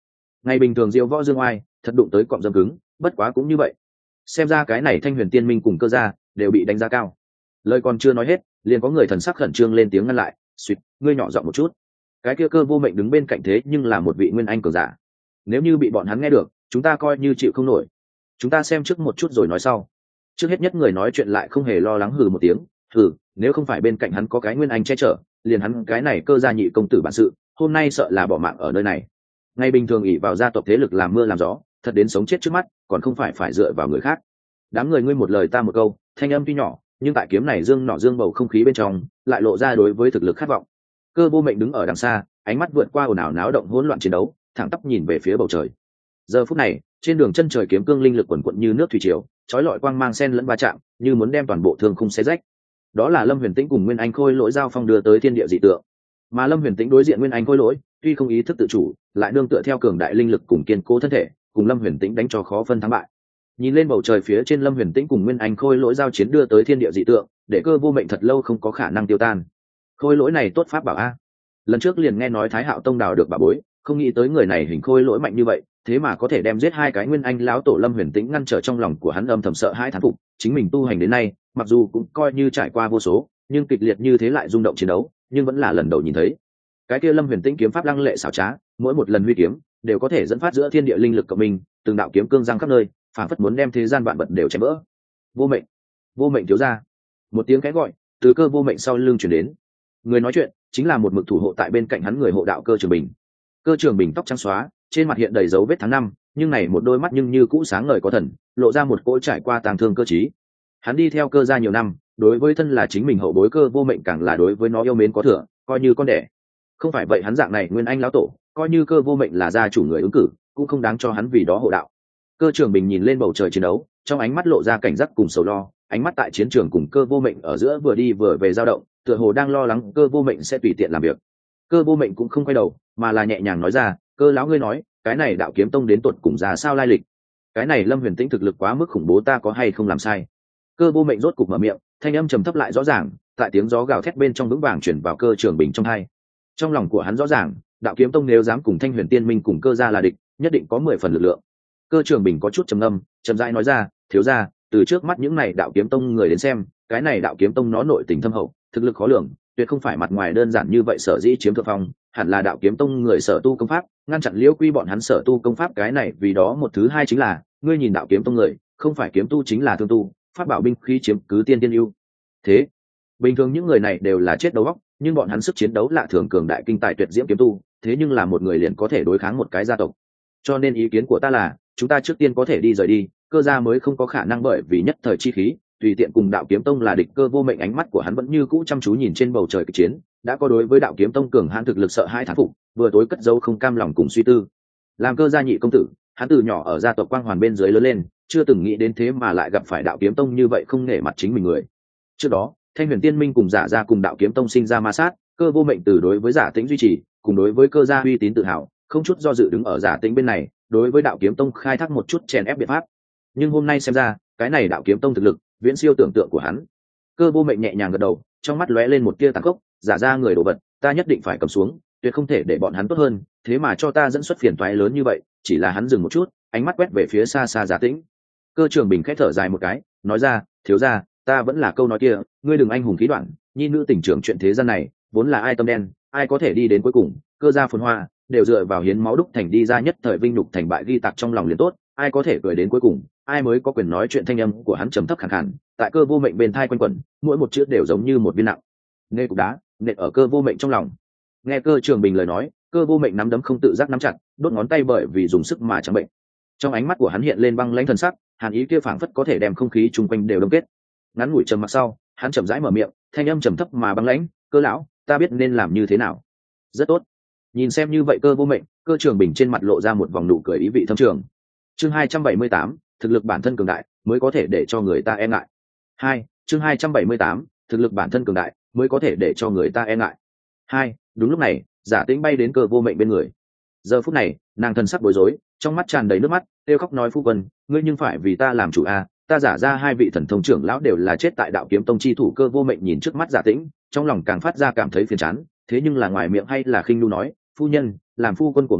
ngày bình thường diêu võ dương oai thật đụng tới cọm dâm cứng, bất quá cũng như vậy. Xem ra cái này thanh huyền tiên minh cùng cơ gia đều bị đánh giá cao. Lời còn chưa nói hết, liền có người thần sắc khẩn trương lên tiếng ngăn lại. Suýt, ngươi nhỏ giọng một chút. Cái kia Cơ Vô Mệnh đứng bên cạnh thế nhưng là một vị nguyên anh cường giả, nếu như bị bọn hắn nghe được, chúng ta coi như chịu không nổi. Chúng ta xem trước một chút rồi nói sau. Trước hết nhất người nói chuyện lại không hề lo lắng hừ một tiếng. Hừ, nếu không phải bên cạnh hắn có cái nguyên anh che chở, liền hắn cái này Cơ gia nhị công tử bản sự, hôm nay sợ là bỏ mạng ở nơi này. Ngày bình thường ỷ vào gia tộc thế lực làm mưa làm gió, thật đến sống chết trước mắt, còn không phải phải dựa vào người khác. Đám người ngươi một lời ta một câu, thanh âm tuy nhỏ, nhưng tại kiếm này dương nọ dương bầu không khí bên trong, lại lộ ra đối với thực lực khát vọng. Cơ Vô Mệnh đứng ở đằng xa, ánh mắt vượt qua ồn ào náo động hỗn loạn chiến đấu, thẳng tắp nhìn về phía bầu trời. Giờ phút này, trên đường chân trời kiếm cương linh lực quần quận như nước thủy triều, chói lọi quang mang sen lẫn va chạm, như muốn đem toàn bộ thương khung xé rách. Đó là Lâm Huyền Tĩnh cùng Nguyên Anh Khôi Lỗi giao phong đưa tới thiên địa dị tượng. Mà Lâm Huyền Tĩnh đối diện Nguyên Anh Khôi Lỗi, tuy không ý thức tự chủ, lại nương tựa theo cường đại linh lực cùng kiên cố thân thể, cùng Lâm Huyền Tĩnh đánh cho khó phân thắng bại. Nhìn lên bầu trời phía trên Lâm Huyền Tĩnh cùng Nguyên Anh Khôi Lỗi giao chiến đưa tới thiên địa dị tượng, để Cơ Vô Mệnh thật lâu không có khả năng tiêu tan. Khôi Lỗi này tốt pháp bảo a. Lần trước liền nghe nói Thái Hạo Tông đào được bà bối, không nghĩ tới người này hình Khôi Lỗi mạnh như vậy, thế mà có thể đem giết hai cái Nguyên Anh lão tổ. Lâm Huyền Tĩnh ngăn trở trong lòng của hắn âm thầm sợ hãi thán phục, chính mình tu hành đến nay, mặc dù cũng coi như trải qua vô số, nhưng kịch liệt như thế lại rung động chiến đấu, nhưng vẫn là lần đầu nhìn thấy. Cái kia Lâm Huyền Tĩnh kiếm pháp lăng lệ xảo trá, mỗi một lần huy kiếm đều có thể dẫn phát giữa thiên địa linh lực cộng minh, từng đạo kiếm cương giăng khắp nơi, phản phất muốn đem thế gian vạn vật đều chém vỡ. Vô Mệnh, Vô Mệnh thiếu gia. Một tiếng khẽ gọi từ Cơ Vô Mệnh sau lưng truyền đến. Người nói chuyện chính là một mực thủ hộ tại bên cạnh hắn người hộ đạo Cơ Trường Bình. Cơ Trường Bình tóc trắng xóa, trên mặt hiện đầy dấu vết tháng năm, nhưng này một đôi mắt nhưng như cũ sáng ngời có thần, lộ ra một cỗ trải qua tàng thương cơ trí. Hắn đi theo Cơ gia nhiều năm, đối với thân là chính mình hậu bối Cơ Vô Mệnh càng là đối với nó yêu mến có thừa, coi như con đẻ. Không phải vậy hắn dạng này Nguyên Anh lão tổ, coi như Cơ Vô Mệnh là gia chủ người ứng cử, cũng không đáng cho hắn vì đó hộ đạo. Cơ Trường Bình nhìn lên bầu trời chiến đấu, trong ánh mắt lộ ra cảnh giác cùng sầu lo, ánh mắt tại chiến trường cùng Cơ Vô Mệnh ở giữa vừa đi vừa về dao động, tựa hồ đang lo lắng Cơ Vô Mệnh sẽ tùy tiện làm việc. Cơ Vô Mệnh cũng không quay đầu, mà là nhẹ nhàng nói ra, Cơ lão ngươi nói, cái này Đạo Kiếm Tông đến tuột cùng ra sao lai lịch? Cái này Lâm Huyền Tĩnh thực lực quá mức khủng bố, ta có hay không làm sai? Cơ Vô Mệnh rốt cục mở miệng, thanh âm trầm thấp lại rõ ràng, tại tiếng gió gào thét bên trong vững vàng truyền vào Cơ Trường Bình trong tai. Trong lòng của hắn rõ ràng, Đạo Kiếm Tông nếu dám cùng Thanh Huyền Tiên Minh cùng Cơ gia là địch, nhất định có mười phần lực lượng. Cơ Trường Bình có chút trầm ngâm, chậm rãi nói ra, thiếu gia, từ trước mắt những này Đạo Kiếm Tông người đến xem, cái này Đạo Kiếm Tông nó nội tình thâm hậu, thực lực khó lường, tuyệt không phải mặt ngoài đơn giản như vậy sở dĩ chiếm thượng phong, hẳn là Đạo Kiếm Tông người sở tu công pháp, ngăn chặn Liễu Quy bọn hắn sở tu công pháp. Cái này vì đó một thứ hai chính là, ngươi nhìn Đạo Kiếm Tông người, không phải kiếm tu chính là thương tu, pháp bảo binh khí chiếm cứ tiên tiên ưu. Thế, bình thường những người này đều là chết đầu óc, nhưng bọn hắn sức chiến đấu lạ thường cường đại, kinh tài tuyệt diễm kiếm tu, thế nhưng là một người liền có thể đối kháng một cái gia tộc. Cho nên ý kiến của ta là, chúng ta trước tiên có thể đi rời đi, Cơ gia mới không có khả năng bởi vì nhất thời chi khí tùy tiện cùng Đạo Kiếm Tông là địch. Cơ Vô Mệnh ánh mắt của hắn vẫn như cũ chăm chú nhìn trên bầu trời kịch chiến, đã có đối với Đạo Kiếm Tông cường hãn thực lực sợ hai thán phục, vừa tối cất dấu không cam lòng cùng suy tư. Làm Cơ gia nhị công tử, hắn từ nhỏ ở gia tộc quang hoàn bên dưới lớn lên, chưa từng nghĩ đến thế mà lại gặp phải Đạo Kiếm Tông như vậy không nể mặt chính mình người. Trước đó Thanh Huyền Tiên Minh cùng Giả gia cùng Đạo Kiếm Tông sinh ra ma sát, Cơ Vô Mệnh từ đối với Giả Tĩnh duy trì, cùng đối với Cơ gia uy tín tự hào, không chút do dự đứng ở Giả Tĩnh bên này, đối với Đạo Kiếm Tông khai thác một chút chèn ép biện pháp. Nhưng hôm nay xem ra, cái này Đạo Kiếm Tông thực lực viễn siêu tưởng tượng của hắn. Cơ Vô Mệnh nhẹ nhàng gật đầu, trong mắt lóe lên một tia tàn khốc, Giả gia người đồ vật, ta nhất định phải cầm xuống, tuyệt không thể để bọn hắn tốt hơn, thế mà cho ta dẫn xuất phiền toái lớn như vậy. Chỉ là hắn dừng một chút, ánh mắt quét về phía xa xa Giả Tĩnh. Cơ Trường Bình khẽ thở dài một cái, nói ra, thiếu gia, ta vẫn là câu nói kia, ngươi đừng anh hùng khí đoạn, nhi nữ tình trưởng chuyện thế gian này vốn là ai tâm đen, ai có thể đi đến cuối cùng. Cơ gia phồn hoa đều dựa vào hiến máu đúc thành đi ra, nhất thời vinh nhục thành bại ghi tạc trong lòng liền tốt, ai có thể cười đến cuối cùng, ai mới có quyền nói chuyện. Thanh âm của hắn trầm thấp khàn khàn, tại Cơ Vô Mệnh bên thai quanh quẩn, mỗi một chữ đều giống như một viên nặng nê cục đá nện ở Cơ Vô Mệnh trong lòng. Nghe Cơ Trường Bình lời nói, Cơ Vô Mệnh nắm đấm không tự giác nắm chặt, đốt ngón tay bởi vì dùng sức mà chẳng bệnh. Trong ánh mắt của hắn hiện lên băng lãnh thần sắc, hàn ý kia phảng phất có thể đem không khí chung quanh đều đông kết. Ngắn ngủi trầm mặc sau, hắn chậm rãi mở miệng, thanh âm trầm thấp mà băng lãnh, Cơ lão, ta biết nên làm như thế nào. Rất tốt. Nhìn xem như vậy Cơ Vô Mệnh, Cơ Trường Bình trên mặt lộ ra một vòng nụ cười ý vị thâm trường. Chương hai trăm bảy mươi tám, thực lực bản thân cường đại mới có thể để cho người ta e ngại. Hai, chương hai trăm bảy mươi tám, thực lực bản thân cường đại mới có thể để cho người ta e ngại. Hai, đúng lúc này, Giả Tĩnh bay đến Cơ Vô Mệnh bên người. Giờ phút này, nàng thân sắc bối rối, trong mắt tràn đầy nước mắt, kêu khóc nói, phu quân, ngươi nhưng phải vì ta làm chủ a, à, ta Giả ra hai vị thần thông trưởng lão đều là chết tại Đạo Kiếm Tông chi thủ. Cơ Vô Mệnh nhìn trước mắt Giả Tĩnh, trong lòng càng phát ra cảm thấy phiền chán, thế nhưng là ngoài miệng hay là khinh nu nói, phu nhân, làm phu quân của ngươi,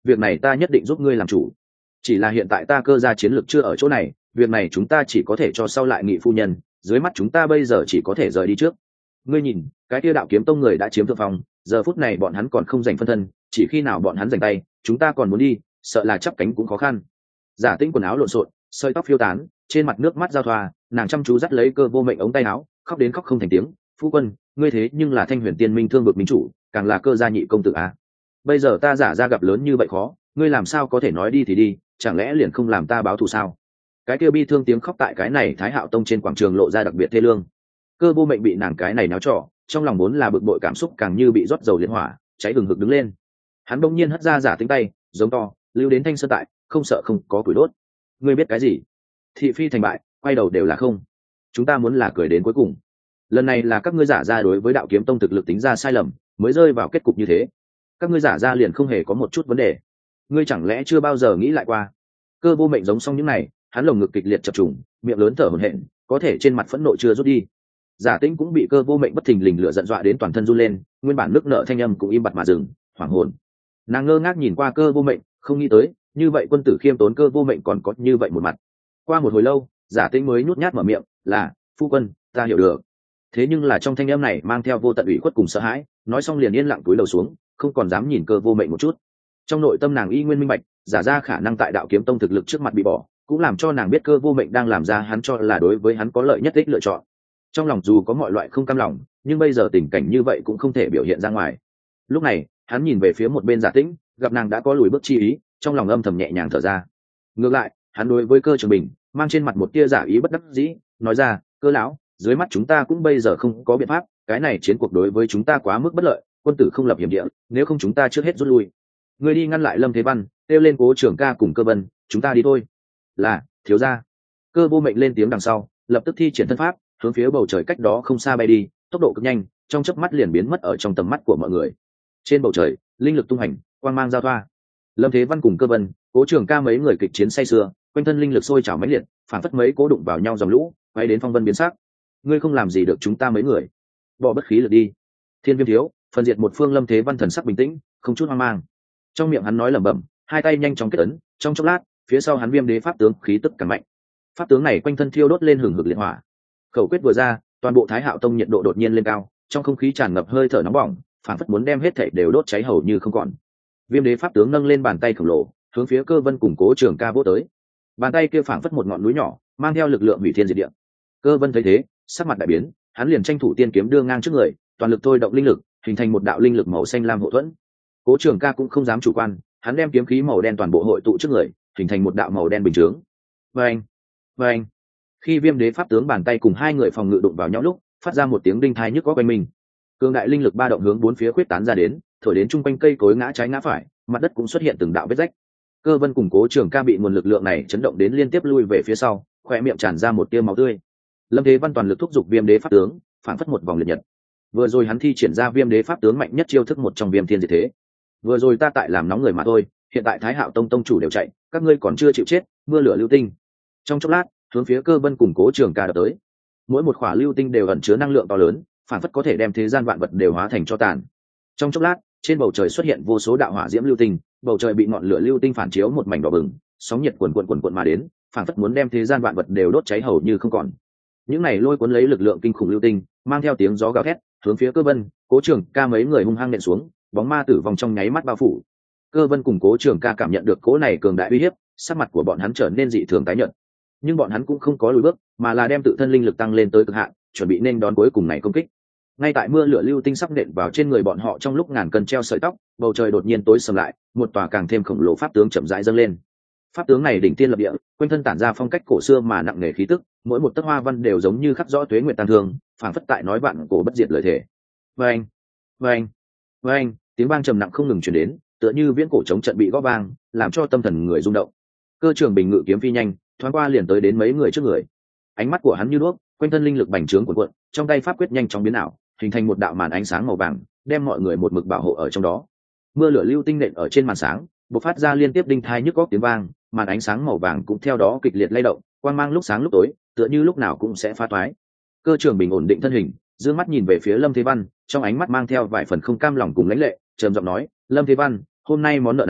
việc này ta nhất định giúp ngươi làm chủ. Chỉ là hiện tại ta cơ gia chiến lược chưa ở chỗ này, việc này chúng ta chỉ có thể cho sau lại nghị phu nhân, dưới mắt chúng ta bây giờ chỉ có thể rời đi trước. Ngươi nhìn, cái kia đạo kiếm tông người đã chiếm thượng phong, giờ phút này bọn hắn còn không giành phân thân, chỉ khi nào bọn hắn giành tay, chúng ta còn muốn đi, sợ là chắp cánh cũng khó khăn. Giả Tĩnh quần áo lộn xộn, sợi tóc phiêu tán, trên mặt nước mắt giao thoa, nàng chăm chú dắt lấy Cơ Vô Mệnh ống tay áo, khóc đến khóc không thành tiếng. Phu quân, ngươi thế nhưng là Thanh Huyền Tiên Minh thương vực minh chủ, càng là Cơ gia nhị công tử à? Bây giờ ta giả ra gặp lớn như vậy khó, ngươi làm sao có thể nói đi thì đi, chẳng lẽ liền không làm ta báo thù sao? Cái kia bi thương tiếng khóc tại cái này Thái Hạo Tông trên quảng trường lộ ra đặc biệt thê lương. Cơ Vô Mệnh bị nàng cái này náo trò, trong lòng vốn là bực bội cảm xúc càng như bị rót dầu liệt hỏa, cháy hừng hực đứng lên. Hắn bỗng nhiên hất ra Giả Tĩnh tay, giống to, lưu đến Thanh Sơn tại, không sợ không có củi đốt. Ngươi biết cái gì? Thị phi thành bại, quay đầu đều là không. Chúng ta muốn là cười đến cuối cùng. Lần này là các ngươi giả ra đối với Đạo Kiếm Tông thực lực tính ra sai lầm, mới rơi vào kết cục như thế. Các ngươi giả ra liền không hề có một chút vấn đề. Ngươi chẳng lẽ chưa bao giờ nghĩ lại qua? Cơ Vô Mệnh giống xong những này, hắn lồng ngực kịch liệt chập trùng, miệng lớn thở hổn hển, có thể trên mặt phẫn nộ chưa rút đi. Giả Tĩnh cũng bị Cơ Vô Mệnh bất thình lình lửa giận dọa đến toàn thân run lên, nguyên bản nước nợ thanh âm cũng im bặt mà dừng, hoảng hồn. Nàng ngơ ngác nhìn qua Cơ Vô Mệnh, không nghĩ tới, như vậy quân tử khiêm tốn Cơ Vô Mệnh còn có như vậy một mặt. Qua một hồi lâu, Giả Tĩnh mới nhút nhát mở miệng, "Là, phu quân, ta hiểu được." Thế nhưng là trong thanh âm này mang theo vô tận ủy khuất cùng sợ hãi, nói xong liền yên lặng cúi đầu xuống, không còn dám nhìn Cơ Vô Mệnh một chút. Trong nội tâm nàng y nguyên minh bạch, giả ra khả năng tại Đạo Kiếm Tông thực lực trước mặt bị bỏ, cũng làm cho nàng biết Cơ Vô Mệnh đang làm ra hắn cho là đối với hắn có lợi nhất ích lựa chọn. Trong lòng dù có mọi loại không cam lòng, nhưng bây giờ tình cảnh như vậy cũng không thể biểu hiện ra ngoài. Lúc này, hắn nhìn về phía một bên Giả Tĩnh, gặp nàng đã có lùi bước chi ý, trong lòng âm thầm nhẹ nhàng thở ra. Ngược lại, hắn đối với Cơ Trường Bình, mang trên mặt một tia giả ý bất đắc dĩ, nói ra, "Cơ lão, dưới mắt chúng ta cũng bây giờ không có biện pháp, cái này chiến cuộc đối với chúng ta quá mức bất lợi, quân tử không lập hiểm địa, nếu không chúng ta trước hết rút lui. Ngươi đi ngăn lại Lâm Thế Văn, kêu lên Cố Trường Ca cùng Cơ Vân, chúng ta đi thôi." "Là, thiếu gia." Cơ Vô Mệnh lên tiếng đằng sau, lập tức thi triển thân pháp, hướng phía bầu trời cách đó không xa bay đi, tốc độ cực nhanh, trong chớp mắt liền biến mất ở trong tầm mắt của mọi người. Trên bầu trời, linh lực tung hành, quang mang giao thoa. Lâm Thế Văn cùng Cơ Vân, Cố Trường Ca mấy người kịch chiến say sưa, quanh thân linh lực sôi trào mãnh liệt, phản phất mấy cố đụng vào nhau dòng lũ, quay đến phong vân biến sắc. "Ngươi không làm gì được chúng ta mấy người, bỏ bất khí lực đi." Thiên Viêm thiếu, phần diệt một phương. Lâm Thế Văn thần sắc bình tĩnh, không chút hoang mang. Trong miệng hắn nói lẩm bẩm, hai tay nhanh chóng kết ấn, trong chốc lát, phía sau hắn Viêm Đế pháp tướng khí tức càng mạnh. Pháp tướng này quanh thân thiêu đốt lên hừng hực liệt hỏa. Khẩu quyết vừa ra, toàn bộ Thái Hạo Tông nhiệt độ đột nhiên lên cao, trong không khí tràn ngập hơi thở nóng bỏng, phản phất muốn đem hết thảy đều đốt cháy hầu như không còn. Viêm Đế pháp tướng nâng lên bàn tay khổng lồ, hướng phía Cơ Vân cùng Cố Trường Ca vỗ tới. Bàn tay kia phản phất một ngọn núi nhỏ, mang theo lực lượng hủy thiên diệt địa. Cơ Vân thấy thế, sắc mặt đại biến, hắn liền tranh thủ tiên kiếm đưa ngang trước người, toàn lực thôi động linh lực, hình thành một đạo linh lực màu xanh lam hộ thuẫn. Cố Trường Ca cũng không dám chủ quan, hắn đem kiếm khí màu đen toàn bộ hội tụ trước người, hình thành một đạo màu đen bình chướng. Vâng, vâng. Khi Viêm Đế pháp tướng bàn tay cùng hai người phòng ngự đụng vào nhau lúc, phát ra một tiếng đinh thai nhức óc quanh mình. Cường đại linh lực ba động hướng bốn phía khuyết tán ra đến, thổi đến trung quanh cây cối ngã trái ngã phải, mặt đất cũng xuất hiện từng đạo vết rách. Cơ Vân cùng Cố Trường Ca bị nguồn lực lượng này chấn động đến liên tiếp lui về phía sau, khóe miệng tràn ra một tia máu tươi. Lâm Thế Văn toàn lực thúc giục Viêm Đế pháp tướng, phản phất một vòng liệt nhật. Vừa rồi hắn thi triển ra Viêm Đế pháp tướng mạnh nhất chiêu thức một trong Viêm Thiên Diệt Thế. Vừa rồi ta tại làm nóng người mà thôi, hiện tại Thái Hạo Tông tông chủ đều chạy, các ngươi còn chưa chịu chết, mưa lửa lưu tinh. Trong chốc lát, hướng phía Cơ Vân cùng Cố Trường Ca đập tới. Mỗi một khỏa lưu tinh đều ẩn chứa năng lượng to lớn, phản phất có thể đem thế gian vạn vật đều hóa thành tro tàn. Trong chốc lát, trên bầu trời xuất hiện vô số đạo hỏa diễm lưu tinh, bầu trời bị ngọn lửa lưu tinh phản chiếu một mảnh đỏ bừng, sóng nhiệt cuồn cuộn cuồn cuộn mà đến, phản phất muốn đem thế gian vạn vật đều đốt cháy hầu như không còn. Những này lôi cuốn lấy lực lượng kinh khủng lưu tinh, mang theo tiếng gió gào thét, hướng phía Cơ Vân, Cố Trường Ca mấy người hung hăng nện xuống, bóng ma tử vong trong nháy mắt bao phủ. Cơ Vân cùng Cố Trường Ca cảm nhận được cỗ này cường đại uy hiếp, sắc mặt của bọn hắn trở nên dị thường tái nhợt. Nhưng bọn hắn cũng không có lùi bước, mà là đem tự thân linh lực tăng lên tới cực hạn, chuẩn bị nên đón cuối cùng này công kích. Ngay tại mưa lửa lưu tinh sắp nện vào trên người bọn họ trong lúc ngàn cân treo sợi tóc, bầu trời đột nhiên tối sầm lại, một tòa càng thêm khổng lồ pháp tướng chậm rãi dâng lên. Pháp tướng này đỉnh tiên lập địa, quanh thân tản ra phong cách cổ xưa mà nặng nề khí tức, mỗi một tấc hoa văn đều giống như khắc rõ tuế nguyệt tàn thương, phảng phất tại nói vạn cổ bất diệt lời thể. Vang, vang, vang, tiếng vang trầm nặng không ngừng truyền đến, tựa như viễn cổ chống trận bị gõ vang, làm cho tâm thần người rung động. Cơ Trường Bình ngự kiếm phi nhanh, thoáng qua liền tới đến mấy người trước người. Ánh mắt của hắn như đuốc, quanh thân linh lực bành trướng cuộn cuộn, trong tay pháp quyết nhanh chóng biến ảo, hình thành một đạo màn ánh sáng màu vàng, đem mọi người một mực bảo hộ ở trong đó. Mưa lửa lưu tinh nện ở trên màn sáng, bộc phát ra liên tiếp đinh thai nhức óc tiếng vang, màn ánh sáng màu vàng cũng theo đó kịch liệt lay động, quang mang lúc sáng lúc tối, tựa như lúc nào cũng sẽ phá toái. Cơ Trường Bình ổn định thân hình, dương mắt nhìn về phía Lâm Thế Văn, trong ánh mắt mang theo vài phần không cam lòng cùng lãnh lệ, trầm giọng nói: "Lâm Thế Văn, hôm nay món nợ này,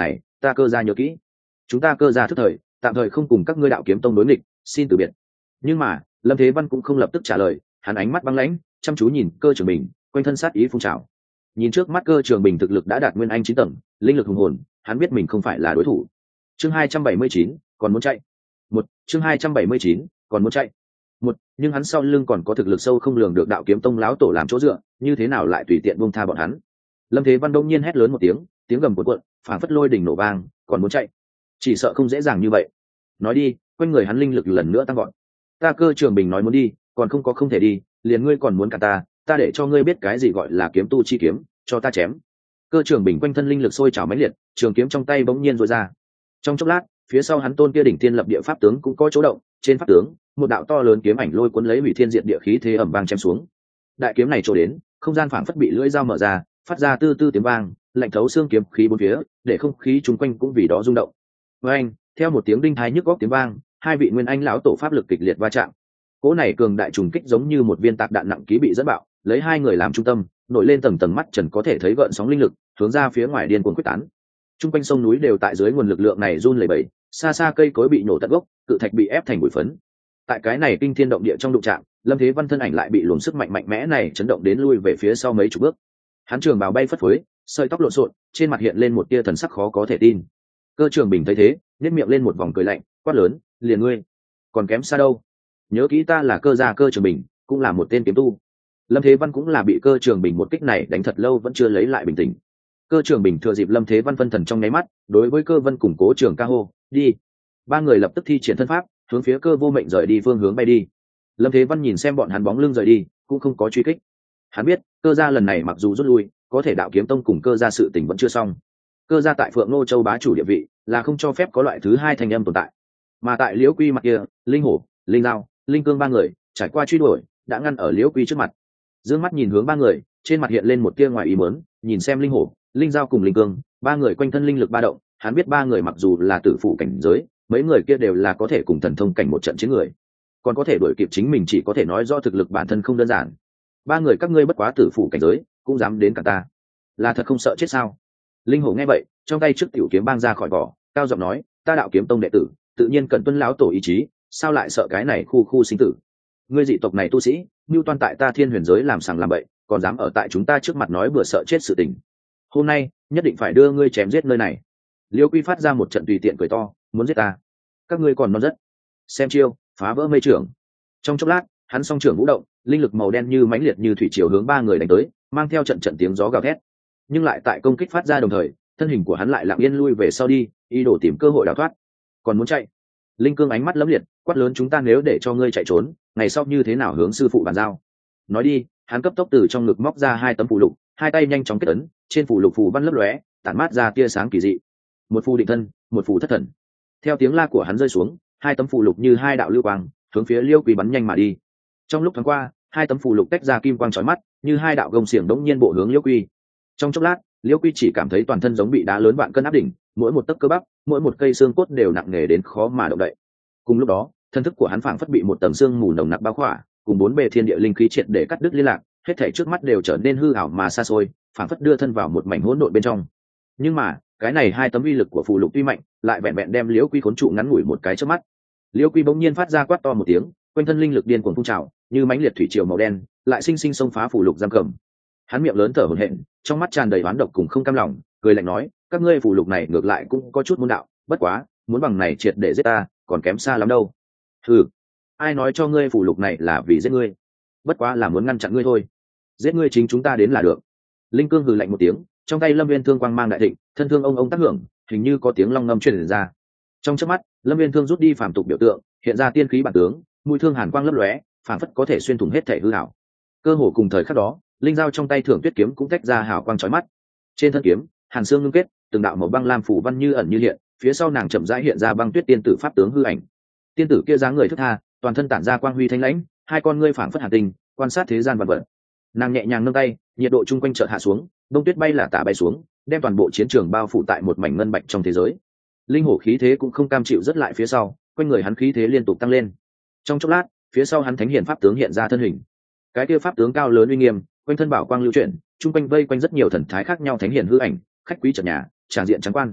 ta cơ gia nhớ kỹ, chúng ta cơ gia thức thời tạm thời không cùng các ngươi đạo kiếm tông đối nghịch, xin từ biệt. Nhưng mà Lâm Thế Văn cũng không lập tức trả lời, hắn ánh mắt băng lãnh chăm chú nhìn Cơ Trường Bình, quanh thân sát ý phun trào. Nhìn trước mắt Cơ Trường Bình thực lực đã đạt nguyên anh chín tầng, linh lực hùng hồn, hắn biết mình không phải là đối thủ. Chương hai trăm bảy mươi chín, còn muốn chạy. Một, chương hai trăm bảy mươi chín, còn muốn chạy. Một, nhưng hắn sau lưng còn có thực lực sâu không lường được đạo kiếm tông lão tổ làm chỗ dựa, như thế nào lại tùy tiện buông tha bọn hắn. Lâm Thế Văn đông nhiên hét lớn một tiếng, tiếng gầm cuộn cuộn, phảng phất lôi đỉnh nổ vang, còn muốn chạy, chỉ sợ không dễ dàng như vậy. Nói đi, quanh người hắn linh lực lần nữa tăng vọt. Ta Cơ Trường Bình nói muốn đi, còn không có không thể đi, liền ngươi còn muốn cả ta, ta để cho ngươi biết cái gì gọi là kiếm tu chi kiếm, cho ta chém. Cơ Trường Bình quanh thân linh lực sôi trào mãnh liệt, trường kiếm trong tay bỗng nhiên rối ra. Trong chốc lát, phía sau hắn tôn kia đỉnh thiên lập địa pháp tướng cũng có chỗ động, trên pháp tướng, một đạo to lớn kiếm ảnh lôi cuốn lấy hủy thiên diệt địa khí thế ầm vang chém xuống. Đại kiếm này trổ đến, không gian phảng phất bị lưỡi dao mở ra, phát ra tư tư tiếng vang, lạnh thấu xương kiếm khí bốn phía, để không khí chung quanh cũng vì đó rung động. Với anh, theo một tiếng đinh tai nhức góc tiếng vang, hai vị nguyên anh lão tổ pháp lực kịch liệt va chạm. Cỗ này cường đại trùng kích giống như một viên tạc đạn nặng ký bị dẫn bạo, lấy hai người làm trung tâm, nổi lên tầng tầng mắt trần có thể thấy gợn sóng linh lực, hướng ra phía ngoài điên cuồng quyết tán. Trung quanh sông núi đều tại dưới nguồn lực lượng này run lẩy bẩy, xa xa cây cối bị nổ tận gốc, cự thạch bị ép thành bụi phấn. Tại cái này kinh thiên động địa trong đụng chạm, Lâm Thế Văn thân ảnh lại bị luồng sức mạnh mạnh mẽ này chấn động đến lui về phía sau mấy chục bước. Hắn trường bào bay phất phới, sợi tóc lộn xộn, trên mặt hiện lên một tia thần sắc khó có thể tin. Cơ Trường Bình thấy thế, nhếch miệng lên một vòng cười lạnh, quát lớn, liền ngươi, còn kém xa đâu. Nhớ kỹ ta là Cơ gia Cơ Trường Bình, cũng là một tên kiếm tu. Lâm Thế Văn cũng là bị Cơ Trường Bình một kích này đánh thật lâu vẫn chưa lấy lại bình tĩnh. Cơ Trường Bình thừa dịp Lâm Thế Văn phân thần trong nháy mắt, đối với Cơ Vân cùng Cố Trường Ca hô, đi. Ba người lập tức thi triển thân pháp, hướng phía Cơ Vô Mệnh rời đi phương hướng bay đi. Lâm Thế Văn nhìn xem bọn hắn bóng lưng rời đi, cũng không có truy kích. Hắn biết, Cơ gia lần này mặc dù rút lui, có thể đạo kiếm tông cùng Cơ gia sự tình vẫn chưa xong. Cơ gia tại Phượng Ngô Châu bá chủ địa vị, là không cho phép có loại thứ hai thành âm tồn tại. Mà tại Liễu Quy mặt kia, Linh Hổ, Linh Dao, Linh Cương ba người, trải qua truy đuổi, đã ngăn ở Liễu Quy trước mặt. Dương mắt nhìn hướng ba người, trên mặt hiện lên một tia ngoài ý muốn, nhìn xem Linh Hổ, Linh Dao cùng Linh Cương, ba người quanh thân linh lực ba động, hắn biết ba người mặc dù là tử phụ cảnh giới, mấy người kia đều là có thể cùng thần thông cảnh một trận chiến người, còn có thể đuổi kịp chính mình chỉ có thể nói do thực lực bản thân không đơn giản. Ba người các ngươi bất quá tử phụ cảnh giới, cũng dám đến cả ta, là thật không sợ chết sao? Linh Hổ nghe vậy, trong tay trước tiểu kiếm bang ra khỏi vỏ, cao giọng nói, ta đạo kiếm tông đệ tử, tự nhiên cần tuân lão tổ ý chí, sao lại sợ cái này khu khu sinh tử? Ngươi dị tộc này tu sĩ, mưu toan tại ta Thiên Huyền giới làm sằng làm bậy, còn dám ở tại chúng ta trước mặt nói bừa sợ chết sự tình. Hôm nay, nhất định phải đưa ngươi chém giết nơi này. Liêu Quy phát ra một trận tùy tiện cười to, muốn giết ta? Các ngươi còn non rất. Xem chiêu, phá vỡ mây trưởng. Trong chốc lát, hắn song trưởng vũ động, linh lực màu đen như mãnh liệt như thủy triều hướng ba người đánh tới, mang theo trận trận tiếng gió gào thét. Nhưng lại tại công kích phát ra đồng thời, thân hình của hắn lại lặng yên lui về sau đi, ý đồ tìm cơ hội đào thoát. Còn muốn chạy? Linh Cương ánh mắt lấm liệt, quát lớn, chúng ta nếu để cho ngươi chạy trốn, ngày sau như thế nào hướng sư phụ bàn giao? Nói đi, hắn cấp tốc từ trong ngực móc ra hai tấm phù lục, hai tay nhanh chóng kết ấn, trên phù lục phù văn lấp lóe, tản mát ra tia sáng kỳ dị. Một phù định thân, một phù thất thần. Theo tiếng la của hắn rơi xuống, hai tấm phù lục như hai đạo lưu quang, hướng phía Liêu Quy bắn nhanh mà đi. Trong lúc thoáng qua, hai tấm phù lục tách ra kim quang chói mắt, như hai đạo gông xiềng đống nhiên bộ hướng Liêu Quy. Trong chốc lát, Liêu Quy chỉ cảm thấy toàn thân giống bị đá lớn vạn cân áp đỉnh, mỗi một tấc cơ bắp, mỗi một cây xương cốt đều nặng nề đến khó mà động đậy. Cùng lúc đó, thân thức của hắn phảng phất bị một tầng xương mù nồng nặc bao khỏa, cùng bốn bề thiên địa linh khí triệt để cắt đứt liên lạc, hết thảy trước mắt đều trở nên hư ảo mà xa xôi, phảng phất đưa thân vào một mảnh hỗn độn bên trong. Nhưng mà, cái này hai tấm uy lực của phù lục tuy mạnh, lại vẹn vẹn đem Liễu Quy khốn trụ ngắn ngủi một cái chớp mắt. Liễu Quy bỗng nhiên phát ra quát to một tiếng, quanh thân linh lực điên cuồng phun trào, như mãnh liệt thủy triều màu đen, lại sinh sinh xông phá phù lục giam cầm. Hắn miệng lớn thở hổn hển, trong mắt tràn đầy oán độc cùng không cam lòng, cười lạnh nói, các ngươi phù lục này ngược lại cũng có chút môn đạo, bất quá, muốn bằng này triệt để giết ta, còn kém xa lắm đâu. Hừ, ai nói cho ngươi phù lục này là vì giết ngươi? Bất quá là muốn ngăn chặn ngươi thôi. Giết ngươi chính chúng ta đến là được. Linh Cương hừ lạnh một tiếng, trong tay Lâm Viên Thương quang mang đại thịnh, thân thương ông ông tác hưởng, hình như có tiếng long ngâm truyền ra. Trong chớp mắt, Lâm Viên Thương rút đi phàm tục biểu tượng, hiện ra tiên khí bản tướng, mũi thương hàn quang lấp lóe, phảng phất có thể xuyên thủng hết thể hư ảo. Cơ hồ cùng thời khắc đó, linh dao trong tay Thưởng Tuyết kiếm cũng tách ra hào quang chói mắt. Trên thân kiếm, hàn xương ngưng kết, từng đạo màu băng lam phủ văn như ẩn như hiện, phía sau nàng chậm rãi hiện ra băng tuyết tiên tử pháp tướng hư ảnh. Tiên tử kia dáng người thướt tha, toàn thân tản ra quang huy thanh lãnh, hai con ngươi phảng phất hàn tinh, quan sát thế gian vật vật. Nàng nhẹ nhàng nâng tay, nhiệt độ chung quanh chợt hạ xuống, đông tuyết bay là tả bay xuống, đem toàn bộ chiến trường bao phủ tại một mảnh ngân bạch trong thế giới. Linh hổ khí thế cũng không cam chịu rất lại phía sau, quanh người hắn khí thế liên tục tăng lên. Trong chốc lát, phía sau hắn thánh hiển pháp tướng hiện ra thân hình. Cái kia pháp tướng cao lớn uy nghiêm, quanh thân bảo quang lưu chuyển, chung quanh vây quanh rất nhiều thần thái khác nhau thánh hiển hư ảnh, khách quý trần nhà, tràng diện trắng quan.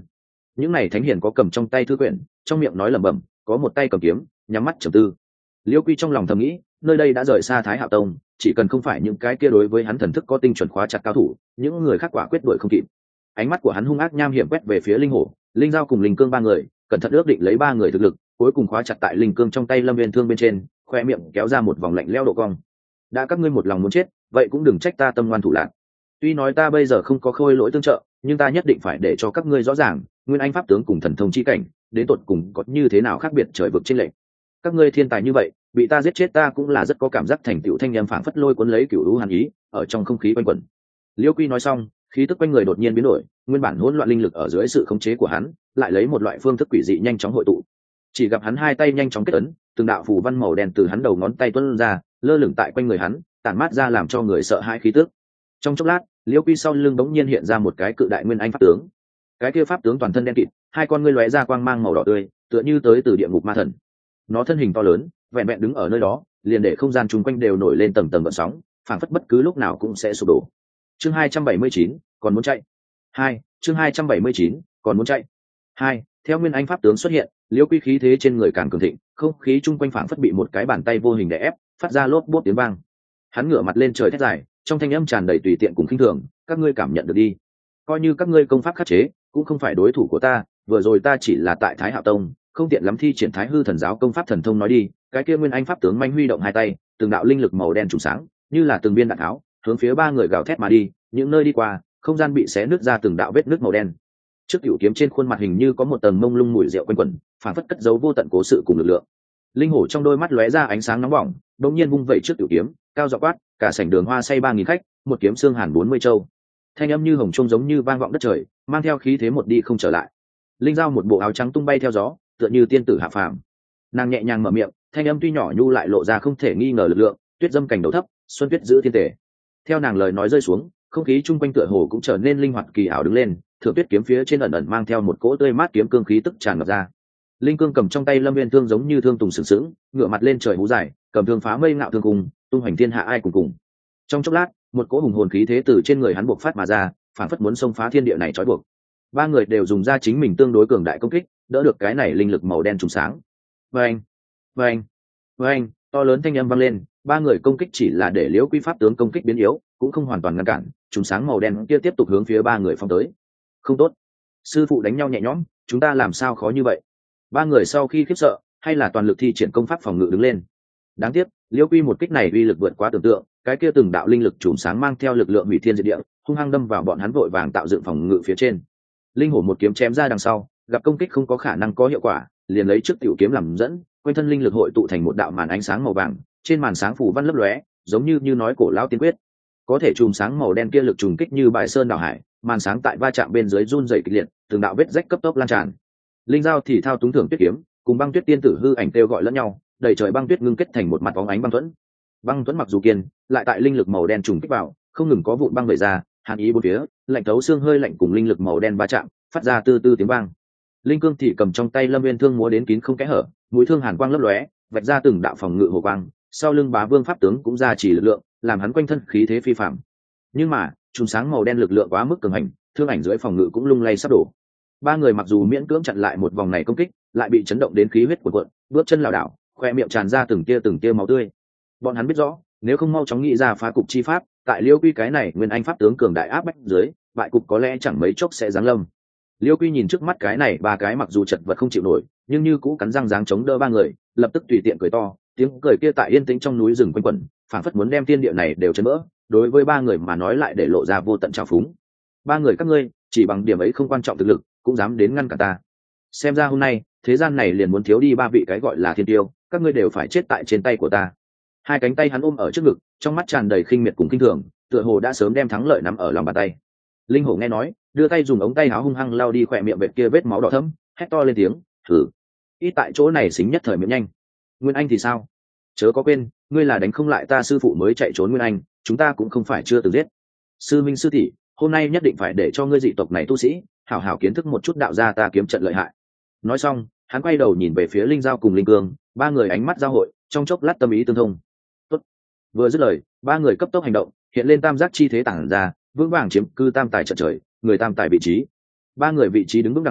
những này thánh hiền có cầm trong tay thư quyển, trong miệng nói lẩm bẩm, có một tay cầm kiếm nhắm mắt trầm tư. Liêu Quy trong lòng thầm nghĩ, nơi đây đã rời xa Thái Hạo Tông, chỉ cần không phải những cái kia đối với hắn thần thức có tinh chuẩn khóa chặt cao thủ, những người khác quả quyết đuổi không kịp. Ánh mắt của hắn hung ác nham hiểm quét về phía linh hổ, linh giao cùng linh cương ba người, cẩn thận ước định lấy ba người thực lực, cuối cùng khóa chặt tại linh cương trong tay Lâm Viên Thương bên trên, khoe miệng kéo ra một vòng lạnh lẽo độ cong. Đã các ngươi một lòng muốn chết, vậy cũng đừng trách ta tâm ngoan thủ lạn. Tuy nói ta bây giờ không có khôi lỗi tương trợ, nhưng ta nhất định phải để cho các ngươi rõ ràng, nguyên anh pháp tướng cùng thần thông chi cảnh, đến tột cùng có như thế nào khác biệt trời vực trên lệnh. Các ngươi thiên tài như vậy, bị ta giết chết ta cũng là rất có cảm giác thành tựu. Thanh âm phảng phất lôi cuốn lấy cửu lũ hàn ý, ở trong không khí quanh quẩn. Liêu Quy nói xong, khí tức quanh người đột nhiên biến đổi, nguyên bản hỗn loạn linh lực ở dưới sự khống chế của hắn, lại lấy một loại phương thức quỷ dị nhanh chóng hội tụ. Chỉ gặp hắn hai tay nhanh chóng kết ấn, từng đạo phù văn màu đen từ hắn đầu ngón tay tuôn ra, lơ lửng tại quanh người hắn, tản mát ra làm cho người sợ hãi khí tức. Trong chốc lát, Liêu Quy sau lưng bỗng nhiên hiện ra một cái cự đại nguyên anh pháp tướng. Cái kia pháp tướng toàn thân đen kịt, hai con ngươi lóe ra quang mang màu đỏ tươi, tựa như tới từ địa ngục ma thần. Nó thân hình to lớn, vẹn vẹn đứng ở nơi đó, liền để không gian chung quanh đều nổi lên tầng tầng gợn sóng, phảng phất bất cứ lúc nào cũng sẽ sụp đổ. Chương hai trăm bảy mươi chín, còn muốn chạy. Hai, chương hai trăm bảy mươi chín, còn muốn chạy. Hai, theo nguyên anh pháp tướng xuất hiện, Liêu Quy khí thế trên người càng cường thịnh, không khí chung quanh phảng phất bị một cái bàn tay vô hình đè ép, phát ra lốp bốp tiếng vang. Hắn ngửa mặt lên trời thét dài, trong thanh âm tràn đầy tùy tiện cùng khinh thường, các ngươi cảm nhận được đi. Coi như các ngươi công pháp khắc chế, cũng không phải đối thủ của ta, vừa rồi ta chỉ là tại Thái Hạo Tông, không tiện lắm thi triển Thái Hư Thần Giáo công pháp thần thông nói đi. Cái kia nguyên anh pháp tướng manh huy động hai tay, từng đạo linh lực màu đen trùng sáng, như là từng viên đạn tháo, hướng phía ba người gào thét mà đi, những nơi đi qua, không gian bị xé nứt ra từng đạo vết nứt màu đen. Trước cửu kiếm trên khuôn mặt hình như có một tầng mông lung mùi rượu quanh quẩn, phản phất cất giấu vô tận cố sự cùng lực lượng. Linh hổ trong đôi mắt lóe ra ánh sáng nóng bỏng, đột nhiên vung vẩy trước cửu kiếm, cao giọng quát, cả sảnh đường hoa say ba nghìn khách, một kiếm xương hàn bốn mươi châu. Thanh âm như hồng trung giống như vang vọng đất trời, mang theo khí thế một đi không trở lại. Linh giao một bộ áo trắng tung bay theo gió, tựa như tiên tử hạ phàm. Nàng nhẹ nhàng mở miệng, thanh âm tuy nhỏ nhu lại lộ ra không thể nghi ngờ lực lượng, tuyết dâm cảnh đầu thấp, xuân tuyết giữ thiên tể. Theo nàng lời nói rơi xuống, không khí chung quanh tựa hồ cũng trở nên linh hoạt kỳ ảo đứng lên, thượng tuyết kiếm phía trên ẩn ẩn mang theo một cỗ tươi mát kiếm cương khí tức tràn ngập ra. Linh cương cầm trong tay Lâm Viên Thương giống như thương tùng sừng sững, ngửa mặt lên trời hú dài, cầm thương phá mây ngạo thương cùng, tung hoành thiên hạ ai cùng cùng. Trong chốc lát, một cỗ hùng hồn khí thế từ trên người hắn buộc phát mà ra, phản phất muốn xông phá thiên địa này trói buộc. Ba người đều dùng ra chính mình tương đối cường đại công kích, đỡ được cái này linh lực màu đen trùng sáng. Vâng, vâng, vâng, to lớn thanh âm vang lên, ba người công kích chỉ là để Liễu Quy pháp tướng công kích biến yếu, cũng không hoàn toàn ngăn cản, trùng sáng màu đen kia tiếp tục hướng phía ba người phong tới. Không tốt, sư phụ đánh nhau nhẹ nhõm, chúng ta làm sao khó như vậy? Ba người sau khi khiếp sợ, hay là toàn lực thi triển công pháp phòng ngự đứng lên. Đáng tiếc, Liễu Quy một kích này uy lực vượt quá tưởng tượng, cái kia từng đạo linh lực trùng sáng mang theo lực lượng hủy thiên diệt địa, hung hăng đâm vào bọn hắn vội vàng tạo dựng phòng ngự phía trên. Linh hổ một kiếm chém ra đằng sau, gặp công kích không có khả năng có hiệu quả, liền lấy trước tiểu kiếm làm dẫn, quanh thân linh lực hội tụ thành một đạo màn ánh sáng màu vàng, trên màn sáng phủ văn lấp lóe, giống như như nói cổ lão tiên quyết. Có thể chùm sáng màu đen kia lực trùng kích như bài sơn đảo hải, màn sáng tại va chạm bên dưới run rẩy kịch liệt, từng đạo vết rách cấp tốc lan tràn. Linh giao thì thao túng thưởng tuyết kiếm, cùng băng tuyết tiên tử hư ảnh kêu gọi lẫn nhau, đầy trời băng tuyết ngưng kết thành một mặt bóng ánh băng thuẫn. Băng thuẫn mặc dù kiên, lại tại linh lực màu đen trùng kích vào, không ngừng có vụn băng vẩy ra, hàn ý bốn phía, lạnh thấu xương hơi lạnh cùng linh lực màu đen va chạm, phát ra tư tư tiếng vang. Linh cương thì cầm trong tay Lâm Viên Thương múa đến kín không kẽ hở, mũi thương hàn quang lấp lóe, vạch ra từng đạo phòng ngự hồ quang, sau lưng Bá Vương pháp tướng cũng ra chỉ lực lượng, làm hắn quanh thân khí thế phi phàm. Nhưng mà, chùm sáng màu đen lực lượng quá mức cường hành, thương ảnh dưới phòng ngự cũng lung lay sắp đổ. Ba người mặc dù miễn cưỡng chặn lại một vòng này công kích, lại bị chấn động đến khí huyết cuộn cuộn, bước chân lảo đảo, khoe miệng tràn ra từng tia từng tia máu tươi. Bọn hắn biết rõ, nếu không mau chóng nghĩ ra phá cục chi pháp, tại Liêu Quy cái này nguyên anh pháp tướng cường đại áp bách dưới, bại cục có lẽ chẳng mấy chốc sẽ giáng lâm. Liêu Quy nhìn trước mắt cái này ba cái mặc dù chật vật không chịu nổi, nhưng như cũ cắn răng dáng chống đỡ ba người, lập tức tùy tiện cười to, tiếng cười kia tại yên tĩnh trong núi rừng quanh quẩn, phảng phất muốn đem thiên địa này đều chấn vỡ. Đối với ba người mà nói lại để lộ ra vô tận trào phúng. Ba người các ngươi, chỉ bằng điểm ấy không quan trọng thực lực, cũng dám đến ngăn cả ta. Xem ra hôm nay, thế gian này liền muốn thiếu đi ba vị cái gọi là thiên tiêu, các ngươi đều phải chết tại trên tay của ta. Hai cánh tay hắn ôm ở trước ngực, trong mắt tràn đầy khinh miệt cùng kinh thường, tựa hồ đã sớm đem thắng lợi nắm ở lòng bàn tay. Linh hổ nghe nói, đưa tay dùng ống tay áo hung hăng lao đi khỏe miệng vệt kia vết máu đỏ thẫm, hét to lên tiếng, thử. Ít tại chỗ này xính nhất thời miệng nhanh. Nguyên Anh thì sao? Chớ có quên, ngươi là đánh không lại ta sư phụ mới chạy trốn Nguyên Anh, chúng ta cũng không phải chưa từng giết. Sư minh sư tỷ, hôm nay nhất định phải để cho ngươi dị tộc này tu sĩ hảo hảo kiến thức một chút đạo gia ta kiếm trận lợi hại. Nói xong, hắn quay đầu nhìn về phía Linh Giao cùng Linh Cương, ba người ánh mắt giao hội, trong chốc lát tâm ý tương thông. Tốt. Vừa dứt lời, ba người cấp tốc hành động, hiện lên tam giác chi thế tản ra, vững vàng chiếm cư tam tài trận trời, người tam tài vị trí. Ba người vị trí đứng vững đằng sau,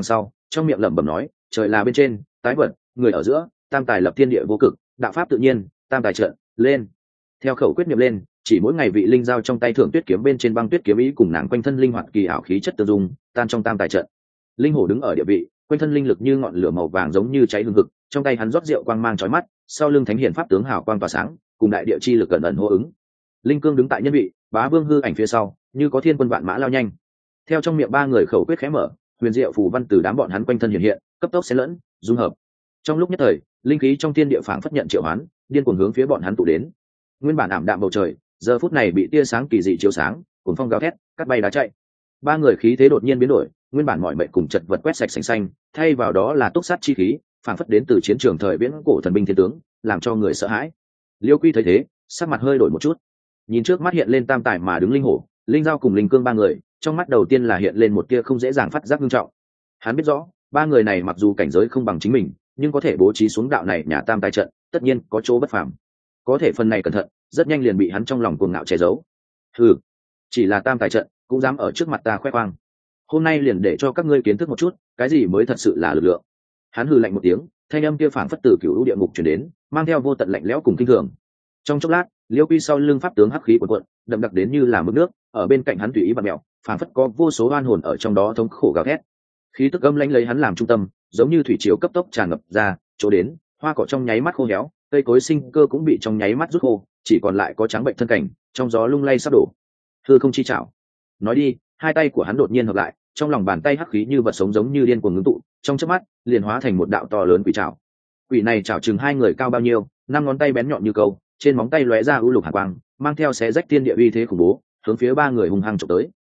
trong miệng lẩm bẩm nói trời là bên trên, tái vật người ở giữa, tam tài lập thiên địa vô cực, đạo pháp tự nhiên, tam tài trận lên. Theo khẩu quyết niệm lên, chỉ mỗi ngày vị linh giao trong tay thượng tuyết kiếm bên trên băng tuyết kiếm ý cùng nàng quanh thân linh hoạt kỳ ảo khí chất tương dung tan trong tam tài trận. Linh hổ đứng ở địa vị, quanh thân linh lực như ngọn lửa màu vàng giống như cháy hừng hực, trong tay hắn rót rượu quang mang chói mắt, sau lưng thánh hiển pháp tướng hào quang tỏa sáng, cùng đại địa chi lực gần ẩn hô ứng. Linh cương đứng tại nhân vị, bá vương hư ảnh phía sau, như có thiên quân vạn mã lao nhanh. Theo trong miệng ba người khẩu quyết khẽ mở, huyền diệu phù văn từ đám bọn hắn quanh thân hiện hiện, cấp tốc xen lẫn, dung hợp. Trong lúc nhất thời, linh khí trong thiên địa phảng phất nhận triệu hoán, điên cuồng hướng phía bọn hắn tụ đến. Nguyên bản ảm đạm bầu trời, giờ phút này bị tia sáng kỳ dị chiếu sáng, cuồng phong gào thét, cắt bay đá chạy. Ba người khí thế đột nhiên biến đổi, nguyên bản mọi mệnh cùng chật vật quét sạch sành xanh, thay vào đó là túc sát chi khí, phảng phất đến từ chiến trường thời viễn cổ thần binh thiên tướng, làm cho người sợ hãi. Liêu Quy thấy thế, sắc mặt hơi đổi một chút, nhìn trước mắt hiện lên tam tài mà đứng linh hổ, linh giao cùng linh cương ba người, trong mắt đầu tiên là hiện lên một tia không dễ dàng phát giác nghiêm trọng. Hắn biết rõ, ba người này mặc dù cảnh giới không bằng chính mình, nhưng có thể bố trí xuống đạo này nhà tam tài trận, tất nhiên có chỗ bất phàm. Có thể phần này cẩn thận, rất nhanh liền bị hắn trong lòng cuồng ngạo che giấu. Hừ, chỉ là tam tài trận, cũng dám ở trước mặt ta khoe khoang. Hôm nay liền để cho các ngươi kiến thức một chút, cái gì mới thật sự là lực lượng. Hắn hừ lạnh một tiếng, thanh âm kia phảng phất từ cửu u địa ngục truyền đến, mang theo vô tận lạnh lẽo cùng kinh thường. Trong chốc lát, Liêu Quy sau lưng pháp tướng hắc khí cuộn cuộn, đậm đặc đến như là mực nước, ở bên cạnh hắn tùy ý bạt mèo, phảng phất có vô số oan hồn ở trong đó thống khổ gào thét. Khí tức âm lãnh lấy hắn làm trung tâm, giống như thủy triều cấp tốc tràn ngập ra, chỗ đến, hoa cỏ trong nháy mắt khô héo, cây cối sinh cơ cũng bị trong nháy mắt rút khô, chỉ còn lại có trắng bệnh thân cảnh, trong gió lung lay sắp đổ. Hư không chi chảo. Nói đi, hai tay của hắn đột nhiên hợp lại, trong lòng bàn tay hắc khí như vật sống giống như điên cuồng ngưng tụ, trong chớp mắt, liền hóa thành một đạo to lớn quỷ chảo. Quỷ này chảo chừng hai người cao bao nhiêu, năm ngón tay bén nhọn như câu, trên móng tay lóe ra u lục hàn quang, mang theo xé rách thiên địa uy thế khủng bố, hướng phía ba người hung hăng chụp tới.